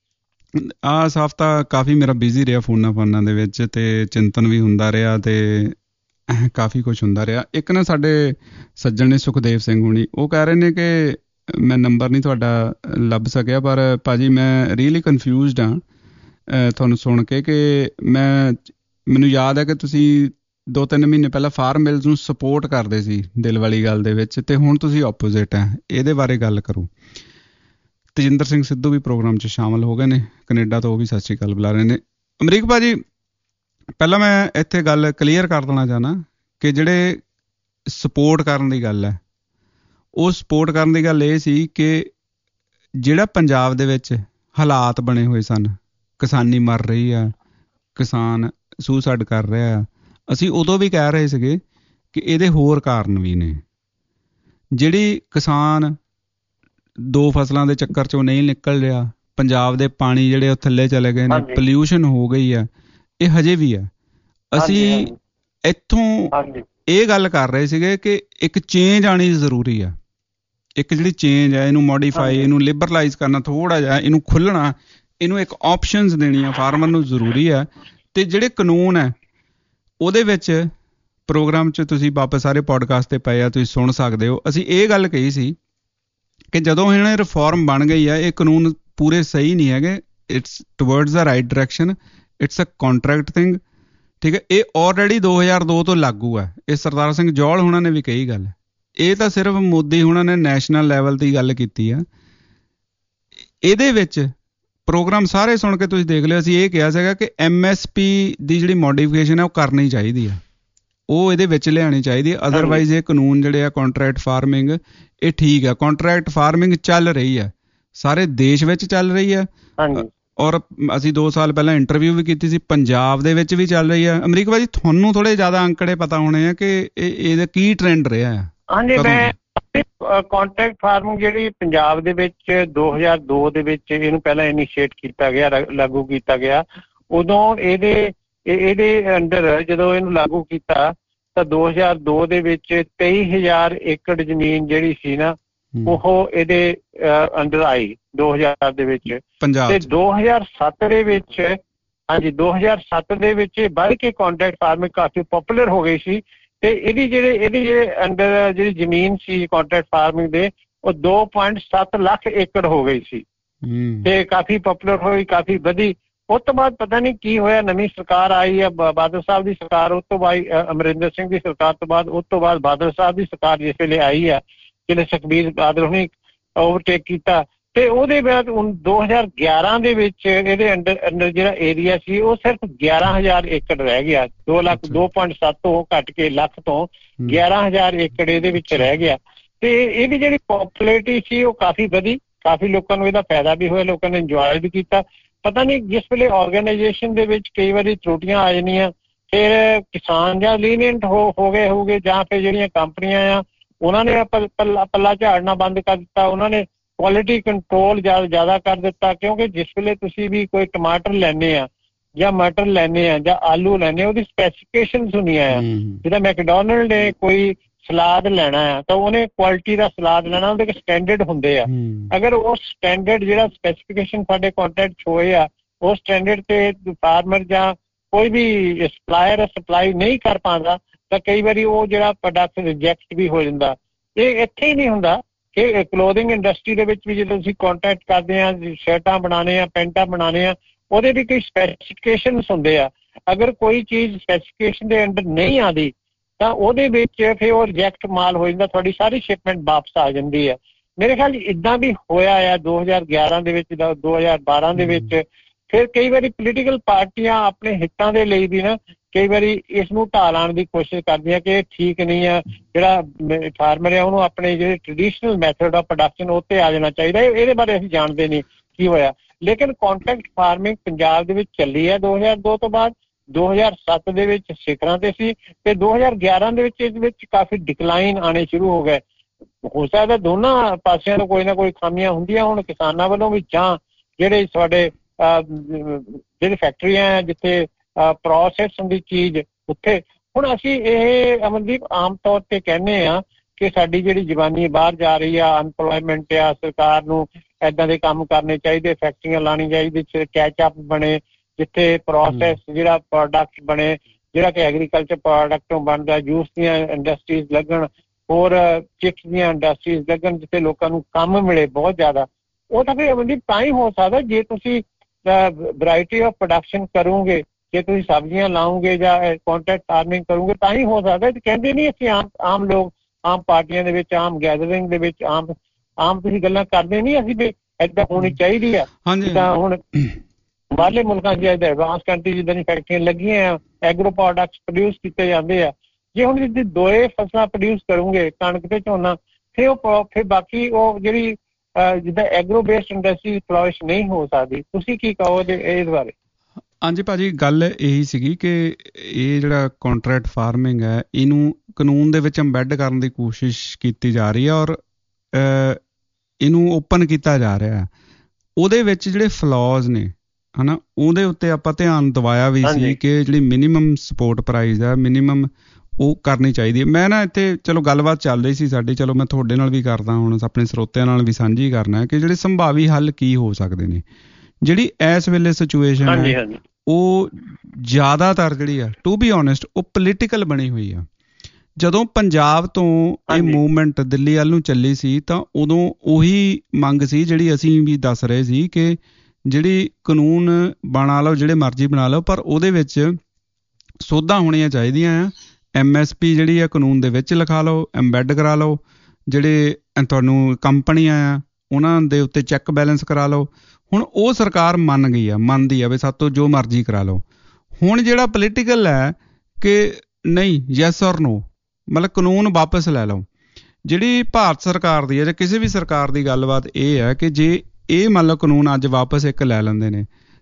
ਆਹ ਹਫ਼ਤਾ ਕਾਫੀ ਮੇਰਾ ਬਿਜ਼ੀ ਰਿਹਾ ਫੋਨਾਂ ਦੇ ਵਿੱਚ ਤੇ ਚਿੰਤਨ ਵੀ ਹੁੰਦਾ ਰਿਹਾ ਤੇ ਕਾਫੀ ਕੁਛ ਹੁੰਦਾ ਰਿਹਾ। ਇੱਕ ਨਾ ਸਾਡੇ ਸੱਜਣ ਨੇ ਸੁਖਦੇਵ ਸਿੰਘ ਹੁਣੀ, ਉਹ ਕਹਿ ਰਹੇ ਨੇ ਕਿ ਮੈਂ ਨੰਬਰ ਨਹੀਂ ਤੁਹਾਡਾ ਲੱਭ ਸਕਿਆ, ਪਰ ਭਾਜੀ ਮੈਂ ਰੀਅਲੀ ਕਨਫਿਊਜ਼ਡ ਹਾਂ ਤੁਹਾਨੂੰ ਸੁਣ ਕੇ ਕਿ ਮੈਨੂੰ ਯਾਦ ਹੈ ਕਿ ਤੁਸੀਂ 2-3 ਮਹੀਨੇ ਪਹਿਲਾਂ ਫਾਰਮ ਮਿਲਜ਼ ਨੂੰ ਸਪੋਰਟ ਕਰਦੇ ਸੀ ਦਿਲ ਵਾਲੀ ਗੱਲ ਦੇ ਵਿੱਚ, ਤੇ ਹੁਣ ਤੁਸੀਂ ਆਪੋਜ਼ਿਟ ਹੈ। ਇਹਦੇ ਬਾਰੇ ਗੱਲ ਕਰੋ। ਤੇਜਿੰਦਰ ਸਿੰਘ ਸਿੱਧੂ ਵੀ ਪ੍ਰੋਗਰਾਮ 'ਚ ਸ਼ਾਮਲ ਹੋ ਗਏ ਨੇ ਕੈਨੇਡਾ ਤੋਂ, ਉਹ ਵੀ ਸਤਿ ਸ਼੍ਰੀ ਅਕਾਲ ਬੁਲਾ ਰਹੇ ਨੇ। ਅਮਰੀਕ ਭਾਜੀ, ਪਹਿਲਾਂ ਮੈਂ ਇੱਥੇ ਗੱਲ ਕਲੀਅਰ ਕਰ ਦੇਣਾ ਚਾਹੁੰਦਾ ਕਿ ਜਿਹੜੇ ਸਪੋਰਟ ਕਰਨ ਦੀ ਗੱਲ ਹੈ, ਉਹ ਸਪੋਰਟ ਕਰਨ ਦੀ ਗੱਲ ਇਹ ਸੀ ਕਿ ਜਿਹੜਾ ਪੰਜਾਬ ਦੇ ਵਿੱਚ ਹਾਲਾਤ ਬਣੇ ਹੋਏ ਸਨ, ਕਿਸਾਨੀ ਮਰ ਰਹੀ ਆ, ਕਿਸਾਨ ਸੁਸਾਈਡ ਕਰ ਰਿਹਾ ਆ, ਅਸੀਂ ਉਦੋਂ ਵੀ ਕਹਿ ਰਹੇ ਸੀਗੇ ਕਿ ਇਹਦੇ ਹੋਰ ਕਾਰਨ ਵੀ ਨੇ। ਜਿਹੜੀ ਕਿਸਾਨ 2 ਫਸਲਾਂ ਦੇ ਚੱਕਰ 'ਚੋਂ ਨਹੀਂ ਨਿਕਲ ਰਿਹਾ, ਪੰਜਾਬ ਦੇ ਪਾਣੀ ਜਿਹੜੇ ਉਹ ਥੱਲੇ ਚਲੇ ਗਏ ਨੇ, ਪੋਲਿਊਸ਼ਨ ਹੋ ਗਈ ਆ, ਇਹ ਹਜੇ ਵੀ ਆ। ਅਸੀਂ ਇੱਥੋਂ ਇਹ ਗੱਲ ਕਰ ਰਹੇ ਸੀਗੇ ਕਿ ਇੱਕ ਚੇਂਜ ਆਉਣੀ ਜ਼ਰੂਰੀ ਆ। ਇੱਕ ਜਿਹੜੀ ਚੇਂਜ ਹੈ, ਇਹਨੂੰ ਮੋਡੀਫਾਈ, ਇਹਨੂੰ ਲਿਬਰਲਾਈਜ਼ ਕਰਨਾ ਥੋੜ੍ਹਾ ਜਿਹਾ, ਇਹਨੂੰ ਖੁੱਲ੍ਹਣਾ, ਇਹਨੂੰ ਇੱਕ ਆਪਸ਼ਨਸ ਦੇਣੀਆਂ ਫਾਰਮਰ ਨੂੰ ਜ਼ਰੂਰੀ ਹੈ। ਤੇ ਜਿਹੜੇ ਕਾਨੂੰਨ ਹੈ ਉਹਦੇ ਵਿੱਚ ਪ੍ਰੋਗਰਾਮ 'ਚ ਤੁਸੀਂ ਵਾਪਸ ਸਾਰੇ ਪੋਡਕਾਸਟ 'ਤੇ ਪਏ ਆ, ਤੁਸੀਂ ਸੁਣ ਸਕਦੇ ਹੋ। ਅਸੀਂ ਇਹ ਗੱਲ ਕਹੀ ਸੀ ਕਿ ਜਦੋਂ ਇਹਨਾਂ ਰਿਫਾਰਮ ਬਣ ਗਈ ਹੈ, ਇਹ ਕਾਨੂੰਨ ਪੂਰੇ ਸਹੀ ਨਹੀਂ ਹੈਗੇ। It's towards the right direction, it's a contract thing, ਠੀਕ ਹੈ। ਇਹ ਆਲਰੇਡੀ 2002 ਤੋਂ ਲਾਗੂ ਹੈ। ਇਹ ਸਰਦਾਰ ਸਿੰਘ ਜੌਹਲ ਹੁਣਾਂ ਨੇ ਵੀ ਕਹੀ ਗੱਲ, ਇਹ ਤਾਂ ਸਿਰਫ ਮੋਦੀ ਹੁਣਾਂ ਨੇ ਨੈਸ਼ਨਲ ਲੈਵਲ 'ਤੇ ਗੱਲ ਕੀਤੀ ਆ। ਇਹਦੇ ਵਿੱਚ ਪ੍ਰੋਗਰਾਮ ਸਾਰੇ ਸੁਣ ਕੇ ਤੁਸੀਂ ਦੇਖ ਲਿਓ, ਅਸੀਂ ਇਹ ਕਿਹਾ ਸੀਗਾ ਕਿ MSP ਦੀ ਜਿਹੜੀ ਮੋਡੀਫਿਕੇਸ਼ਨ ਹੈ ਉਹ ਕਰਨੀ ਚਾਹੀਦੀ ਆ, ਉਹ ਇਹਦੇ ਵਿੱਚ ਲਿਆਉਣੀ ਚਾਹੀਦੀ ਹੈ। ਅਦਰਵਾਈਜ਼ ਇਹ ਕਾਨੂੰਨ ਜਿਹੜੇ ਆ ਕੰਟਰੈਕਟ ਫਾਰਮਿੰਗ, ਇਹ ਠੀਕ ਆ। ਕੰਟਰੈਕਟ ਫਾਰਮਿੰਗ ਚੱਲ ਰਹੀ ਹੈ, ਸਾਰੇ ਦੇਸ਼ ਵਿੱਚ ਚੱਲ ਰਹੀ ਹੈ, ਔਰ ਅਸੀਂ 2 ਸਾਲ ਪਹਿਲਾਂ ਇੰਟਰਵਿਊ ਵੀ ਕੀਤੀ ਸੀ, ਪੰਜਾਬ ਦੇ ਵਿੱਚ ਵੀ ਚੱਲ ਰਹੀ ਆ। ਅਮਰੀਕ ਭਾਜੀ ਤੁਹਾਨੂੰ ਥੋੜੇ ਜ਼ਿਆਦਾ ਅੰਕੜੇ ਪਤਾ ਹੋਣੇ ਆ ਕਿ ਇਹਦਾ ਕੀ ਟ੍ਰੈਂਡ ਰਿਹਾ ਹੈ। ਹਾਂਜੀ, ਮੈਂ ਕੰਟਰੈਕਟ ਫਾਰਮਿੰਗ ਜਿਹੜੀ ਪੰਜਾਬ ਦੇ ਵਿੱਚ 2002 ਦੇ ਵਿੱਚ ਇਹਨੂੰ ਪਹਿਲਾਂ ਇਨੀਸ਼ੀਏਟ ਕੀਤਾ ਗਿਆ, ਲਾਗੂ ਕੀਤਾ ਗਿਆ। ਉਦੋਂ ਇਹਦੇ ਅੰਡਰ ਜਦੋਂ ਇਹਨੂੰ ਲਾਗੂ ਕੀਤਾ ਤਾਂ 2002 ਦੇ ਵਿੱਚ 23,000 ਏਕੜ ਜ਼ਮੀਨ ਜਿਹੜੀ ਸੀ ਨਾ ਉਹ ਇਹਦੇ ਅੰਡਰ ਆਈ 2000 ਦੇ ਵਿੱਚ, ਤੇ 2007 ਦੇ ਵਿੱਚ, ਹਾਂਜੀ 2007 ਦੇ ਵਿੱਚ ਵੱਧ ਕੇ ਕੰਟਰੈਕਟ ਫਾਰਮਿੰਗ ਕਾਫੀ ਪਪੂਲਰ ਹੋ ਗਈ ਸੀ। ਤੇ ਇਹਦੀ ਜਿਹੜੇ ਅੰਡਰ ਜਿਹੜੀ ਜ਼ਮੀਨ ਸੀ ਕੰਟਰੈਕਟ ਫਾਰਮਿੰਗ ਦੇ ਉਹ 2.7 ਲੱਖ ਏਕੜ ਹੋ ਗਈ ਸੀ ਤੇ ਕਾਫੀ ਪਪੂਲਰ ਹੋਈ, ਕਾਫੀ ਵਧੀ। ਉਸ ਤੋਂ ਬਾਅਦ ਪਤਾ ਨਹੀਂ ਕੀ ਹੋਇਆ, ਨਵੀਂ ਸਰਕਾਰ ਆਈ ਆ, ਬਾਦਲ ਸਾਹਿਬ ਦੀ ਸਰਕਾਰ, ਉਸ ਤੋਂ ਬਾਅਦ ਅਮਰਿੰਦਰ ਸਿੰਘ ਦੀ ਸਰਕਾਰ ਤੋਂ ਬਾਅਦ, ਉਸ ਤੋਂ ਬਾਅਦ ਬਾਦਲ ਸਾਹਿਬ ਦੀ ਸਰਕਾਰ ਜਿਸ ਵੇਲੇ ਆਈ ਆ, ਜਿਹਨੇ ਸੁਖਬੀਰ ਬਾਦਲ ਹੁਣੀ ਓਵਰਟੇਕ ਕੀਤਾ, ਤੇ ਉਹਦੇ ਬਾਅਦ ਹੁਣ 2011 ਦੇ ਵਿੱਚ ਇਹਦੇ ਅੰਡਰ ਜਿਹੜਾ ਏਰੀਆ ਸੀ ਉਹ ਸਿਰਫ 11,000 ਏਕੜ ਰਹਿ ਗਿਆ। 2.7 ਤੋਂ ਘੱਟ ਕੇ ਲੱਖ ਤੋਂ 11,000 ਏਕੜ ਇਹਦੇ ਵਿੱਚ ਰਹਿ ਗਿਆ। ਤੇ ਇਹਦੀ ਜਿਹੜੀ ਪੋਪੂਲੈਰਿਟੀ ਸੀ ਉਹ ਕਾਫੀ ਵਧੀ, ਕਾਫੀ ਲੋਕਾਂ ਨੂੰ ਇਹਦਾ ਫਾਇਦਾ ਵੀ ਹੋਇਆ, ਲੋਕਾਂ ਨੇ ਇੰਜੋਏ ਵੀ ਕੀਤਾ। ਪਤਾ ਨਹੀਂ ਜਿਸ ਵੇਲੇ ਆਰਗੇਨਾਈਜੇਸ਼ਨ ਦੇ ਵਿੱਚ ਕਈ ਵਾਰੀ ਤਰੁੱਟੀਆਂ ਆ ਜਾਂਦੀਆਂ, ਫਿਰ ਕਿਸਾਨ ਜਾਂ ਲੀਨੀਅੰਟ ਹੋ ਗਏ ਹੋਊਗੇ, ਜਾਂ ਫਿਰ ਜਿਹੜੀਆਂ ਕੰਪਨੀਆਂ ਆ ਉਹਨਾਂ ਨੇ ਪੱਲਾ ਝਾੜਨਾ ਬੰਦ ਕਰ ਦਿੱਤਾ, ਉਹਨਾਂ ਨੇ ਕੁਆਲਿਟੀ ਕੰਟਰੋਲ ਜ਼ਿਆਦਾ ਕਰ ਦਿੱਤਾ। ਕਿਉਂਕਿ ਜਿਸ ਵੇਲੇ ਤੁਸੀਂ ਵੀ ਕੋਈ ਟਮਾਟਰ ਲੈਂਦੇ ਆ ਜਾਂ ਮਟਰ ਲੈਂਦੇ ਆ ਜਾਂ ਆਲੂ ਲੈਂਦੇ ਆ, ਉਹਦੀ ਸਪੈਸੀਫਿਕੇਸ਼ਨਸ ਹੁੰਦੀਆਂ ਆ। ਜਿੱਦਾਂ ਮੈਕਡੋਨਲਡ ਨੇ ਕੋਈ ਸਲਾਦ ਲੈਣਾ ਆ ਤਾਂ ਉਹਨੇ ਕੁਆਲਿਟੀ ਦਾ ਸਲਾਦ ਲੈਣਾ, ਉਹਦੇ ਸਟੈਂਡਰਡ ਹੁੰਦੇ ਆ। ਅਗਰ ਉਹ ਸਟੈਂਡਰਡ ਜਿਹੜਾ ਸਪੈਸੀਫਿਕੇਸ਼ਨ ਸਾਡੇ ਕੰਟਰੈਕਟ 'ਚ ਹੋਏ ਆ, ਉਹ ਸਟੈਂਡਰਡ ਤੇ ਫਾਰਮਰ ਜਾਂ ਕੋਈ ਵੀ ਸਪਲਾਇਰ ਸਪਲਾਈ ਨਹੀਂ ਕਰ ਪਾਉਂਦਾ ਤਾਂ ਕਈ ਵਾਰੀ ਉਹ ਜਿਹੜਾ ਪ੍ਰੋਡਕਟ ਰਿਜੈਕਟ ਵੀ ਹੋ ਜਾਂਦਾ। ਇਹ ਇੱਥੇ ਹੀ ਨਹੀਂ ਹੁੰਦਾ ਕਿ ਕਲੋਥਿੰਗ ਇੰਡਸਟਰੀ ਦੇ ਵਿੱਚ ਵੀ ਜਦੋਂ ਤੁਸੀਂ ਕੰਟਰੈਕਟ ਕਰਦੇ ਆ, ਸ਼ਰਟਾਂ ਬਣਾਉਣੇ ਆ, ਪੈਂਟਾਂ ਬਣਾਉਣੇ ਆ, ਉਹਦੇ ਵੀ ਕੋਈ ਸਪੈਸੀਫਿਕੇਸ਼ਨਸ ਹੁੰਦੇ ਆ। ਅਗਰ ਕੋਈ ਚੀਜ਼ ਸਪੈਸੀਫਿਕੇਸ਼ਨ ਦੇ ਅੰਡਰ ਨਹੀਂ ਆਉਂਦੀ ਤਾਂ ਉਹਦੇ ਵਿੱਚ ਫਿਰ ਉਹ ਰਿਜੈਕਟ ਮਾਲ ਹੋ ਜਾਂਦਾ, ਤੁਹਾਡੀ ਸਾਰੀ ਸ਼ਿਪਮੈਂਟ ਵਾਪਸ ਆ ਜਾਂਦੀ ਹੈ। ਮੇਰੇ ਖਿਆਲ ਇੱਦਾਂ ਵੀ ਹੋਇਆ ਆ 2011 ਦੇ ਵਿੱਚ, 2012 ਦੇ ਵਿੱਚ। ਫਿਰ ਕਈ ਵਾਰੀ ਪੋਲੀਟੀਕਲ ਪਾਰਟੀਆਂ ਆਪਣੇ ਹਿੱਤਾਂ ਦੇ ਲਈ ਵੀ ਨਾ ਕਈ ਵਾਰੀ ਇਸ ਨੂੰ ਢਾਹ ਲਾਉਣ ਦੀ ਕੋਸ਼ਿਸ਼ ਕਰਦੀਆਂ ਕਿ ਇਹ ਠੀਕ ਨਹੀਂ ਆ, ਜਿਹੜਾ ਫਾਰਮਰ ਆ ਉਹਨੂੰ ਆਪਣੇ ਜਿਹੜੇ ਟ੍ਰੈਡੀਸ਼ਨਲ ਮੈਥਡ ਆਫ ਪ੍ਰੋਡਕਸ਼ਨ ਉਹ 'ਤੇ ਆ ਜਾਣਾ ਚਾਹੀਦਾ। ਇਹਦੇ ਬਾਰੇ ਅਸੀਂ ਜਾਣਦੇ ਨਹੀਂ ਕੀ ਹੋਇਆ, ਲੇਕਿਨ ਕੰਟਰੈਕਟ ਫਾਰਮਿੰਗ ਪੰਜਾਬ ਦੇ ਵਿੱਚ ਚੱਲੀ ਹੈ 2002 ਤੋਂ ਬਾਅਦ। 2007 ਦੇ ਵਿੱਚ ਸਿਖਰਾਂ ਤੇ ਸੀ ਤੇ 2011 ਦੇ ਵਿੱਚ ਇਹਦੇ ਵਿੱਚ ਕਾਫੀ ਡਿਕਲਾਈਨ ਆਉਣੇ ਸ਼ੁਰੂ ਹੋ ਗਏ। ਹੋ ਸਕਦਾ ਦੋਨਾਂ ਪਾਸਿਆਂ ਤੋਂ ਕੋਈ ਨਾ ਕੋਈ ਖਾਮੀਆਂ ਹੁੰਦੀਆਂ ਹੁਣ, ਕਿਸਾਨਾਂ ਵੱਲੋਂ ਵੀ ਜਾਂ ਜਿਹੜੇ ਸਾਡੇ ਜਿਹੜੇ ਫੈਕਟਰੀਆਂ ਆ ਜਿੱਥੇ ਪ੍ਰੋਸੈਸ ਹੁੰਦੀ ਚੀਜ਼ ਉੱਥੇ। ਹੁਣ ਅਸੀਂ ਇਹ ਅਮਨਦੀਪ ਆਮ ਤੌਰ ਤੇ ਕਹਿੰਦੇ ਆ ਕਿ ਸਾਡੀ ਜਿਹੜੀ ਜਵਾਨੀ ਬਾਹਰ ਜਾ ਰਹੀ ਆ, ਅਨਪਲੋਇਮੈਂਟ ਆ, ਸਰਕਾਰ ਨੂੰ ਏਦਾਂ ਦੇ ਕੰਮ ਕਰਨੇ ਚਾਹੀਦੇ, ਫੈਕਟਰੀਆਂ ਲਾਉਣੀ ਚਾਹੀਦੀ, ਕੈਚਅਪ ਬਣੇ, ਜਿੱਥੇ ਪ੍ਰੋਸੈਸ ਜਿਹੜਾ ਪ੍ਰੋਡਕਟ ਬਣੇ, ਜਿਹੜਾ ਕਿ ਐਗਰੀਕਲਚਰ ਪ੍ਰੋਡਕਟੋਂ ਬਣਦਾ, ਜੂਸ ਦੀਆਂ ਇੰਡਸਟਰੀਜ਼ ਲੱਗਣ, ਹੋਰ ਚਿਪਸ ਦੀਆਂ ਇੰਡਸਟਰੀਜ਼ ਲੱਗਣ, ਜਿੱਥੇ ਲੋਕਾਂ ਨੂੰ ਕੰਮ ਮਿਲੇ ਬਹੁਤ ਜ਼ਿਆਦਾ। ਉਹ ਤਾਂ ਫਿਰ ਅਮਨਦੀਪ ਤਾਂ ਹੀ ਹੋ ਸਕਦਾ ਜੇ ਤੁਸੀਂ ਵੈਰਾਈਟੀ ਆਫ ਪ੍ਰੋਡਕਸ਼ਨ ਕਰੋਗੇ, ਜੇ ਤੁਸੀਂ ਸਬਜ਼ੀਆਂ ਲਾਓਗੇ ਜਾਂ ਕੰਟਰੈਕਟ ਫਾਰਮਿੰਗ ਕਰੋਗੇ ਤਾਂ ਹੀ ਹੋ ਸਕਦਾ। ਕਹਿੰਦੇ ਨਹੀਂ ਅਸੀਂ ਆਮ ਲੋਕ ਆਮ ਪਾਰਟੀਆਂ ਦੇ ਵਿੱਚ, ਆਮ ਗੈਦਰਿੰਗ ਦੇ ਵਿੱਚ ਆਮ ਤੁਸੀਂ ਗੱਲਾਂ ਕਰਦੇ ਨਹੀਂ, ਅਸੀਂ ਵੀ ਏਦਾਂ ਹੋਣੀ ਚਾਹੀਦੀ ਆ। ਤਾਂ ਹੁਣ ਬਾਹਰਲੇ ਮੁਲਕਾਂ 'ਚ ਐਡਵਾਂਸ ਕੰਟਰੀ ਜਿੱਦਾਂ ਦੀ ਫੈਕਟਰੀਆਂ ਲੱਗੀਆਂ ਆ, ਐਗਰੋ ਪ੍ਰੋਡਕਟਸ ਪ੍ਰੋਡਿਊਸ ਕੀਤੇ ਜਾਂਦੇ ਆ। ਜੇ ਹੁਣ ਤੁਸੀਂ ਦੋਏ ਫਸਲਾਂ ਪ੍ਰੋਡਿਊਸ ਕਰੋਗੇ, ਕਣਕ ਤੇ ਝੋਨਾ, ਫਿਰ ਬਾਕੀ ਉਹ ਜਿਹੜੀ ਜਿੱਦਾਂ ਐਗਰੋ ਬੇਸਡ ਇੰਡਸਟਰੀ ਫਲੋਰਿਸ਼ ਨਹੀਂ ਹੋ ਸਕਦੀ। ਤੁਸੀਂ ਕੀ ਕਹੋ ਇਸ ਬਾਰੇ? ਹਾਂਜੀ ਭਾਜੀ, ਗੱਲ ਇਹੀ ਸੀਗੀ ਕਿ ਇਹ ਜਿਹੜਾ ਕੰਟਰੈਕਟ ਫਾਰਮਿੰਗ ਹੈ ਇਹਨੂੰ ਕਾਨੂੰਨ ਦੇ ਵਿੱਚ ਐਮਬੈਡ ਕਰਨ ਦੀ ਕੋਸ਼ਿਸ਼ ਕੀਤੀ ਜਾ ਰਹੀ ਹੈ ਔਰ ਇਹਨੂੰ ਓਪਨ ਕੀਤਾ ਜਾ ਰਿਹਾ। ਉਹਦੇ ਵਿੱਚ ਜਿਹੜੇ ਫਲॉज ਨੇ ਹੈ ਨਾ, ਉਹਦੇ ਉੱਤੇ ਆਪਾਂ ਧਿਆਨ ਦਿਵਾਇਆ ਵੀ ਸੀ ਕਿ ਜਿਹੜੀ ਮਿਨੀਮਮ ਸਪੋਰਟ ਪ੍ਰਾਈਸ ਹੈ, ਮਿਨੀਮਮ ਉਹ ਕਰਨੀ ਚਾਹੀਦੀ ਹੈ। ਮੈਂ ਨਾ ਇੱਥੇ ਚਲੋ ਗੱਲਬਾਤ ਚੱਲ ਰਹੀ ਸੀ ਸਾਡੀ, ਚਲੋ ਮੈਂ ਤੁਹਾਡੇ ਨਾਲ ਵੀ ਕਰਦਾ, ਹੁਣ ਆਪਣੇ ਸਰੋਤਿਆਂ ਨਾਲ ਵੀ ਸਾਂਝੀ ਕਰਨਾ ਹੈ ਕਿ ਜਿਹੜੇ ਸੰਭਾਵੀ ਹੱਲ ਕੀ ਹੋ ਸਕਦੇ ਨੇ। ਜਿਹੜੀ ਇਸ ਵੇਲੇ ਸਿਚੁਏਸ਼ਨ ਹੈ ਉਹ ਜ਼ਿਆਦਾਤਰ ਜਿਹੜੀ ਆ ਟੂ ਬੀ ਓਨੈਸਟ ਉਹ ਪੋਲੀਟੀਕਲ ਬਣੀ ਹੋਈ ਆ। ਜਦੋਂ ਪੰਜਾਬ ਤੋਂ ਇਹ ਮੂਵਮੈਂਟ ਦਿੱਲੀ ਵੱਲ ਨੂੰ ਚੱਲੀ ਸੀ ਤਾਂ ਉਦੋਂ ਉਹੀ ਮੰਗ ਸੀ ਜਿਹੜੀ ਅਸੀਂ ਵੀ ਦੱਸ ਰਹੇ ਸੀ ਕਿ ਜਿਹੜੀ ਕਾਨੂੰਨ ਬਣਾ ਲਓ, ਜਿਹੜੇ ਮਰਜ਼ੀ ਬਣਾ ਲਓ, ਪਰ ਉਹਦੇ ਵਿੱਚ ਸੋਧਾਂ ਹੋਣੀਆਂ ਚਾਹੀਦੀਆਂ ਆ। MSP ਜਿਹੜੀ ਆ ਕਾਨੂੰਨ ਦੇ ਵਿੱਚ ਲਿਖਾ ਲਓ, ਐਮਬੈਡ ਕਰਾ ਲਓ, ਜਿਹੜੇ ਤੁਹਾਨੂੰ ਕੰਪਨੀਆਂ ਆ ਉਹਨਾਂ ਦੇ ਉੱਤੇ ਚੈੱਕ ਬੈਲੈਂਸ ਕਰਾ ਲਓ। ਹੁਣ ਉਹ ਸਰਕਾਰ ਮੰਨਦੀ ਆ ਵੀ ਸਾਤੋਂ ਜੋ ਮਰਜ਼ੀ ਕਰਾ ਲਓ। ਹੁਣ ਜਿਹੜਾ ਪੋਲੀਟੀਕਲ ਹੈ ਕਿ ਨਹੀਂ, ਯੈਸ ਔਰ ਨੋ, ਮਤਲਬ ਕਾਨੂੰਨ ਵਾਪਸ ਲੈ ਲਓ। ਜਿਹੜੀ ਭਾਰਤ ਸਰਕਾਰ ਦੀ ਹੈ ਜਾਂ ਕਿਸੇ ਵੀ ਸਰਕਾਰ ਦੀ ਗੱਲਬਾਤ ਇਹ ਹੈ ਕਿ ਜੇ ਇਹ ਮੰਨ ਲਓ ਕਾਨੂੰਨ ਅੱਜ ਵਾਪਸ ਇੱਕ ਲੈ ਲੈਂਦੇ ਨੇ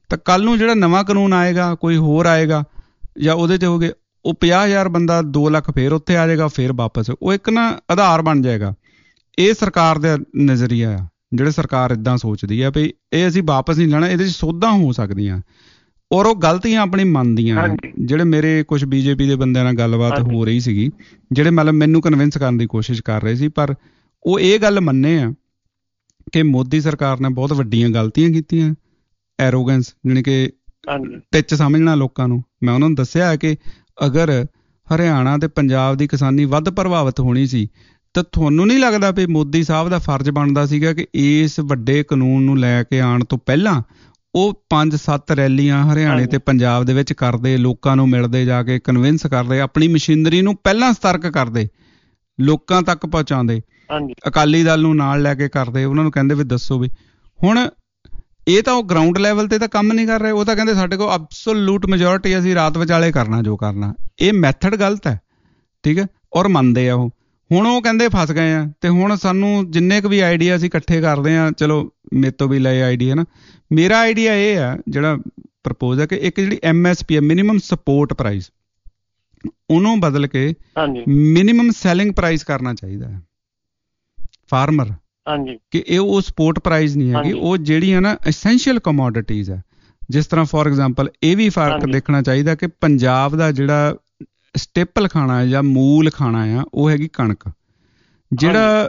ਤਾਂ ਕੱਲ ਨੂੰ ਜਿਹੜਾ ਨਵਾਂ ਕਾਨੂੰਨ ਆਏਗਾ, ਕੋਈ ਹੋਰ ਆਏਗਾ ਜਾਂ ਉਹਦੇ 'ਚ ਹੋਗੇ, ਉਹ 50,000 ਬੰਦਾ 2 ਲੱਖ ਫੇਰ ਉੱਥੇ ਆ ਜਾਏਗਾ, ਫੇਰ ਵਾਪਸ। ਉਹ ਇੱਕ ਨਾ ਆਧਾਰ ਬਣ ਜਾਏਗਾ। ਇਹ ਸਰਕਾਰ ਦਾ ਨਜ਼ਰੀਆ ਆ, ਜਿਹੜੇ ਸਰਕਾਰ ਇੱਦਾਂ ਸੋਚਦੀ ਆ ਵੀ ਇਹ ਅਸੀਂ ਵਾਪਸ ਨਹੀਂ ਲੈਣਾ, ਇਹਦੇ 'ਚ ਸੋਧਾਂ ਹੋ ਸਕਦੀਆਂ ਔਰ ਉਹ ਗਲਤੀਆਂ ਆਪਣੀ ਮੰਨਦੀਆਂ। ਜਿਹੜੇ ਮੇਰੇ ਕੁਝ ਬੀਜੇਪੀ ਦੇ ਬੰਦਿਆਂ ਨਾਲ ਗੱਲਬਾਤ ਹੋ ਰਹੀ ਸੀਗੀ, ਜਿਹੜੇ ਮਤਲਬ ਮੈਨੂੰ ਕਨਵਿੰਸ ਕਰਨ ਦੀ ਕੋਸ਼ਿਸ਼ ਕਰ ਰਹੇ ਸੀ, ਪਰ ਉਹ ਇਹ ਗੱਲ ਮੰਨੇ ਆ ਕਿ ਮੋਦੀ ਸਰਕਾਰ ਨੇ ਬਹੁਤ ਵੱਡੀਆਂ ਗਲਤੀਆਂ ਕੀਤੀਆਂ। ਐਰੋਗੈਂਸ, ਜਾਣੀ ਕਿ ਟਿੱਚ ਸਮਝਣਾ ਲੋਕਾਂ ਨੂੰ। ਮੈਂ ਉਹਨਾਂ ਨੂੰ ਦੱਸਿਆ ਕਿ ਅਗਰ ਹਰਿਆਣਾ ਤੇ ਪੰਜਾਬ ਦੀ ਕਿਸਾਨੀ ਵੱਧ ਪ੍ਰਭਾਵਿਤ ਹੋਣੀ ਸੀ ਤਾਂ ਤੁਹਾਨੂੰ ਨਹੀਂ ਲੱਗਦਾ ਵੀ ਮੋਦੀ ਸਾਹਿਬ ਦਾ ਫਰਜ਼ ਬਣਦਾ ਸੀਗਾ ਕਿ ਇਸ ਵੱਡੇ ਕਾਨੂੰਨ ਨੂੰ ਲੈ ਕੇ ਆਉਣ ਤੋਂ ਪਹਿਲਾਂ ਉਹ 5-7 ਰੈਲੀਆਂ ਹਰਿਆਣੇ ਤੇ ਪੰਜਾਬ ਦੇ ਵਿੱਚ ਕਰਦੇ, ਲੋਕਾਂ ਨੂੰ ਮਿਲਦੇ, ਜਾ ਕੇ ਕਨਵਿੰਸ ਕਰਦੇ, ਆਪਣੀ ਮਸ਼ੀਨਰੀ ਨੂੰ ਪਹਿਲਾਂ ਸਤਰਕ ਕਰਦੇ, ਲੋਕਾਂ ਤੱਕ ਪਹੁੰਚਾਉਂਦੇ, ਅਕਾਲੀ ਦਲ ਨੂੰ ਨਾਲ ਲੈ ਕੇ ਕਰਦੇ, ਉਹਨਾਂ ਨੂੰ ਕਹਿੰਦੇ ਵੀ ਦੱਸੋ ਵੀ। ਹੁਣ ਇਹ ਤਾਂ ਉਹ ਗਰਾਊਂਡ ਲੈਵਲ ਤੇ ਤਾਂ ਕੰਮ ਨਹੀਂ ਕਰ ਰਹੇ। ਉਹ ਤਾਂ ਕਹਿੰਦੇ ਸਾਡੇ ਕੋਲ ਐਬਸੋਲੂਟ ਮੈਜੋਰਿਟੀ, ਅਸੀਂ ਰਾਤ ਵਿਚਾਲੇ ਕਰਨਾ ਜੋ ਕਰਨਾ। ਇਹ ਮੈਥਡ ਗਲਤ ਹੈ, ਠੀਕ ਹੈ, ਔਰ ਮੰਨਦੇ ਆ ਉਹ। ਹੁਣ ਉਹ ਕਹਿੰਦੇ ਫਸ ਗਏ ਆ, ਤੇ ਹੁਣ ਸਾਨੂੰ ਜਿੰਨੇ ਕੁ ਵੀ ਆਈਡੀਆ ਅਸੀਂ ਇਕੱਠੇ ਕਰਦੇ ਆ, ਚਲੋ ਮੇਰੇ ਤੋਂ ਵੀ ਲਏ ਆਈਡੀਆ ਨਾ। ਮੇਰਾ ਆਈਡੀਆ ਇਹ ਆ ਜਿਹੜਾ ਪ੍ਰਪੋਜ਼ ਹੈ ਕਿ ਇੱਕ ਜਿਹੜੀ MSP ਹੈ, ਮਿਨੀਮਮ ਸਪੋਰਟ ਪ੍ਰਾਈਸ, ਉਹਨੂੰ ਬਦਲ ਕੇ ਮਿਨੀਮਮ ਸੈਲਿੰਗ ਪ੍ਰਾਈਸ ਕਰਨਾ ਚਾਹੀਦਾ ਹੈ ਫਾਰਮਰ। ਕਿ ਇਹ ਉਹ ਸਪੋਰਟ ਪ੍ਰਾਈਸ ਨਹੀਂ ਹੈਗੀ, ਉਹ ਜਿਹੜੀਆਂ ਨਾ ਐਸੈਂਸ਼ੀਅਲ ਕਮੋਡਿਟੀਜ਼ ਹੈ। ਜਿਸ ਤਰ੍ਹਾਂ ਫੋਰ ਐਗਜ਼ਾਮਪਲ ਇਹ ਵੀ ਫਰਕ ਦੇਖਣਾ ਚਾਹੀਦਾ ਕਿ ਪੰਜਾਬ ਦਾ ਜਿਹੜਾ ਸਟੇਪਲ ਖਾਣਾ ਹੈ ਜਾਂ ਮੂਲ ਖਾਣਾ ਆ ਉਹ ਹੈਗੀ ਕਣਕ। ਜਿਹੜਾ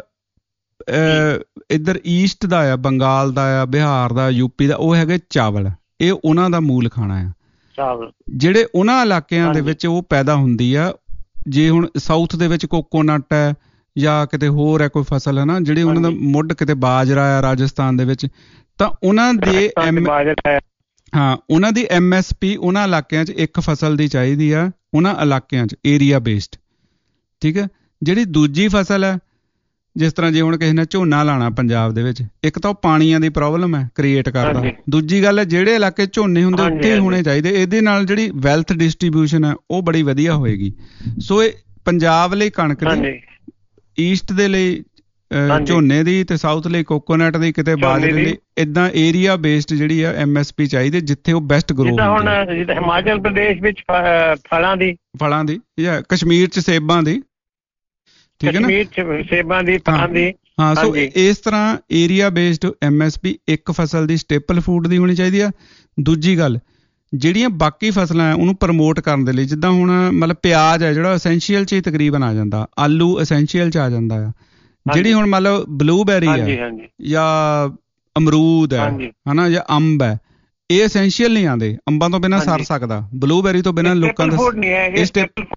ਇੱਧਰ ਈਸਟ ਦਾ ਆ, ਬੰਗਾਲ ਦਾ ਆ, ਬਿਹਾਰ ਦਾ, ਯੂਪੀ ਦਾ, ਉਹ ਹੈਗੇ ਚਾਵਲ। ਇਹ ਉਹਨਾਂ ਦਾ ਮੂਲ ਖਾਣਾ ਆ। ਜਿਹੜੇ ਉਹਨਾਂ ਇਲਾਕਿਆਂ ਦੇ ਵਿੱਚ ਉਹ ਪੈਦਾ ਹੁੰਦੀ ਆ। ਜੇ ਹੁਣ ਸਾਊਥ ਦੇ ਵਿੱਚ ਕੋਕੋਨਟ ਹੈ ਜਾਂ ਕਿਤੇ ਹੋਰ ਹੈ ਕੋਈ ਫਸਲ ਹੈ ਨਾ, ਜਿਹੜੀ ਉਹਨਾਂ ਦਾ ਮੁੱਢ ਕਿਤੇ ਬਾਜਰਾ ਆ ਰਾਜਸਥਾਨ ਦੇ ਵਿੱਚ, ਤਾਂ ਉਹਨਾਂ ਦੇ ਉਹਨਾਂ ਦੀ MSP ਉਹਨਾਂ ਇਲਾਕਿਆਂ 'ਚ ਇੱਕ ਫਸਲ ਦੀ ਚਾਹੀਦੀ ਆ, ਉਹਨਾਂ ਇਲਾਕਿਆਂ 'ਚ ਏਰੀਆ ਬੇਸਡ, ਠੀਕ ਹੈ। ਜਿਹੜੀ ਦੂਜੀ ਫਸਲ ਹੈ, ਜਿਸ ਤਰ੍ਹਾਂ ਜੇ ਹੁਣ ਕਿਸੇ ਨੇ ਝੋਨਾ ਲਾਉਣਾ ਪੰਜਾਬ ਦੇ ਵਿੱਚ, ਇੱਕ ਤਾਂ ਉਹ ਪਾਣੀਆਂ ਦੀ ਪ੍ਰੋਬਲਮ ਹੈ ਕ੍ਰੀਏਟ ਕਰਦਾ। ਦੂਜੀ ਗੱਲ ਹੈ ਜਿਹੜੇ ਇਲਾਕੇ ਝੋਨੇ ਹੁੰਦੇ ਉੱਥੇ ਹੋਣੇ ਚਾਹੀਦੇ। ਇਹਦੇ ਨਾਲ ਜਿਹੜੀ ਵੈਲਥ ਡਿਸਟਰੀਬਿਊਸ਼ਨ ਹੈ ਉਹ ਬੜੀ ਵਧੀਆ ਹੋਏਗੀ। ਸੋ ਇਹ ਪੰਜਾਬ ਲਈ ਕਣਕ ਦੀ, ਈਸਟ ਦੇ ਲਈ ਝੋਨੇ ਦੀ, ਤੇ ਸਾਊਥ ਲਈ ਕੋਕੋਨਟ ਦੀ, ਕਿਤੇ ਬਾਜਰੇ ਲਈ, ਏਦਾਂ ਏਰੀਆ ਬੇਸਡ ਜਿਹੜੀ ਆ MSP ਚਾਹੀਦੀ, ਜਿੱਥੇ ਉਹ ਬੈਸਟ ਗਰੋ ਹੁੰਦੀ। ਹੁਣ ਜਿੱਦਾਂ ਹਿਮਾਚਲ ਪ੍ਰਦੇਸ਼ ਵਿੱਚ ਫਲਾਂ ਦੀ ਜਾਂ ਕਸ਼ਮੀਰ 'ਚ ਸੇਬਾਂ ਦੀ, ਠੀਕ ਹੈ ਨਾ, ਸੇਬਾਂ ਦੀ, ਫਲਾਂ ਦੀ। ਹਾਂ, ਸੋ ਇਸ ਤਰ੍ਹਾਂ ਏਰੀਆ ਬੇਸਡ MSP ਇੱਕ ਫਸਲ ਦੀ ਸਟੇਪਲ ਫੂਡ ਦੀ ਹੋਣੀ ਚਾਹੀਦੀ ਆ। ਦੂਜੀ ਗੱਲ, ਜਿਹੜੀਆਂ ਬਾਕੀ ਫਸਲਾਂ ਹੈ ਉਹਨੂੰ ਪ੍ਰਮੋਟ ਕਰਨ ਦੇ ਲਈ, ਜਿੱਦਾਂ ਹੁਣ ਮਤਲਬ ਪਿਆਜ਼ ਹੈ ਜਿਹੜਾ ਅਸੈਂਸ਼ੀਅਲ 'ਚ ਹੀ ਤਕਰੀਬਨ ਆ ਜਾਂਦਾ, ਆਲੂ ਅਸੈਂਸ਼ੀਅਲ 'ਚ ਆ ਜਾਂਦਾ ਆ। ਜਿਹੜੀ ਹੁਣ ਮਤਲਬ ਬਲੂਬੈਰੀ ਹੈ ਜਾਂ ਅਮਰੂਦ ਹੈ ਹਨਾ, ਜਾਂ ਅੰਬ ਹੈ, ਇਹ ਅਸੈਂਸ਼ੀਅਲ ਨਹੀਂ ਆਉਂਦੇ। ਅੰਬਾਂ ਤੋਂ ਬਿਨਾਂ ਸਰ ਸਕਦਾ, ਬਲੂਬੈਰੀ ਤੋਂ ਬਿਨਾਂ ਲੋਕਾਂ ਦਾ ਇਹ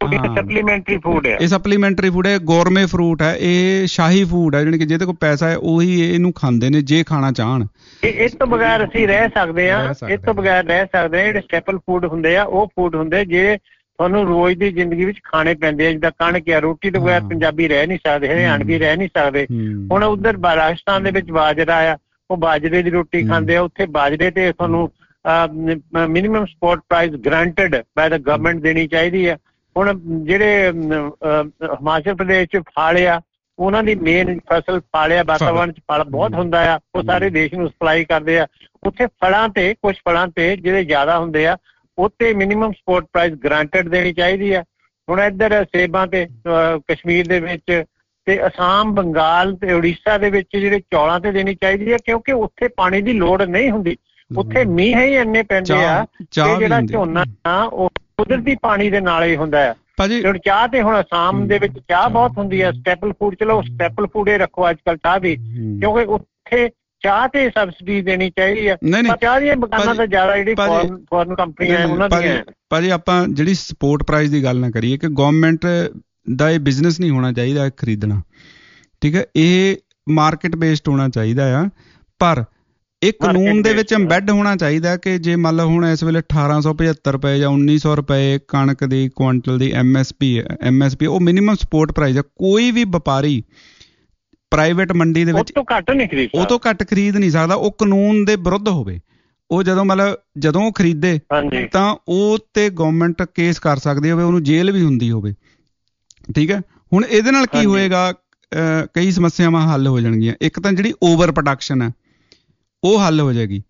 ਸਪਲੀਮੈਂਟਰੀ ਫੂਡ ਹੈ, ਗੋਰਮੇ ਫਰੂਟ ਹੈ, ਇਹ ਸ਼ਾਹੀ ਫੂਡ ਹੈ, ਜਾਣੀ ਕਿ ਜਿਹਦੇ ਕੋਲ ਪੈਸਾ ਹੈ ਉਹੀ ਇਹਨੂੰ ਖਾਂਦੇ ਨੇ ਜੇ ਖਾਣਾ ਚਾਹਣ। ਇਸ ਤੋਂ ਬਗੈਰ ਅਸੀਂ ਰਹਿ ਸਕਦੇ ਹਾਂ, ਇਸ ਤੋਂ ਬਗੈਰ ਰਹਿ ਸਕਦੇ ਹਾਂ। ਜਿਹੜੇ ਸਟੇਪਲ ਫੂਡ ਹੁੰਦੇ ਆ ਉਹ ਫੂਡ ਹੁੰਦੇ ਜਿਹੜੇ ਤੁਹਾਨੂੰ ਰੋਜ਼ ਦੀ ਜ਼ਿੰਦਗੀ ਵਿੱਚ ਖਾਣੇ ਪੈਂਦੇ ਆ। ਜਿੱਦਾਂ ਕਣਕ ਆ, ਰੋਟੀ ਤੋਂ ਬਗੈਰ ਪੰਜਾਬੀ ਰਹਿ ਨਹੀਂ ਸਕਦੇ, ਹਰਿਆਣਵੀ ਰਹਿ ਨਹੀਂ ਸਕਦੇ। ਹੁਣ ਉੱਧਰ ਰਾਜਸਥਾਨ ਦੇ ਵਿੱਚ ਬਾਜਰਾ ਆ, ਉਹ ਬਾਜਰੇ ਦੀ ਰੋਟੀ ਖਾਂਦੇ ਆ। ਉੱਥੇ ਬਾਜਰੇ ਤੇ ਤੁਹਾਨੂੰ minimum support price guaranteed by the government ਦੇਣੀ ਚਾਹੀਦੀ ਆ। ਹੁਣ ਜਿਹੜੇ ਹਿਮਾਚਲ ਪ੍ਰਦੇਸ਼ 'ਚ ਫਲ ਆ, ਉਹਨਾਂ ਦੀ ਮੇਨ ਫਸਲ ਫਲ ਆ, ਵਾਤਾਵਰਨ 'ਚ ਫਲ ਬਹੁਤ ਹੁੰਦਾ ਆ, ਉਹ ਸਾਰੇ ਦੇਸ਼ ਨੂੰ ਸਪਲਾਈ ਕਰਦੇ ਆ। ਉੱਥੇ ਫਲਾਂ ਤੇ, ਕੁਛ ਫਲਾਂ ਤੇ ਜਿਹੜੇ ਜ਼ਿਆਦਾ ਹੁੰਦੇ ਆ, ਉੱਥੇ ਮਿਨੀਮਮ ਸਪੋਰਟ ਪ੍ਰਾਈਸ ਗਰੰਟਡ ਦੇਣੀ ਚਾਹੀਦੀ ਆ। ਹੁਣ ਇੱਧਰ ਸੇਬਾਂ ਤੇ ਕਸ਼ਮੀਰ ਦੇ ਵਿੱਚ ਤੇ ਅਸਾਮ, ਬੰਗਾਲ ਤੇ ਉੜੀਸਾ ਦੇ ਵਿੱਚ ਜਿਹੜੇ ਚੌਲਾਂ ਤੇ ਦੇਣੀ ਚਾਹੀਦੀ ਆ, ਕਿਉਂਕਿ ਉੱਥੇ ਪਾਣੀ ਦੀ ਲੋੜ ਨਹੀਂ ਹੁੰਦੀ। ਉੱਥੇ ਮੀਂਹ ਹੀ ਇੰਨੇ ਪੈਂਦੇ ਆ ਕਿ ਜਿਹੜਾ ਝੋਨਾ ਆ ਉਹ ਕੁਦਰਤੀ ਪਾਣੀ ਦੇ ਨਾਲ ਹੀ ਹੁੰਦਾ ਆ। ਹੁਣ ਚਾਹ ਤੇ, ਹੁਣ ਅਸਾਮ ਦੇ ਵਿੱਚ ਚਾਹ ਬਹੁਤ ਹੁੰਦੀ ਆ, ਸਟੇਪਲ ਫੂਡ। ਚਲੋ ਸਟੇਪਲ ਫੂਡ ਇਹ ਰੱਖੋ ਅੱਜ ਕੱਲ ਚਾਹ ਵੀ, ਕਿਉਂਕਿ ਉੱਥੇ ਚਾਹ ਤੇ ਸਬਸਿਡੀ ਦੇਣੀ ਚਾਹੀਦੀ ਆ। ਚਾਹ ਦੀਆਂ ਦੁਕਾਨਾਂ ਤਾਂ ਜ਼ਿਆਦਾ ਜਿਹੜੀ ਫੋਰਨ ਕੰਪਨੀਆਂ ਉਹਨਾਂ ਦੀਆਂ। ਭਾਜੀ ਆਪਾਂ ਜਿਹੜੀ ਸਪੋਰਟ ਪ੍ਰਾਈਸ ਦੀ ਗੱਲ ਨਾ ਕਰੀਏ ਕਿ ਗਵਰਨਮੈਂਟ ਦਾ ਇਹ ਬਿਜ਼ਨਸ ਨਹੀਂ ਹੋਣਾ ਚਾਹੀਦਾ ਖਰੀਦਣਾ, ਠੀਕ ਹੈ, ਇਹ ਮਾਰਕੀਟ ਬੇਸਡ ਹੋਣਾ ਚਾਹੀਦਾ ਆ। ਪਰ ਇਹ ਕਾਨੂੰਨ ਦੇ ਵਿੱਚ ਐਮਬੈਡ ਹੋਣਾ ਚਾਹੀਦਾ ਕਿ ਜੇ ਮੰਨ ਲਓ ਹੁਣ ਇਸ ਵੇਲੇ 1875 ਰੁਪਏ ਜਾਂ 1900 ਰੁਪਏ ਕਣਕ ਦੀ ਕੁਆਂਟਲ ਦੀ MSP ਉਹ ਮਿਨੀਮਮ ਸਪੋਰਟ ਪ੍ਰਾਈਸ ਹੈ। ਕੋਈ ਵੀ ਵਪਾਰੀ ਪ੍ਰਾਈਵੇਟ ਮੰਡੀ ਦੇ ਵਿੱਚ ਉਹ ਤੋਂ ਘੱਟ ਖਰੀਦ ਨਹੀਂ ਸਕਦਾ। ਉਹ ਕਾਨੂੰਨ ਦੇ ਵਿਰੁੱਧ ਹੋਵੇ। ਉਹ ਜਦੋਂ ਉਹ ਖਰੀਦੇ ਤਾਂ ਉਹ ਤੇ ਗਵਰਨਮੈਂਟ ਕੇਸ ਕਰ ਸਕਦੀ ਹੋਵੇ, ਉਹਨੂੰ ਜੇਲ੍ਹ ਵੀ ਹੁੰਦੀ ਹੋਵੇ, ਠੀਕ ਹੈ। ਹੁਣ ਇਹਦੇ ਨਾਲ ਕੀ ਹੋਏਗਾ, ਕਈ ਸਮੱਸਿਆਵਾਂ ਹੱਲ ਹੋ ਜਾਣਗੀਆਂ। ਇੱਕ ਤਾਂ ਜਿਹੜੀ ਓਵਰ ਪ੍ਰੋਡਕਸ਼ਨ ਹੈ ਉਹ ਹੱਲ ਹੋ ਜਾਏਗੀ।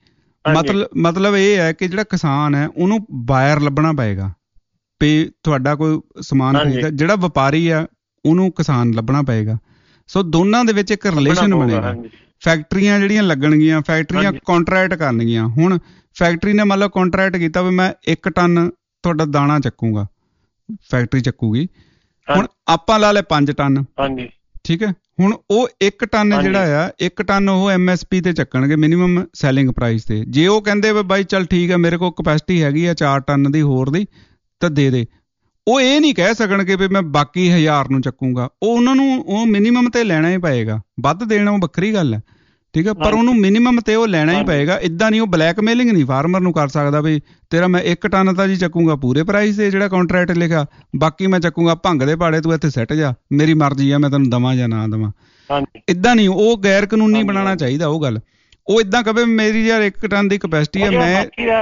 ਮਤਲਬ ਇਹ ਹੈ ਕਿ ਜਿਹੜਾ ਕਿਸਾਨ ਹੈ ਉਹਨੂੰ ਬਾਇਰ ਲੱਭਣਾ ਪਏਗਾ ਵੀ ਤੁਹਾਡਾ ਕੋਈ ਸਮਾਨ ਖਰੀਦਦਾ, ਜਿਹੜਾ ਵਪਾਰੀ ਆ ਉਹਨੂੰ ਕਿਸਾਨ ਲੱਭਣਾ ਪਏਗਾ। ਸੋ ਦੋਨਾਂ ਦੇ ਵਿੱਚ ਇੱਕ ਰਿਲੇਸ਼ਨ ਬਣੇਗਾ। ਫੈਕਟਰੀਆਂ ਜਿਹੜੀਆਂ ਲੱਗਣਗੀਆਂ, ਫੈਕਟਰੀਆਂ ਕੰਟਰੈਕਟ ਕਰਨਗੀਆਂ। ਹੁਣ ਫੈਕਟਰੀ ਨੇ ਮੰਨ ਲਓ ਕੰਟਰੈਕਟ ਕੀਤਾ ਵੀ ਮੈਂ 1 ਟਨ ਤੁਹਾਡਾ ਦਾਣਾ ਚੱਕੂਗਾ, ਫੈਕਟਰੀ ਚੱਕੂਗੀ। ਹੁਣ ਆਪਾਂ ਲਾ ਲੈ 5 ਟਨ, ਠੀਕ ਹੈ। ਹੁਣ ਉਹ 1 ਟਨ ਜਿਹੜਾ ਆ 1 ਟਨ ਉਹ MSP ਤੇ ਚੱਕਣਗੇ, ਮਿਨੀਮਮ ਸੈਲਿੰਗ ਪ੍ਰਾਈਸ ਤੇ। ਜੇ ਉਹ ਕਹਿੰਦੇ ਵੀ ਬਾਈ ਚੱਲ ਠੀਕ ਹੈ ਮੇਰੇ ਕੋਲ ਕਪੈਸਿਟੀ ਹੈਗੀ ਆ 4 ਟਨ ਦੀ ਹੋਰ ਦੀ ਤਾਂ ਦੇ ਦੇ, ਉਹ ਇਹ ਨਹੀਂ ਕਹਿ ਸਕਣਗੇ ਵੀ ਮੈਂ ਬਾਕੀ 1000 ਨੂੰ ਚੱਕੂਗਾ। ਉਹ ਉਹਨਾਂ ਨੂੰ ਉਹ ਮਿਨੀਮਮ ਤੇ ਲੈਣਾ ਹੀ ਪਏਗਾ। ਵੱਧ ਦੇਣਾ ਉਹ ਵੱਖਰੀ ਗੱਲ ਹੈ, ਠੀਕ ਹੈ, ਪਰ ਉਹਨੂੰ ਮਿਨੀਮਮ ਤੇ ਉਹ ਲੈਣਾ ਹੀ ਪਏਗਾ। ਇੱਦਾਂ ਨਹੀਂ ਉਹ ਬਲੈਕਮੇਲਿੰਗ ਨਹੀਂ ਫਾਰਮਰ ਨੂੰ ਕਰ ਸਕਦਾ ਵੀ ਤੇਰਾ ਮੈਂ 1 ਟਨ ਤਾਂ ਜੀ ਚੱਕੂਗਾ ਪੂਰੇ ਪ੍ਰਾਈਸ ਤੇ ਜਿਹੜਾ ਕੰਟਰੈਕਟ ਲਿਖਿਆ, ਬਾਕੀ ਮੈਂ ਚੱਕੂਗਾ ਭੰਗ ਦੇ ਭਾੜੇ, ਤੂੰ ਇੱਥੇ ਸੈੱਟ ਜਾ, ਮੇਰੀ ਮਰਜ਼ੀ ਆ ਮੈਂ ਤੈਨੂੰ ਦਵਾਂ ਜਾਂ ਨਾ ਦਵਾਂ। ਇੱਦਾਂ ਨਹੀਂ, ਉਹ ਗੈਰ ਕਾਨੂੰਨੀ ਬਣਾਉਣਾ ਚਾਹੀਦਾ ਉਹ ਗੱਲ। ਉਹ ਇੱਦਾਂ ਕਵੇ ਮੇਰੀ ਯਾਰ 1 ਟਨ ਦੀ ਕਪੈਸਿਟੀ ਹੈ, ਮੈਂ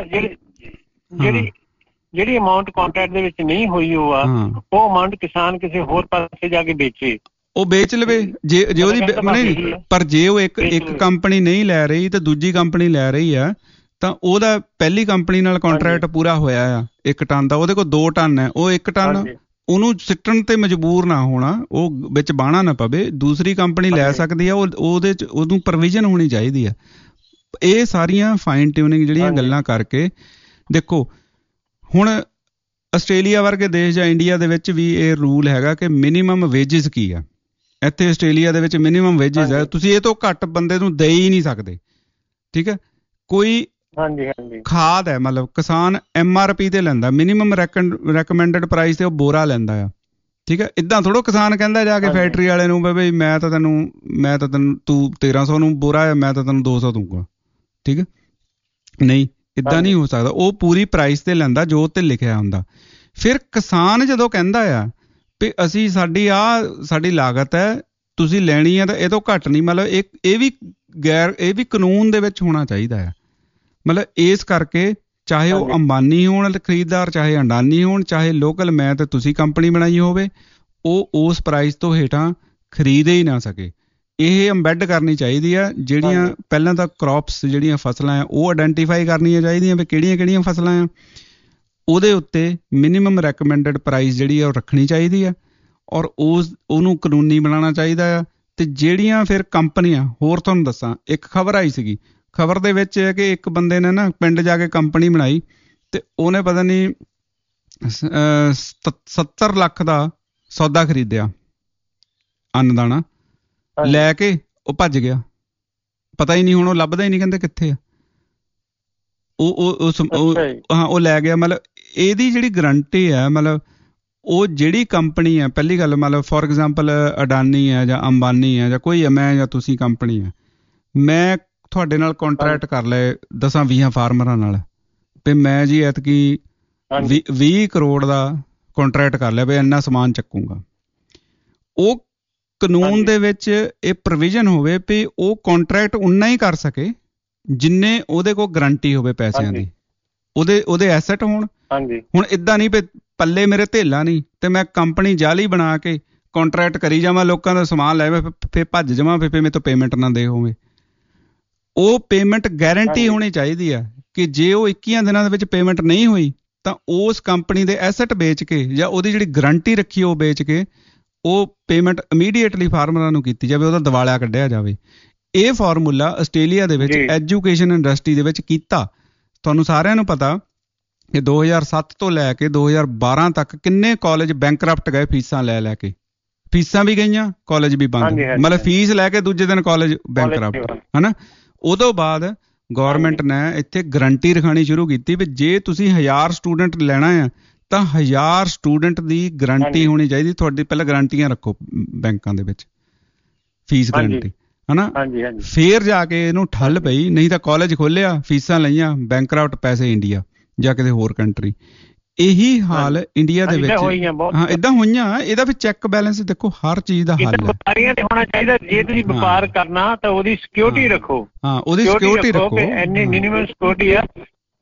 ਜਿਹੜੀ ਅਮਾਉਂਟ ਕੰਟਰੈਕਟ ਦੇ ਵਿੱਚ ਨਹੀਂ ਹੋਈ ਉਹ ਅਮਾਉਂਟ ਕਿਸਾਨ ਕਿਸੇ ਹੋਰ ਪਾਸੇ ਜਾ ਕੇ ਵੇਚੇ, ਉਹ ਵੇਚ ਲਵੇ ਜੇ ਉਹਦੀ ਨਹੀਂ। ਪਰ ਜੇ ਉਹ ਇੱਕ ਕੰਪਨੀ ਨਹੀਂ ਲੈ ਰਹੀ ਤੇ ਦੂਜੀ ਕੰਪਨੀ ਲੈ ਰਹੀ ਆ ਤਾਂ ਉਹਦਾ ਪਹਿਲੀ ਕੰਪਨੀ ਨਾਲ ਕੰਟਰੈਕਟ ਪੂਰਾ ਹੋਇਆ ਆ 1 ਟਨ ਦਾ, ਉਹਦੇ ਕੋਲ 2 ਟਨ ਹੈ, ਉਹ 1 ਟਨ ਉਹਨੂੰ ਸਿੱਟਣ ਤੇ ਮਜਬੂਰ ਨਾ ਹੋਣਾ, ਉਹ ਵਿੱਚ ਬਾਹਣਾ ਨਾ ਪਵੇ, ਦੂਸਰੀ ਕੰਪਨੀ ਲੈ ਸਕਦੀ ਆ। ਉਹਦੇ ਚ ਉਹਨੂੰ ਪ੍ਰੋਵੀਜ਼ਨ ਹੋਣੀ ਚਾਹੀਦੀ ਆ। ਇਹ ਸਾਰੀਆਂ ਫਾਈਨ ਟਿਊਨਿੰਗ ਜਿਹੜੀਆਂ ਗੱਲਾਂ ਕਰਕੇ ਦੇਖੋ। ਹੁਣ ਆਸਟ੍ਰੇਲੀਆ ਵਰਗੇ ਦੇਸ਼ ਜਾਂ ਇੰਡੀਆ ਦੇ ਵਿੱਚ ਵੀ ਇਹ ਰੂਲ ਹੈਗਾ ਕਿ ਮਿਨੀਮਮ ਵੇਜਿਸ ਕੀ ਆ। ਇੱਥੇ ਆਸਟ੍ਰੇਲੀਆ ਦੇ ਵਿੱਚ ਮਿਨੀਮਮ ਵੇਜਿਸ ਹੈ, ਤੁਸੀਂ ਇਹ ਤੋਂ ਘੱਟ ਬੰਦੇ ਨੂੰ ਦੇ ਹੀ ਨਹੀਂ ਸਕਦੇ, ਠੀਕ ਹੈ। ਕੋਈ ਖਾਦ ਹੈ, ਮਤਲਬ ਕਿਸਾਨ MRP ਤੇ ਲੈਂਦਾ, ਮਿਨੀਮਮ ਰეკਮੈਂਡਡ ਪ੍ਰਾਈਸ ਤੇ ਉਹ ਬੋਰਾ ਲੈਂਦਾ ਆ, ਠੀਕ ਹੈ। ਇੱਦਾਂ ਥੋੜ੍ਹਾ ਕਿਸਾਨ ਕਹਿੰਦਾ ਜਾ ਕੇ ਫੈਕਟਰੀ ਵਾਲੇ ਨੂੰ ਬਈ ਮੈਂ ਤਾਂ ਤੈਨੂੰ ਤੂੰ 1300 ਨੂੰ ਬੋਰਾ ਹੈ, ਮੈਂ ਤਾਂ ਤੈਨੂੰ 200 ਦੂੰਗਾ, ਠੀਕ ਹੈ। ਨਹੀਂ, ਇੱਦਾਂ ਨਹੀਂ ਹੋ ਸਕਦਾ। ਉਹ ਪੂਰੀ ਪ੍ਰਾਈਸ ਤੇ ਲੈਂਦਾ ਜੋ ਤੇ ਲਿਖਿਆ ਹੁੰਦਾ। ਫਿਰ ਕਿਸਾਨ ਜਦੋਂ ਕਹਿੰਦਾ ਆ ਵੀ ਅਸੀਂ ਸਾਡੀ ਲਾਗਤ ਹੈ, ਤੁਸੀਂ ਲੈਣੀ ਹੈ ਤਾਂ ਇਹ ਤੋਂ ਘੱਟ ਨਹੀਂ, ਮਤਲਬ ਇਹ ਵੀ ਕਾਨੂੰਨ ਦੇ ਵਿੱਚ ਹੋਣਾ ਚਾਹੀਦਾ ਹੈ। ਮਤਲਬ ਇਸ ਕਰਕੇ ਚਾਹੇ ਉਹ ਅੰਬਾਨੀ ਹੋਣ ਖਰੀਦਦਾਰ, ਚਾਹੇ ਅਡਾਨੀ ਹੋਣ, ਚਾਹੇ ਲੋਕਲ ਮੈਂ ਤੇ ਤੁਸੀਂ ਕੰਪਨੀ ਬਣਾਈ ਹੋਵੇ, ਉਹ ਉਸ ਪ੍ਰਾਈਸ ਤੋਂ ਹੇਠਾਂ ਖਰੀਦ ਹੀ ਨਾ ਸਕੇ। ਇਹ ਅੰਬੈਡ ਕਰਨੀ ਚਾਹੀਦੀ ਆ। ਜਿਹੜੀਆਂ ਪਹਿਲਾਂ ਤਾਂ ਕ੍ਰੌਪਸ ਜਿਹੜੀਆਂ ਫਸਲਾਂ ਆ ਉਹ ਆਇਡੈਂਟੀਫਾਈ ਕਰਨੀਆਂ ਚਾਹੀਦੀਆਂ ਵੀ ਕਿਹੜੀਆਂ ਫਸਲਾਂ ਆ, ਉਹਦੇ ਉੱਤੇ ਮਿਨੀਮਮ ਰეკਮੈਂਡਡ ਪ੍ਰਾਈਸ ਜਿਹੜੀ ਆ ਉਹ ਰੱਖਣੀ ਚਾਹੀਦੀ ਆ ਔਰ ਉਹਨੂੰ ਕਾਨੂੰਨੀ ਬਣਾਉਣਾ ਚਾਹੀਦਾ ਆ। ਤੇ ਜਿਹੜੀਆਂ ਫਿਰ ਕੰਪਨੀਆਂ, ਹੋਰ ਤੁਹਾਨੂੰ ਦੱਸਾਂ, ਇੱਕ ਖਬਰ ਆਈ ਸੀਗੀ, ਖਬਰ ਦੇ ਵਿੱਚ ਹੈ ਕਿ ਇੱਕ ਬੰਦੇ ਨੇ ਨਾ ਪਿੰਡ ਜਾ ਕੇ ਕੰਪਨੀ ਬਣਾਈ ਤੇ ਉਹਨੇ ਪਤਾ ਨਹੀਂ 70 ਲੱਖ ਦਾ ਸੌਦਾ ਖਰੀਦਿਆ, ਅੰਨਦਾਣਾ ਲੈ ਕੇ ਉਹ ਭੱਜ ਗਿਆ, ਪਤਾ ਹੀ ਨਹੀਂ, ਹੁਣ ਉਹ ਲੱਭਦਾ ਹੀ ਨਹੀਂ, ਕਹਿੰਦੇ ਕਿੱਥੇ ਆ ਉਹ ਲੈ ਗਿਆ। ਮਤਲਬ ਇਹਦੀ ਜਿਹੜੀ ਗਰੰਟੀ ਹੈ, ਮਤਲਬ ਉਹ ਜਿਹੜੀ ਕੰਪਨੀ ਹੈ, ਪਹਿਲੀ ਗੱਲ ਮਤਲਬ ਫੋਰ ਐਗਜ਼ਾਮਪਲ ਅਡਾਨੀ ਹੈ ਜਾਂ ਅੰਬਾਨੀ ਹੈ ਜਾਂ ਕੋਈ ਹੈ, ਮੈਂ ਜਾਂ ਤੁਸੀਂ ਕੰਪਨੀ ਹੈ, ਮੈਂ ਤੁਹਾਡੇ ਨਾਲ ਕੰਟਰੈਕਟ ਕਰ ਲਏ 10-20 ਫਾਰਮਰਾਂ ਨਾਲ ਤੇ ਮੈਂ ਜੀ ਐਤਕੀ 20 ਕਰੋੜ ਦਾ ਕੰਟਰੈਕਟ ਕਰ ਲਿਆ ਵੀ ਇੰਨਾ ਸਮਾਨ ਚੱਕੂਗਾ। ਉਹ ਕਾਨੂੰਨ ਦੇ ਵਿੱਚ ਇਹ ਪ੍ਰੋਵੀਜ਼ਨ ਹੋਵੇ ਵੀ ਉਹ ਕੰਟਰੈਕਟ ਉਨਾ ਹੀ ਕਰ ਸਕੇ ਜਿੰਨੇ ਉਹਦੇ ਕੋਲ ਗਰੰਟੀ ਹੋਵੇ ਪੈਸਿਆਂ ਦੀ, ਉਹਦੇ ਐਸੈਟ ਹੋਣ। ਹੁਣ ਇੱਦਾਂ ਨਹੀਂ ਵੀ ਪੱਲੇ ਮੇਰੇ ਧੇਲਾ ਨਹੀਂ ਤੇ ਮੈਂ ਕੰਪਨੀ ਜਾਲੀ ਬਣਾ ਕੇ ਕੰਟਰੈਕਟ ਕਰੀ ਜਾਵਾਂ, ਲੋਕਾਂ ਦਾ ਸਮਾਨ ਲੈ ਫਿਰ ਭੱਜ ਜਾਵਾਂ, ਫਿਰ ਮੇਰੇ ਤੋਂ ਪੇਮੈਂਟ ਨਾ ਦੇ ਹੋਵੇ। ਉਹ ਪੇਮੈਂਟ ਗਾਰੰਟੀ ਹੋਣੀ ਚਾਹੀਦੀ ਆ ਕਿ ਜੇ ਉਹ 21 ਦਿਨਾਂ ਦੇ ਵਿੱਚ ਪੇਮੈਂਟ ਨਹੀਂ ਹੋਈ ਤਾਂ ਉਸ ਕੰਪਨੀ ਦੇ ਐਸੈਟ ਵੇਚ ਕੇ ਜਾਂ ਉਹਦੀ ਜਿਹੜੀ ਗਰੰਟੀ ਰੱਖੀ ਉਹ ਵੇਚ ਕੇ ਉਹ ਪੇਮੈਂਟ ਇਮੀਡੀਏਟਲੀ ਫਾਰਮਰਾਂ ਨੂੰ ਕੀਤੀ ਜਾਵੇ, ਉਹਦਾ ਦਿਵਾਲਿਆ ਕੱਢਿਆ ਜਾਵੇ। ਇਹ ਫਾਰਮੂਲਾ ਆਸਟ੍ਰੇਲੀਆ ਦੇ ਵਿੱਚ ਐਜੂਕੇਸ਼ਨ ਇੰਡਸਟਰੀ ਦੇ ਵਿੱਚ ਕੀਤਾ। ਤੁਹਾਨੂੰ ਸਾਰਿਆਂ ਨੂੰ ਪਤਾ ਕਿ 2007 ਤੋਂ ਲੈ ਕੇ 2012 ਤੱਕ ਕਿੰਨੇ ਕਾਲਜ ਬੈਂਕਰਪਟ ਗਏ, ਫੀਸਾਂ ਲੈ ਕੇ, ਫੀਸਾਂ ਵੀ ਗਈਆਂ, ਕਾਲਜ ਵੀ ਬੰਦ, ਮਤਲਬ ਫੀਸ ਲੈ ਕੇ ਦੂਜੇ ਦਿਨ ਕਾਲਜ ਬੈਂਕਰਪਟ, ਹਨਾ। ਉਦੋਂ ਬਾਅਦ ਗੌਰਮੈਂਟ ਨੇ ਇੱਥੇ ਗਰੰਟੀ ਰਖਾਉਣੀ ਸ਼ੁਰੂ ਕੀਤੀ ਵੀ ਜੇ ਤੁਸੀਂ 1000 ਸਟੂਡੈਂਟ ਲੈਣਾ ਆ ਤਾਂ 1000 ਸਟੂਡੈਂਟ ਦੀ ਗਰੰਟੀ ਹੋਣੀ ਚਾਹੀਦੀ ਤੁਹਾਡੀ। ਪਹਿਲਾਂ ਗਰੰਟੀਆਂ ਰੱਖੋ ਬੈਂਕਾਂ ਦੇ ਵਿੱਚ, ਫੀਸ ਗਰੰਟੀ, ਹਨਾ। ਫੇਰ ਜਾ ਕੇ ਇਹਨੂੰ ਠੱਲ ਪਈ, ਨਹੀਂ ਤਾਂ ਕਾਲਜ ਖੋਲਿਆ, ਫੀਸਾਂ ਲਈਆਂ, ਬੈਂਕਰਪਟ, ਪੈਸੇ ਇੰਡੀਆ ਜਾਂ ਕਿਤੇ ਹੋਰ ਕੰਟਰੀ। ਇਹੀ ਹਾਲ ਇੰਡੀਆ ਦੇ ਵਿੱਚ ਹਾਂ ਏਦਾਂ ਹੋਈਆਂ। ਇਹਦਾ ਵੀ ਚੈੱਕ ਬੈਲੈਂਸ ਦੇਖੋ, ਹਰ ਚੀਜ਼ ਦਾ ਹੱਲ ਹੈ। ਵਪਾਰੀਆਂ ਤੇ ਹੋਣਾ ਚਾਹੀਦਾ, ਜੇ ਤੁਸੀਂ ਵਪਾਰ ਕਰਨਾ ਤਾਂ ਉਹਦੀ ਸਿਕਿਉਰਿਟੀ ਰੱਖੋ। ਹਾਂ, ਉਹਦੀ ਸਿਕਿਉਰਿਟੀ ਰੱਖੋ, ਇੰਨੀ ਮਿਨੀਮਮ ਸਿਕਿਉਰਿਟੀ ਆ,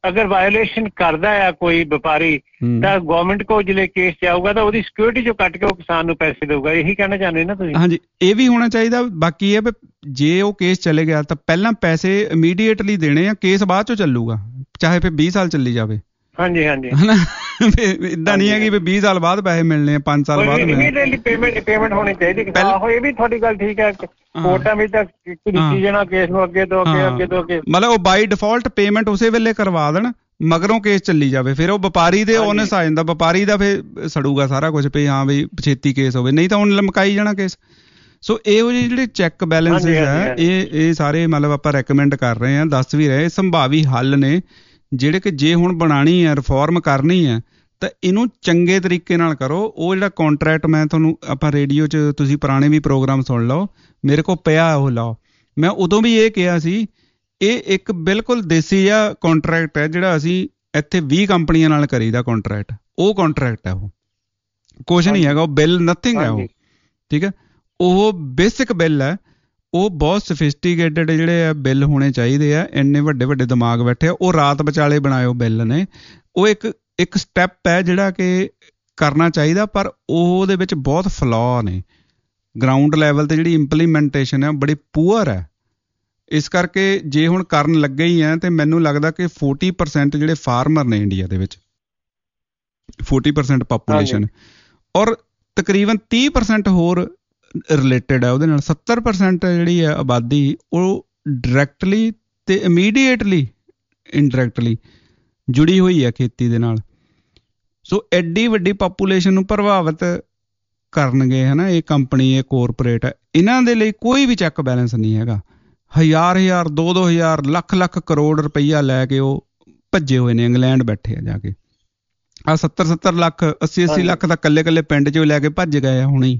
ਅਗਰ ਵਾਇਓਲੇਸ਼ਨ ਕਰਦਾ ਆ ਕੋਈ ਵਪਾਰੀ ਤਾਂ ਗਵਰਨਮੈਂਟ ਕੋਲ ਜਿਹੜੇ ਕੇਸ ਜਾਊਗਾ ਤਾਂ ਉਹਦੀ ਸਿਕਿਉਰਿਟੀ ਚੋਂ ਕੱਟ ਕੇ ਉਹ ਕਿਸਾਨ ਨੂੰ ਪੈਸੇ ਦੇਊਗਾ। ਇਹੀ ਕਹਿਣਾ ਚਾਹੁੰਦੇ ਨਾ ਤੁਸੀਂ? ਹਾਂਜੀ, ਇਹ ਵੀ ਹੋਣਾ ਚਾਹੀਦਾ। ਬਾਕੀ ਇਹ ਵੀ ਜੇ ਉਹ ਕੇਸ ਚਲੇ ਗਿਆ ਤਾਂ ਪਹਿਲਾਂ ਪੈਸੇ ਇਮੀਡੀਏਟਲੀ ਦੇਣੇ ਆ, ਕੇਸ ਬਾਅਦ ਚੋਂ ਚੱਲੂਗਾ, ਚਾਹੇ ਫਿਰ 20 ਸਾਲ ਚੱਲੀ ਜਾਵੇ। ਹਾਂਜੀ ਹਾਂਜੀ, ਹਨਾ, ਏਦਾਂ ਨਹੀਂ ਹੈ ਕਿ 20 ਸਾਲ ਬਾਅਦ ਪੈਸੇ ਮਿਲਣੇ ਆ, 5 ਸਾਲ ਬਾਅਦ ਮਿਲਣੇ। ਪੇਮੈਂਟ ਹੋਣੀ ਚਾਹੀਦੀ। ਇਹ ਵੀ ਤੁਹਾਡੀ ਗੱਲ ਠੀਕ ਹੈ, ਕੋਰਟਾਂ ਵਿੱਚ ਤਾਂ ਕੀਤੀ ਜਾਣਾ ਕੇਸ ਨੂੰ ਅੱਗੇ ਤੋਂ ਅੱਗੇ। ਮਤਲਬ ਉਹ ਬਾਈ ਡਿਫਾਲਟ ਪੇਮੈਂਟ ਉਸੇ ਵੇਲੇ ਕਰਵਾ ਦੇਣ, ਮਗਰੋਂ ਕੇਸ ਚੱਲੀ ਜਾਵੇ, ਫਿਰ ਉਹ ਵਪਾਰੀ ਦੇ ਓਨਸ ਆ ਜਾਂਦਾ, ਵਪਾਰੀ ਦਾ ਫਿਰ ਸੜੂਗਾ ਸਾਰਾ ਕੁਝ ਵੀ ਹਾਂ ਵੀ ਛੇਤੀ ਕੇਸ ਹੋਵੇ, ਨਹੀਂ ਤਾਂ ਹੁਣ ਲਮਕਾਈ ਜਾਣਾ ਕੇਸ। ਸੋ ਇਹੋ ਜਿਹੇ ਜਿਹੜੇ ਚੈੱਕ ਬੈਲੈਂਸਿਸ ਹੈ ਇਹ ਸਾਰੇ ਮਤਲਬ ਆਪਾਂ ਰეკਮੈਂਡ ਕਰ ਰਹੇ ਹਾਂ, ਦੱਸ ਵੀ ਰਹੇ ਸੰਭਾਵੀ ਹੱਲ ਨੇ ਜਿਹੜੇ ਕਿ ਜੇ ਹੁਣ ਬਣਾਉਣੀ ਹੈ, ਰਿਫਾਰਮ ਕਰਨੀ ਹੈ ਤਾਂ ਇਹਨੂੰ ਚੰਗੇ ਤਰੀਕੇ ਨਾਲ ਕਰੋ। ਉਹ ਜਿਹੜਾ ਕੰਟਰੈਕਟ ਮੈਂ ਤੁਹਾਨੂੰ ਆਪਾਂ ਰੇਡੀਓ 'ਚ ਤੁਸੀਂ ਪੁਰਾਣੇ ਵੀ ਪ੍ਰੋਗਰਾਮ ਸੁਣ ਲਓ, ਮੇਰੇ ਕੋਲ ਪਿਆ ਉਹ ਲਾਓ, ਮੈਂ ਉਦੋਂ ਵੀ ਇਹ ਕਿਹਾ ਸੀ ਇਹ ਇੱਕ ਬਿਲਕੁਲ ਦੇਸੀ ਜਿਹਾ ਕੰਟਰੈਕਟ ਹੈ ਜਿਹੜਾ ਅਸੀਂ ਇੱਥੇ 20 ਕੰਪਨੀਆਂ ਨਾਲ ਕਰੀਦਾ ਕੰਟਰੈਕਟ, ਉਹ ਕੰਟਰੈਕਟ ਹੈ, ਉਹ ਕੁਛ ਨਹੀਂ ਹੈਗਾ, ਉਹ ਬਿੱਲ ਨਥਿੰਗ ਹੈ ਉਹ, ਠੀਕ ਹੈ। ਉਹ ਬੇਸਿਕ ਬਿੱਲ ਹੈ, ਉਹ ਬਹੁਤ ਸਫਿਸਟੀਕੇਟਡ ਜਿਹੜੇ ਆ ਬਿੱਲ ਹੋਣੇ ਚਾਹੀਦੇ ਆ, ਇੰਨੇ ਵੱਡੇ ਵੱਡੇ ਦਿਮਾਗ ਬੈਠੇ ਆ, ਉਹ ਰਾਤ ਵਿਚਾਲੇ ਬਣਾਏ ਉਹ ਬਿੱਲ ਨੇ। ਉਹ ਇੱਕ ਸਟੈਪ ਹੈ ਜਿਹੜਾ ਕਿ ਕਰਨਾ ਚਾਹੀਦਾ, ਪਰ ਉਹਦੇ ਵਿੱਚ ਬਹੁਤ ਫਲॉ ਨੇ, ਗਰਾਊਂਡ ਲੈਵਲ ਤੇ ਜਿਹੜੀ ਇੰਪਲੀਮੈਂਟੇਸ਼ਨ ਹੈ ਬੜੀ ਪੂਅਰ ਹੈ। ਇਸ ਕਰਕੇ ਜੇ ਹੁਣ ਕਰਨ ਲੱਗੇ ਹੀ ਆ ਤੇ ਮੈਨੂੰ ਲੱਗਦਾ ਕਿ 40% ਜਿਹੜੇ ਫਾਰਮਰ ਨੇ ਇੰਡੀਆ ਦੇ ਵਿੱਚ, 40% ਪਾਪੂਲੇਸ਼ਨ, ਔਰ ਤਕਰੀਬਨ 30% ਹੋਰ ਰਿਲੇਟਡ ਹੈ ਉਹਦੇ ਨਾਲ। 70% ਜਿਹੜੀ ਹੈ ਆਬਾਦੀ ਉਹ ਡਾਇਰੈਕਟਲੀ ਤੇ ਇਮੀਡੀਏਟਲੀ ਇਨਡਾਇਰੈਕਟਲੀ ਜੁੜੀ ਹੋਈ ਹੈ ਖੇਤੀ ਦੇ ਨਾਲ। ਸੋ ਐਡੀ ਵੱਡੀ ਪਾਪੂਲੇਸ਼ਨ ਨੂੰ ਪ੍ਰਭਾਵਿਤ ਕਰਨਗੇ ਹੈ ਨਾ ਇਹ ਕੰਪਨੀ, ਇਹ ਕੋਰਪੋਰੇਟ ਹੈ, ਇਹਨਾਂ ਦੇ ਲਈ ਕੋਈ ਵੀ ਚੈੱਕ ਬੈਲੈਂਸ ਨਹੀਂ ਹੈਗਾ। 1000 2,000 ਲੱਖ ਕਰੋੜ ਰੁਪਈਆ ਲੈ ਕੇ ਉਹ ਭੱਜੇ ਹੋਏ ਨੇ, ਇੰਗਲੈਂਡ ਬੈਠੇ ਆ ਜਾ ਕੇ। ਆਹ 70 ਲੱਖ 80 ਲੱਖ ਤਾਂ ਕੱਲੇ ਪਿੰਡ 'ਚੋਂ ਲੈ ਕੇ ਭੱਜ ਗਏ ਆ ਹੁਣੇ ਹੀ।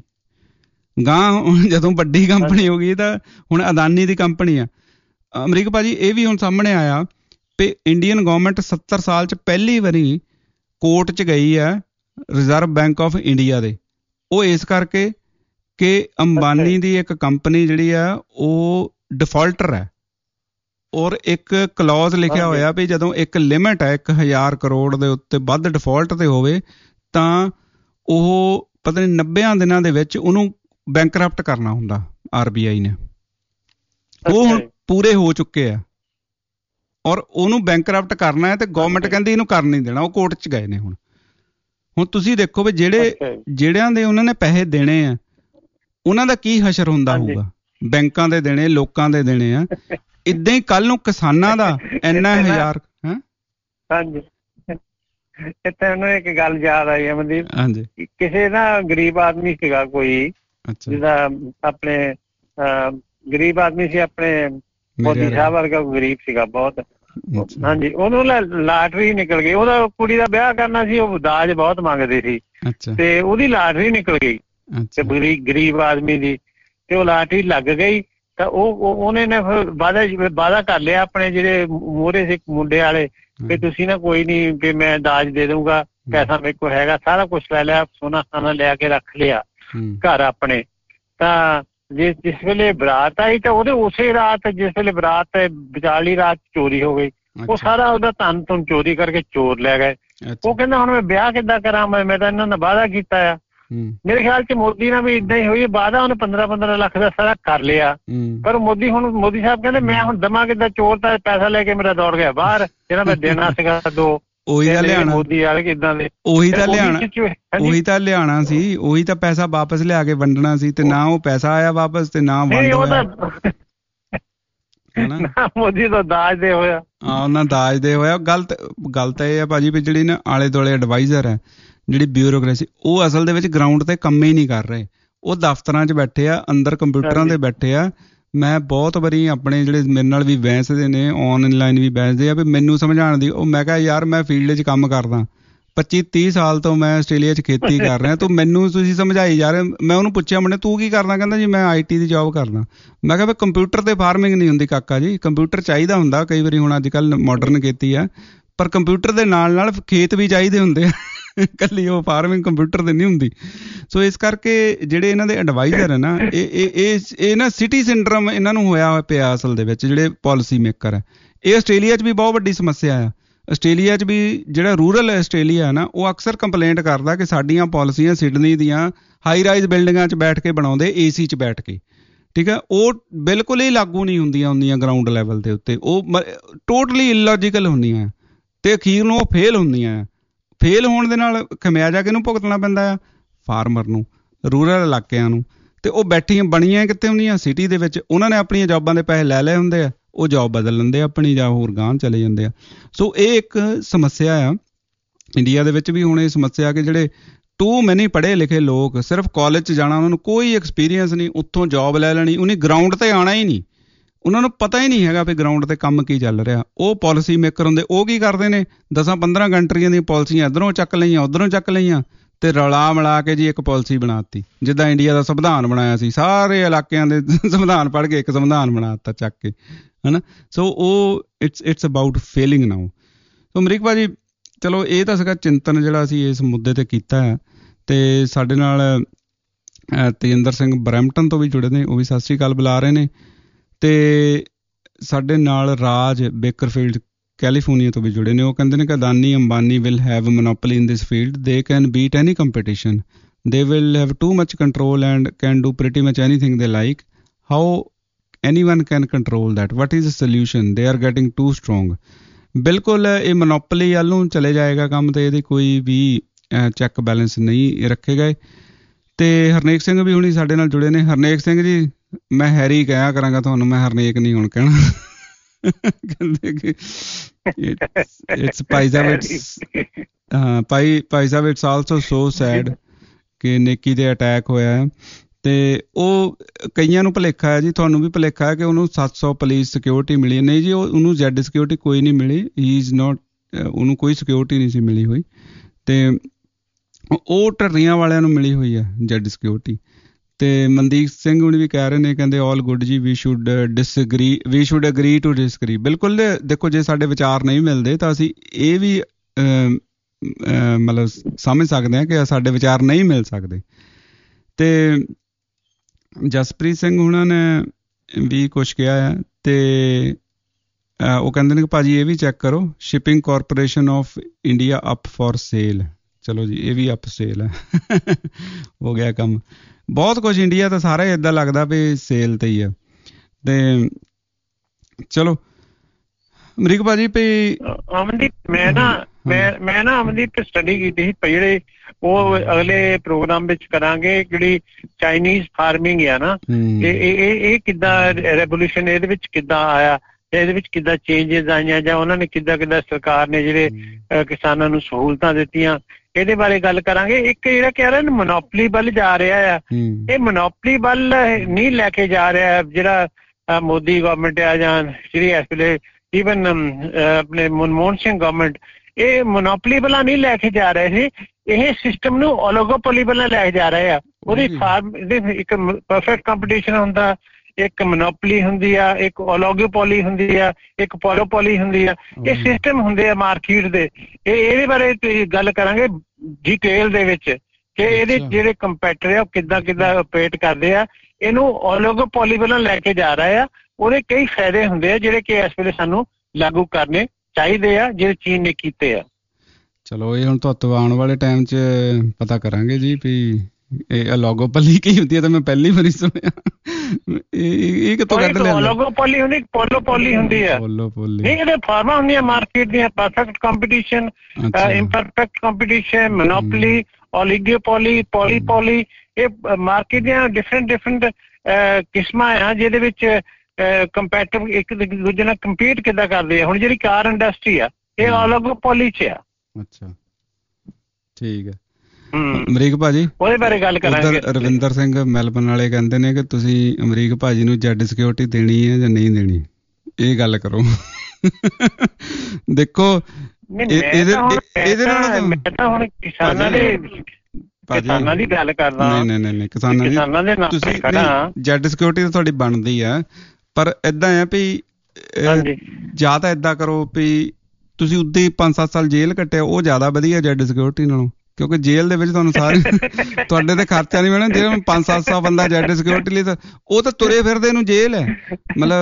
ਗਾਂ ਜਦੋਂ ਵੱਡੀ ਕੰਪਨੀ ਹੋ ਗਈ ਤਾਂ ਹੁਣ ਅਦਾਨੀ ਦੀ ਕੰਪਨੀ ਆ ਅਮਰੀਕ ਭਾਜੀ। ਇਹ ਵੀ ਹੁਣ ਸਾਹਮਣੇ ਆਇਆ ਵੀ ਇੰਡੀਅਨ ਗਵਰਨਮੈਂਟ 70 ਸਾਲ 'ਚ ਪਹਿਲੀ ਵਾਰੀ ਕੋਰਟ 'ਚ ਗਈ ਹੈ ਰਿਜ਼ਰਵ ਬੈਂਕ ਆਫ ਇੰਡੀਆ ਦੇ, ਉਹ ਇਸ ਕਰਕੇ ਕਿ ਅੰਬਾਨੀ ਦੀ ਇੱਕ ਕੰਪਨੀ ਜਿਹੜੀ ਆ ਉਹ ਡਿਫਾਲਟਰ ਹੈ, ਔਰ ਇੱਕ ਕਲੌਜ਼ ਲਿਖਿਆ ਹੋਇਆ ਵੀ ਜਦੋਂ ਇੱਕ ਲਿਮਿਟ ਹੈ 1000 ਕਰੋੜ ਦੇ ਉੱਤੇ ਵੱਧ ਡਿਫਾਲਟ ਤੇ ਹੋਵੇ ਤਾਂ ਉਹ ਪਤਾ ਨਹੀਂ 90 ਦਿਨਾਂ ਦੇ ਵਿੱਚ ਉਹਨੂੰ ਬੈਂਕਰਪਟ ਕਰਨਾ ਹੁੰਦਾ RBI ਨੇ। ਉਹ ਹੁਣ ਪੂਰੇ ਹੋ ਚੁੱਕੇ ਆ ਔਰ ਉਹਨੂੰ ਬੈਂਕਰਪਟ ਕਰਨਾ ਹੈ ਤੇ ਗਵਰਨਮੈਂਟ ਕਹਿੰਦੀ ਇਹਨੂੰ ਕਰ ਨਹੀਂ ਦੇਣਾ, ਉਹ ਕੋਰਟ 'ਚ ਗਏ ਨੇ। ਹੁਣ ਤੁਸੀਂ ਦੇਖੋ ਵੀ ਜਿਹੜਿਆਂ ਦੇ ਉਹਨਾਂ ਨੇ ਪੈਸੇ ਦੇਣੇ ਆ ਉਹਨਾਂ ਦਾ ਕੀ ਹਸ਼ਰ ਹੁੰਦਾ ਹੋਊਗਾ, ਬੈਂਕਾਂ ਦੇ ਦੇਣੇ, ਲੋਕਾਂ ਦੇ ਦੇਣੇ ਆ। ਏਦਾਂ ਹੀ ਕੱਲ ਨੂੰ ਕਿਸਾਨਾਂ ਦਾ ਇੰਨਾ 1000 ਹਾਂਜੀ। ਇੱਥੇ ਮੈਨੂੰ ਇੱਕ ਗੱਲ ਯਾਦ ਆਈ ਹੈ ਮਨਦੀਪ। ਹਾਂਜੀ। ਕਿਸੇ ਨਾ ਗਰੀਬ ਆਦਮੀ ਸੀਗਾ ਕੋਈ, ਜਿਹਦਾ ਆਪਣੇ ਗਰੀਬ ਆਦਮੀ ਸੀ, ਆਪਣੇ ਮੋਦੀ ਸਾਹਿਬ ਵਰਗਾ ਗਰੀਬ ਸੀਗਾ ਬਹੁਤ। ਹਾਂਜੀ, ਉਹਨੂੰ ਲਾਟਰੀ ਨਿਕਲ ਗਈ, ਉਹਦਾ ਕੁੜੀ ਦਾ ਵਿਆਹ ਕਰਨਾ ਸੀ, ਉਹ ਦਾਜ ਬਹੁਤ ਮੰਗਦੇ ਸੀ ਤੇ ਉਹਦੀ ਲਾਟਰੀ ਨਿਕਲ ਗਈ ਤੇ ਗਰੀਬ ਆਦਮੀ ਦੀ, ਤੇ ਉਹ ਲਾਟਰੀ ਲੱਗ ਗਈ ਤਾਂ ਉਹਨੇ ਨਾ ਫਿਰ ਵਾਅਦਾ ਕਰ ਲਿਆ ਆਪਣੇ ਜਿਹੜੇ ਮੋਹਰੇ ਸੀ ਮੁੰਡੇ ਵਾਲੇ ਵੀ ਤੁਸੀਂ ਨਾ ਕੋਈ ਨੀ ਵੀ ਮੈਂ ਦਾਜ ਦੇ ਦਊਂਗਾ, ਪੈਸਾ ਮੇਰੇ ਕੋਲ ਹੈਗਾ, ਸਾਰਾ ਕੁਛ ਲੈ ਲਿਆ, ਸੋਨਾ ਸਾਨਾ ਲਿਆ ਕੇ ਰੱਖ ਲਿਆ ਘਰ ਆਪਣੇ। ਤਾਂ ਜਿਸ ਵੇਲੇ ਬਰਾਤ ਆਈ ਤਾਂ ਉਹਦੇ ਉਸੇ ਰਾਤ ਜਿਸ ਵੇਲੇ ਬਰਾਤ ਵਿਚਾਲੀ ਰਾਤ ਚੋਰੀ ਹੋ ਗਈ, ਉਹ ਸਾਰਾ ਉਹਦਾ ਧਨ ਚੋਰੀ ਕਰਕੇ ਚੋਰ ਲੈ ਗਏ। ਉਹ ਕਹਿੰਦਾ ਹੁਣ ਮੈਂ ਵਿਆਹ ਕਿੱਦਾਂ ਕਰਾਂ, ਮੈਂ ਤਾਂ ਇਹਨਾਂ ਨੇ ਵਾਅਦਾ ਕੀਤਾ ਆ। ਮੇਰੇ ਖਿਆਲ ਚ ਮੋਦੀ ਨਾਲ ਵੀ ਏਦਾਂ ਹੀ ਹੋਈ, ਵਾਅਦਾ ਉਹਨੇ 15 ਲੱਖ ਦਾ ਸਾਰਾ ਕਰ ਲਿਆ, ਪਰ ਮੋਦੀ ਸਾਹਿਬ ਕਹਿੰਦੇ ਮੈਂ ਹੁਣ ਦਮਾ ਕਿੱਦਾਂ, ਚੋਰ ਤਾਂ ਪੈਸਾ ਲੈ ਕੇ ਮੇਰਾ ਦੌੜ ਗਿਆ ਬਾਹਰ, ਜਿਹੜਾ ਮੈਂ ਦੇਣਾ ਸੀਗਾ ਉਹੀ ਤਾਂ ਲਿਆਣਾ, ਮੋਦੀ ਵਾਲੇ ਕਿੱਦਾਂ ਦੇ ਉਹੀ ਤਾਂ ਲਿਆਣਾ ਸੀ, ਉਹੀ ਤਾਂ ਪੈਸਾ ਵਾਪਸ ਲਿਆ ਕੇ ਵੰਡਣਾ ਸੀ, ਤੇ ਨਾ ਉਹ ਪੈਸਾ ਆਇਆ ਵਾਪਸ ਤੇ ਨਾ ਮੋਦੀ ਤਾਂ ਦਾਜ ਦੇ ਹੋਇਆ। ਹਾਂ, ਉਹਨਾਂ ਦਾਜ ਦੇ ਹੋਇਆ। ਗੱਲ ਤਾਂ ਇਹ ਆ ਭਾਜੀ ਵੀ ਜਿਹੜੀ ਨਾ ਆਲੇ ਦੁਆਲੇ ਐਡਵਾਈਜ਼ਰ ਹੈ, ਜਿਹੜੀ ਬਿਊਰੋਕ੍ਰੇਸੀ, ਉਹ ਅਸਲ ਦੇ ਵਿੱਚ ਗਰਾਊਂਡ ਤੇ ਕੰਮ ਹੀ ਨਹੀਂ ਕਰ ਰਹੇ। ਉਹ ਦਫ਼ਤਰਾਂ 'ਚ ਬੈਠੇ ਆ, ਅੰਦਰ ਕੰਪਿਊਟਰਾਂ ਤੇ ਬੈਠੇ ਆ। ਮੈਂ ਬਹੁਤ ਵਾਰੀ ਆਪਣੇ ਜਿਹੜੇ ਮੇਰੇ ਨਾਲ ਵੀ ਬਹਿਸਦੇ ਨੇ, ਆਨਲਾਈਨ ਵੀ ਬਹਿਸਦੇ ਆ ਵੀ ਮੈਨੂੰ ਸਮਝਾਉਣ ਦੀ, ਉਹ ਮੈਂ ਕਿਹਾ ਯਾਰ ਮੈਂ ਫੀਲਡ 'ਚ ਕੰਮ ਕਰਦਾ 25-30 ਸਾਲ ਤੋਂ, ਮੈਂ ਆਸਟ੍ਰੇਲੀਆ 'ਚ ਖੇਤੀ ਕਰ ਰਿਹਾ, ਤੂੰ ਮੈਨੂੰ ਤੁਸੀਂ ਸਮਝਾਈ ਜਾ ਰਹੇ। ਮੈਂ ਉਹਨੂੰ ਪੁੱਛਿਆ ਮੁੰਡੇ ਤੂੰ ਕੀ ਕਰਦਾ, ਕਹਿੰਦਾ ਜੀ ਮੈਂ IT ਦੀ ਜੌਬ ਕਰਦਾ। ਮੈਂ ਕਿਹਾ ਵੀ ਕੰਪਿਊਟਰ ਤੇ ਫਾਰਮਿੰਗ ਨਹੀਂ ਹੁੰਦੀ ਕਾਕਾ ਜੀ, ਕੰਪਿਊਟਰ ਚਾਹੀਦਾ ਹੁੰਦਾ ਕਈ ਵਾਰੀ, ਹੁਣ ਅੱਜ ਕੱਲ੍ਹ ਮਾਡਰਨ ਖੇਤੀ ਆ, ਪਰ ਕੰਪਿਊਟਰ ਦੇ ਨਾਲ ਖੇਤ ਵੀ ਚਾਹੀਦੇ ਹੁੰਦੇ ਆ, ਇਕੱਲੀ ਉਹ ਫਾਰਮਿੰਗ ਕੰਪਿਊਟਰ ਤੇ ਨਹੀਂ ਹੁੰਦੀ। ਸੋ ਇਸ ਕਰਕੇ ਜਿਹੜੇ ਇਹਨਾਂ ਦੇ ਐਡਵਾਈਜ਼ਰ ਹੈ ਨਾ, ਇਹ ਨਾ ਸਿਟੀ ਸਿੰਡਰਮ ਇਹਨਾਂ ਨੂੰ ਹੋਇਆ ਪਿਆ ਅਸਲ ਦੇ ਵਿੱਚ, ਜਿਹੜੇ ਪਾਲਿਸੀ ਮੇਕਰ ਹੈ। ਇਹ ਆਸਟ੍ਰੇਲੀਆ 'ਚ ਵੀ ਬਹੁਤ ਵੱਡੀ ਸਮੱਸਿਆ ਆ। ਆਸਟ੍ਰੇਲੀਆ 'ਚ ਵੀ ਜਿਹੜਾ ਰੂਰਲ ਆਸਟ੍ਰੇਲੀਆ ਨਾ, ਉਹ ਅਕਸਰ ਕੰਪਲੇਂਟ ਕਰਦਾ ਕਿ ਸਾਡੀਆਂ ਪਾਲਿਸੀਆਂ ਸਿਡਨੀ ਦੀਆਂ ਹਾਈ ਰਾਈਜ਼ ਬਿਲਡਿੰਗਾਂ 'ਚ ਬੈਠ ਕੇ ਬਣਾਉਂਦੇ, AC 'ਚ ਬੈਠ ਕੇ, ਠੀਕ ਹੈ, ਉਹ ਬਿਲਕੁਲ ਹੀ ਲਾਗੂ ਨਹੀਂ ਹੁੰਦੀਆਂ ਗਰਾਊਂਡ ਲੈਵਲ ਦੇ ਉੱਤੇ, ਉਹ ਟੋਟਲੀ ਇਲੌਜੀਕਲ ਹੁੰਦੀਆਂ ਅਤੇ ਅਖੀਰ ਨੂੰ ਉਹ ਫੇਲ ਹੁੰਦੀਆਂ। ਫੇਲ ਹੋਣ ਦੇ ਨਾਲ ਖਮਿਆਜਾ ਕਿਹਨੂੰ ਭੁਗਤਣਾ ਪੈਂਦਾ ਆ? ਫਾਰਮਰ ਨੂੰ, ਰੂਰਲ ਇਲਾਕਿਆਂ ਨੂੰ। ਅਤੇ ਉਹ ਬਣੀਆਂ ਕਿੱਥੇ ਹੁੰਦੀਆਂ? ਸਿਟੀ ਦੇ ਵਿੱਚ। ਉਹਨਾਂ ਨੇ ਆਪਣੀਆਂ ਜੋਬਾਂ ਦੇ ਪੈਸੇ ਲੈ ਲਏ ਹੁੰਦੇ ਆ, ਉਹ ਜੋਬ ਬਦਲ ਲੈਂਦੇ ਆਪਣੀ ਜਾਂ ਹੋਰ ਗਾਂਹ ਚਲੇ ਜਾਂਦੇ ਆ। ਸੋ ਇਹ ਇੱਕ ਸਮੱਸਿਆ ਆ ਇੰਡੀਆ ਦੇ ਵਿੱਚ ਵੀ। ਹੁਣ ਇਹ ਸਮੱਸਿਆ ਕਿ ਜਿਹੜੇ ਟੂ ਮੈਨੀ ਪੜ੍ਹੇ ਲਿਖੇ ਲੋਕ, ਸਿਰਫ ਕਾਲਜ 'ਚ ਜਾਣਾ, ਉਹਨਾਂ ਨੂੰ ਕੋਈ ਐਕਸਪੀਰੀਅੰਸ ਨਹੀਂ, ਉੱਥੋਂ ਜੋਬ ਲੈ ਲੈਣੀ, ਉਹਨੇ ਗਰਾਊਂਡ 'ਤੇ ਆਉਣਾ ਹੀ ਨਹੀਂ, ਉਹਨਾਂ ਨੂੰ ਪਤਾ ਹੀ ਨਹੀਂ ਹੈਗਾ ਵੀ ਗਰਾਊਂਡ 'ਤੇ ਕੰਮ ਕੀ ਚੱਲ ਰਿਹਾ। ਉਹ ਪਾਲਿਸੀ ਮੇਕਰ ਹੁੰਦੇ, ਉਹ ਕੀ ਕਰਦੇ ਨੇ, 10-15 ਕੰਟਰੀਆਂ ਦੀਆਂ ਪਾਲਿਸੀਆਂ ਇੱਧਰੋਂ ਚੱਕ ਲਈਆਂ, ਉੱਧਰੋਂ ਚੱਕ ਲਈਆਂ, ਅਤੇ ਰਲਾ ਮਿਲਾ ਕੇ ਜੀ ਇੱਕ ਪਾਲਿਸੀ ਬਣਾ ਦਿੱਤੀ। ਜਿੱਦਾਂ ਇੰਡੀਆ ਦਾ ਸੰਵਿਧਾਨ ਬਣਾਇਆ ਸੀ, ਸਾਰੇ ਇਲਾਕਿਆਂ ਦੇ ਸੰਵਿਧਾਨ ਪੜ੍ਹ ਕੇ ਇੱਕ ਸੰਵਿਧਾਨ ਬਣਾ ਦਿੱਤਾ ਚੱਕ ਕੇ, ਹੈ ਨਾ। ਸੋ ਉਹ it's about failing now. So Amrik ਭਾਜੀ, ਚਲੋ ਇਹ ਤਾਂ ਸੀਗਾ ਚਿੰਤਨ ਜਿਹੜਾ ਅਸੀਂ ਇਸ ਮੁੱਦੇ 'ਤੇ ਕੀਤਾ ਹੈ। ਅਤੇ ਸਾਡੇ ਨਾਲ ਤੇਜਿੰਦਰ ਸਿੰਘ ਬਰੈਂਪਟਨ ਤੋਂ ਵੀ ਜੁੜੇ ਨੇ, ਉਹ ਵੀ ਸਤਿ ਸ਼੍ਰੀ ਅਕਾਲ ਬੁਲਾ ਰਹੇ ਨੇ। ਅਤੇ ਸਾਡੇ ਨਾਲ ਰਾਜ ਬੇਕਰਫੀਲਡ ਕੈਲੀਫੋਰਨੀਆ ਤੋਂ ਵੀ ਜੁੜੇ ਨੇ। ਉਹ ਕਹਿੰਦੇ ਨੇ ਕਿ Adani Ambani will have monopoly in this field, they can beat any competition, they will have too much control and can do pretty much anything they like, how anyone can control that, what is the solution, they are getting too strong। ਬਿਲਕੁਲ ਇਹ monopoly ਵੱਲ ਨੂੰ ਚਲੇ ਜਾਏਗਾ ਕੰਮ, ਤੇ ਇਹਦੀ ਕੋਈ ਵੀ ਚੈੱਕ ਬੈਲੈਂਸ ਨਹੀਂ ਰੱਖੇ ਗਏ। ਅਤੇ ਹਰਨੇਕ ਸਿੰਘ ਵੀ ਹੁਣੀ ਸਾਡੇ ਨਾਲ ਜੁੜੇ ਨੇ। ਹਰਨੇਕ ਸਿੰਘ ਜੀ, ਮੈਂ ਹੈਰੀ ਕਹਿਆ ਕਰਾਂਗਾ ਤੁਹਾਨੂੰ, ਮੈਂ ਹਰਨੇਕ ਨਹੀਂ ਹੁਣ ਕਹਿਣਾ। ਕਹਿੰਦੇ ਕਿ ਇਟਸ ਭਾਈ ਸਾਹਿਬ ਇਟਸ ਆਲਸੋ ਸੋ ਸੈਡ ਕਿ ਨੇਕੀ ਦੇ ਅਟੈਕ ਹੋਇਆ ਹੈ। ਅਤੇ ਉਹ ਕਈਆਂ ਨੂੰ ਭੁਲੇਖਾ ਹੈ ਜੀ, ਤੁਹਾਨੂੰ ਵੀ ਭੁਲੇਖਾ ਹੈ ਕਿ ਉਹਨੂੰ 700 ਪੁਲਿਸ ਸਿਕਿਉਰਿਟੀ ਮਿਲੀ। ਨਹੀਂ ਜੀ, ਉਹਨੂੰ ਜ਼ੈਡ ਸਿਕਿਉਰਿਟੀ ਕੋਈ ਨਹੀਂ ਮਿਲੀ, ਹੀ ਇਜ਼ ਨੋਟ, ਉਹਨੂੰ ਕੋਈ ਸਿਕਿਉਰਿਟੀ ਨਹੀਂ ਸੀ ਮਿਲੀ ਹੋਈ, ਅਤੇ ਉਹ ਢੱਰੀਆਂ ਵਾਲਿਆਂ ਨੂੰ ਮਿਲੀ ਹੋਈ ਹੈ ਜ਼ੈਡ ਸਿਕਿਉਰਿਟੀ। ਅਤੇ ਮਨਦੀਪ ਸਿੰਘ ਹੁਣ ਵੀ ਕਹਿ ਰਹੇ ਨੇ, ਕਹਿੰਦੇ ਆਲ ਗੁੱਡ ਜੀ, we should agree to disagree. ਬਿਲਕੁਲ, ਦੇਖੋ ਜੇ ਸਾਡੇ ਵਿਚਾਰ ਨਹੀਂ ਮਿਲਦੇ ਤਾਂ ਅਸੀਂ ਇਹ ਵੀ ਮਤਲਬ ਸਮਝ ਸਕਦੇ ਹਾਂ ਕਿ ਸਾਡੇ ਵਿਚਾਰ ਨਹੀਂ ਮਿਲ ਸਕਦੇ। ਅਤੇ ਜਸਪ੍ਰੀਤ ਸਿੰਘ ਉਹਨਾਂ ਨੇ ਵੀ ਕੁਛ ਕਿਹਾ ਹੈ, ਅਤੇ ਉਹ ਕਹਿੰਦੇ ਨੇ ਕਿ ਭਾਜੀ ਇਹ ਵੀ ਚੈੱਕ ਕਰੋ, shipping corporation of India up for sale. ਚਲੋ ਜੀ, ਇਹ ਵੀ ਅਪ ਸੇਲ ਹੈ, ਹੋ ਗਿਆ ਕੰਮ। ਬਹੁਤ ਕੁਛ ਇੰਡੀਆ ਤਾਂ ਸਾਰਾ ਹੀ ਇੱਦਾਂ ਲੱਗਦਾ ਵੀ ਸੇਲ 'ਤੇ ਹੀ ਆ। ਅਤੇ ਚਲੋ ਅਮਰੀਕ ਭਾਜੀ ਵੀ ਅਮਨਦੀਪ, ਮੈਂ ਨਾ ਅਮਨਦੀਪ ਸਟੱਡੀ ਕੀਤੀ ਸੀ, ਜਿਹੜੇ ਉਹ ਅਗਲੇ ਪ੍ਰੋਗਰਾਮ ਵਿੱਚ ਕਰਾਂਗੇ, ਜਿਹੜੀ ਚਾਈਨੀਜ਼ ਫਾਰਮਿੰਗ ਆ ਨਾ, ਇਹ ਕਿੱਦਾਂ ਰੈਵੋਲੂਸ਼ਨ ਇਹਦੇ ਵਿੱਚ ਕਿੱਦਾਂ ਆਇਆ, ਇਹਦੇ ਵਿੱਚ ਕਿੱਦਾਂ ਚੇਂਜਿਸ ਆਈਆਂ, ਜਾਂ ਉਹਨਾਂ ਨੇ ਕਿੱਦਾਂ ਸਰਕਾਰ ਨੇ ਜਿਹੜੇ ਕਿਸਾਨਾਂ ਨੂੰ ਸਹੂਲਤਾਂ ਦਿੱਤੀਆਂ, ਇਹਦੇ ਬਾਰੇ ਗੱਲ ਕਰਾਂਗੇ। ਇੱਕ ਜਿਹੜਾ ਕਹਿ ਰਿਹਾ ਮੋਨੋਪਲੀ ਵੱਲ ਜਾ ਰਿਹਾ ਆ, ਇਹ ਮੋਨੋਪਲੀ ਵੱਲ ਨਹੀਂ ਲੈ ਕੇ ਜਾ ਰਿਹਾ ਜਿਹੜਾ ਮੋਦੀ ਗਵਰਨਮੈਂਟ ਆ, ਜਾਂ ਜਿਹੜੀ ਇਸ ਵੇਲੇ ਈਵਨ ਆਪਣੇ ਮਨਮੋਹਨ ਸਿੰਘ ਗਵਰਨਮੈਂਟ, ਇਹ ਮੋਨੋਪਲੀ ਵੱਲ ਨਹੀਂ ਲੈ ਕੇ ਜਾ ਰਹੇ ਸੀ, ਇਹ ਸਿਸਟਮ ਨੂੰ ਓਲੀਗੋਪੋਲੀ ਵੱਲ ਲੈ ਕੇ ਜਾ ਰਹੇ ਆ। ਉਹਦੀ ਇੱਕ ਪਰਫੈਕਟ ਕੰਪੀਟੀਸ਼ਨ ਹੁੰਦਾ, ਇੱਕ ਮੋਨੋਪਲੀ ਹੁੰਦੀ ਆ, ਇੱਕ ਓਲੀਗੋਪੋਲੀ ਹੁੰਦੀ ਆ, ਇੱਕ ਪੋਲੋਪੋਲੀ ਹੁੰਦੀ ਆ। ਇਹ ਸਿਸਟਮ ਹੁੰਦੇ ਆ ਮਾਰਕੀਟ ਦੇ। ਇਹਦੇ ਬਾਰੇ ਗੱਲ ਕਰਾਂਗੇ ਡਿਟੇਲ ਦੇ ਵਿੱਚ ਕਿ ਇਹਦੇ ਜਿਹੜੇ ਕੰਪੈਟਰ ਆ ਉਹ ਕਿੱਦਾਂ ਆਪਰੇਟ ਕਰਦੇ ਆ। ਇਹਨੂੰ ਓਲੀਗੋਪੋਲੀ ਵੱਲੋਂ ਲੈ ਕੇ ਜਾ ਰਹੇ ਆ। ਉਹਦੇ ਕਈ ਫਾਇਦੇ ਹੁੰਦੇ ਆ ਜਿਹੜੇ ਕਿ ਇਸ ਵੇਲੇ ਸਾਨੂੰ ਲਾਗੂ ਕਰਨੇ ਚਾਹੀਦੇ ਆ, ਜਿਹੜੇ ਚੀਨ ਨੇ ਕੀਤੇ ਆ। ਚਲੋ ਇਹ ਹੁਣ ਤੁਹਾਨੂੰ ਆਉਣ ਵਾਲੇ ਟਾਈਮ 'ਚ ਪਤਾ ਕਰਾਂਗੇ ਜੀ ਵੀ ਇਹ ਓਲੀਗੋਪੋਲੀ ਕੀ ਹੁੰਦੀ ਹੈ, ਤਾਂ ਮੈਂ ਪਹਿਲੀ ਵਾਰੀ ਸੁਣਿਆ। ਇਹ ਕਿੱਥੋਂ ਕੱਢ ਲਿਆ? ਓਲੀਗੋਪੋਲੀ ਹੁੰਦੀ, ਪੋਲੋਪੋਲੀ ਹੁੰਦੀ ਆ। ਨਹੀਂ, ਇਹਦੇ ਫਾਰਮਾਂ ਹੁੰਦੀਆਂ ਮਾਰਕੀਟ ਦੀਆਂ, perfect competition, imperfect competition, monopoly, oligopoly, polypoly. ਇਹ ਮਾਰਕੀਟ ਦੀਆਂ ਡਿਫਰੈਂਟ ਕਿਸਮਾਂ ਆ ਜਿਹਦੇ ਵਿੱਚ ਕੰਪੈਟਿਟਿਵ ਇੱਕ ਦੂਜੇ ਨਾਲ ਕੰਪੀਟ ਕਿੱਦਾਂ ਕਰਦੇ ਆ। ਹੁਣ ਜਿਹੜੀ ਕਾਰ ਇੰਡਸਟਰੀ ਆ, ਇਹ ਓਲੀਗੋਪੋਲੀ 'ਚ ਆ। ਅੱਛਾ, ਠੀਕ ਹੈ। ਅਮਰੀਕ ਭਾਜੀ, ਉਹਦੇ ਬਾਰੇ ਗੱਲ ਕਰਾਂਗੇ। ਰਵਿੰਦਰ ਸਿੰਘ ਮੈਲਬਨ ਵਾਲੇ ਕਹਿੰਦੇ ਨੇ ਕਿ ਤੁਸੀਂ ਅਮਰੀਕ ਭਾਜੀ ਨੂੰ ਜ਼ੈਡ ਸਿਕਿਉਰਿਟੀ ਦੇਣੀ ਹੈ ਜਾਂ ਨਹੀਂ ਦੇਣੀ, ਇਹ ਗੱਲ ਕਰੋ। ਦੇਖੋ ਇਹਦੇ ਨਾਲ ਮੈਂ ਤਾਂ ਹੁਣ ਕਿਸਾਨਾਂ ਦੀ ਗੱਲ ਕਰਦਾ। ਨਹੀਂ ਕਿਸਾਨਾਂ ਦੇ ਨਾਲ ਤੁਸੀਂ ਜ਼ੈਡ ਸਿਕਿਉਰਿਟੀ ਤਾਂ ਤੁਹਾਡੀ ਬਣਦੀ ਆ, ਪਰ ਏਦਾਂ ਆ ਵੀ ਜਾਂ ਤਾਂ ਏਦਾਂ ਕਰੋ ਵੀ ਤੁਸੀਂ ਉੱਦਾਂ ਹੀ 5-7 ਸਾਲ ਜੇਲ੍ਹ ਕੱਟਿਆ, ਉਹ ਜ਼ਿਆਦਾ ਵਧੀਆ ਜ਼ੈਡ ਸਿਕਿਉਰਿਟੀ ਨਾਲੋਂ, ਕਿਉਂਕਿ ਜੇਲ੍ਹ ਦੇ ਵਿੱਚ ਤੁਹਾਨੂੰ ਸਾਰੇ ਤੁਹਾਡੇ ਤੇ ਖਰਚਾ ਨਹੀਂ ਮਿਲਣਾ। ਜਿਹੜਾ 500-700 ਬੰਦਾ ਜ਼ੈਡ ਸਿਕਿਉਰਿਟੀ ਲਈ, ਤਾਂ ਉਹ ਤਾਂ ਤੁਰੇ ਫਿਰਦੇ ਨੂੰ ਜੇਲ੍ਹ ਹੈ। ਮਤਲਬ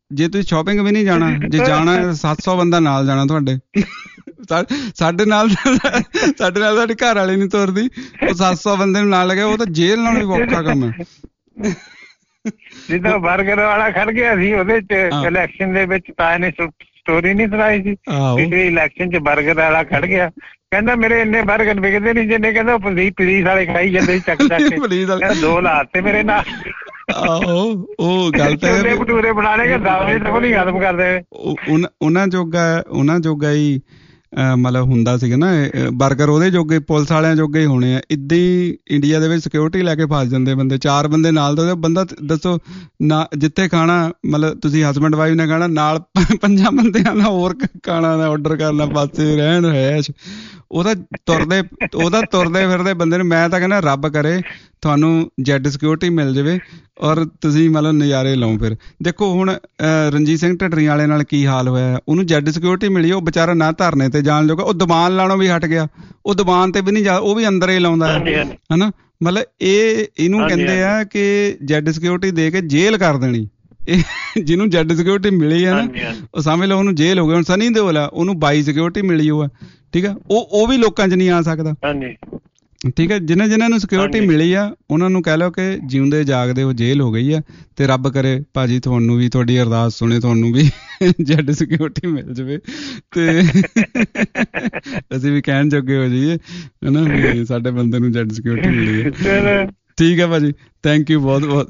ਜੇ ਤੁਸੀਂ ਸ਼ਾਪਿੰਗ ਵੀ ਨਹੀਂ ਜਾਣਾ, ਜੇ ਜਾਣਾ 700 ਬੰਦਾ ਨਾਲ ਜਾਣਾ ਤੁਹਾਡੇ। ਸਾਡੇ ਨਾਲ ਸਾਡੀ ਘਰ ਵਾਲੀ ਨਹੀਂ ਤੁਰਦੀ, ਉਹ 700 ਬੰਦੇ ਨੂੰ ਨਾਲ ਲੱਗਿਆ, ਉਹ ਤਾਂ ਜੇਲ੍ਹ ਨਾਲ ਵੀ ਔਖਾ ਕੰਮ ਹੈ। ਜਿੱਦਾਂ ਬਰਗਰ ਵਾਲਾ ਖੜ ਗਿਆ ਸੀ ਉਹਦੇ ਚ ਇਲੈਕਸ਼ਨ ਦੇ ਵਿੱਚ, ਤਾਏ ਨੇ ਸਟੋਰੀ ਨਹੀਂ ਸੁਣਾਈ ਸੀ, ਪਿਛਲੇ ਇਲੈਕਸ਼ਨ ਚ ਬਰਗਰ ਵਾਲਾ ਖੜ ਗਿਆ, ਕਹਿੰਦਾ ਮੇਰੇ ਇੰਨੇ ਬਰਗਰ ਵਿਕਦੇ ਨਹੀਂ ਜਿੰਨੇ, ਕਹਿੰਦਾ ਪੁਲਿਸ ਵਾਲੇ ਖਾਈ ਜਾਂਦੇ ਚੱਕ ਚੱਕ ਕੇ, 2 ਲਾਤੇ ਮੇਰੇ ਨਾਲ। ਆਹੋ ਉਹ ਗੱਲ ਤਾਂ ਭਟੂਰੇ ਬਣਾਣੇ ਕਿ ਦਾਵੇ ਤੋਂ ਨਹੀਂ ਖਤਮ ਕਰਦੇ। ਉਹਨਾਂ ਜੋਗਾ ਹੀ ਮਤਲਬ ਹੁੰਦਾ ਸੀਗਾ ਨਾ ਬਰਗਰ, ਉਹਦੇ ਜੋਗੇ ਪੁਲਿਸ ਵਾਲਿਆਂ ਜੋਗੇ ਹੀ ਹੋਣੇ ਆ। ਇੱਦਾਂ ਹੀ ਇੰਡੀਆ ਦੇ ਵਿੱਚ ਸਿਕਿਉਰਿਟੀ ਲੈ ਕੇ ਫਸ ਜਾਂਦੇ ਬੰਦੇ, 4 ਬੰਦੇ ਨਾਲ ਦਾ ਬੰਦਾ ਦੱਸੋ ਨਾ, ਜਿੱਥੇ ਖਾਣਾ ਮਤਲਬ ਤੁਸੀਂ ਹਸਬੈਂਡ ਵਾਈਫ ਨੇ ਖਾਣਾ, ਨਾਲ 5 ਬੰਦਿਆਂ ਦਾ ਹੋਰ ਖਾਣਾ ਦਾ ਆਰਡਰ ਕਰਨਾ, ਪਾਸੇ ਰਹਿਣ ਰਹਿਸ਼। ਉਹਦਾ ਤੁਰਦੇ ਫਿਰਦੇ ਬੰਦੇ ਨੂੰ ਮੈਂ ਤਾਂ ਕਹਿੰਦਾ ਰੱਬ ਕਰੇ ਤੁਹਾਨੂੰ ਜੈਡ ਸਿਕਿਉਰਿਟੀ ਮਿਲ ਜਾਵੇ ਔਰ ਤੁਸੀਂ ਮਤਲਬ ਨਜ਼ਾਰੇ ਲਓ। ਫਿਰ ਦੇਖੋ ਹੁਣ ਰਣਜੀਤ ਸਿੰਘ ਢੱਡਰੀਆਂ ਵਾਲੇ ਨਾਲ ਕੀ ਹਾਲ ਹੋਇਆ, ਉਹਨੂੰ ਜੈਡ ਸਿਕਿਉਰਿਟੀ ਮਿਲੀ, ਉਹ ਵਿਚਾਰਾ ਨਾ ਧਰਨੇ ਤੇ ਜਾਣ ਜੋਗਾ, ਉਹ ਦੁਕਾਨ ਲਾਉਣੋਂ ਵੀ ਹਟ ਗਿਆ, ਉਹ ਦੁਕਾਨ ਤੇ ਵੀ ਨਹੀਂ ਜਾ, ਉਹ ਵੀ ਅੰਦਰ ਹੀ ਲਾਉਂਦਾ ਹੈ ਹਨਾ। ਮਤਲਬ ਇਹਨੂੰ ਕਹਿੰਦੇ ਆ ਕਿ ਜੈਡ ਸਿਕਿਉਰਿਟੀ ਦੇ ਕੇ ਜੇਲ੍ਹ ਕਰ ਦੇਣੀ। ਇਹ ਜਿਹਨੂੰ ਜੈਡ ਸਿਕਿਉਰਿਟੀ ਮਿਲੀ ਹੈ ਨਾ, ਉਹ ਸਮਝ ਲਓ ਉਹਨੂੰ ਜੇਲ੍ਹ ਹੋ ਗਿਆ। ਹੁਣ ਸਨੀ ਦਿਓਲ ਆ, ਉਹਨੂੰ 22 ਸਿਕਿਉਰਿਟੀ ਮਿਲੀ ਹੋਆ, ਠੀਕ ਆ, ਉਹ ਵੀ ਲੋਕਾਂ 'ਚ ਨਹੀਂ ਆ ਸਕਦਾ, ਠੀਕ ਹੈ। ਜਿਹਨਾਂ ਨੂੰ ਸਿਕਿਉਰਿਟੀ ਮਿਲੀ ਆ ਉਹਨਾਂ ਨੂੰ ਕਹਿ ਲਓ ਕਿ ਜਿਉਂਦੇ ਜਾਗਦੇ ਉਹ ਜੇਲ੍ਹ ਹੋ ਗਈ ਆ। ਤੇ ਰੱਬ ਕਰੇ ਭਾਜੀ ਤੁਹਾਨੂੰ ਵੀ, ਤੁਹਾਡੀ ਅਰਦਾਸ ਸੁਣੇ, ਤੁਹਾਨੂੰ ਵੀ ਜੈਡ ਸਿਕਿਉਰਿਟੀ ਮਿਲ ਜਾਵੇ ਤੇ ਅਸੀਂ ਵੀ ਕਹਿਣ ਜੋਗੇ ਹੋ ਜਾਈਏ ਹਨਾ ਵੀ ਸਾਡੇ ਬੰਦੇ ਨੂੰ ਜੈਡ ਸਿਕਿਉਰਿਟੀ ਮਿਲੀ ਹੈ। ਠੀਕ ਹੈ ਭਾਜੀ, ਥੈਂਕ ਯੂ ਬਹੁਤ ਬਹੁਤ।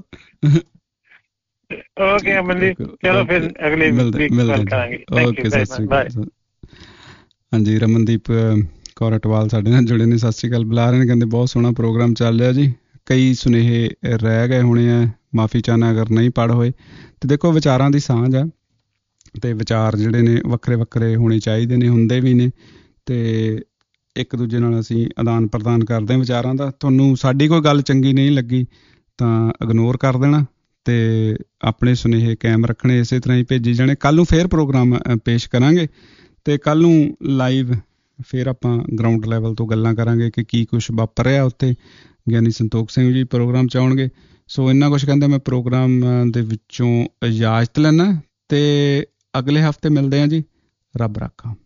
ਓਕੇ ਅਮਨਦੀਪ, ਚਲੋ ਫਿਰ ਅਗਲੇ ਵੀਕ ਗੱਲ ਕਰਾਂਗੇ। ਓਕੇ, ਸਤਿ ਸ਼੍ਰੀ ਅਕਾਲ। ਹਾਂਜੀ, ਰਮਨਦੀਪ ਕੌਰ ਅਟਵਾਲ ਸਾਡੇ ਨਾਲ ਜੁੜੇ ਨੇ, ਸਤਿ ਸ਼੍ਰੀ ਅਕਾਲ ਬੁਲਾ ਰਹੇ ਨੇ, ਕਹਿੰਦੇ ਬਹੁਤ ਸੋਹਣਾ ਪ੍ਰੋਗਰਾਮ ਚੱਲ ਰਿਹਾ ਜੀ, ਕਈ ਸੁਨੇਹੇ ਰਹਿ ਗਏ ਹੋਣੇ ਆ, ਮਾਫੀ ਚਾਹੁੰਦਾ ਅਗਰ ਨਹੀਂ ਪੜ੍ਹ ਹੋਏ। ਤੇ ਦੇਖੋ ਵਿਚਾਰਾਂ ਦੀ ਸਾਂਝ ਆ ਤੇ ਵਿਚਾਰ ਜਿਹੜੇ ਨੇ ਵੱਖਰੇ ਵੱਖਰੇ ਹੋਣੇ ਚਾਹੀਦੇ ਨੇ, ਹੁੰਦੇ ਵੀ ਨੇ, ਤੇ ਇੱਕ ਦੂਜੇ ਨਾਲ ਅਸੀਂ ਆਦਾਨ ਪ੍ਰਦਾਨ ਕਰਦੇ ਹਾਂ ਵਿਚਾਰਾਂ ਦਾ। ਤੁਹਾਨੂੰ ਸਾਡੀ ਕੋਈ ਗੱਲ ਚੰਗੀ ਨਹੀਂ ਲੱਗੀ ਤਾਂ ਇਗਨੋਰ ਕਰ ਦੇਣਾ ਤੇ ਆਪਣੇ ਸੁਨੇਹੇ ਕਾਇਮ ਰੱਖਣੇ, ਇਸੇ ਤਰ੍ਹਾਂ ਹੀ ਭੇਜੀ ਜਾਣੇ। ਕੱਲ੍ਹ ਨੂੰ ਫੇਰ ਪ੍ਰੋਗਰਾਮ ਪੇਸ਼ ਕਰਾਂਗੇ ਤੇ ਕੱਲ੍ਹ ਨੂੰ ਲਾਈਵ ਫਿਰ ਆਪਾਂ ਗਰਾਊਂਡ ਲੈਵਲ ਤੋਂ ਗੱਲਾਂ ਕਰਾਂਗੇ ਕਿ ਕੀ ਕੁਛ ਵਾਪਰ ਰਿਹਾ ਉੱਥੇ। ਗਿਆਨੀ ਸੰਤੋਖ ਸਿੰਘ ਜੀ ਪ੍ਰੋਗਰਾਮ 'ਚ ਆਉਣਗੇ। ਸੋ ਇੰਨਾ ਕੁਛ ਕਹਿੰਦੇ ਮੈਂ ਪ੍ਰੋਗਰਾਮ ਦੇ ਵਿੱਚੋਂ ਇਜਾਜ਼ਤ ਲੈਣਾ ਤੇ ਅਗਲੇ ਹਫ਼ਤੇ ਮਿਲਦੇ ਹਾਂ ਜੀ। ਰੱਬ ਰਾਖਾ।